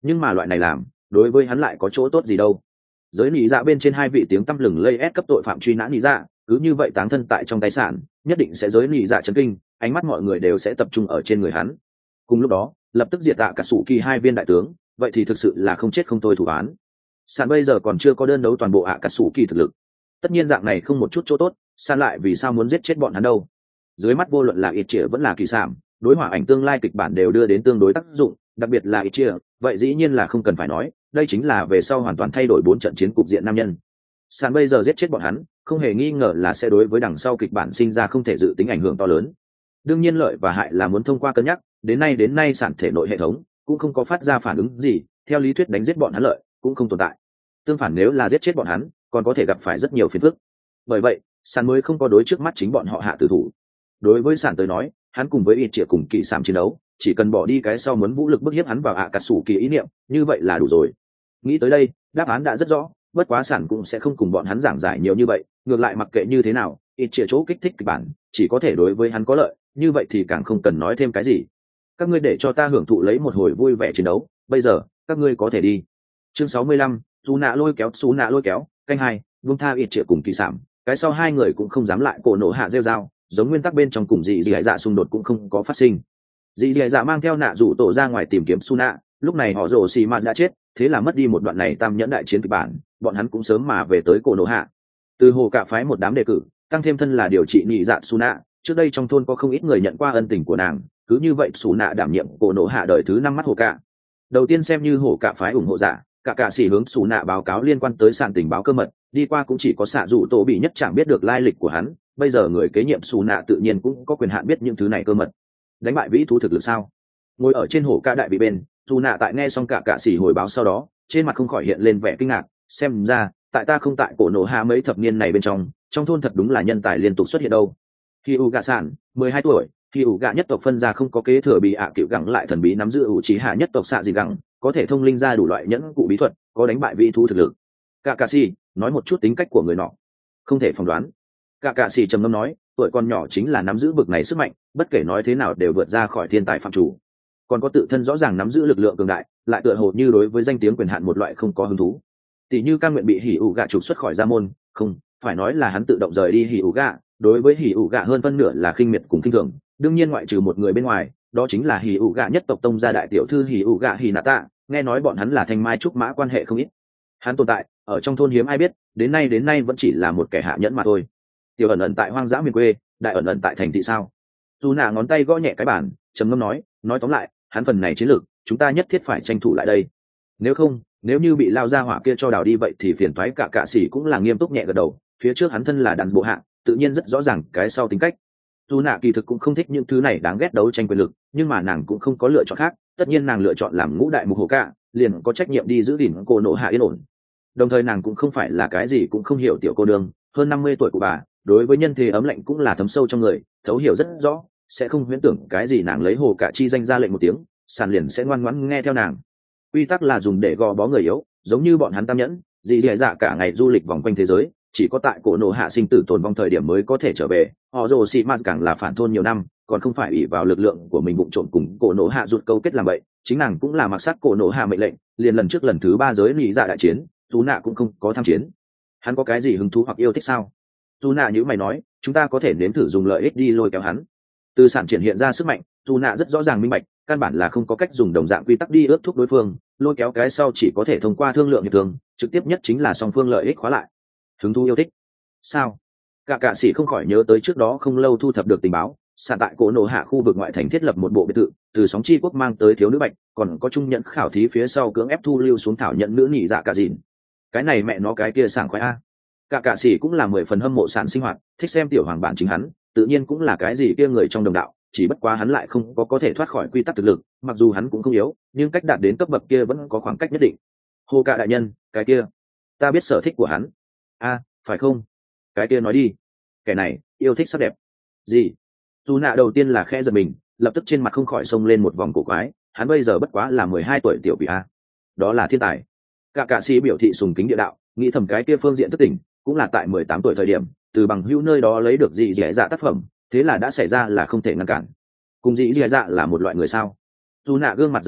nhưng mà loại này làm đối với hắn lại có chỗ tốt gì đâu. Giới nị dạ bên trên hai vị tiếng tăm lừng lây ép cấp tội phạm truy nã nị dạ, cứ như vậy táng thân tại trong tài sản, nhất định sẽ giới nị dạ chấn kinh, ánh mắt mọi người đều sẽ tập trung ở trên người hắn. Cùng lúc đó lập tức diệt tạ cả sủ kỳ hai viên đại tướng, vậy thì thực sự là không chết không thôi thủ án. Sàn bây giờ còn chưa có đơn đấu toàn bộ ạ cả sủ kỳ thực lực, tất nhiên dạng này không một chút chỗ tốt, Sàn lại vì sao muốn giết chết bọn hắn đâu. Dưới mắt vô luận là ít chĩa vẫn là kỳ sản, đối hỏa ảnh tương lai kịch bản đều đưa đến tương đối tác dụng, đặc biệt là ít chĩa, vậy dĩ nhiên là không cần phải nói, đây chính là về sau hoàn toàn thay đổi bốn trận chiến cục diện nam nhân. Sàn bây giờ giết chết bọn hắn, không hề nghi ngờ là sẽ đối với đằng sau kịch bản sinh ra không thể dự tính ảnh hưởng to lớn. Đương nhiên lợi và hại là muốn thông qua cân nhắc, đến nay đến nay sản thể nội hệ thống cũng không có phát ra phản ứng gì, theo lý thuyết đánh giết bọn hắn lợi cũng không tồn tại. Tương phản nếu là giết chết bọn hắn, còn có thể gặp phải rất nhiều phiền phức. Bởi vậy, Sàn mới không có đối trước mắt chính bọn họ hạ tử thủ. Đối với Sàn tới nói, hắn cùng với ít triệu cùng kỳ sảm chiến đấu, chỉ cần bỏ đi cái sau muốn vũ lực bức hiếp hắn vào ạ cả sủ kỳ ý niệm, như vậy là đủ rồi. Nghĩ tới đây, đáp án đã rất rõ, bất quá Sàn cũng sẽ không cùng bọn hắn giảng giải nhiều như vậy, ngược lại mặc kệ như thế nào, ít triệu chỗ kích thích kịch bản, chỉ có thể đối với hắn có lợi, như vậy thì càng không cần nói thêm cái gì. Các ngươi để cho ta hưởng thụ lấy một hồi vui vẻ chiến đấu, bây giờ các ngươi có thể đi. Chương sáu mươi lăm, Sú nạ lôi kéo Sú nạ lôi kéo, canh hai, vung tha ít triệu cùng kỳ sảm, cái sau hai người cũng không dám lại cổ nổ hạ rêu dao, giống nguyên tắc bên trong cùng dị dị dạ xung đột cũng không có phát sinh. Dị dị dạ mang theo nạ rủ tổ ra ngoài tìm kiếm Sú nạ, lúc này họ rồ xì mạt đã chết, thế là mất đi một đoạn này tam nhẫn đại chiến kịch bản, bọn hắn cũng sớm mà về tới cổ nổ hạ. Từ hồ cả phái một đám đề cử, tăng thêm thân là điều trị nhị dạ Sú nạ, trước đây trong thôn có không ít người nhận qua ân tình của nàng, cứ như vậy Sú nạ đảm nhiệm cổ nổ hạ đời thứ năm mắt hồ cả. Đầu tiên xem như hồ cả phái ủng hộ giả, cả cả sĩ hướng Sú nạ báo cáo liên quan tới sàn tình báo cơ mật, đi qua cũng chỉ có xạ dụ tổ bị nhất chẳng biết được lai lịch của hắn, bây giờ người kế nhiệm Sú nạ tự nhiên cũng có quyền hạn biết những thứ này cơ mật. Đánh bại vĩ thú thực lực sao? Ngồi ở trên hồ cả đại bị bên, Sú nạ tại nghe xong cả cả sĩ hồi báo sau đó, trên mặt không khỏi hiện lên vẻ kinh ngạc, xem ra tại ta không tại cổ nổ hạ mấy thập niên này bên trong, trong thôn thật đúng là nhân tài liên tục xuất hiện đâu. Khi u gạ sản mười hai tuổi, khi ủ gạ nhất tộc phân ra không có kế thừa bị ạ à cựu gẳng lại thần bí nắm giữ ủ trí hạ nhất tộc xạ gì gẳng, có thể thông linh ra đủ loại nhẫn cụ bí thuật, có đánh bại vị thú thực lực. Cả cà si nói một chút tính cách của người nọ, không thể phỏng đoán. Cả cà si trầm ngâm nói, tuổi con nhỏ chính là nắm giữ bực này sức mạnh, bất kể nói thế nào đều vượt ra khỏi thiên tài phạm chủ, còn có tự thân rõ ràng nắm giữ lực lượng cường đại, lại tựa hồ như đối với danh tiếng quyền hạn một loại không có hứng thú. Tỷ như căn nguyện bị hỉ ủ gạ trục xuất khỏi gia môn, không phải nói là hắn tự động rời đi hỉ ủ gạ, đối với hỉ ủ gạ hơn phân nửa là khinh miệt cùng khinh thường, đương nhiên ngoại trừ một người bên ngoài, đó chính là hỉ ủ gạ nhất tộc tông gia đại tiểu thư hỉ ủ gạ hỉ nạ tạ, nghe nói bọn hắn là thanh mai trúc mã quan hệ không ít. Hắn tồn tại ở trong thôn hiếm ai biết, đến nay đến nay vẫn chỉ là một kẻ hạ nhẫn mà thôi. Tiểu ẩn ẩn tại hoang dã miền quê, đại ẩn ẩn tại thành thị sao? Dù nạ ngón tay gõ nhẹ cái bàn, trầm ngâm nói, nói tóm lại, hắn phần này chiến lược, chúng ta nhất thiết phải tranh thủ lại đây. Nếu không, nếu như bị lao ra hỏa kia cho đào đi vậy thì phiền toái. Cả cạ sĩ cũng là nghiêm túc nhẹ gật đầu, phía trước hắn thân là đàn bộ hạ, tự nhiên rất rõ ràng cái sau tính cách. Dù nạ kỳ thực cũng không thích những thứ này đáng ghét đấu tranh quyền lực, nhưng mà nàng cũng không có lựa chọn khác, tất nhiên nàng lựa chọn làm ngũ đại mục hồ cạ, liền có trách nhiệm đi giữ gìn cô nộ hạ yên ổn. Đồng thời nàng cũng không phải là cái gì cũng không hiểu tiểu cô đương, hơn năm mươi tuổi của bà, đối với nhân thế ấm lạnh cũng là thấm sâu trong người, thấu hiểu rất rõ, sẽ không huyễn tưởng cái gì nàng lấy hồ cạ chi danh ra lệnh một tiếng, sàn liền sẽ ngoan ngoãn nghe theo nàng. Quy tắc là dùng để gò bó người yếu, giống như bọn hắn tam nhẫn, dị dẻ dạ cả ngày du lịch vòng quanh thế giới, chỉ có tại cổ nổ hạ sinh tử tồn vong thời điểm mới có thể trở về. Họ rồ xị mạt càng là phản thôn nhiều năm, còn không phải ỷ vào lực lượng của mình bụng trộm cùng cổ nổ hạ rụt câu kết làm vậy, chính nàng cũng là mặc sắc cổ nổ hạ mệnh lệnh, liền lần trước lần thứ ba giới lý dạ đại chiến, dù nạ cũng không có tham chiến. Hắn có cái gì hứng thú hoặc yêu thích sao? Dù nạ như mày nói, chúng ta có thể nếm thử dùng lợi ích đi lôi kéo hắn. Từ sản triển hiện ra sức mạnh, dù nạ rất rõ ràng minh bạch, căn bản là không có cách dùng đồng dạng quy tắc đi ước thúc đối phương, lôi kéo cái sau chỉ có thể thông qua thương lượng hiệp thương, trực tiếp nhất chính là song phương lợi ích khóa lại. Hứng thú yêu thích sao? Cả cạ sĩ không khỏi nhớ tới trước đó không lâu thu thập được tình báo, sàn tại cổ nổ hạ khu vực ngoại thành thiết lập một bộ biệt thự, từ sóng chi quốc mang tới thiếu nữ bạch, còn có trung nhận khảo thí phía sau cưỡng ép thu lưu xuống thảo nhận nữ nhị dạ cả dìn. Cái này mẹ nó cái kia sảng khoái a. Cả cạ sĩ cũng là mười phần hâm mộ sản sinh hoạt, thích xem tiểu hoàng bản chính hắn, tự nhiên cũng là cái gì kia người trong đồng đạo, chỉ bất quá hắn lại không có có thể thoát khỏi quy tắc thực lực, mặc dù hắn cũng không yếu, nhưng cách đạt đến cấp bậc kia vẫn có khoảng cách nhất định. Hồ cạ đại nhân, cái kia, ta biết sở thích của hắn. A, phải không? Cái kia nói đi. Kẻ này yêu thích sắc đẹp. Gì? Dù nạ đầu tiên là khẽ giật mình, lập tức trên mặt không khỏi xông lên một vòng cổ quái, hắn bây giờ bất quá là mười hai tuổi tiểu quỷ a. Đó là thiên tài. Cả cạ sĩ biểu thị sùng kính địa đạo, nghĩ thầm cái kia phương diện thức tỉnh, cũng là tại mười tám tuổi thời điểm, từ bằng hữu nơi đó lấy được dị dẻ dạ tác phẩm, thế là đã xảy ra là không thể ngăn cản. Cùng dị dẻ dạ là một loại người sao? Dù nạ gương mặt giật giật,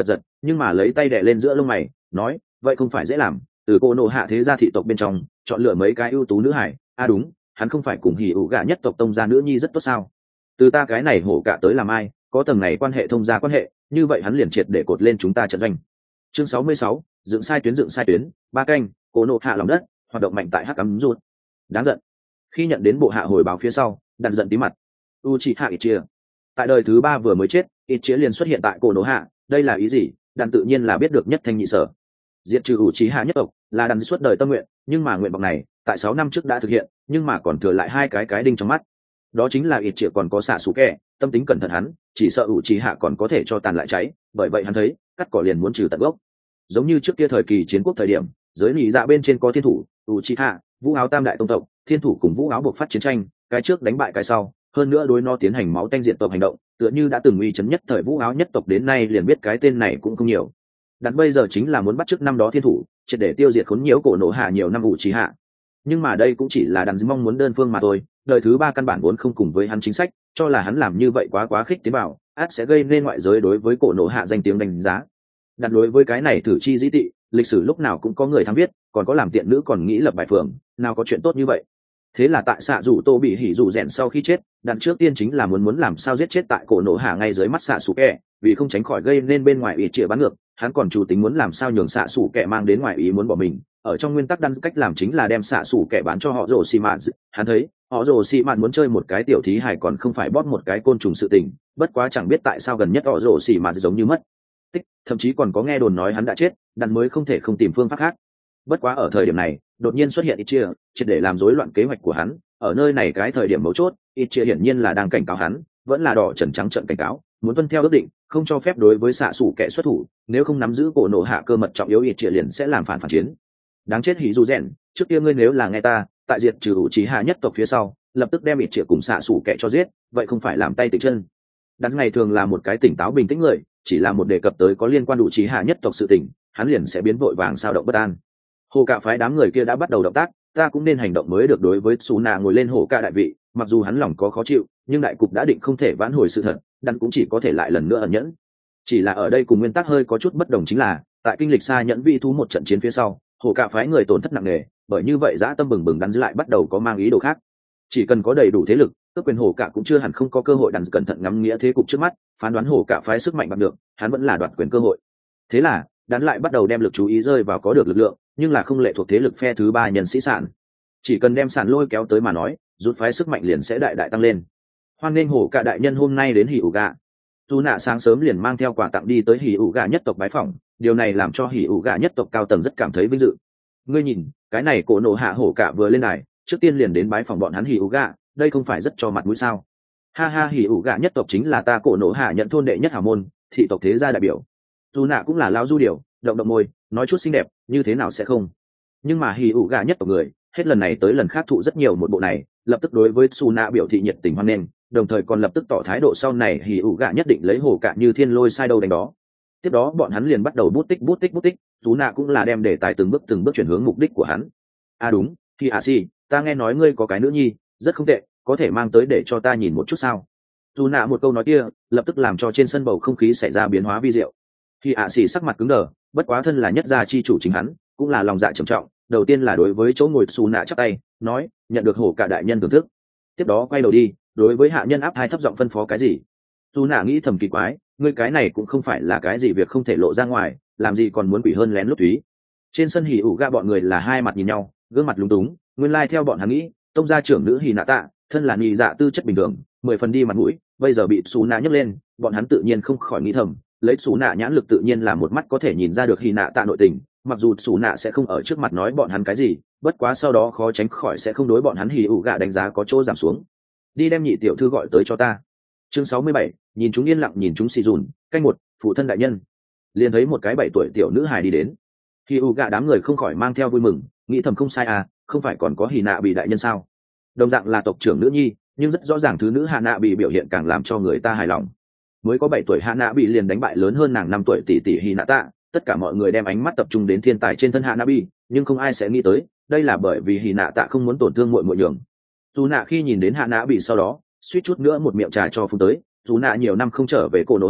nhưng mà lấy tay đè lên giữa lông mày nói vậy không phải dễ làm, từ cô nộ hạ thế gia thị tộc bên trong chọn lựa mấy cái ưu tú nữ hải. À đúng, hắn không phải cùng hỉ ủ gạ nhất tộc tông gia nữ nhi rất tốt sao? Từ ta cái này hổ cả tới làm ai, có tầng này quan hệ thông gia quan hệ, như vậy hắn liền triệt để cột lên chúng ta trận doanh. Chương sáu mươi sáu, dựng sai tuyến dựng sai tuyến, ba canh, cô nộ hạ lòng đất, hoạt động mạnh tại hắc ám rút. Đáng giận. Khi nhận đến bộ hạ hồi báo phía sau, đặt giận tí mặt. Uchiha Itachi, tại đời thứ ba vừa mới chết, Itachi liền xuất hiện tại cô nộ hạ, đây là ý gì? Đàn tự nhiên là biết được nhất thanh nhị sở. Diệt trừ Uchiha nhất tộc là đàn suốt đời tâm nguyện, nhưng mà nguyện vọng này tại sáu năm trước đã thực hiện, nhưng mà còn thừa lại hai cái cái đinh trong mắt. Đó chính là Itachi còn có xạ sủ kẹ, tâm tính cẩn thận hắn, chỉ sợ Uchiha còn có thể cho tàn lại cháy, bởi vậy hắn thấy, cắt cỏ liền muốn trừ tận gốc. Giống như trước kia thời kỳ chiến quốc thời điểm, giới lý dạ bên trên có thiên thủ, Uchiha, Vũ Áo Tam đại tông tộc, thiên thủ cùng Vũ Áo buộc phát chiến tranh, cái trước đánh bại cái sau, hơn nữa đối nó tiến hành máu tanh diện tộc hành động, tựa như đã từng uy chấn nhất thời Vũ Áo nhất tộc đến nay liền biết cái tên này cũng không nhiều. Đặt bây giờ chính là muốn bắt chước năm đó thiên thủ, triệt để tiêu diệt khốn nhiễu cổ nổ hạ nhiều năm Uchiha. Nhưng mà đây cũng chỉ là đàn mong muốn đơn phương mà thôi, đời thứ ba căn bản vốn không cùng với hắn chính sách, cho là hắn làm như vậy quá quá khích tiến bảo, át sẽ gây nên ngoại giới đối với cổ nổ hạ danh tiếng đánh giá. Đặt đối với cái này thử chi dĩ tị, lịch sử lúc nào cũng có người thắng viết, còn có làm tiện nữ còn nghĩ lập bài phường, nào có chuyện tốt như vậy. Thế là tại xạ rủ tô bị hỉ rủ rèn sau khi chết, đàn trước tiên chính là muốn muốn làm sao giết chết tại cổ nổ hạ ngay dưới mắt xạ sủ kẹ, vì không tránh khỏi gây nên bên ngoài ý chĩa bắn ngược, hắn còn chủ tính muốn làm sao nhường xạ sủ kẹ mang đến ngoài ý muốn bỏ mình. Ở trong nguyên tắc đan cách làm chính là đem xạ sủ kẹ bán cho họ rồ xì mạt, hắn thấy họ rồ xì mạt muốn chơi một cái tiểu thí hài còn không phải bóp một cái côn trùng sự tình, bất quá chẳng biết tại sao gần nhất họ rồ xì mạt giống như mất tích, thậm chí còn có nghe đồn nói hắn đã chết, đan mới không thể không tìm phương pháp khác. Bất quá ở thời điểm này đột nhiên xuất hiện Itachi, triệt để làm rối loạn kế hoạch của hắn. Ở nơi này cái thời điểm mấu chốt, Itachi hiển nhiên là đang cảnh cáo hắn, vẫn là đỏ trần trắng trợn cảnh cáo, muốn tuân theo ước định, không cho phép đối với xạ sủ kẻ xuất thủ, nếu không nắm giữ cổ nổ hạ cơ mật trọng yếu, Itachi liền sẽ làm phản phản chiến. Đáng chết hỉ dù rèn, trước kia ngươi nếu là nghe ta, tại diệt trừ Uchiha nhất tộc phía sau, lập tức đem Itachi cùng xạ sủ kẻ cho giết, vậy không phải làm tay tịnh chân. Đắn ngày thường là một cái tỉnh táo bình tĩnh người, chỉ là một đề cập tới có liên quan Uchiha nhất tộc sự tình, hắn liền sẽ biến vội vàng sao động bất an. Hồ cạ phái đám người kia đã bắt đầu động tác, ta cũng nên hành động mới được. Đối với Sú Nạ ngồi lên hồ cạ đại vị, mặc dù hắn lòng có khó chịu, nhưng đại cục đã định không thể vãn hồi sự thật, đắn cũng chỉ có thể lại lần nữa ẩn nhẫn. Chỉ là ở đây cùng nguyên tắc hơi có chút bất đồng chính là, tại kinh lịch xa nhẫn vi thú một trận chiến phía sau, hồ cạ phái người tổn thất nặng nề, bởi như vậy dã tâm bừng bừng đắn lại bắt đầu có mang ý đồ khác. Chỉ cần có đầy đủ thế lực, cướp quyền hồ cạ cũng chưa hẳn không có cơ hội. Đắn cẩn thận ngắm nghĩa thế cục trước mắt, phán đoán hồ cạ phái sức mạnh bằng được, hắn vẫn là đoạt quyền cơ hội. Thế là đắn lại bắt đầu đem lực chú ý rơi vào có được lực lượng, nhưng là không lệ thuộc thế lực phe thứ ba nhân sĩ sản, chỉ cần đem sản lôi kéo tới mà nói, rút phái sức mạnh liền sẽ đại đại tăng lên. Hoan nghênh hổ cả đại nhân hôm nay đến hỉ ủ gạ. Dù nạ sáng sớm liền mang theo quà tặng đi tới hỉ ủ gạ nhất tộc bái phỏng, điều này làm cho hỉ ủ gạ nhất tộc cao tầng rất cảm thấy vinh dự. Ngươi nhìn, cái này cổ nổ hạ hổ cả vừa lên đài, trước tiên liền đến bái phỏng bọn hắn hỉ ủ gạ, đây không phải rất cho mặt mũi sao? Ha ha, hỉ ủ gạ nhất tộc chính là ta cổ nổ hạ nhận thôn đệ nhất hào môn, thị tộc thế gia đại biểu. Dù nạ cũng là lão du điều, động động môi, nói chút xinh đẹp, như thế nào sẽ không? Nhưng mà hỉ ủ gạ nhất tộc người, hết lần này tới lần khác thụ rất nhiều một bộ này, lập tức đối với Su Na biểu thị nhiệt tình hoan nghênh, đồng thời còn lập tức tỏ thái độ sau này hỉ ủ gạ nhất định lấy hồ cạ như thiên lôi sai đâu đánh đó. Tiếp đó bọn hắn liền bắt đầu bút tích bút tích bút tích, Su Na cũng là đem đề tài từng bước từng bước chuyển hướng mục đích của hắn. À đúng, thì à si, ta nghe nói ngươi có cái nữ nhi, rất không tệ, có thể mang tới để cho ta nhìn một chút sao? Su Na một câu nói kia, lập tức làm cho trên sân bầu không khí xảy ra biến hóa vi diệu. Thì à si sắc mặt cứng đờ, bất quá thân là nhất gia chi chủ chính hắn, cũng là lòng dạ trầm trọng. Đầu tiên là đối với chỗ ngồi Su Na chắp tay, nói nhận được hổ cả đại nhân thưởng thức. Tiếp đó quay đầu đi, đối với hạ nhân áp hai thấp giọng phân phó cái gì. Su Na nghĩ thầm kỳ quái, ngươi cái này cũng không phải là cái gì việc không thể lộ ra ngoài, làm gì còn muốn quỷ hơn lén lút túy. Trên sân hỉ ủ ga bọn người là hai mặt nhìn nhau, gương mặt lúng túng. Nguyên lai theo bọn hắn nghĩ, tông gia trưởng nữ Hỉ Nạ Tạ thân là nhị dạ tư chất bình thường, mười phần đi mặt mũi, bây giờ bị Su Na nhấc lên, bọn hắn tự nhiên không khỏi nghĩ thầm, lấy Su Na nhãn lực tự nhiên là một mắt có thể nhìn ra được Hỉ Nạ Tạ nội tình. Mặc dù Su Na sẽ không ở trước mặt nói bọn hắn cái gì, bất quá sau đó khó tránh khỏi sẽ không đối bọn hắn hỉ ủ gạ đánh giá có chỗ giảm xuống. Đi đem nhị tiểu thư gọi tới cho ta. Chương sáu mươi bảy, nhìn chúng yên lặng nhìn chúng xì dùn, canh một, phụ thân đại nhân. Liền thấy một cái bảy tuổi tiểu nữ hài đi đến. Hỉ ủ gạ đám người không khỏi mang theo vui mừng, nghĩ thầm không sai à, không phải còn có Hỉ Nạ bị đại nhân sao? Đồng dạng là tộc trưởng nữ nhi, nhưng rất rõ ràng thứ nữ Hạ Nạ bị biểu hiện càng làm cho người ta hài lòng. Mới có bảy tuổi Hạ Nạ bị liền đánh bại lớn hơn nàng năm tuổi tỷ tỷ Hỉ Nạ Tạ, tất cả mọi người đem ánh mắt tập trung đến thiên tài trên thân Hạ Nạ bị, nhưng không ai sẽ nghĩ tới, đây là bởi vì Hỉ Nạ Tạ không muốn tổn thương muội muội nhường. Dù nạ khi nhìn đến Hạ Nạ bị sau đó, suýt chút nữa một miệng trà cho phun tới. Dù nạ nhiều năm không trở về cổ nổ hạ,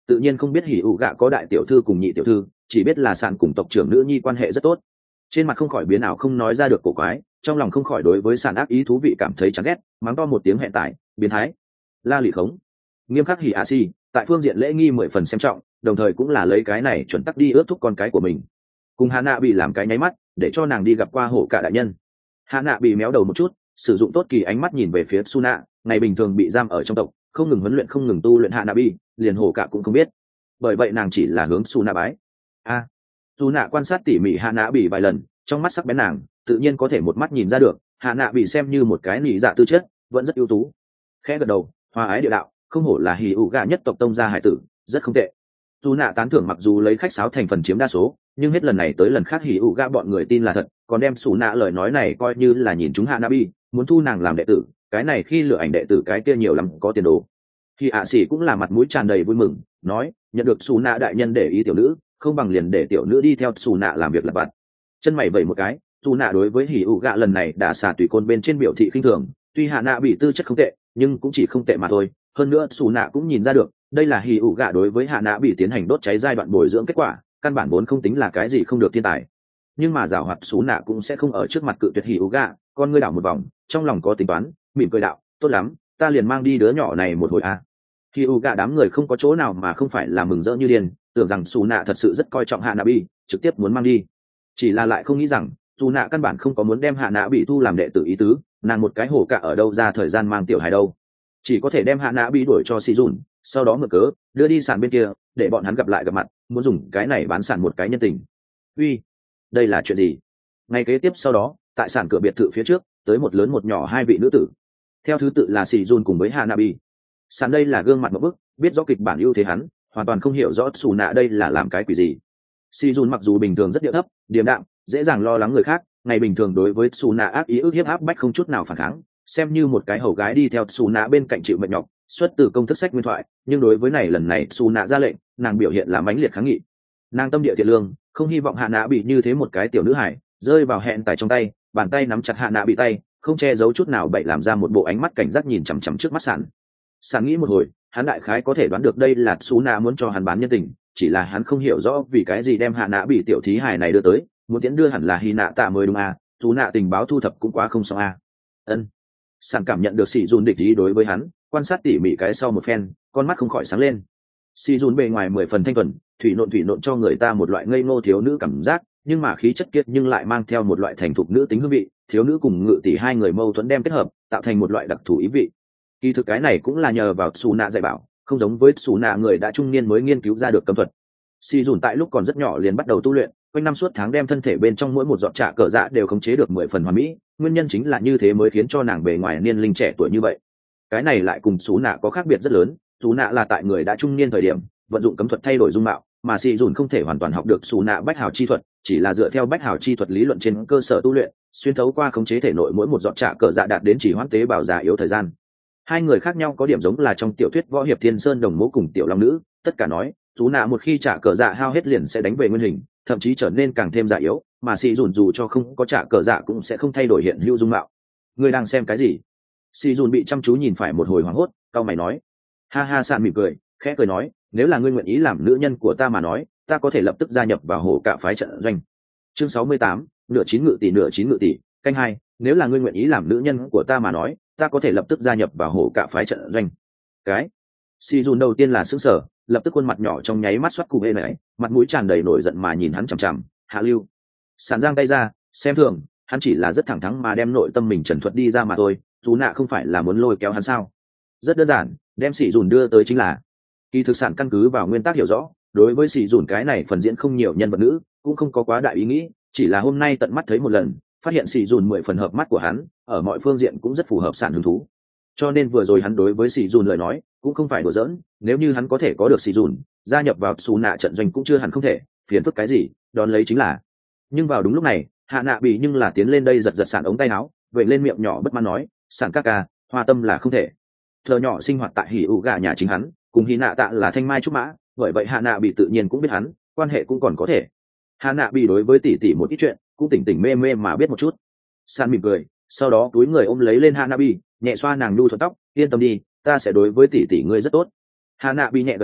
tự nhiên không biết hỉ ủ gạ có đại tiểu thư cùng nhị tiểu thư, chỉ biết là sàn cùng tộc trưởng nữ nhi quan hệ rất tốt. Trên mặt không khỏi biến ảo không nói ra được cổ quái, trong lòng không khỏi đối với sàn ác ý thú vị cảm thấy chán ghét, mắng to một tiếng hẹn tải biến thái la lì khống. Nghiêm khắc hỉ a si tại phương diện lễ nghi mười phần xem trọng, đồng thời cũng là lấy cái này chuẩn tắc đi ước thúc con cái của mình. Cùng Hà Nạ bị làm cái nháy mắt để cho nàng đi gặp qua hổ cả đại nhân. Hà Nạ bị méo đầu một chút, sử dụng tốt kỳ ánh mắt nhìn về phía Suna, ngày bình thường bị giam ở trong tộc, không ngừng huấn luyện không ngừng tu luyện Hà Nạ bị, liền hổ cả cũng không biết. Bởi vậy nàng chỉ là hướng Suna bái. A, à, Suna quan sát tỉ mỉ Hà Nạ bị vài lần, trong mắt sắc bén nàng, tự nhiên có thể một mắt nhìn ra được, Hà Nạ bị xem như một cái nị dạ tư chất, vẫn rất ưu tú. Khẽ gật đầu, hòa ái địa đạo, không hổ là hỉ ủ gạ nhất tộc tông gia hải tử, rất không tệ. Suna tán thưởng mặc dù lấy khách sáo thành phần chiếm đa số, nhưng hết lần này tới lần khác hỉ ủ gạ bọn người tin là thật, còn đem Suna lời nói này coi như là nhìn chúng Hà Nạ bị, muốn thu nàng làm đệ tử, cái này khi lựa ảnh đệ tử cái kia nhiều lắm có tiền đồ. Thì ạ sĩ cũng là mặt mũi tràn đầy vui mừng, nói nhận được Suna đại nhân để ý tiểu nữ, không bằng liền để tiểu nữ đi theo Suna làm việc lặt vặt. Chân mày vẩy một cái, Suna đối với hỉ ủ gạ lần này đã xả tùy côn bên trên biểu thị khinh thường, tuy Hà Nạ bị tư chất không tệ, nhưng cũng chỉ không tệ mà thôi. Hơn nữa Suna cũng nhìn ra được, đây là hỉ ủ gạ đối với Hà Nạ bị tiến hành đốt cháy giai đoạn bồi dưỡng kết quả, căn bản vốn không tính là cái gì không được thiên tài. Nhưng mà giảo hoạt Suna cũng sẽ không ở trước mặt cự tuyệt hỉ ủ gạ, con ngươi đảo một vòng, trong lòng có tính toán, mỉm cười đạo, tốt lắm, ta liền mang đi đứa nhỏ này một hồi a. À. Hỉ ủ gạ đám người không có chỗ nào mà không phải là mừng rỡ như điên, tưởng rằng Suna thật sự rất coi trọng Hà Nạ bị, trực tiếp muốn mang đi. Chỉ là lại không nghĩ rằng Suna căn bản không có muốn đem Hà Nạ bị thu làm đệ tử ý tứ, nàng một cái hổ cả ở đâu ra thời gian mang tiểu hài đâu, chỉ có thể đem Hà Nạ bị đuổi cho Si Dùn, sau đó mượn cớ đưa đi sàn bên kia để bọn hắn gặp lại gặp mặt, muốn dùng cái này bán sàn một cái nhân tình. Uy, đây là chuyện gì? Ngày kế tiếp sau đó, tại sàn cửa biệt thự phía trước tới một lớn một nhỏ hai vị nữ tử, theo thứ tự là Si Dùn cùng với Hà Nạ bị. Sàn đây là gương mặt một bức, biết rõ kịch bản ưu thế hắn, hoàn toàn không hiểu rõ Suna đây là làm cái quỷ gì. Si Dùn mặc dù bình thường rất điệu thấp, điềm đạm, dễ dàng lo lắng người khác, ngày bình thường đối với Suna ác ý ức hiếp áp bách không chút nào phản kháng, xem như một cái hầu gái đi theo Suna bên cạnh chịu mệt nhọc, xuất từ công thức sách nguyên thoại. Nhưng đối với này lần này Suna ra lệnh, nàng biểu hiện là mãnh liệt kháng nghị. Nàng tâm địa thiện lương, không hy vọng Hà Nạ bị như thế một cái tiểu nữ hải rơi vào hẹn tại trong tay, bàn tay nắm chặt Hà Nạ bị tay, không che giấu chút nào bậy làm ra một bộ ánh mắt cảnh giác nhìn chằm chằm trước mắt Sàn. Sàn nghĩ một hồi, hắn đại khái có thể đoán được đây là Suna muốn cho hắn bán nhân tình, chỉ là hắn không hiểu rõ vì cái gì đem Hà Nạ bị tiểu thí hài này đưa tới, muốn tiến đưa hẳn là Hy Nạ Tạ mới đúng à, Suna tình báo thu thập cũng quá không xong à. Ân. Sàn cảm nhận được Sĩ Dùn địch ý đối với hắn, quan sát tỉ mỉ cái sau một phen, con mắt không khỏi sáng lên. Sĩ Dùn bề ngoài mười phần thanh thuần, thủy nộn thủy nộn cho người ta một loại ngây ngô thiếu nữ cảm giác, nhưng mà khí chất kiệt nhưng lại mang theo một loại thành thục nữ tính hương vị, thiếu nữ cùng ngự tỷ hai người mâu thuẫn đem kết hợp, tạo thành một loại đặc thù ý vị. Kỳ thực cái này cũng là nhờ vào Suna dạy bảo, không giống với Suna người đã trung niên mới nghiên cứu ra được cấm thuật. Sĩ Dùn tại lúc còn rất nhỏ liền bắt đầu tu luyện, quanh năm suốt tháng đem thân thể bên trong mỗi một giọt trạ cờ dạ đều khống chế được mười phần hoàn mỹ, nguyên nhân chính là như thế mới khiến cho nàng bề ngoài niên linh trẻ tuổi như vậy. Cái này lại cùng Suna có khác biệt rất lớn, Suna là tại người đã trung niên thời điểm vận dụng cấm thuật thay đổi dung mạo, mà Sĩ Dùn không thể hoàn toàn học được Suna bách hào chi thuật, chỉ là dựa theo bách hào chi thuật lý luận trên cơ sở tu luyện, xuyên thấu qua khống chế thể nội mỗi một giọt trạ cờ dạ đạt đến chỉ hoãn tế bào già yếu thời gian. Hai người khác nhau có điểm giống là trong tiểu thuyết võ hiệp Thiên Sơn Đồng Mộ cùng Tiểu Long Nữ, tất cả nói Suna một khi trả cờ dạ hao hết liền sẽ đánh về nguyên hình, thậm chí trở nên càng thêm già yếu, mà Sĩ Dùn dù cho không có trả cờ dạ cũng sẽ không thay đổi hiện hữu dung mạo. Ngươi đang xem cái gì? Sĩ Dùn bị chăm chú nhìn phải một hồi hoảng hốt, cau mày nói. Ha ha, Sàn mỉm cười, khẽ cười nói, nếu là ngươi nguyện ý làm nữ nhân của ta mà nói, ta có thể lập tức gia nhập vào hổ cả phái trận doanh. Chương sáu mươi tám, nửa chín ngự tỷ nửa chín ngự tỷ, canh hai, nếu là ngươi nguyện ý làm nữ nhân của ta mà nói, ta có thể lập tức gia nhập vào hổ cả phái trận doanh. Cái Si Jun đầu tiên là sững sờ, lập tức khuôn mặt nhỏ trong nháy mắt xoát cụ hê này, mặt mũi tràn đầy nổi giận mà nhìn hắn chằm chằm. Hạ lưu. Sàn giang tay ra, xem thường, hắn chỉ là rất thẳng thắn mà đem nội tâm mình trần thuật đi ra mà thôi, dù nạ không phải là muốn lôi kéo hắn sao? Rất đơn giản, đem Si Jun đưa tới chính là. Kỳ thực sản căn cứ vào nguyên tắc hiểu rõ, đối với Si Jun cái này phần diễn không nhiều nhân vật nữ, cũng không có quá đại ý nghĩ, chỉ là hôm nay tận mắt thấy một lần, phát hiện Si Jun mười phần hợp mắt của hắn, ở mọi phương diện cũng rất phù hợp sản hứng thú. Cho nên vừa rồi hắn đối với Si Jun lời nói, cũng không phải đùa giỡn, nếu như hắn có thể có được Si Jun, gia nhập vào Su nạ trận doanh cũng chưa hẳn không thể, phiền phức cái gì, đón lấy chính là. Nhưng vào đúng lúc này, Hạ Nạ bị nhưng là tiến lên đây giật giật sản ống tay áo, vậy lên miệng nhỏ bất mãn nói, sản ca ca, hoa tâm là không thể. Thờ nhỏ sinh hoạt tại hỉ ủ gà nhà chính hắn, cùng Hy Nạ Tạ là thanh mai trúc mã, bởi vậy Hạ Nạ bị tự nhiên cũng biết hắn, quan hệ cũng còn có thể. Hạ Nạ bị đối với tỷ tỷ một ít chuyện, cũng tỉnh tỉnh mê mê mà biết một chút. San mỉm cười, sau đó túi người ôm lấy lên Hạ Nạ bị, nhẹ xoa nàng nhu thuận tóc, yên tâm đi, ta sẽ đối với tỷ tỷ ngươi rất tốt. Hạ Nạ bị nhẹ gật đầu,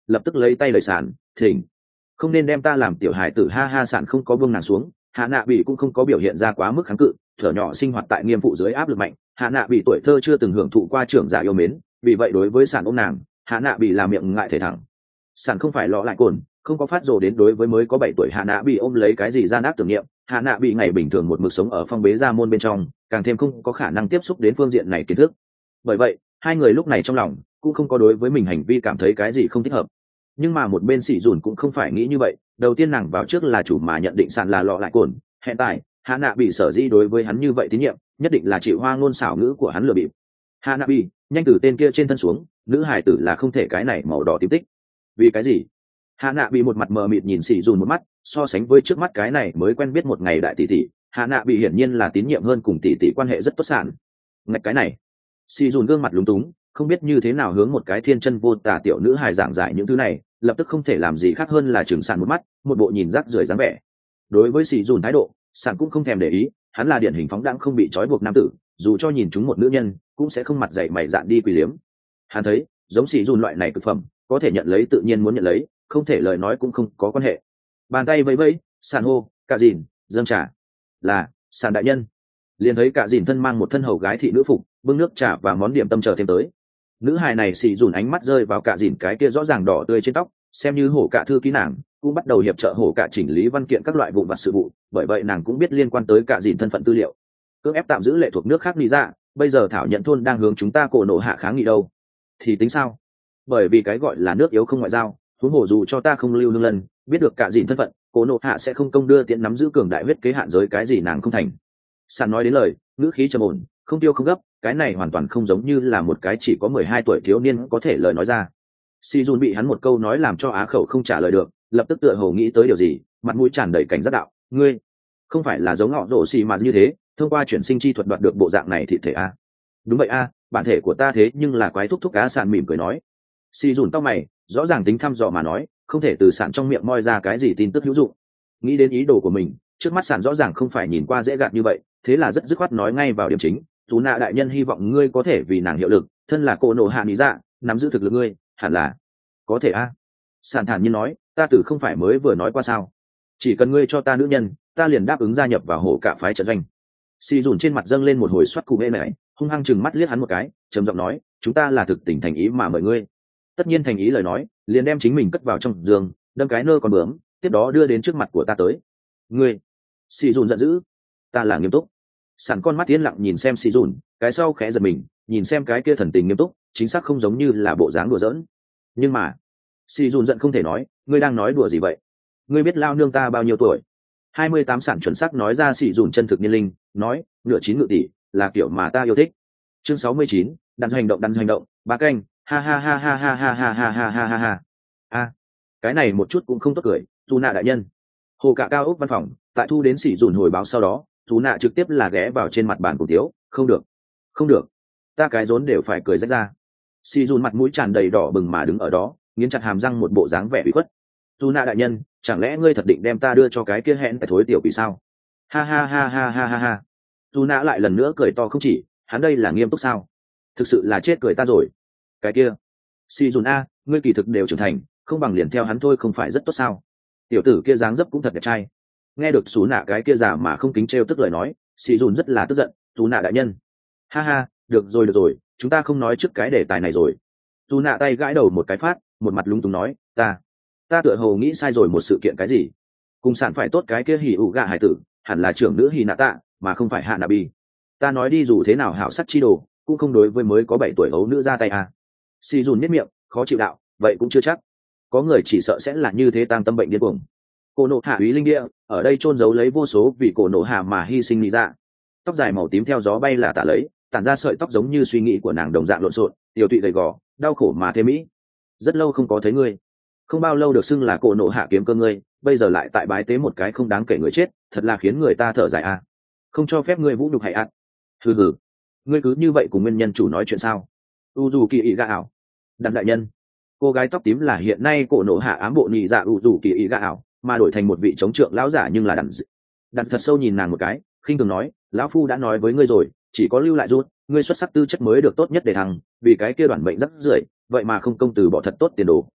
lập tức lấy tay lời sản thỉnh, không nên đem ta làm tiểu hài tử. Ha ha, sản không có buông nàng xuống, hạ nạ bị cũng không có biểu hiện ra quá mức kháng cự, thở nhỏ sinh hoạt tại nghiêm phụ dưới áp lực mạnh, hạ nạ bị tuổi thơ chưa từng hưởng thụ qua trưởng giả yêu mến, vì vậy đối với sản ôm nàng, hạ nạ bị làm miệng ngại thể thẳng. Sản không phải lọ lại cồn, không có phát rồ đến đối với mới có bảy tuổi hạ nạ bị ôm lấy cái gì gian ác tưởng niệm. Hạ nạ bị ngày bình thường một mực sống ở phong bế gia môn bên trong, càng thêm không có khả năng tiếp xúc đến phương diện này kiến thức. Bởi vậy hai người lúc này trong lòng cũng không có đối với mình hành vi cảm thấy cái gì không thích hợp. Nhưng mà một bên sỉ dùn cũng không phải nghĩ như vậy. Đầu tiên nàng vào trước là chủ mà nhận định Sản là lọ lại cồn, hiện tại hạ nạ bị sở dĩ đối với hắn như vậy tín nhiệm, nhất định là chịu hoa ngôn xảo ngữ của hắn lừa bịp. Hạ nạ bị nhanh từ tên kia trên thân xuống, nữ hải tử là không thể cái này màu đỏ tím tích. Vì cái gì? Hạ nạ bị một mặt mờ mịt nhìn sỉ dùn một mắt, so sánh với trước mắt cái này mới quen biết một ngày đại tỷ tỷ, hạ nạ bị hiển nhiên là tín nhiệm hơn cùng tỷ tỷ quan hệ rất tốt sản. Ngạch cái này, sỉ dùn gương mặt lúng túng, không biết như thế nào hướng một cái thiên chân vô tà tiểu nữ hài giảng giải những thứ này, lập tức không thể làm gì khác hơn là trừng Sản một mắt, một bộ nhìn rác rưởi dáng vẻ. Đối với sỉ dùn thái độ, Sản cũng không thèm để ý, hắn là điển hình phóng đãng không bị trói buộc nam tử, dù cho nhìn chúng một nữ nhân cũng sẽ không mặt dày mày dạn đi quỳ liếm. Hắn thấy giống sỉ dùn loại này cực phẩm, có thể nhận lấy tự nhiên muốn nhận lấy, không thể lời nói cũng không có quan hệ. Bàn tay vẫy vẫy, Sản hô cả dìn dâng trà. Là Sản đại nhân. Liền thấy cả dìn thân mang một thân hầu gái thị nữ phục, bưng nước trà và món điểm tâm chờ thêm tới. Nữ hài này xì dùn ánh mắt rơi vào cả dìn cái kia rõ ràng đỏ tươi trên tóc, xem như hổ cả thư ký nàng cũng bắt đầu hiệp trợ hổ cả chỉnh lý văn kiện các loại vụn vặt sự vụ, bởi vậy nàng cũng biết liên quan tới cả dìn thân phận tư liệu. Cưỡng ép tạm giữ lệ thuộc nước khác đi ra, bây giờ thảo nhận thôn đang hướng chúng ta cổ nộ hạ kháng nghị đâu, thì tính sao? Bởi vì cái gọi là nước yếu không ngoại giao, huống hồ dù cho ta không lưu nương lần biết được cả dìn thân phận, cổ nộ hạ sẽ không công đưa tiện nắm giữ cường đại huyết kế hạn giới cái gì nàng không thành. Sàn nói đến lời ngữ khí trầm ổn, không tiêu không gấp, cái này hoàn toàn không giống như là một cái chỉ có mười hai tuổi thiếu niên có thể lời nói ra. Si Jun bị hắn một câu nói làm cho á khẩu không trả lời được, lập tức tựa hồ nghĩ tới điều gì, mặt mũi tràn đầy cảnh giác đạo, ngươi không phải là giống họ rổ xì mà như thế, thông qua chuyển sinh chi thuật đoạt được bộ dạng này thì thể a? Đúng vậy a, bản thể của ta thế nhưng là quái thúc thúc cá. Sàn mỉm cười nói. Si Jun tao mày, rõ ràng tính thăm dò mà nói, không thể từ Sàn trong miệng moi ra cái gì tin tức hữu dụng. Nghĩ đến ý đồ của mình, trước mắt Sàn rõ ràng không phải nhìn qua dễ gạt như vậy, thế là rất dứt khoát nói ngay vào điểm chính. Tú nạ đại nhân hy vọng ngươi có thể vì nàng hiệu lực, thân là cô nộ hạ lý dạ, nắm giữ thực lực ngươi hẳn là có thể a. À. Sàn thản nhiên nói, ta tử không phải mới vừa nói qua sao, chỉ cần ngươi cho ta nữ nhân, ta liền đáp ứng gia nhập vào hổ cả phái trận doanh. Xì dùn trên mặt dâng lên một hồi xoát cụ mê mải, hung hăng chừng mắt liếc hắn một cái, trầm giọng nói, chúng ta là thực tình thành ý mà mời ngươi. Tất nhiên thành ý lời nói, liền đem chính mình cất vào trong giường, đâm cái nơ còn bướm, tiếp đó đưa đến trước mặt của ta tới. Ngươi? Xì dùn giận dữ, ta là nghiêm túc. Sàn con mắt tiến lặng nhìn xem xì dùn, cái sau khẽ giật mình, nhìn xem cái kia thần tình nghiêm túc, chính xác không giống như là bộ dáng đùa giỡn. Nhưng mà xì dùn giận không thể nói, ngươi đang nói đùa gì vậy? Ngươi biết lao nương ta bao nhiêu tuổi? Hai mươi tám. Sản chuẩn xác nói ra xì dùn chân thực niên linh, nói nửa chín ngự tỷ là kiểu mà ta yêu thích. Chương sáu mươi chín, đắn hành động đắn hành động, ba canh, ha ha ha ha ha ha ha ha ha ha ha ha. A, cái này một chút cũng không tốt cười. Dù nạ đại nhân. Hồ cả cao ốc văn phòng, tại thu đến xì dùn hồi báo sau đó, chú nạ trực tiếp là ghé vào trên mặt bàn cùng tiếu, không được không được, ta cái rốn đều phải cười rách ra. Si dùn mặt mũi tràn đầy đỏ bừng mà đứng ở đó, nghiến chặt hàm răng một bộ dáng vẻ bị khuất. Chú nạ đại nhân, chẳng lẽ ngươi thật định đem ta đưa cho cái kia hẹn phải thối tiểu vì sao? Ha ha ha ha ha ha ha. Chú nạ lại lần nữa cười to không chỉ, hắn đây là nghiêm túc sao? Thực sự là chết cười ta rồi. Cái kia Si dùn a, ngươi kỳ thực đều trưởng thành, không bằng liền theo hắn thôi không phải rất tốt sao? Tiểu tử kia dáng dấp cũng thật đẹp trai. Nghe được xú nạ cái kia giả mà không kính trêu tức lời nói, xì dùn rất là tức giận. Xú nạ đại nhân, ha ha, được rồi được rồi, chúng ta không nói trước cái đề tài này rồi. Xú nạ tay gãi đầu một cái phát, một mặt lúng túng nói, ta ta tựa hồ nghĩ sai rồi một sự kiện. Cái gì? Cùng sản phải tốt cái kia hỉ ủ gạ hải tử hẳn là trưởng nữ hỉ nạ tạ mà không phải hạ nạ bi. Ta nói đi, dù thế nào hảo sắc chi đồ cũng không đối với mới có bảy tuổi ấu nữ ra tay à. Xì dùn nhếch miệng, khó chịu đạo, vậy cũng chưa chắc, có người chỉ sợ sẽ là như thế tăng tâm bệnh điên cuồng. Cổ nộ hạ úy linh địa ở đây chôn giấu lấy vô số vì cổ nộ hạ mà hy sinh lý dạ. Tóc dài màu tím theo gió bay là tả lấy, tản ra sợi tóc giống như suy nghĩ của nàng đồng dạng lộn xộn, tiểu tụy gầy gò, đau khổ mà thế mỹ. Rất lâu không có thấy ngươi, không bao lâu được xưng là cổ nộ hạ kiếm cơ ngươi, bây giờ lại tại bái tế một cái không đáng kể người chết, thật là khiến người ta thở dài à. Không cho phép ngươi vũ nhục hại ạt. Hừ hừ, ngươi cứ như vậy cùng nguyên nhân chủ nói chuyện sao? U dù kỳ ý gạ ảo. Đặng đại nhân, cô gái tóc tím là hiện nay cổ nộ hạ ám bộ nhị dạ u dù kỳ ý gạ ảo, mà đổi thành một vị chống trượng lão giả nhưng là đặng đặng thật sâu nhìn nàng một cái, khinh thường nói, lão phu đã nói với ngươi rồi, chỉ có lưu lại rút, ngươi xuất sắc tư chất mới được tốt nhất để thăng, vì cái kia đoàn bệnh rất rưởi, vậy mà không công từ bỏ thật tốt tiền đồ,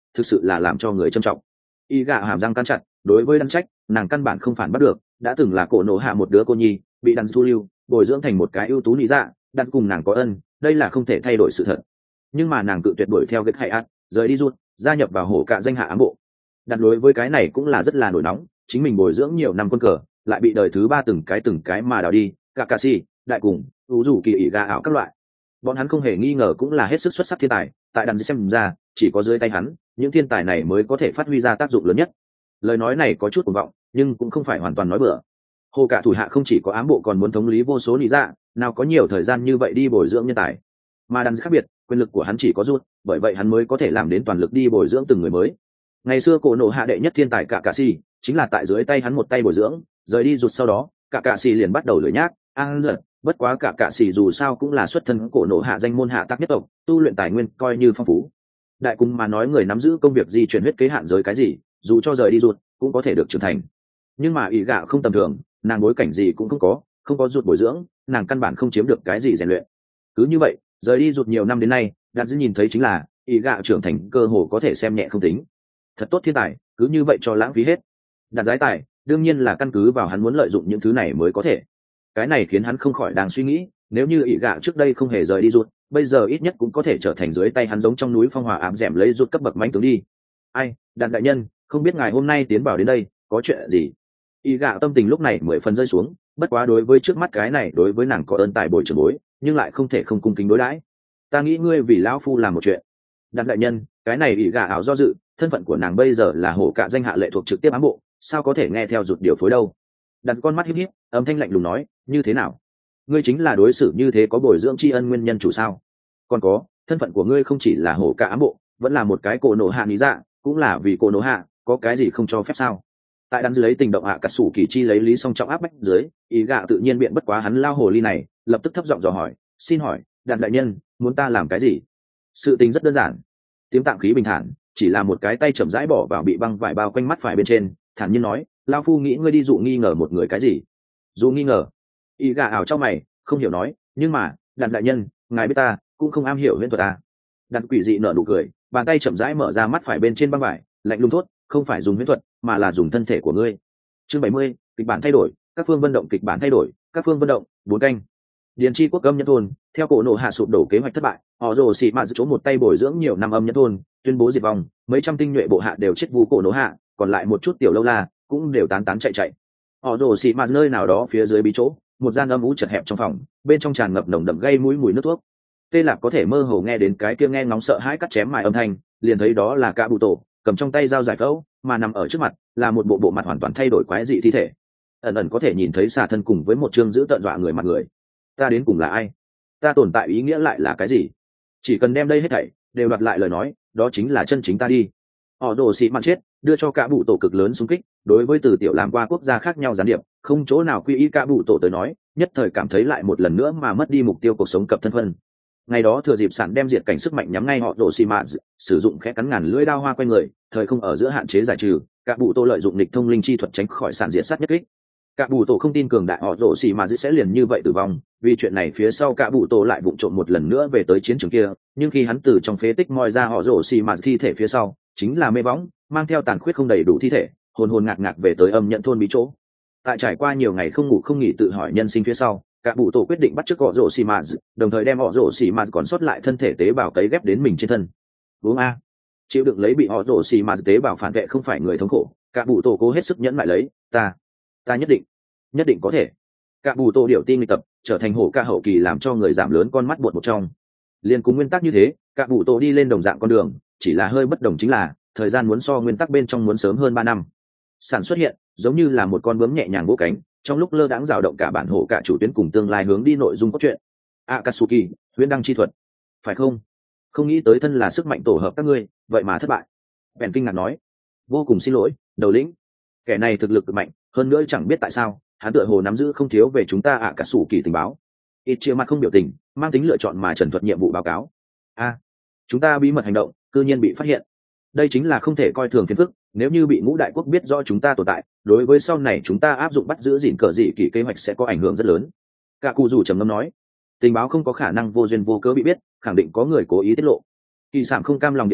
thực sự là làm cho người trân trọng. Y gạ hàm răng cắn chặt, đối với đan trách nàng căn bản không phản bắt được, đã từng là cổ nổ hạ một đứa cô nhi bị đan thu lưu bồi dưỡng thành một cái ưu tú lý dạ, đan cùng nàng có ân, đây là không thể thay đổi sự thật. Nhưng mà nàng cự tuyệt đuổi theo ghét hay ạt rời đi rút gia nhập vào hổ cả danh hạ ám bộ. Đặt đối với cái này cũng là rất là nổi nóng, chính mình bồi dưỡng nhiều năm quân cờ lại bị đời thứ ba từng cái từng cái mà đào đi, Kakashi, đại cùng ủ rủ kỳ ỉ gà ảo các loại. Bọn hắn không hề nghi ngờ cũng là hết sức xuất sắc thiên tài, tại đàn xem ra chỉ có dưới tay hắn những thiên tài này mới có thể phát huy ra tác dụng lớn nhất. Lời nói này có chút cuồng vọng, nhưng cũng không phải hoàn toàn nói bừa. Hồ cả thủ hạ không chỉ có ám bộ còn muốn thống lý vô số lý dạ, nào có nhiều thời gian như vậy đi bồi dưỡng nhân tài. Mà đàn khác biệt, quyền lực của hắn chỉ có rút, bởi vậy hắn mới có thể làm đến toàn lực đi bồi dưỡng từng người mới. Ngày xưa cổ nổ hạ đệ nhất thiên tài Kakashi chính là tại dưới tay hắn một tay bồi dưỡng, rời đi rút sau đó Kakashi liền bắt đầu lười nhác ăn giật. Bất quá Kakashi dù sao cũng là xuất thân cổ nổ hạ danh môn hạ tác nhất tộc, tu luyện tài nguyên coi như phong phú. Đại cung mà nói người nắm giữ công việc di chuyển huyết kế hạn giới cái gì, dù cho rời đi rút cũng có thể được trưởng thành. Nhưng mà ý gạo không tầm thường, nàng bối cảnh gì cũng không có, không có rút bồi dưỡng, nàng căn bản không chiếm được cái gì rèn luyện. Cứ như vậy rời đi rút nhiều năm đến nay, đạn dư nhìn thấy chính là ý gạo trưởng thành cơ hồ có thể xem nhẹ không tính. Thật tốt thiên tài cứ như vậy cho lãng phí hết. Đạn giái tài đương nhiên là căn cứ vào hắn muốn lợi dụng những thứ này mới có thể. Cái này khiến hắn không khỏi đang suy nghĩ, nếu như ý gạo trước đây không hề rời đi rút, bây giờ ít nhất cũng có thể trở thành dưới tay hắn giống trong núi phong hòa ám dẻm lấy rút cấp bậc mãnh tướng đi. Ai, đạn đại nhân, không biết ngài hôm nay tiến vào đến đây có chuyện gì? Ý gạo tâm tình lúc này mười phần rơi xuống, bất quá đối với trước mắt cái này đối với nàng có ơn tài bồi trưởng bối, nhưng lại không thể không cung kính đối đãi. Ta nghĩ ngươi vì lão phu làm một chuyện. Đạn đại nhân, cái này ý gạo ảo do dự, thân phận của nàng bây giờ là hổ cả danh hạ lệ thuộc trực tiếp ám bộ, sao có thể nghe theo rụt điều phối đâu? Đặt con mắt híp híp, âm thanh lạnh lùng nói, như thế nào? Ngươi chính là đối xử như thế có bồi dưỡng tri ân nguyên nhân chủ sao? Còn có, thân phận của ngươi không chỉ là hổ cả ám bộ, vẫn là một cái cổ nổ hạ lý dạ, cũng là vì cổ nổ hạ, có cái gì không cho phép sao? Tại đắn lấy tình động hạ cả sủ kỳ chi lấy lý song trọng áp bách dưới, ý gạo tự nhiên biện bất quá hắn lao hồ ly này, lập tức thấp giọng dò hỏi, xin hỏi, đàn đại nhân, muốn ta làm cái gì? Sự tình rất đơn giản. Tiếng tạng khí bình thản, chỉ là một cái tay chậm rãi bỏ vào bị băng vải bao quanh mắt phải bên trên, thản nhiên nói, lao phu nghĩ ngươi đi dụ nghi ngờ một người cái gì? Dụ nghi ngờ? Y gà ảo trong mày, không hiểu nói, nhưng mà, đàn đại nhân, ngài biết ta cũng không am hiểu huyễn thuật à? Đàn quỷ dị nở nụ cười, bàn tay chậm rãi mở ra mắt phải bên trên băng vải, lạnh lùng thốt, không phải dùng huyễn thuật, mà là dùng thân thể của ngươi. Chương bảy mươi, kịch bản thay đổi, các phương vận động kịch bản thay đổi, các phương vận động, bốn canh. Điền Chi quốc âm nhân thôn, theo cổ nổ hạ sụp đổ kế hoạch thất bại, họ rồ xì mạ giữ chỗ một tay bồi dưỡng nhiều năm âm nhân thôn, tuyên bố diệt vong, mấy trăm tinh nhuệ bộ hạ đều chết vu cổ nổ hạ, còn lại một chút tiểu lâu la cũng đều tán tán chạy chạy. Họ rồ xì mạ nơi nào đó phía dưới bí chỗ, một gian âm u chật hẹp trong phòng, bên trong tràn ngập nồng đậm gây mũi mùi nước thuốc. Tê Lạc có thể mơ hồ nghe đến cái kia nghe ngóng sợ hãi cắt chém mài âm thanh, liền thấy đó là cả bụ tổ cầm trong tay dao giải phẫu, mà nằm ở trước mặt là một bộ bộ mặt hoàn toàn thay đổi quái dị thi thể. Ẩn ẩn có thể nhìn thấy xà thân cùng với một chương giữ tợn dọa người mặt người. Ta đến cùng là ai? Ta tồn tại ý nghĩa lại là cái gì? Chỉ cần đem đây hết thảy đều đoạt lại lời nói, đó chính là chân chính ta đi. Họ đồ xị mặn chết, đưa cho cả bụ tổ cực lớn xung kích, đối với từ tiểu làm qua quốc gia khác nhau gián điệp, không chỗ nào quy y cả bụ tổ tới nói, nhất thời cảm thấy lại một lần nữa mà mất đi mục tiêu cuộc sống cập thân phân. Ngày đó thừa dịp sản đem diệt cảnh sức mạnh nhắm ngay họ đồ xị mạn, sử dụng khẽ cắn ngàn lưỡi đao hoa quanh người, thời không ở giữa hạn chế giải trừ, cả bụ tổ lợi dụng nghịch thông linh chi thuật tránh khỏi sản diệt sát nhất kích. Cả bụ tổ không tin cường đại họ rổ xì mà dĩ sẽ liền như vậy tử vong, vì chuyện này phía sau cả bụ tổ lại vụng trộm một lần nữa về tới chiến trường kia, nhưng khi hắn từ trong phế tích moi ra họ rổ xì mà thi thể phía sau, chính là mê võng, mang theo tàn khuyết không đầy đủ thi thể, hồn hồn ngạc ngạc về tới âm nhận thôn bí chỗ. Tại trải qua nhiều ngày không ngủ không nghỉ tự hỏi nhân sinh phía sau, cả bụ tổ quyết định bắt chước họ rổ xì mà, đồng thời đem họ rổ xì mà còn sót lại thân thể tế bào cấy ghép đến mình trên thân. Uống a, chịu đựng lấy bị họ rổ xì mà tế bào phản vệ không phải người thống khổ, cả bụ tổ cố hết sức nhẫn lại lấy, ta, ta nhất định nhất định có thể. Cả bù tô điệu tin nghịch tập trở thành hổ ca hậu kỳ làm cho người giảm lớn con mắt buột một trong. Liên cùng nguyên tắc như thế, cả bù tô đi lên đồng dạng con đường, chỉ là hơi bất đồng chính là thời gian muốn so nguyên tắc bên trong muốn sớm hơn ba năm. Sản xuất hiện giống như là một con bướm nhẹ nhàng vỗ cánh, trong lúc lơ đãng dao động cả bản hổ cả chủ tuyến cùng tương lai hướng đi nội dung cốt truyện. Akatsuki, huyễn đăng chi thuật, phải không? Không nghĩ tới thân là sức mạnh tổ hợp các ngươi, vậy mà thất bại. Bèn kinh ngạc nói, vô cùng xin lỗi, đầu lĩnh. Kẻ này thực lực cực mạnh, hơn nữa chẳng biết tại sao hắn tựa hồ nắm giữ không thiếu về chúng ta ạ cả sủ kỳ tình báo. Ít chia mặt không biểu tình, mang tính lựa chọn mà trần thuật nhiệm vụ báo cáo. A, chúng ta bí mật hành động, cư nhiên bị phát hiện. Đây chính là không thể coi thường phiền phức, nếu như bị ngũ đại quốc biết rõ chúng ta tồn tại, đối với sau này chúng ta áp dụng bắt giữ gìn cờ dị kỳ kế hoạch sẽ có ảnh hưởng rất lớn. Cả cụ rủ trầm ngâm nói, tình báo không có khả năng vô duyên vô cớ bị biết, khẳng định có người cố ý tiết lộ. Kỳ sản không cam lòng địa đạo,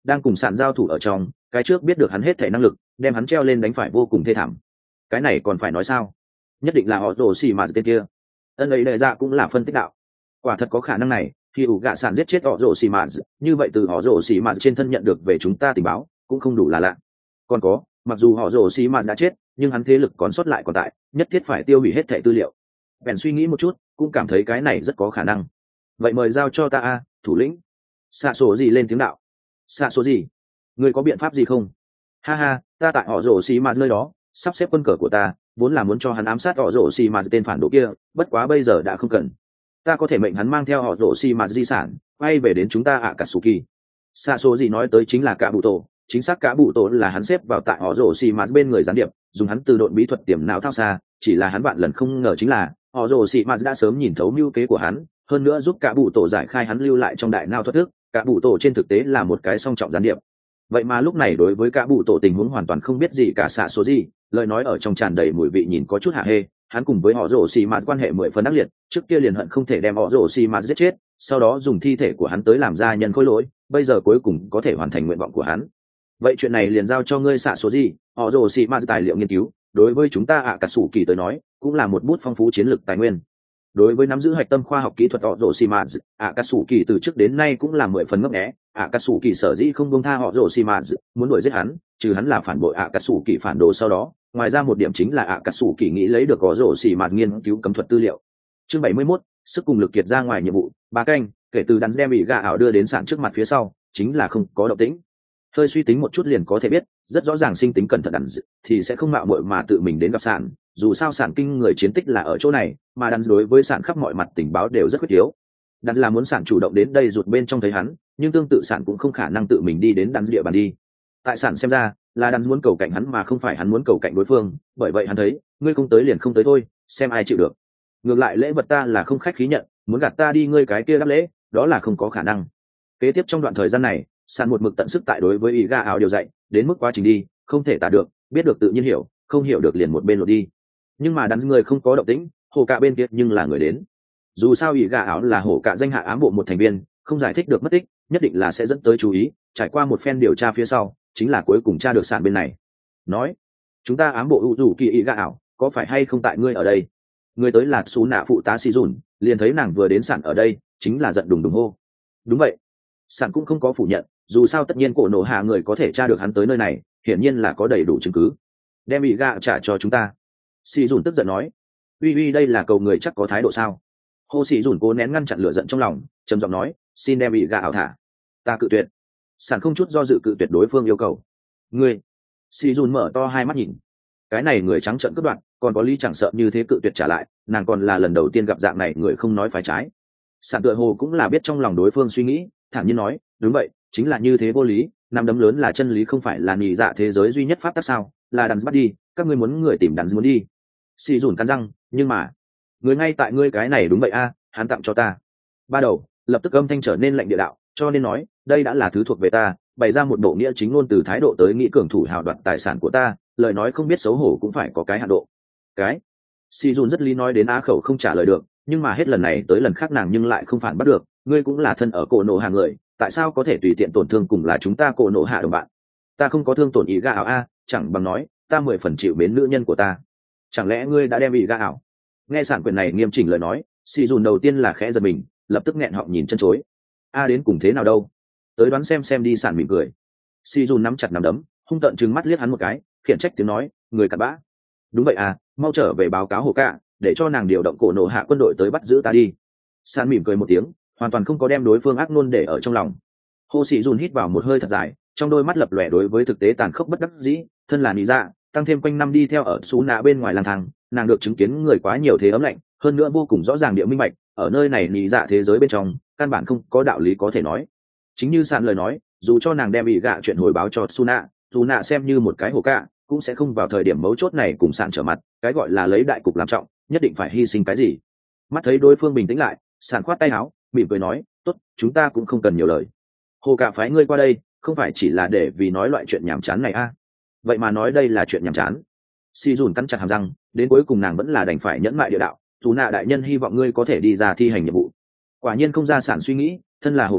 đang cùng sạn giao thủ ở trong cái trước biết được hắn hết thể năng lực, đem hắn treo lên đánh phải vô cùng thê thảm. Cái này còn phải nói sao, nhất định là họ rồ xì mà tên kia. Ân ấy đệ dạ cũng là phân tích đạo, quả thật có khả năng này. Khi ủ gạ sạn giết chết họ rồ xì mà, như vậy từ họ rồ xì mà trên thân nhận được về chúng ta tình báo cũng không đủ là lạ. Còn có, mặc dù họ rồ xì mà đã chết, nhưng hắn thế lực còn sót lại còn tại, nhất thiết phải tiêu hủy hết thẻ tư liệu. Bèn suy nghĩ một chút, cũng cảm thấy cái này rất có khả năng. Vậy mời giao cho ta a, thủ lĩnh. Xạ số gì lên tiếng đạo. Xạ số gì, người có biện pháp gì không? Ha ha, ta tại họ rồ xì mà nơi đó sắp xếp quân cờ của ta, vốn là muốn cho hắn ám sát họ rồ xì mà tên phản đồ kia, bất quá bây giờ đã không cần. Ta có thể mệnh hắn mang theo họ rồ xì mà di sản quay về đến chúng ta ạ cả Suki. Xạ số gì nói tới chính là cả bụ tổ, chính xác cả bụ tổ là hắn xếp vào tại họ rồ xì mà bên người gián điệp, dùng hắn từ độn bí thuật tiềm não thao xa. Chỉ là hắn vạn lần không ngờ chính là họ rồ xì mà đã sớm nhìn thấu mưu kế của hắn, hơn nữa giúp cả bụ tổ giải khai hắn lưu lại trong đại não thoát thức. Cả bụ tổ trên thực tế là một cái song trọng gián điệp. Vậy mà lúc này đối với cả bụ tổ tình huống hoàn toàn không biết gì cả. Xạ số gì lời nói ở trong tràn đầy mùi vị nhìn có chút hạ hê. Hắn cùng với họ rồ xì mà quan hệ mười phần ác liệt, trước kia liền hận không thể đem họ rồ xì mà giết chết, sau đó dùng thi thể của hắn tới làm ra nhân khối lỗi, bây giờ cuối cùng có thể hoàn thành nguyện vọng của hắn. Vậy chuyện này liền giao cho ngươi xạ số gì, họ rồ xì mà tài liệu nghiên cứu đối với chúng ta ạ cả sủ kỳ tới nói cũng là một bút phong phú chiến lược tài nguyên. Đối với nắm giữ hạch tâm khoa học kỹ thuật họ rồ xì mà, ạ cả sủ kỳ từ trước đến nay cũng là mười phần ngấp nghé. ạ cả sủ kỳ sở dĩ không buông tha họ rồ xì mà, muốn đuổi giết hắn, trừ hắn là phản bội ạ cả sủ kỳ phản đồ sau đó, ngoài ra một điểm chính là ạ cả sủ kỳ nghĩ lấy được họ rồ xì mà nghiên cứu cấm thuật tư liệu. Chương bảy mươi mốt, sức cùng lực kiệt ra ngoài nhiệm vụ ba canh. Kể từ đắn đem bị gà ảo đưa đến sạn trước mặt phía sau, chính là không có động tĩnh. Hơi suy tính một chút liền có thể biết, rất rõ ràng sinh tính cẩn thận đắn thì sẽ không mạo muội mà tự mình đến gặp sạn. Dù sao sạn kinh người chiến tích là ở chỗ này, mà đắn đối với sạn khắp mọi mặt tình báo đều rất quyết yếu. Đắn là muốn sạn chủ động đến đây rụt bên trong thấy hắn, nhưng tương tự sạn cũng không khả năng tự mình đi đến đắn địa bàn đi. Tại sạn xem ra là đắn muốn cầu cạnh hắn mà không phải hắn muốn cầu cạnh đối phương, bởi vậy hắn thấy ngươi không tới liền không tới thôi, xem ai chịu được. Ngược lại lễ vật ta là không khách khí nhận, muốn gạt ta đi ngươi cái kia đáp lễ, đó là không có khả năng. Kế tiếp trong đoạn thời gian này, sạn một mực tận sức tại đối với ý gà ảo điều dạy, đến mức quá trình đi không thể tả được, biết được tự nhiên hiểu, không hiểu được liền một bên lột đi. Nhưng mà đắn người không có động tĩnh, hồ cạ bên kia nhưng là người đến. Dù sao ý gà ảo là hổ cạ danh hạ ám bộ một thành viên, không giải thích được mất tích, nhất định là sẽ dẫn tới chú ý. Trải qua một phen điều tra phía sau, chính là cuối cùng tra được sạn bên này. Nói, chúng ta ám bộ ủ rủ kỳ ý gà ảo, có phải hay không tại ngươi ở đây? Người tới là xú nạ phụ tá xì dùn, liền thấy nàng vừa đến sạn ở đây, chính là giận đùng đùng hô. Đúng vậy, sạn cũng không có phủ nhận, dù sao tất nhiên cổ nổ hạ người có thể tra được hắn tới nơi này, hiển nhiên là có đầy đủ chứng cứ. Đem bị gạ trả cho chúng ta. Xì dùn tức giận nói. Uy uy, đây là cầu người chắc có thái độ sao? Hô xì dùn cố nén ngăn chặn lửa giận trong lòng, trầm giọng nói, xin đem bị gạ ảo thả. Ta cự tuyệt. Sạn không chút do dự cự tuyệt đối phương yêu cầu. Ngươi? Xì dùn mở to hai mắt nhìn. Cái này người trắng trợn cướp đoạt, còn có lý chẳng sợ như thế cự tuyệt trả lại, nàng còn là lần đầu tiên gặp dạng này người không nói phải trái. Sạn tựa hồ cũng là biết trong lòng đối phương suy nghĩ, thản nhiên nói, đúng vậy, chính là như thế vô lý, nắm đấm lớn là chân lý, không phải là nhị dạ thế giới duy nhất pháp tắc sao? Là đàn bắt đi, các ngươi muốn người tìm đàn muốn đi. Xì dùn cắn răng, nhưng mà người ngay tại ngươi cái này đúng vậy a, hắn tặng cho ta. Ba đầu lập tức âm thanh trở nên lạnh địa đạo, cho nên nói đây đã là thứ thuộc về ta, bày ra một bộ nghĩa chính ngôn từ thái độ tới nghĩ cường thủ hào đoạt tài sản của ta, lời nói không biết xấu hổ cũng phải có cái hạn độ. Cái Si Jun rất lý nói đến á khẩu không trả lời được, nhưng mà hết lần này tới lần khác nàng nhưng lại không phản bắt được. Ngươi cũng là thân ở cổ nổ hạ người, tại sao có thể tùy tiện tổn thương cùng là chúng ta cổ nổ hạ đồng bạn? Ta không có thương tổn ý gà ảo a, chẳng bằng nói ta mười phần chịu mến nữ nhân của ta. Chẳng lẽ ngươi đã đem ý gà ảo? Nghe sản quyền này nghiêm chỉnh lời nói, Si Jun đầu tiên là khẽ giật mình, lập tức nghẹn họng nhìn chân chối. A đến cùng thế nào đâu? Tới đoán xem xem đi. Sản mỉm cười. Si Jun nắm chặt nắm đấm, hung tợn trừng mắt liếc hắn một cái, khiển trách tiếng nói, người cặn bã. Đúng vậy à, mau trở về báo cáo hồ cạ, để cho nàng điều động cổ nổ hạ quân đội tới bắt giữ ta đi. San mỉm cười một tiếng, hoàn toàn không có đem đối phương ác nôn để ở trong lòng. Hồ sĩ dùn hít vào một hơi thật dài, trong đôi mắt lập lòe đối với thực tế tàn khốc bất đắc dĩ. Thân là nị dạ, tăng thêm quanh năm đi theo ở xú nạ bên ngoài lang thang, nàng được chứng kiến người quá nhiều thế ấm lạnh, hơn nữa vô cùng rõ ràng địa minh bạch, ở nơi này nị dạ thế giới bên trong, căn bản không có đạo lý có thể nói. Chính như San lời nói, dù cho nàng đem bị gạ chuyện hồi báo cho Suna, dù nạ xem như một cái hồ cạ, cũng sẽ không vào thời điểm mấu chốt này cùng Sạn trở mặt. Cái gọi là lấy đại cục làm trọng, nhất định phải hy sinh cái gì. Mắt thấy đối phương bình tĩnh lại, Sạn khoát tay áo, mỉm cười nói, tốt, chúng ta cũng không cần nhiều lời. Hồ cạ phái ngươi qua đây, không phải chỉ là để vì nói loại chuyện nhảm chán này a? À? Vậy mà nói đây là chuyện nhảm chán. Si dùn cắn chặt hàm răng, đến cuối cùng nàng vẫn là đành phải nhẫn mại địa đạo, dù nạ đại nhân hy vọng ngươi có thể đi ra thi hành nhiệm vụ. Quả nhiên không ra Sạn suy nghĩ, thân là hồ cạ,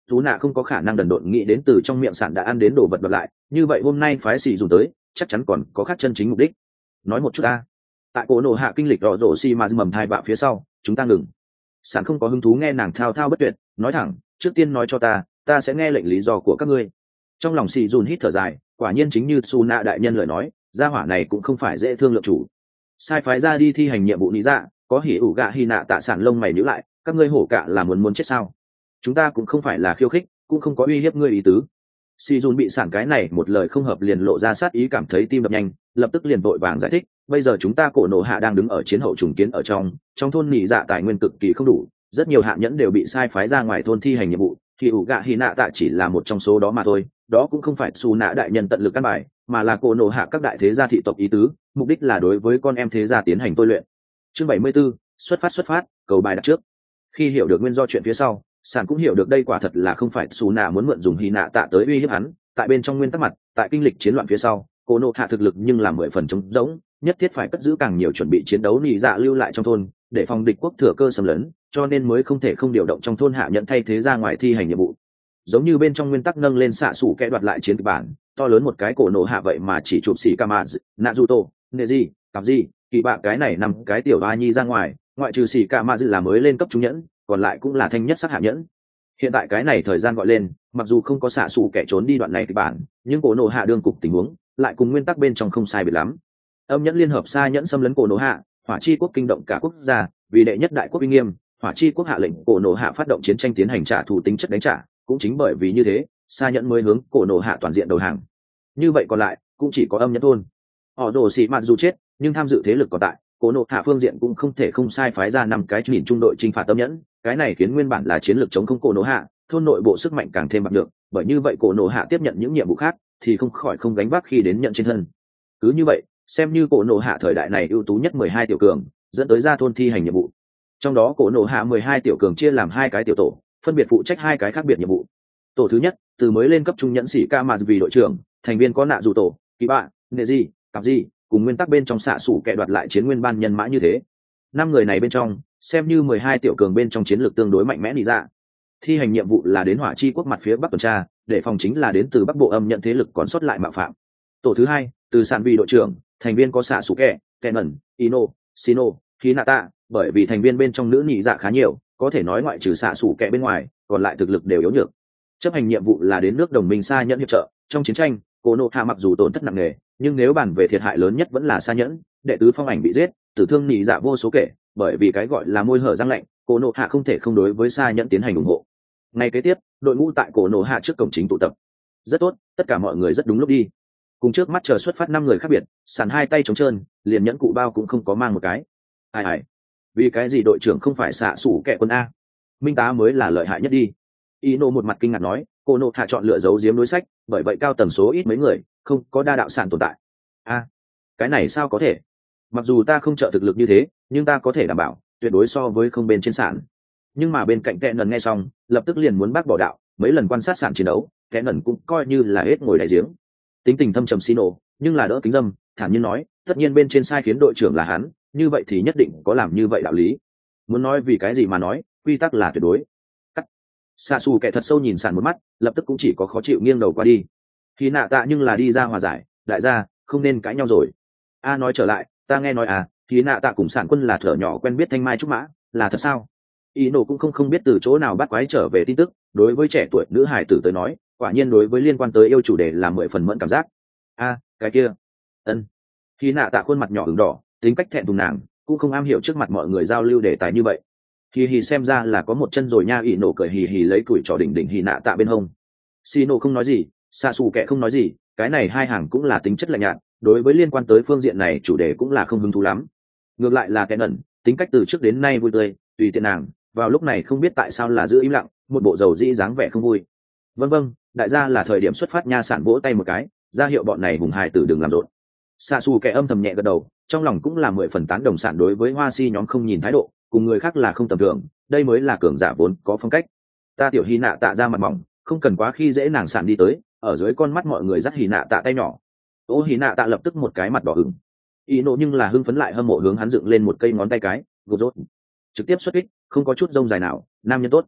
chú nạ không có khả năng đần độn nghĩ đến từ trong miệng sản đã ăn đến đồ vật vật lại, như vậy hôm nay phái xì dùng tới chắc chắn còn có khác chân chính mục đích. Nói một chút ta, tại cổ nổ hạ kinh lịch rõ rổ xi mà mầm thai bạ phía sau chúng ta ngừng. Sản không có hứng thú nghe nàng thao thao bất tuyệt, nói thẳng, trước tiên nói cho ta, ta sẽ nghe lệnh lý do của các ngươi. Trong lòng xì dùn hít thở dài, quả nhiên chính như su nạ đại nhân lời nói, gia hỏa này cũng không phải dễ thương lượng chủ. Sai phái ra đi thi hành nhiệm vụ lý dạ, có hỉ ủ gạ hy nạ tạ sản lông mày nhíu lại, các ngươi hổ cả là muốn muốn chết sao? Chúng ta cũng không phải là khiêu khích, cũng không có uy hiếp ngươi ý tứ. Si Jun bị sản cái này một lời không hợp liền lộ ra sát ý, cảm thấy tim đập nhanh, lập tức liền vội vàng giải thích, bây giờ chúng ta cổ nổ hạ đang đứng ở chiến hậu trùng kiến ở trong, trong thôn nhị dạ tài nguyên cực kỳ không đủ, rất nhiều hạ nhẫn đều bị sai phái ra ngoài thôn thi hành nhiệm vụ, thì ủ gạ hy nạ tạ chỉ là một trong số đó mà thôi, đó cũng không phải su nạ đại nhân tận lực căn bài, mà là cổ nổ hạ các đại thế gia thị tộc ý tứ, mục đích là đối với con em thế gia tiến hành tôi luyện. Chương bảy mươi 74, xuất phát xuất phát, cầu bài đặt trước. Khi hiểu được nguyên do chuyện phía sau, sản cũng hiểu được đây quả thật là không phải xù nạ muốn mượn dùng hy nạ tạ tới uy hiếp hắn. Tại bên trong nguyên tắc mặt, tại kinh lịch chiến loạn phía sau, cô nộ hạ thực lực nhưng là mười phần trống rỗng, nhất thiết phải cất giữ càng nhiều chuẩn bị chiến đấu nị dạ lưu lại trong thôn để phòng địch quốc thừa cơ xâm lấn, cho nên mới không thể không điều động trong thôn hạ nhận thay thế ra ngoài thi hành nhiệm vụ. Giống như bên trong nguyên tắc nâng lên xạ sủ kẻ đoạt lại chiến kịch bản, to lớn một cái cổ nộ hạ vậy mà chỉ chụp xỉ Kama, Naruto, Neji, cặp gì kỳ bạ cái này nằm cái tiểu ba nhi ra ngoài, ngoại trừ xỉ Kama là mới lên cấp trung nhẫn, còn lại cũng là thanh nhất sắc hạ nhẫn. Hiện tại cái này thời gian gọi lên, mặc dù không có xạ xù kẻ trốn đi đoạn này kịch bản, nhưng cổ nộ hạ đương cục tình huống lại cùng nguyên tắc bên trong không sai biệt lắm. Âm nhẫn liên hợp xa nhẫn xâm lấn cổ nộ hạ, hỏa chi quốc kinh động cả quốc gia, vì đệ nhất đại quốc uy nghiêm, hỏa chi quốc hạ lệnh cổ nộ hạ phát động chiến tranh tiến hành trả thù tính chất đánh trả, cũng chính bởi vì như thế, xa nhẫn mới hướng cổ nộ hạ toàn diện đầu hàng. Như vậy còn lại cũng chỉ có âm nhẫn thôn. Họ đồ xì mặc dù chết, nhưng tham dự thế lực còn tại, cổ nộ hạ phương diện cũng không thể không sai phái ra năm cái nhìn trung đội chinh phạt âm nhẫn, cái này khiến nguyên bản là chiến lược chống không cổ nộ hạ, thôn nội bộ sức mạnh càng thêm bạc được, bởi như vậy cổ nộ hạ tiếp nhận những nhiệm vụ khác thì không khỏi không gánh vác khi đến nhận trên thân. Cứ như vậy, xem như cổ nộ hạ thời đại này ưu tú nhất mười hai tiểu cường, dẫn tới ra thôn thi hành nhiệm vụ. Trong đó cổ nộ hạ mười hai tiểu cường chia làm hai cái tiểu tổ, phân biệt phụ trách hai cái khác biệt nhiệm vụ. Tổ thứ nhất, từ mới lên cấp trung nhẫn sĩ Kama vì đội trưởng, thành viên có nạ dù tổ, kỳ bạ, Neji, cặp gì, cùng nguyên tắc bên trong xạ sủ kẻ đoạt lại chiến nguyên ban nhân mã như thế. Năm người này bên trong, xem như mười hai tiểu cường bên trong chiến lược tương đối mạnh mẽ đi ra. Thi hành nhiệm vụ là đến hỏa chi quốc mặt phía bắc tuần tra, để phòng chính là đến từ bắc bộ âm nhận thế lực còn sót lại mạo phạm. Tổ thứ hai, từ sản vị đội trưởng, thành viên có xạ sủ kẻ, Kennen, Ino, Shino, Hinata, bởi vì thành viên bên trong nữ nhị dạ khá nhiều, có thể nói ngoại trừ xạ sủ kẻ bên ngoài, còn lại thực lực đều yếu nhược. Chấp hành nhiệm vụ là đến nước đồng minh xa nhẫn hiệp trợ, trong chiến tranh, cổ nộ hạ mặc dù tổn thất nặng nề, nhưng nếu bàn về thiệt hại lớn nhất vẫn là xa nhẫn, đệ tứ phong ảnh bị giết, tử thương nhị dạ vô số kể, bởi vì cái gọi là môi hở răng lạnh, cổ nộ hạ không thể không đối với xa nhẫn tiến hành ủng hộ. Ngày kế tiếp, đội ngũ tại cổ nộ hạ trước cổng chính tụ tập. Rất tốt, tất cả mọi người rất đúng lúc đi. Cùng trước mắt chờ xuất phát năm người khác biệt, sàn hai tay trống trơn, liền nhẫn cụ bao cũng không có mang một cái. Ai ai, vì cái gì đội trưởng không phải xạ sủ kẻ quân a? Minh tá mới là lợi hại nhất đi. Ino một mặt kinh ngạc nói, cổ nộ hạ chọn lựa giấu giếm đối sách, bởi vậy cao tần số ít mấy người, không có đa đạo sản tồn tại. A, cái này sao có thể? Mặc dù ta không trợ thực lực như thế, nhưng ta có thể đảm bảo, tuyệt đối so với không bên trên sản. Nhưng mà bên cạnh kẻ nần nghe xong, lập tức liền muốn bác bỏ đạo, mấy lần quan sát sản chiến đấu, kẻ nần cũng coi như là hết ngồi đại giếng. Tính tình thâm trầm xì nổ, nhưng là đỡ kính dâm, thản nhiên nói, tất nhiên bên trên sai khiến đội trưởng là hắn, như vậy thì nhất định có làm như vậy đạo lý. Muốn nói vì cái gì mà nói, quy tắc là tuyệt đối. Cắt. Xạ xù kẻ thật sâu nhìn sản một mắt, lập tức cũng chỉ có khó chịu nghiêng đầu qua đi. Khi nạ tạ nhưng là đi ra hòa giải, đại gia không nên cãi nhau rồi. A nói trở lại, ta nghe nói à, khi nạ tạ cùng sản quân là thở nhỏ quen biết thanh mai trúc mã, là thật sao? Y nổ cũng không không biết từ chỗ nào bắt quái trở về tin tức, đối với trẻ tuổi nữ hải tử tới nói, quả nhiên đối với liên quan tới yêu chủ đề là mười phần mẫn cảm giác. A, cái kia, ân. Khi nạ tạ khuôn mặt nhỏ ửng đỏ, tính cách thẹn thùng nàng, cũng không am hiểu trước mặt mọi người giao lưu đề tài như vậy. Hì hì xem ra là có một chân rồi nha. Y nổ cười hì hì lấy tuổi trò đỉnh đỉnh hì nạ tạ bên hông. Xì nổ không nói gì, xa xù kẻ không nói gì, cái này hai hàng cũng là tính chất lạnh nhạt, đối với liên quan tới phương diện này chủ đề cũng là không hứng thú lắm. Ngược lại là kẻ ẩn, tính cách từ trước đến nay vui tươi, tùy tiện nàng, vào lúc này không biết tại sao là giữ im lặng, một bộ dầu dĩ dáng vẻ không vui. Vân vân, đại gia là thời điểm xuất phát nha. Sản vỗ tay một cái, ra hiệu bọn này hùng hài tử đừng làm rộn. Xạ xù kẻ âm thầm nhẹ gật đầu, trong lòng cũng là mười phần tán đồng sản đối với hoa si nhóm không nhìn thái độ, cùng người khác là không tầm thường, đây mới là cường giả vốn có phong cách. Ta tiểu hy nạ tạ ra mặt mỏng, không cần quá khi dễ nàng. Sản đi tới, ở dưới con mắt mọi người dắt hì nạ tạ tay nhỏ. Ô hì nạ tạ lập tức một cái mặt đỏ ửng. Y nộ nhưng là hưng phấn lại hâm mộ hướng hắn dựng lên một cây ngón tay cái, gột rốt. Trực tiếp xuất kích, không có chút rông dài nào, nam nhân tốt.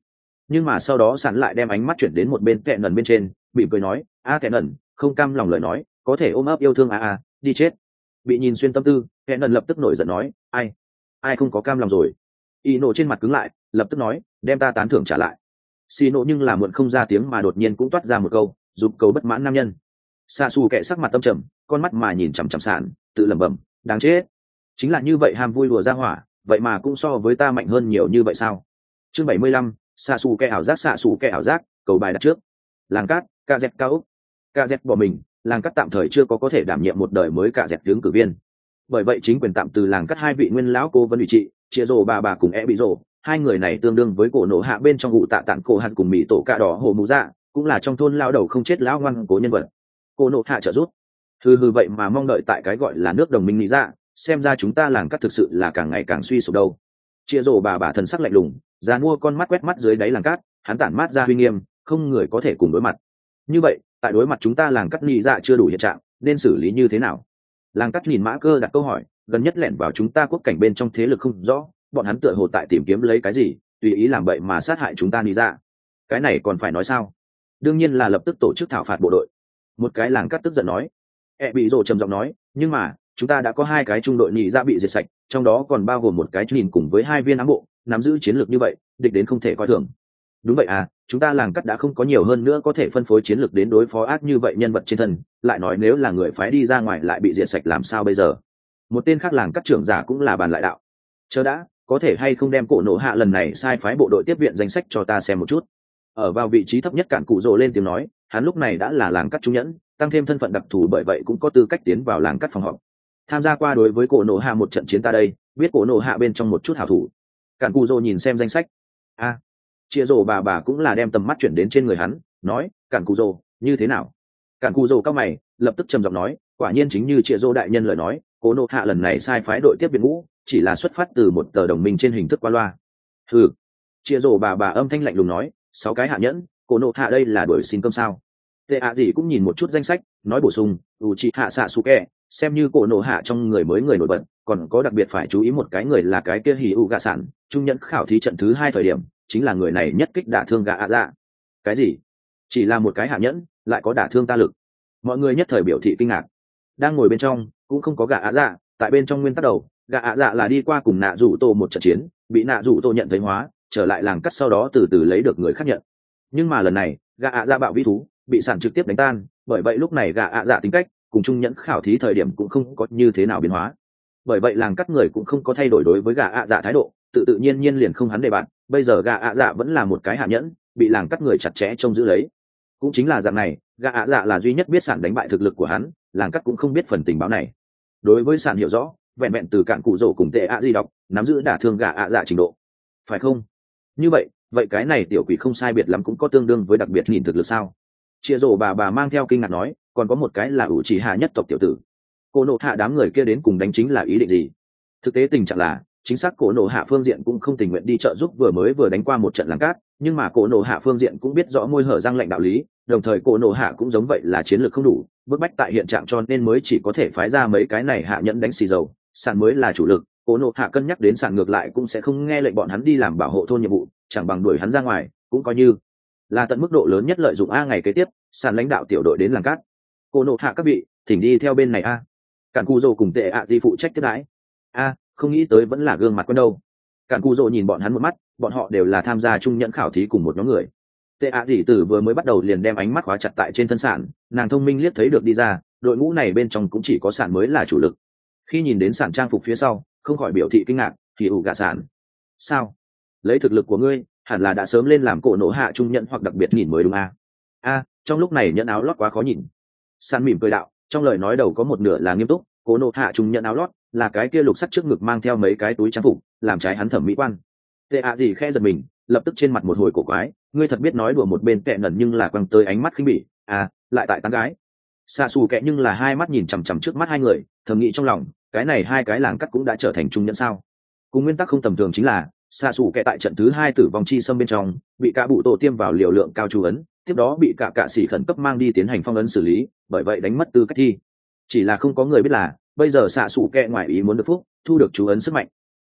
nhưng mà sau đó sẵn lại đem ánh mắt chuyển đến một bên kẹn nần bên trên, bị cười nói a kẹn nần không cam lòng lời nói có thể ôm ấp yêu thương a a đi chết. Bị nhìn xuyên tâm tư, kẹn nần lập tức nổi giận nói ai ai không có cam lòng rồi. Y nộ trên mặt cứng lại, lập tức nói đem ta tán thưởng trả lại. Xì nộ nhưng là muộn không ra tiếng mà đột nhiên cũng toát ra một câu dục cầu bất mãn nam nhân. Xạ xù kệ sắc mặt tâm trầm, con mắt mà nhìn chằm chằm sạn, tự lẩm bẩm đáng chết, chính là như vậy ham vui đùa ra hỏa, vậy mà cũng so với ta mạnh hơn nhiều như vậy sao. Chương bảy mươi lăm, xạ xù kệ ảo giác xạ xù kệ ảo giác, cầu bài đặt trước. Làng cát, ca dẹt cao úc. Ca dẹt bỏ mình, làng cát tạm thời chưa có có thể đảm nhiệm một đời mới ca dẹt tướng cử viên. Bởi vậy chính quyền tạm từ làng cát hai vị nguyên lão cô vân ủy trị, chia rồ bà bà cùng e bị rồ, hai người này tương đương với cổ nổ hạ bên trong vụ tạ tạng cổ hạt cùng mỹ tổ cạ đỏ hồ mù dạ, cũng là trong thôn lao đầu không chết lão ngoan cố nhân vật. Cổ nổ hạ trợ giúp. Hừ hừ vậy mà mong đợi tại cái gọi là nước đồng minh nghĩ ra, xem ra chúng ta làng cát thực sự là càng ngày càng suy sụp đâu. Chia rồ bà bà thần sắc lạnh lùng, già mua con mắt quét mắt dưới đáy làng cát, hắn tản mát ra uy nghiêm, không người có thể cùng đối mặt. Như vậy, tại đối mặt chúng ta làng cát nghĩ dạ chưa đủ hiện trạng, nên xử lý như thế nào? Làng cát nhìn Mã Cơ đặt câu hỏi, gần nhất lẻn vào chúng ta quốc cảnh bên trong thế lực không rõ, bọn hắn tựa hồ tại tìm kiếm lấy cái gì, tùy ý làm bậy mà sát hại chúng ta nghĩ dạ. Cái này còn phải nói sao? Đương nhiên là lập tức tổ chức thảo phạt bộ đội. Một cái làng cát tức giận nói. E bị rồ trầm giọng nói, nhưng mà chúng ta đã có hai cái trung đội nhị dạ bị diệt sạch, trong đó còn bao gồm một cái nhìn cùng với hai viên ám bộ, nắm giữ chiến lược như vậy, địch đến không thể coi thường. Đúng vậy à, chúng ta làng cát đã không có nhiều hơn nữa có thể phân phối chiến lược đến đối phó ác như vậy nhân vật trên thân, lại nói nếu là người phái đi ra ngoài lại bị diệt sạch làm sao bây giờ? Một tên khác làng cát trưởng giả cũng là bàn lại đạo. Chờ đã, có thể hay không đem cổ nổ hạ lần này sai phái bộ đội tiếp viện danh sách cho ta xem một chút. Ở vào vị trí thấp nhất cản cụ rồ lên tiếng nói, hắn lúc này đã là làng cát trung nhẫn, tăng thêm thân phận đặc thù bởi vậy cũng có tư cách tiến vào làng cát phòng họp. Tham gia qua đối với cổ nổ hạ một trận chiến ta đây, biết cổ nổ hạ bên trong một chút hảo thủ. Cản cụ rồ nhìn xem danh sách. A, à, chia rồ bà bà cũng là đem tầm mắt chuyển đến trên người hắn, nói, cản cụ rồ, như thế nào? Cản cụ rồ cao mày, lập tức trầm giọng nói, quả nhiên chính như chia rồ đại nhân lời nói, cổ nổ hạ lần này sai phái đội tiếp viện ngũ, chỉ là xuất phát từ một tờ đồng minh trên hình thức qua loa. Hừ. Chia rồ bà bà âm thanh lạnh lùng nói, sáu cái hạ nhẫn, cổ nổ hạ đây là đuổi xin cơm sao? Tệ ạ gì cũng nhìn một chút danh sách, nói bổ sung, u chị hạ xạ su kẹ, xem như cổ nổ hạ trong người mới người nổi bật, còn có đặc biệt phải chú ý một cái người là cái kia hỉ u gạ sản, trung nhẫn khảo thí trận thứ hai thời điểm, chính là người này nhất kích đả thương gạ ạ dạ. Cái gì? Chỉ là một cái hạ nhẫn, lại có đả thương ta lực. Mọi người nhất thời biểu thị kinh ngạc. Đang ngồi bên trong, cũng không có gạ ạ dạ, tại bên trong nguyên tắc đầu, gạ ạ dạ là đi qua cùng nạ rủ tô một trận chiến, bị nạ rủ tô nhận thấy hóa, trở lại làng cắt sau đó từ từ lấy được người khác nhận. Nhưng mà lần này, gạ ạ dạ bạo vĩ thú, bị sản trực tiếp đánh tan, bởi vậy lúc này gạ ạ dạ tính cách cùng trung nhẫn khảo thí thời điểm cũng không có như thế nào biến hóa. Bởi vậy làng cắt người cũng không có thay đổi đối với gạ ạ dạ thái độ, tự tự nhiên nhiên liền không hắn đề bạn. Bây giờ gạ ạ dạ vẫn là một cái hạ nhẫn, bị làng cắt người chặt chẽ trông giữ lấy. Cũng chính là dạng này, gạ ạ dạ là duy nhất biết sản đánh bại thực lực của hắn, làng cắt cũng không biết phần tình báo này. Đối với sản hiểu rõ, vẹn vẹn từ cạn cụ rổ cùng tệ ạ di đọc, nắm giữ đả thương gạ ạ dạ trình độ, phải không? Như vậy, vậy cái này tiểu quỷ không sai biệt lắm cũng có tương đương với đặc biệt nhìn thực lực sao? Chia rổ bà bà mang theo kinh ngạc nói, còn có một cái là ủ chỉ hạ nhất tộc tiểu tử. Cổ nộ hạ đám người kia đến cùng đánh chính là ý định gì? Thực tế tình trạng là, chính xác cổ nộ hạ phương diện cũng không tình nguyện đi trợ giúp vừa mới vừa đánh qua một trận làng cát, nhưng mà cổ nộ hạ phương diện cũng biết rõ môi hở răng lệnh đạo lý, đồng thời cổ nộ hạ cũng giống vậy là chiến lược không đủ, bức bách tại hiện trạng cho nên mới chỉ có thể phái ra mấy cái này hạ nhẫn đánh xì dầu, sàn mới là chủ lực. Cổ nộ hạ cân nhắc đến sàn ngược lại cũng sẽ không nghe lệnh bọn hắn đi làm bảo hộ thôn nhiệm vụ, chẳng bằng đuổi hắn ra ngoài, cũng coi như là tận mức độ lớn nhất lợi dụng a ngày kế tiếp sàn lãnh đạo tiểu đội đến làng cát. Cổ nộ hạ các vị thỉnh đi theo bên này a. Cản cù rồ cùng tệ ạ đi phụ trách tiếp đãi. A, không nghĩ tới vẫn là gương mặt quen đâu. Cản cù rồ nhìn bọn hắn một mắt, bọn họ đều là tham gia trung nhẫn khảo thí cùng một nhóm người. Tệ ạ dì tử vừa mới bắt đầu liền đem ánh mắt khóa chặt tại trên thân sản, nàng thông minh liếc thấy được đi ra, đội ngũ này bên trong cũng chỉ có sản mới là chủ lực. Khi nhìn đến sản trang phục phía sau, không khỏi biểu thị kinh ngạc, thì ủ gạ sản. Sao? Lấy thực lực của ngươi, hẳn là đã sớm lên làm cổ nổ hạ trung nhẫn hoặc đặc biệt nhìn mới đúng a? A, trong lúc này nhẫn áo lót quá khó nhìn. Sản mỉm cười đạo, trong lời nói đầu có một nửa là nghiêm túc, cổ nổ hạ trung nhẫn áo lót là cái kia lục sắt trước ngực mang theo mấy cái túi trang phục, làm trái hắn thẩm mỹ quan. Tệ ạ gì khẽ giật mình, lập tức trên mặt một hồi cổ quái, ngươi thật biết nói đùa một bên kẹ ngẩn nhưng là quăng tới ánh mắt khinh bỉ, à, lại tại tán gái. Xạ xù kẹ nhưng là hai mắt nhìn chằm chằm trước mắt hai người, thầm nghĩ trong lòng, cái này hai cái làng cắt cũng đã trở thành trung nhẫn sao? Cùng nguyên tắc không tầm thường chính là, xạ xù kẹ tại trận thứ hai tử vong chi xâm bên trong, bị cả bụ tổ tiêm vào liều lượng cao chú ấn, tiếp đó bị cả cạ sĩ khẩn cấp mang đi tiến hành phong ấn xử lý, bởi vậy đánh mất tư cách thi. Chỉ là không có người biết là, bây giờ xạ xù kẹ ngoài ý muốn được phúc, thu được chú ấn sức mạnh.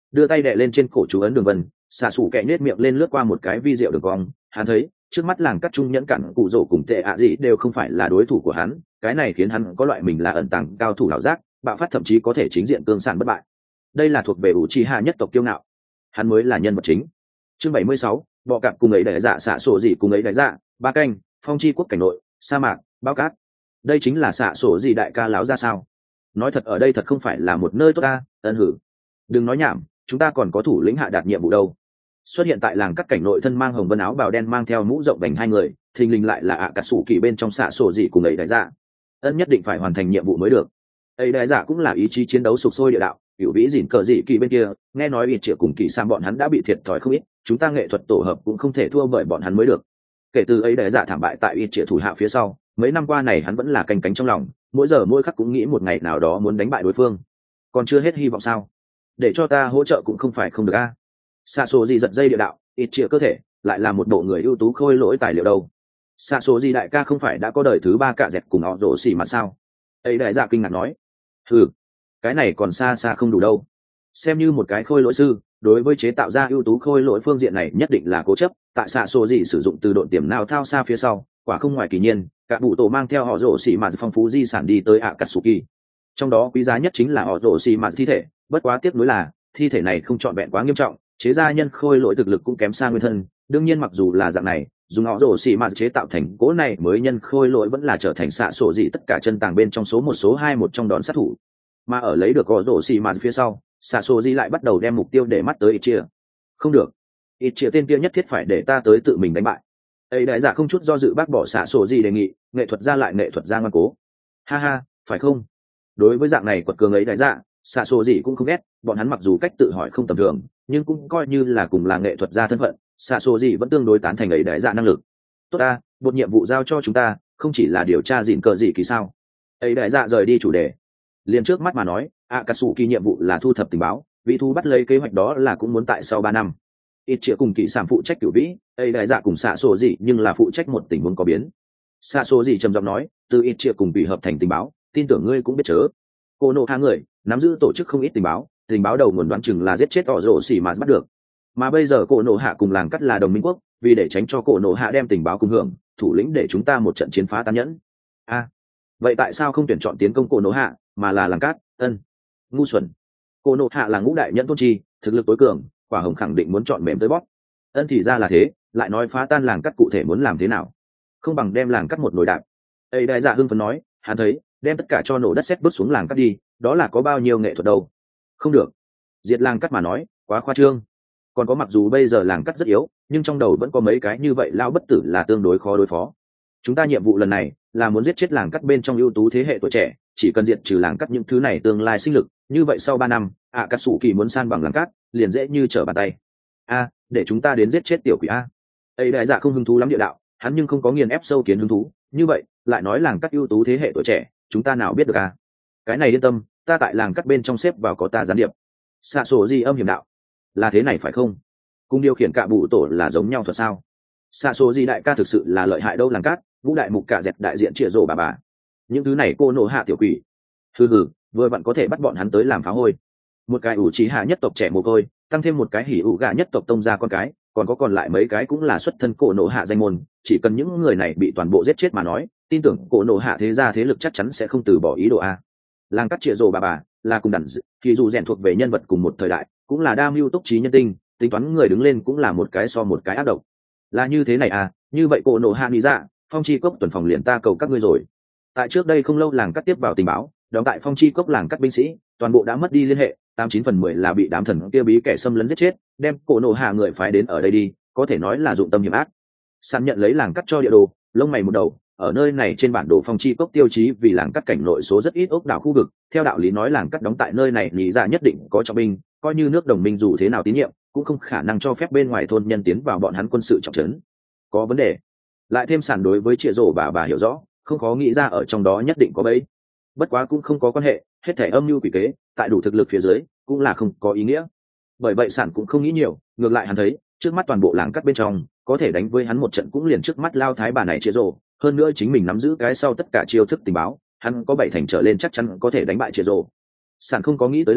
đưa tay đè lên trên cổ chú ấn đường vân, xạ xù kẹ nết miệng lên lướt qua một cái vi diệu đường cong. Hắn thấy trước mắt làng cắt trung nhẫn cản cụ rổ cùng tệ ạ gì đều không phải là đối thủ của hắn, cái này khiến hắn có loại mình là ẩn tàng cao thủ ảo giác, bạo phát thậm chí có thể chính diện tương sản bất bại. Đây là thuộc về Uchiha nhất tộc kiêu ngạo, hắn mới là nhân vật chính. Chương bảy mươi sáu, bọ cạp cùng ấy đại dạ xạ sổ gì cùng ấy đại dạ, ba canh, phong chi quốc cảnh nội, sa mạc, bao cát. Đây chính là xạ sổ gì đại ca láo ra sao? Nói thật ở đây thật không phải là một nơi tốt ta, ân hử. Đừng nói nhảm, chúng ta còn có thủ lĩnh hạ đạt nhiệm vụ đâu. Xuất hiện tại làng cắt cảnh nội thân mang hồng vân áo bào đen mang theo mũ rộng vành hai người, thình lình lại là ạ cà sủ kỳ bên trong xạ sổ gì cùng ấy đại dạ. Ân nhất định phải hoàn thành nhiệm vụ mới được. Ấy đại dạ cũng là ý chí chiến đấu sục sôi địa đạo, hiểu vĩ dỉn cờ dị kỳ bên kia, nghe nói ít triệu cùng kỳ sam bọn hắn đã bị thiệt thòi không ít, chúng ta nghệ thuật tổ hợp cũng không thể thua bởi bọn hắn mới được. Kể từ ấy đại dạ thảm bại tại ít triệu thủ hạ phía sau, mấy năm qua này hắn vẫn là canh cánh trong lòng, mỗi giờ mỗi khắc cũng nghĩ một ngày nào đó muốn đánh bại đối phương. Còn chưa hết hy vọng sao? Để cho ta hỗ trợ cũng không phải không được a. Xạ số gì giật dây địa đạo, ít triệu cơ thể lại là một bộ người ưu tú khôi lỗi tài liệu đâu. Xạ số gì đại ca không phải đã có đời thứ ba cạ dẹt cùng họ rổ xỉ mà sao? Ấy đại dạ kinh ngạc nói, ừ, cái này còn xa xa không đủ đâu. Xem như một cái khôi lỗi sư, đối với chế tạo ra ưu tú khôi lỗi phương diện này nhất định là cố chấp. Tại xạ số gì sử dụng từ độn tiềm nào thao xa phía sau, quả không ngoài kỳ nhiên, cả bụ tổ mang theo họ rổ xỉ mà phong phú di sản đi tới Akatsuki. Trong đó quý giá nhất chính là họ rổ xỉ mà thi thể, bất quá tiếc nuối là thi thể này không trọn vẹn quá nghiêm trọng, chế gia nhân khôi lỗi thực lực cũng kém xa nguyên thân. Đương nhiên mặc dù là dạng này, dùng họ rổ xỉ mà chế tạo thành cỗ này mới nhân khôi lỗi vẫn là trở thành xạ sổ gì tất cả chân tàng bên trong số một số hai một trong đòn sát thủ. Mà ở lấy được họ rổ xỉ mà phía sau, xạ sổ gì lại bắt đầu đem mục tiêu để mắt tới ít chia. Không được, ít chia tên kia nhất thiết phải để ta tới tự mình đánh bại. Ấy đại giả không chút do dự bác bỏ xạ sổ gì đề nghị, nghệ thuật ra lại nghệ thuật ra ngoan cố. Ha ha, phải không? Đối với dạng này quật cường ấy đại giả, xạ sổ gì cũng không ghét, bọn hắn mặc dù cách tự hỏi không tầm thường, nhưng cũng coi như là cùng là nghệ thuật gia thân phận, xạ sổ gì vẫn tương đối tán thành ấy đại giả năng lực. Tốt ta, một nhiệm vụ giao cho chúng ta, không chỉ là điều tra gìn cờ gì kỳ sao? Ấy đại giả rời đi chủ đề. Liền trước mắt mà nói, Akatsuki nhiệm vụ là thu thập tình báo, vị thu bắt lấy kế hoạch đó là cũng muốn tại sau ba năm. Ít triệu cùng kỳ sản phụ trách cửu vĩ, ấy đại dạ cùng xạ sổ gì nhưng là phụ trách một tình huống có biến. Xạ sổ gì trầm giọng nói, từ ít triệu cùng bị hợp thành tình báo, tin tưởng ngươi cũng biết chớ. Cô nộ hạ người nắm giữ tổ chức không ít tình báo, tình báo đầu nguồn đoán chừng là giết chết họ rổ xỉ mà bắt được. Mà bây giờ cô nộ hạ cùng làng cắt là đồng minh quốc, vì để tránh cho cô nộ hạ đem tình báo cùng hưởng, thủ lĩnh để chúng ta một trận chiến phá tàn nhẫn. A, à, vậy tại sao không tuyển chọn tiến công cô nộ hạ, mà là làng cắt? Ân, ngu xuẩn. Cô nộ hạ là ngũ đại nhẫn tôn chi, thực lực tối cường, quả hồng khẳng định muốn chọn mềm tới bóp. Ân thì ra là thế, lại nói phá tan làng cắt cụ thể muốn làm thế nào, không bằng đem làng cắt một nồi đạp. Ấy đại dạ hưng phấn nói, hắn thấy đem tất cả cho nổ đất sét bước xuống làng cắt đi, đó là có bao nhiêu nghệ thuật đâu. Không được, diệt làng cắt mà nói quá khoa trương. Còn có mặc dù bây giờ làng cắt rất yếu, nhưng trong đầu vẫn có mấy cái như vậy lao bất tử là tương đối khó đối phó. Chúng ta nhiệm vụ lần này là muốn giết chết làng cắt bên trong ưu tú thế hệ tuổi trẻ, chỉ cần diệt trừ làng cắt những thứ này tương lai sinh lực, như vậy sau ba năm Akatsuki muốn san bằng làng cắt liền dễ như trở bàn tay. A, để chúng ta đến giết chết tiểu quỷ a. Ấy đại dạ không hứng thú lắm địa đạo, hắn nhưng không có nghiền ép sâu kiến hứng thú, như vậy lại nói làng cắt ưu tú thế hệ tuổi trẻ, chúng ta nào biết được a. Cái này yên tâm, ta tại làng cắt bên trong xếp vào có ta gián điệp. Xạ sổ gì âm hiểm đạo, là thế này phải không? Cùng điều khiển cạ bụ tổ là giống nhau thuật sao? Xạ sổ gì đại ca thực sự là lợi hại đâu. Làng cắt ngũ đại mục cả dẹt đại diện chĩa rổ bà bà, những thứ này cô nộ hạ tiểu quỷ, hừ hừ, vừa vặn có thể bắt bọn hắn tới làm phá hôi. Một cái ủ trí hạ nhất tộc trẻ mồ côi, tăng thêm một cái hỉ ủ gà nhất tộc tông ra con cái, còn có còn lại mấy cái cũng là xuất thân cổ nộ hạ danh môn. Chỉ cần những người này bị toàn bộ giết chết mà nói, tin tưởng cổ nộ hạ thế gia thế lực chắc chắn sẽ không từ bỏ ý đồ a. Làng cắt chĩa rổ bà bà là cùng đẳng dự, thì dù rèn thuộc về nhân vật cùng một thời đại, cũng là đa mưu túc trí nhân tinh, tính toán người đứng lên cũng là một cái so một cái ác độc. Là như thế này à? Như vậy cổ nộ hạ nghĩ ra, phong chi cốc tuần phòng liền ta cầu các ngươi rồi. Tại trước đây không lâu làng cắt tiếp vào tình báo, đóng tại phong chi cốc làng cắt binh sĩ toàn bộ đã mất đi liên hệ, tám chín phần mười là bị đám thần kia bí kẻ xâm lấn giết chết, đem cổ nộ hạ người phái đến ở đây đi, có thể nói là dụng tâm hiểm ác. Sàn nhận lấy làng cắt cho địa đồ, lông mày một đầu, ở nơi này trên bản đồ phong chi cốc tiêu chí vì làng cắt cảnh nội số rất ít ốc đảo khu vực, theo đạo lý nói làng cắt đóng tại nơi này lý ra nhất định có trọng binh, coi như nước đồng minh dù thế nào tín nhiệm cũng không khả năng cho phép bên ngoài thôn nhân tiến vào bọn hắn quân sự trọng trấn. Có vấn đề. Lại thêm sàn đối với triệu rổ bà bà hiểu rõ, không khó nghĩ ra ở trong đó nhất định có bẫy. Bất quá cũng không có quan hệ, hết thể âm mưu quỷ kế tại đủ thực lực phía dưới cũng là không có ý nghĩa. Bởi vậy sản cũng không nghĩ nhiều, ngược lại hắn thấy trước mắt toàn bộ làng cắt bên trong có thể đánh với hắn một trận cũng liền trước mắt lao thái bà này chia rổ, hơn nữa chính mình nắm giữ cái sau tất cả chiêu thức tình báo, hắn có bảy thành trở lên chắc chắn có thể đánh bại chia rổ. Sản không có nghĩ tới là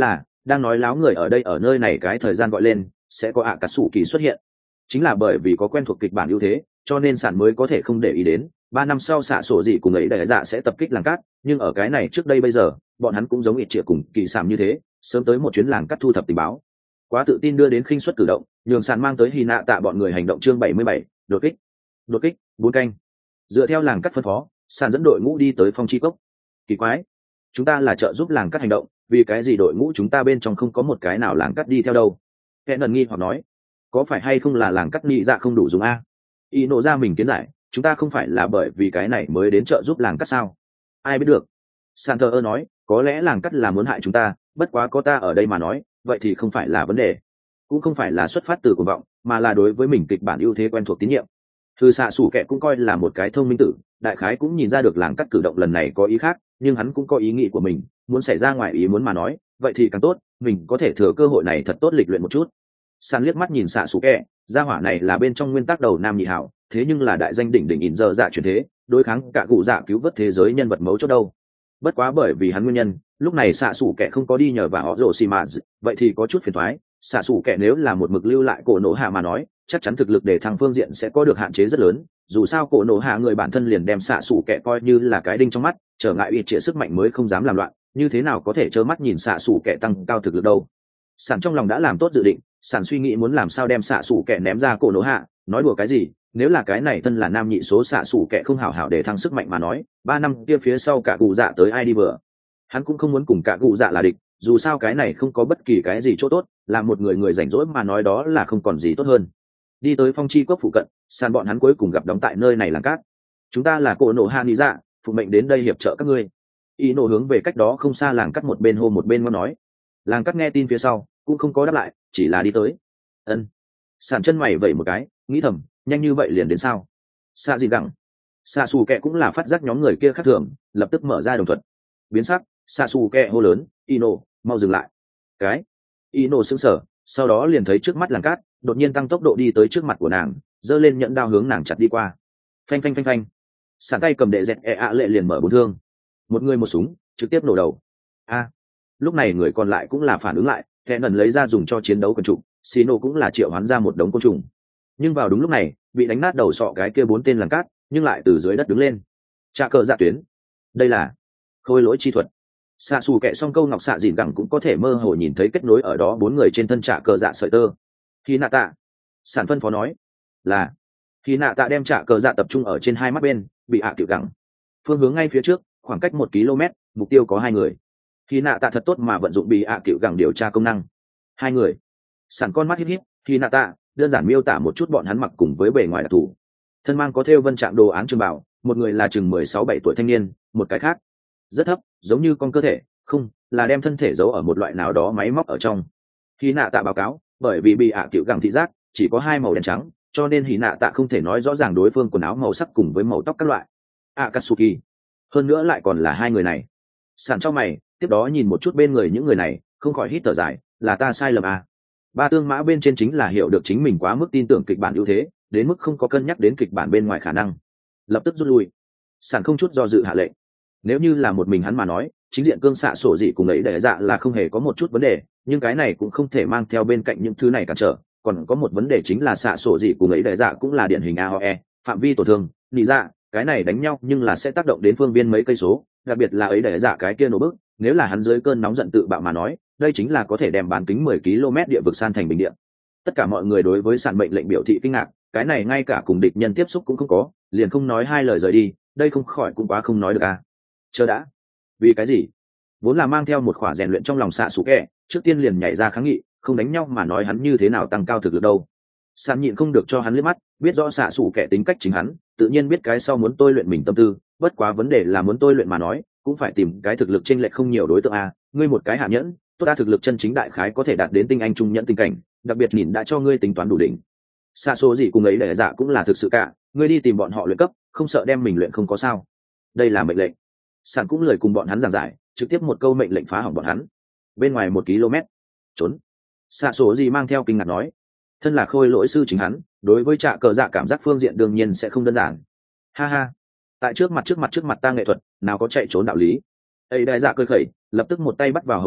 đang nói láo người ở đây ở nơi này cái thời gian gọi lên sẽ có ạ cà sủ kỳ xuất hiện, chính là bởi vì có quen thuộc kịch bản ưu thế cho nên sản mới có thể không để ý đến ba năm sau xạ sổ gì cùng ấy đại dạ sẽ tập kích làng cát. Nhưng ở cái này trước đây bây giờ bọn hắn cũng giống ít trịa cùng kỳ sảm như thế, sớm tới một chuyến làng cát thu thập tình báo. Quá tự tin đưa đến khinh suất cử động, nhường sản mang tới hy nạ tạ bọn người hành động. Chương bảy mươi bảy, đột kích. Đột kích bốn canh. Dựa theo làng cát phân phó, sản dẫn đội ngũ đi tới phong chi cốc. Kỳ quái, chúng ta là trợ giúp làng cát hành động, vì cái gì đội ngũ chúng ta bên trong không có một cái nào làng cát đi theo đâu? Kẻ nần nghi hoặc nói, có phải hay không là làng cát nhị dạ không đủ dùng a? Y nộ ra mình kiến giải, chúng ta không phải là bởi vì cái này mới đến trợ giúp làng cát sao? Ai biết được? Santer ơ nói, có lẽ làng cát là muốn hại chúng ta, bất quá có ta ở đây mà nói, vậy thì không phải là vấn đề, cũng không phải là xuất phát từ cuồng vọng, mà là đối với mình kịch bản ưu thế quen thuộc tín nhiệm. Thư xạ sủ kệ cũng coi là một cái thông minh tử, đại khái cũng nhìn ra được làng cát cử động lần này có ý khác, nhưng hắn cũng có ý nghĩ của mình, muốn xảy ra ngoài ý muốn mà nói, vậy thì càng tốt, mình có thể thừa cơ hội này thật tốt lịch luyện một chút. San liếc mắt nhìn xạ sủ kệ, gia hỏa này là bên trong nguyên tắc đầu nam nhị hảo, thế nhưng là đại danh đỉnh đỉnh ỉn giờ dạ chuyển thế, đối kháng cả cụ dạ cứu vớt thế giới nhân vật mấu chốt đâu. Bất quá bởi vì hắn nguyên nhân, lúc này xạ sủ kệ không có đi nhờ vào họ rồ xì mà, vậy thì có chút phiền toái. Xạ sủ kệ nếu là một mực lưu lại cổ nổ hạ mà nói, chắc chắn thực lực để thăng phương diện sẽ có được hạn chế rất lớn. Dù sao cổ nổ hạ người bản thân liền đem xạ sủ kệ coi như là cái đinh trong mắt, trở ngại ít trịa sức mạnh mới không dám làm loạn, như thế nào có thể trơ mắt nhìn xạ sủ kệ tăng cao thực lực đâu. Sản trong lòng đã làm tốt dự định, sản suy nghĩ muốn làm sao đem xạ sủ kệ ném ra cổ nổ hạ, nói đùa cái gì, nếu là cái này thân là nam nhị số xạ sủ kệ không hảo hảo để thăng sức mạnh mà nói, ba năm kia phía sau cả cụ dạ tới ai đi vừa. Hắn cũng không muốn cùng cả cụ dạ là địch, dù sao cái này không có bất kỳ cái gì chỗ tốt, là một người người rảnh rỗi mà nói đó là không còn gì tốt hơn. Đi tới phong chi cốc phụ cận, sàn bọn hắn cuối cùng gặp đóng tại nơi này làng cát. Chúng ta là cổ nổ hạ nị dạ, phụ mệnh đến đây hiệp trợ các ngươi. Y nổ hướng về cách đó không xa làng cát một bên hô một bên ngon nói. Làng cát nghe tin phía sau cũng không có đáp lại, chỉ là đi tới. Ân. Sàn chân mày vẩy một cái, nghĩ thầm, nhanh như vậy liền đến sao? Xạ gì gặng. Xạ xù kẹ cũng là phát giác nhóm người kia khác thường, lập tức mở ra đồng thuận. Biến sắc, xạ xù kẹ hô lớn, Ino, mau dừng lại. Cái. Ino sững sờ, sau đó liền thấy trước mắt làng cát, đột nhiên tăng tốc độ đi tới trước mặt của nàng, giơ lên nhẫn đao hướng nàng chặt đi qua. Phanh phanh phanh phanh. Sàn tay cầm đệ dẹt e ạ lệ liền mở bốn thương. Một người một súng, trực tiếp nổ đầu. A. Lúc này người còn lại cũng là phản ứng lại, kẻ nần lấy ra dùng cho chiến đấu quần trục, Sino cũng là triệu hoán ra một đống côn trùng. Nhưng vào đúng lúc này, bị đánh nát đầu sọ cái kia bốn tên làng cát, nhưng lại từ dưới đất đứng lên. Trà cờ dạ tuyến. Đây là khôi lỗi chi thuật. Xạ xù kệ xong câu ngọc xạ dìn gẳng cũng có thể mơ hồ nhìn thấy kết nối ở đó bốn người trên thân trà cờ dạ sợi tơ. Khi nạ tạ. Sản phân phó nói là khi nạ tạ đem trà cờ dạ tập trung ở trên hai mắt bên, bị hạ tiểu gẳng. Phương hướng ngay phía trước, khoảng cách một km, mục tiêu có hai người. Khi nạ tạ thật tốt mà vận dụng bị hạ tiểu gẳng điều tra công năng. Hai người. Sản con mắt híp híp, khi nạ tạ đơn giản miêu tả một chút bọn hắn mặc cùng với bề ngoài đặc thù. Thân mang có thêu vân trạng đồ án trường bảo, một người là chừng mười sáu bảy tuổi thanh niên, một cái khác rất thấp, giống như con cơ thể, không, là đem thân thể giấu ở một loại nào đó máy móc ở trong. Hy nạ tạ báo cáo, bởi vì bị ạ à cựu gẳng thị giác chỉ có hai màu đen trắng, cho nên Hy nạ tạ không thể nói rõ ràng đối phương quần áo màu sắc cùng với màu tóc các loại. Akatsuki. Hơn nữa lại còn là hai người này. Sản cho mày, tiếp đó nhìn một chút bên người những người này, không khỏi hít thở dài, là ta sai lầm à. Ba tương mã bên trên chính là hiểu được chính mình quá mức tin tưởng kịch bản ưu thế, đến mức không có cân nhắc đến kịch bản bên ngoài khả năng, lập tức rút lui. Sản không chút do dự hạ lệnh. Nếu như là một mình hắn mà nói, chính diện cương xạ sổ dị cùng ấy để dạ là không hề có một chút vấn đề, nhưng cái này cũng không thể mang theo bên cạnh những thứ này cản trở. Còn có một vấn đề chính là xạ sổ dị cùng ấy để dạ cũng là điển hình a o e, phạm vi tổn thương nị dạ, cái này đánh nhau nhưng là sẽ tác động đến phương viên mấy cây số, đặc biệt là ấy để dạ cái kia nổ bức, nếu là hắn dưới cơn nóng giận tự bạo mà nói, đây chính là có thể đem bán kính mười ki lô mét địa vực san thành bình địa. Tất cả mọi người đối với sản mệnh lệnh biểu thị kinh ngạc, cái này ngay cả cùng địch nhân tiếp xúc cũng không có, liền không nói hai lời rời đi, đây không khỏi cũng quá không nói được à. Chờ đã, vì cái gì? Vốn là mang theo một khỏa rèn luyện trong lòng xạ sủ kẹ, trước tiên liền nhảy ra kháng nghị, không đánh nhau mà nói hắn như thế nào tăng cao thực lực đâu. Sản nhịn không được cho hắn liếc mắt, biết rõ xạ sủ kẹ tính cách chính hắn, tự nhiên biết cái sau muốn tôi luyện mình tâm tư, bất quá vấn đề là muốn tôi luyện mà nói, cũng phải tìm cái thực lực chênh lệch không nhiều đối tượng a, ngươi một cái hạ nhẫn, tốt đa thực lực chân chính đại khái có thể đạt đến tinh anh trung nhẫn tình cảnh, đặc biệt nhìn đã cho ngươi tính toán đủ đỉnh. Xa số gì cùng ấy để dạ cũng là thực sự cả, ngươi đi tìm bọn họ luyện cấp, không sợ đem mình luyện không có sao. Đây là mệnh lệnh. Sản cũng lời cùng bọn hắn giảng giải, trực tiếp một câu mệnh lệnh phá hỏng bọn hắn. Bên ngoài một km, trốn. Xa số gì mang theo kinh ngạc nói, thân là khôi lỗi sư chính hắn, đối với trạ cờ dạ cảm giác phương diện đương nhiên sẽ không đơn giản. Ha ha, tại trước mặt trước mặt trước mặt ta nghệ thuật, nào có chạy trốn đạo lý. Ấy đại dạ cười khẩy, lập tức một tay bắt vào hầu bao,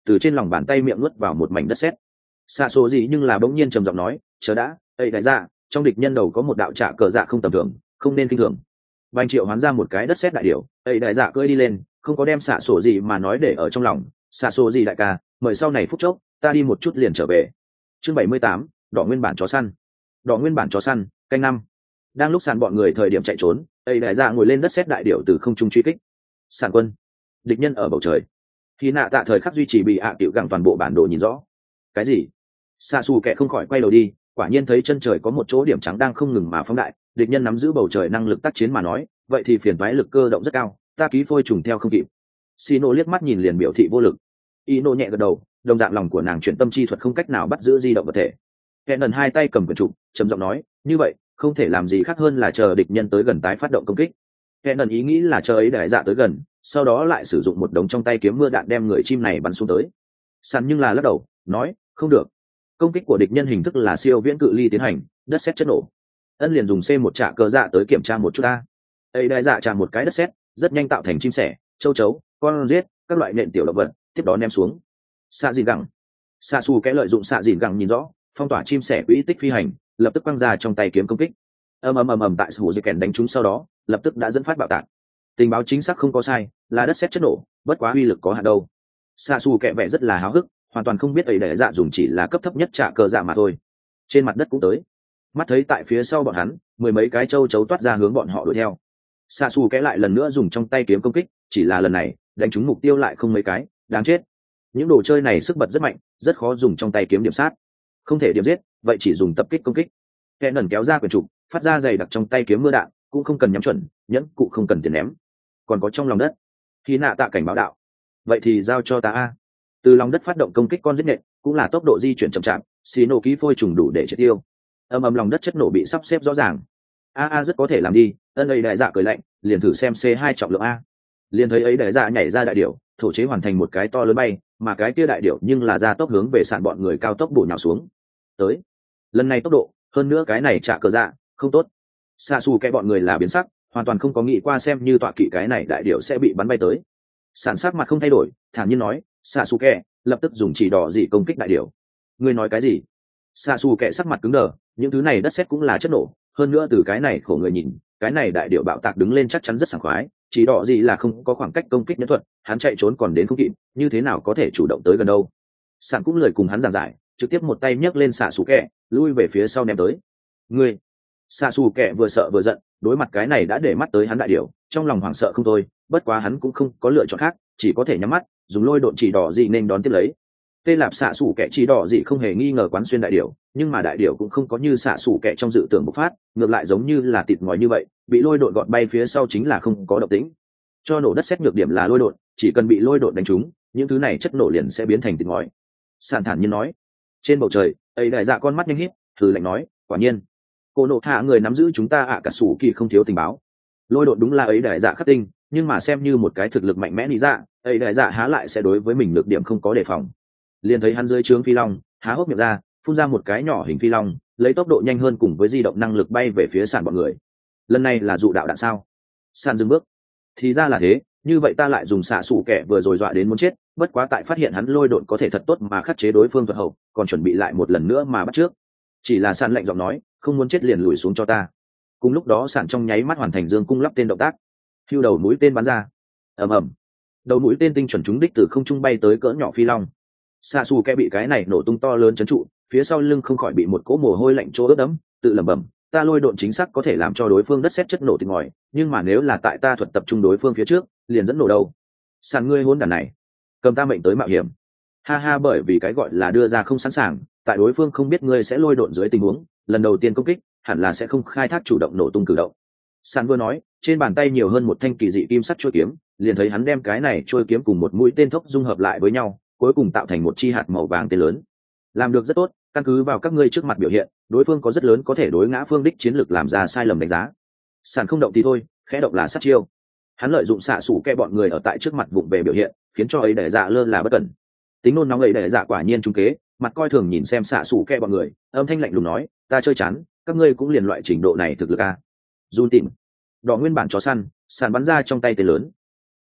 từ trên lòng bàn tay miệng nuốt vào một mảnh đất sét. Xạ số gì nhưng là bỗng nhiên trầm giọng nói, chờ đã, ấy đại dạ, trong địch nhân đầu có một đạo trả cờ dạ không tầm thường, không nên kinh thường. Bành Triệu hoán ra một cái đất sét đại điểu, ấy đại dạ cưỡi đi lên, không có đem xạ sổ gì mà nói để ở trong lòng. Xạ sổ gì đại ca, mời sau này phút chốc, ta đi một chút liền trở về. Chương bảy mươi tám, đỏ nguyên bản chó săn. Đỏ nguyên bản chó săn, canh năm. Đang lúc sàn bọn người thời điểm chạy trốn, ấy đại dạ ngồi lên đất sét đại điểu từ không trung truy kích. Sàn quân, địch nhân ở bầu trời. Khi nạ tạ thời khắc duy trì bị hạ tiểu gặng toàn bộ bản đồ nhìn rõ. Cái gì? Xạ xù kẻ không khỏi quay đầu đi, quả nhiên thấy chân trời có một chỗ điểm trắng đang không ngừng mà phóng đại, địch nhân nắm giữ bầu trời năng lực tác chiến mà nói, vậy thì phiền toái lực cơ động rất cao, ta ký phôi trùng theo không kịp. Sino liếc mắt nhìn liền biểu thị vô lực. Ino nhẹ gật đầu, đồng dạng lòng của nàng chuyển tâm chi thuật không cách nào bắt giữ di động vật thể. Kẻ lần hai tay cầm quyển trục, trầm giọng nói, như vậy, không thể làm gì khác hơn là chờ địch nhân tới gần tái phát động công kích. Kẻ lần ý nghĩ là chờ ấy để dạ tới gần, sau đó lại sử dụng một đống trong tay kiếm mưa đạn đem người chim này bắn xuống tới. Săn nhưng là lắc đầu, nói, không được. Công kích của địch nhân hình thức là siêu viễn cự ly tiến hành, đất sét chất nổ. Ân liền dùng c một trả cờ dạ tới kiểm tra một chút ta. Ấy đại dạ trả một cái đất sét, rất nhanh tạo thành chim sẻ, châu chấu, con riết, các loại nện tiểu động vật, tiếp đó ném xuống. Xạ dìn gẳng. Xạ xù kẽ lợi dụng xạ dìn gẳng nhìn rõ, phong tỏa chim sẻ quỹ tích phi hành, lập tức quăng ra trong tay kiếm công kích. Ầm ầm ầm ầm tại sủ dây kèn đánh trúng sau đó, lập tức đã dẫn phát bạo tạc. Tình báo chính xác không có sai, là đất sét chất nổ, bất quá uy lực có hạn đâu. Xạ xù kẽ vẻ rất là háo hức, hoàn toàn không biết ấy đại dạ dùng chỉ là cấp thấp nhất trả cờ dạ mà thôi. Trên mặt đất cũng tới. Mắt thấy tại phía sau bọn hắn, mười mấy cái châu chấu toát ra hướng bọn họ đuổi theo. Xạ xù kẽ lại lần nữa dùng trong tay kiếm công kích, chỉ là lần này đánh trúng mục tiêu lại không mấy cái, đáng chết. Những đồ chơi này sức bật rất mạnh, rất khó dùng trong tay kiếm điểm sát. Không thể điểm giết, vậy chỉ dùng tập kích công kích. Kẻ nần kéo ra quyển trục, phát ra dày đặc trong tay kiếm mưa đạn, cũng không cần nhắm chuẩn, nhẫn cụ không cần tiền ném. Còn có trong lòng đất, khi nạ tạ cảnh báo đạo, vậy thì giao cho ta a. Từ lòng đất phát động công kích con giết nhện, cũng là tốc độ di chuyển chậm chạp, xì nổ ký phôi trùng đủ để triệt tiêu. Âm ầm lòng đất chất nổ bị sắp xếp rõ ràng. A a rất có thể làm đi, ân ấy đại dạ cười lạnh, liền thử xem c hai trọng lượng a. Liền thấy ấy đại dạ nhảy ra đại điểu, thổ chế hoàn thành một cái to lớn bay, mà cái kia đại điểu nhưng là ra tốc hướng về sàn bọn người cao tốc bổ nhào xuống. Tới, lần này tốc độ, hơn nữa cái này trả cờ dạ, không tốt. Xa xù cái bọn người là biến sắc, hoàn toàn không có nghĩ qua xem như tọa kỵ cái này đại điểu sẽ bị bắn bay tới. Sản sắc mặt không thay đổi, thản nhiên nói, xạ xù kẹ lập tức dùng chỉ đỏ dị công kích đại điểu. Ngươi nói cái gì? Xạ xù kẹ sắc mặt cứng đờ, những thứ này đất sét cũng là chất nổ, hơn nữa từ cái này khổ người nhìn, cái này đại điểu bạo tạc đứng lên chắc chắn rất sảng khoái, chỉ đỏ dị là không có khoảng cách công kích nhân thuật, hắn chạy trốn còn đến không kịp, như thế nào có thể chủ động tới gần đâu. Sản cũng lời cùng hắn giảng giải, trực tiếp một tay nhấc lên xạ xù kẹ, lui về phía sau ném tới. Ngươi! Xạ xù kẹ vừa sợ vừa giận, đối mặt cái này đã để mắt tới hắn đại điểu, trong lòng hoảng sợ không thôi, bất quá hắn cũng không có lựa chọn khác, chỉ có thể nhắm mắt dùng lôi độn chỉ đỏ dị nên đón tiếp lấy. Tê lạp xạ xủ kẻ chỉ đỏ dị không hề nghi ngờ quán xuyên đại điểu, nhưng mà đại điểu cũng không có như xạ xủ kẻ trong dự tưởng bộc phát, ngược lại giống như là thịt ngòi như vậy, bị lôi độn gọt bay phía sau chính là không có động tĩnh. Cho nổ đất xét nhược điểm là lôi độn, chỉ cần bị lôi độn đánh trúng, những thứ này chất nổ liền sẽ biến thành thịt ngòi. Sàn thản nhiên nói. Trên bầu trời, ấy đại dạ con mắt nhanh híp, thử lạnh nói, quả nhiên, cô nộ hạ người nắm giữ chúng ta ạ cả sủ kỳ không thiếu tình báo. Lôi độn đúng là ấy đại dạ khắc tinh, nhưng mà xem như một cái thực lực mạnh mẽ lý dạ, ấy đại dạ há lại sẽ đối với mình nhược điểm không có đề phòng. Liền thấy hắn dưới trướng phi long há hốc miệng ra, phun ra một cái nhỏ hình phi long, lấy tốc độ nhanh hơn cùng với di động năng lực bay về phía sàn bọn người. Lần này là dụ đạo đạn sao? Sàn dừng bước. Thì ra là thế, như vậy ta lại dùng xạ sủ kẻ vừa rồi dọa đến muốn chết, bất quá tại phát hiện hắn lôi độn có thể thật tốt mà khắc chế đối phương thuật hậu, còn chuẩn bị lại một lần nữa mà bắt trước. Chỉ là sàn lạnh giọng nói, không muốn chết liền lùi xuống cho ta. Cùng lúc đó sàn trong nháy mắt hoàn thành dương cung lắp tên động tác, hưu đầu mũi tên bắn ra. Ầm ầm, đầu mũi tên tinh chuẩn trúng đích từ không trung bay tới cỡ nhỏ phi long. Xạ xù kẻ bị cái này nổ tung to lớn chấn trụ, phía sau lưng không khỏi bị một cỗ mồ hôi lạnh chỗ ướt đẫm, tự lẩm bẩm, ta lôi độn chính xác có thể làm cho đối phương đất sét chất nổ tình ngòi, nhưng mà nếu là tại ta thuật tập trung đối phương phía trước, liền dẫn nổ đâu. Sàn ngươi hôn đàn này, cầm ta mệnh tới mạo hiểm. Ha ha, bởi vì cái gọi là đưa ra không sẵn sàng, tại đối phương không biết ngươi sẽ lôi độn dưới tình huống, lần đầu tiên công kích, hẳn là sẽ không khai thác chủ động nổ tung cử động. Sàn vừa nói, trên bàn tay nhiều hơn một thanh kỳ dị kim sắt chuôi kiếm, liền thấy hắn đem cái này chuôi kiếm cùng một mũi tên thốc dung hợp lại với nhau, cuối cùng tạo thành một chi hạt màu vàng tên lớn. Làm được rất tốt, căn cứ vào các ngươi trước mặt biểu hiện, đối phương có rất lớn có thể đối ngã phương đích chiến lược làm ra sai lầm đánh giá. Sàn không động thì thôi, khẽ động là sát chiêu. Hắn lợi dụng xạ sủ kẹ bọn người ở tại trước mặt vụng về biểu hiện, khiến cho ấy đẻ dạ lơ là bất cẩn. Tính nôn nóng ấy đẻ dạ quả nhiên trung kế, mặt coi thường nhìn xem xạ sủ kẹ bọn người, âm thanh lạnh lùng nói, ta chơi chán, các ngươi cũng liền loại trình độ này thực lực a. Run tìm, đỏ nguyên bản chó săn, sàn bắn ra trong tay tên lớn,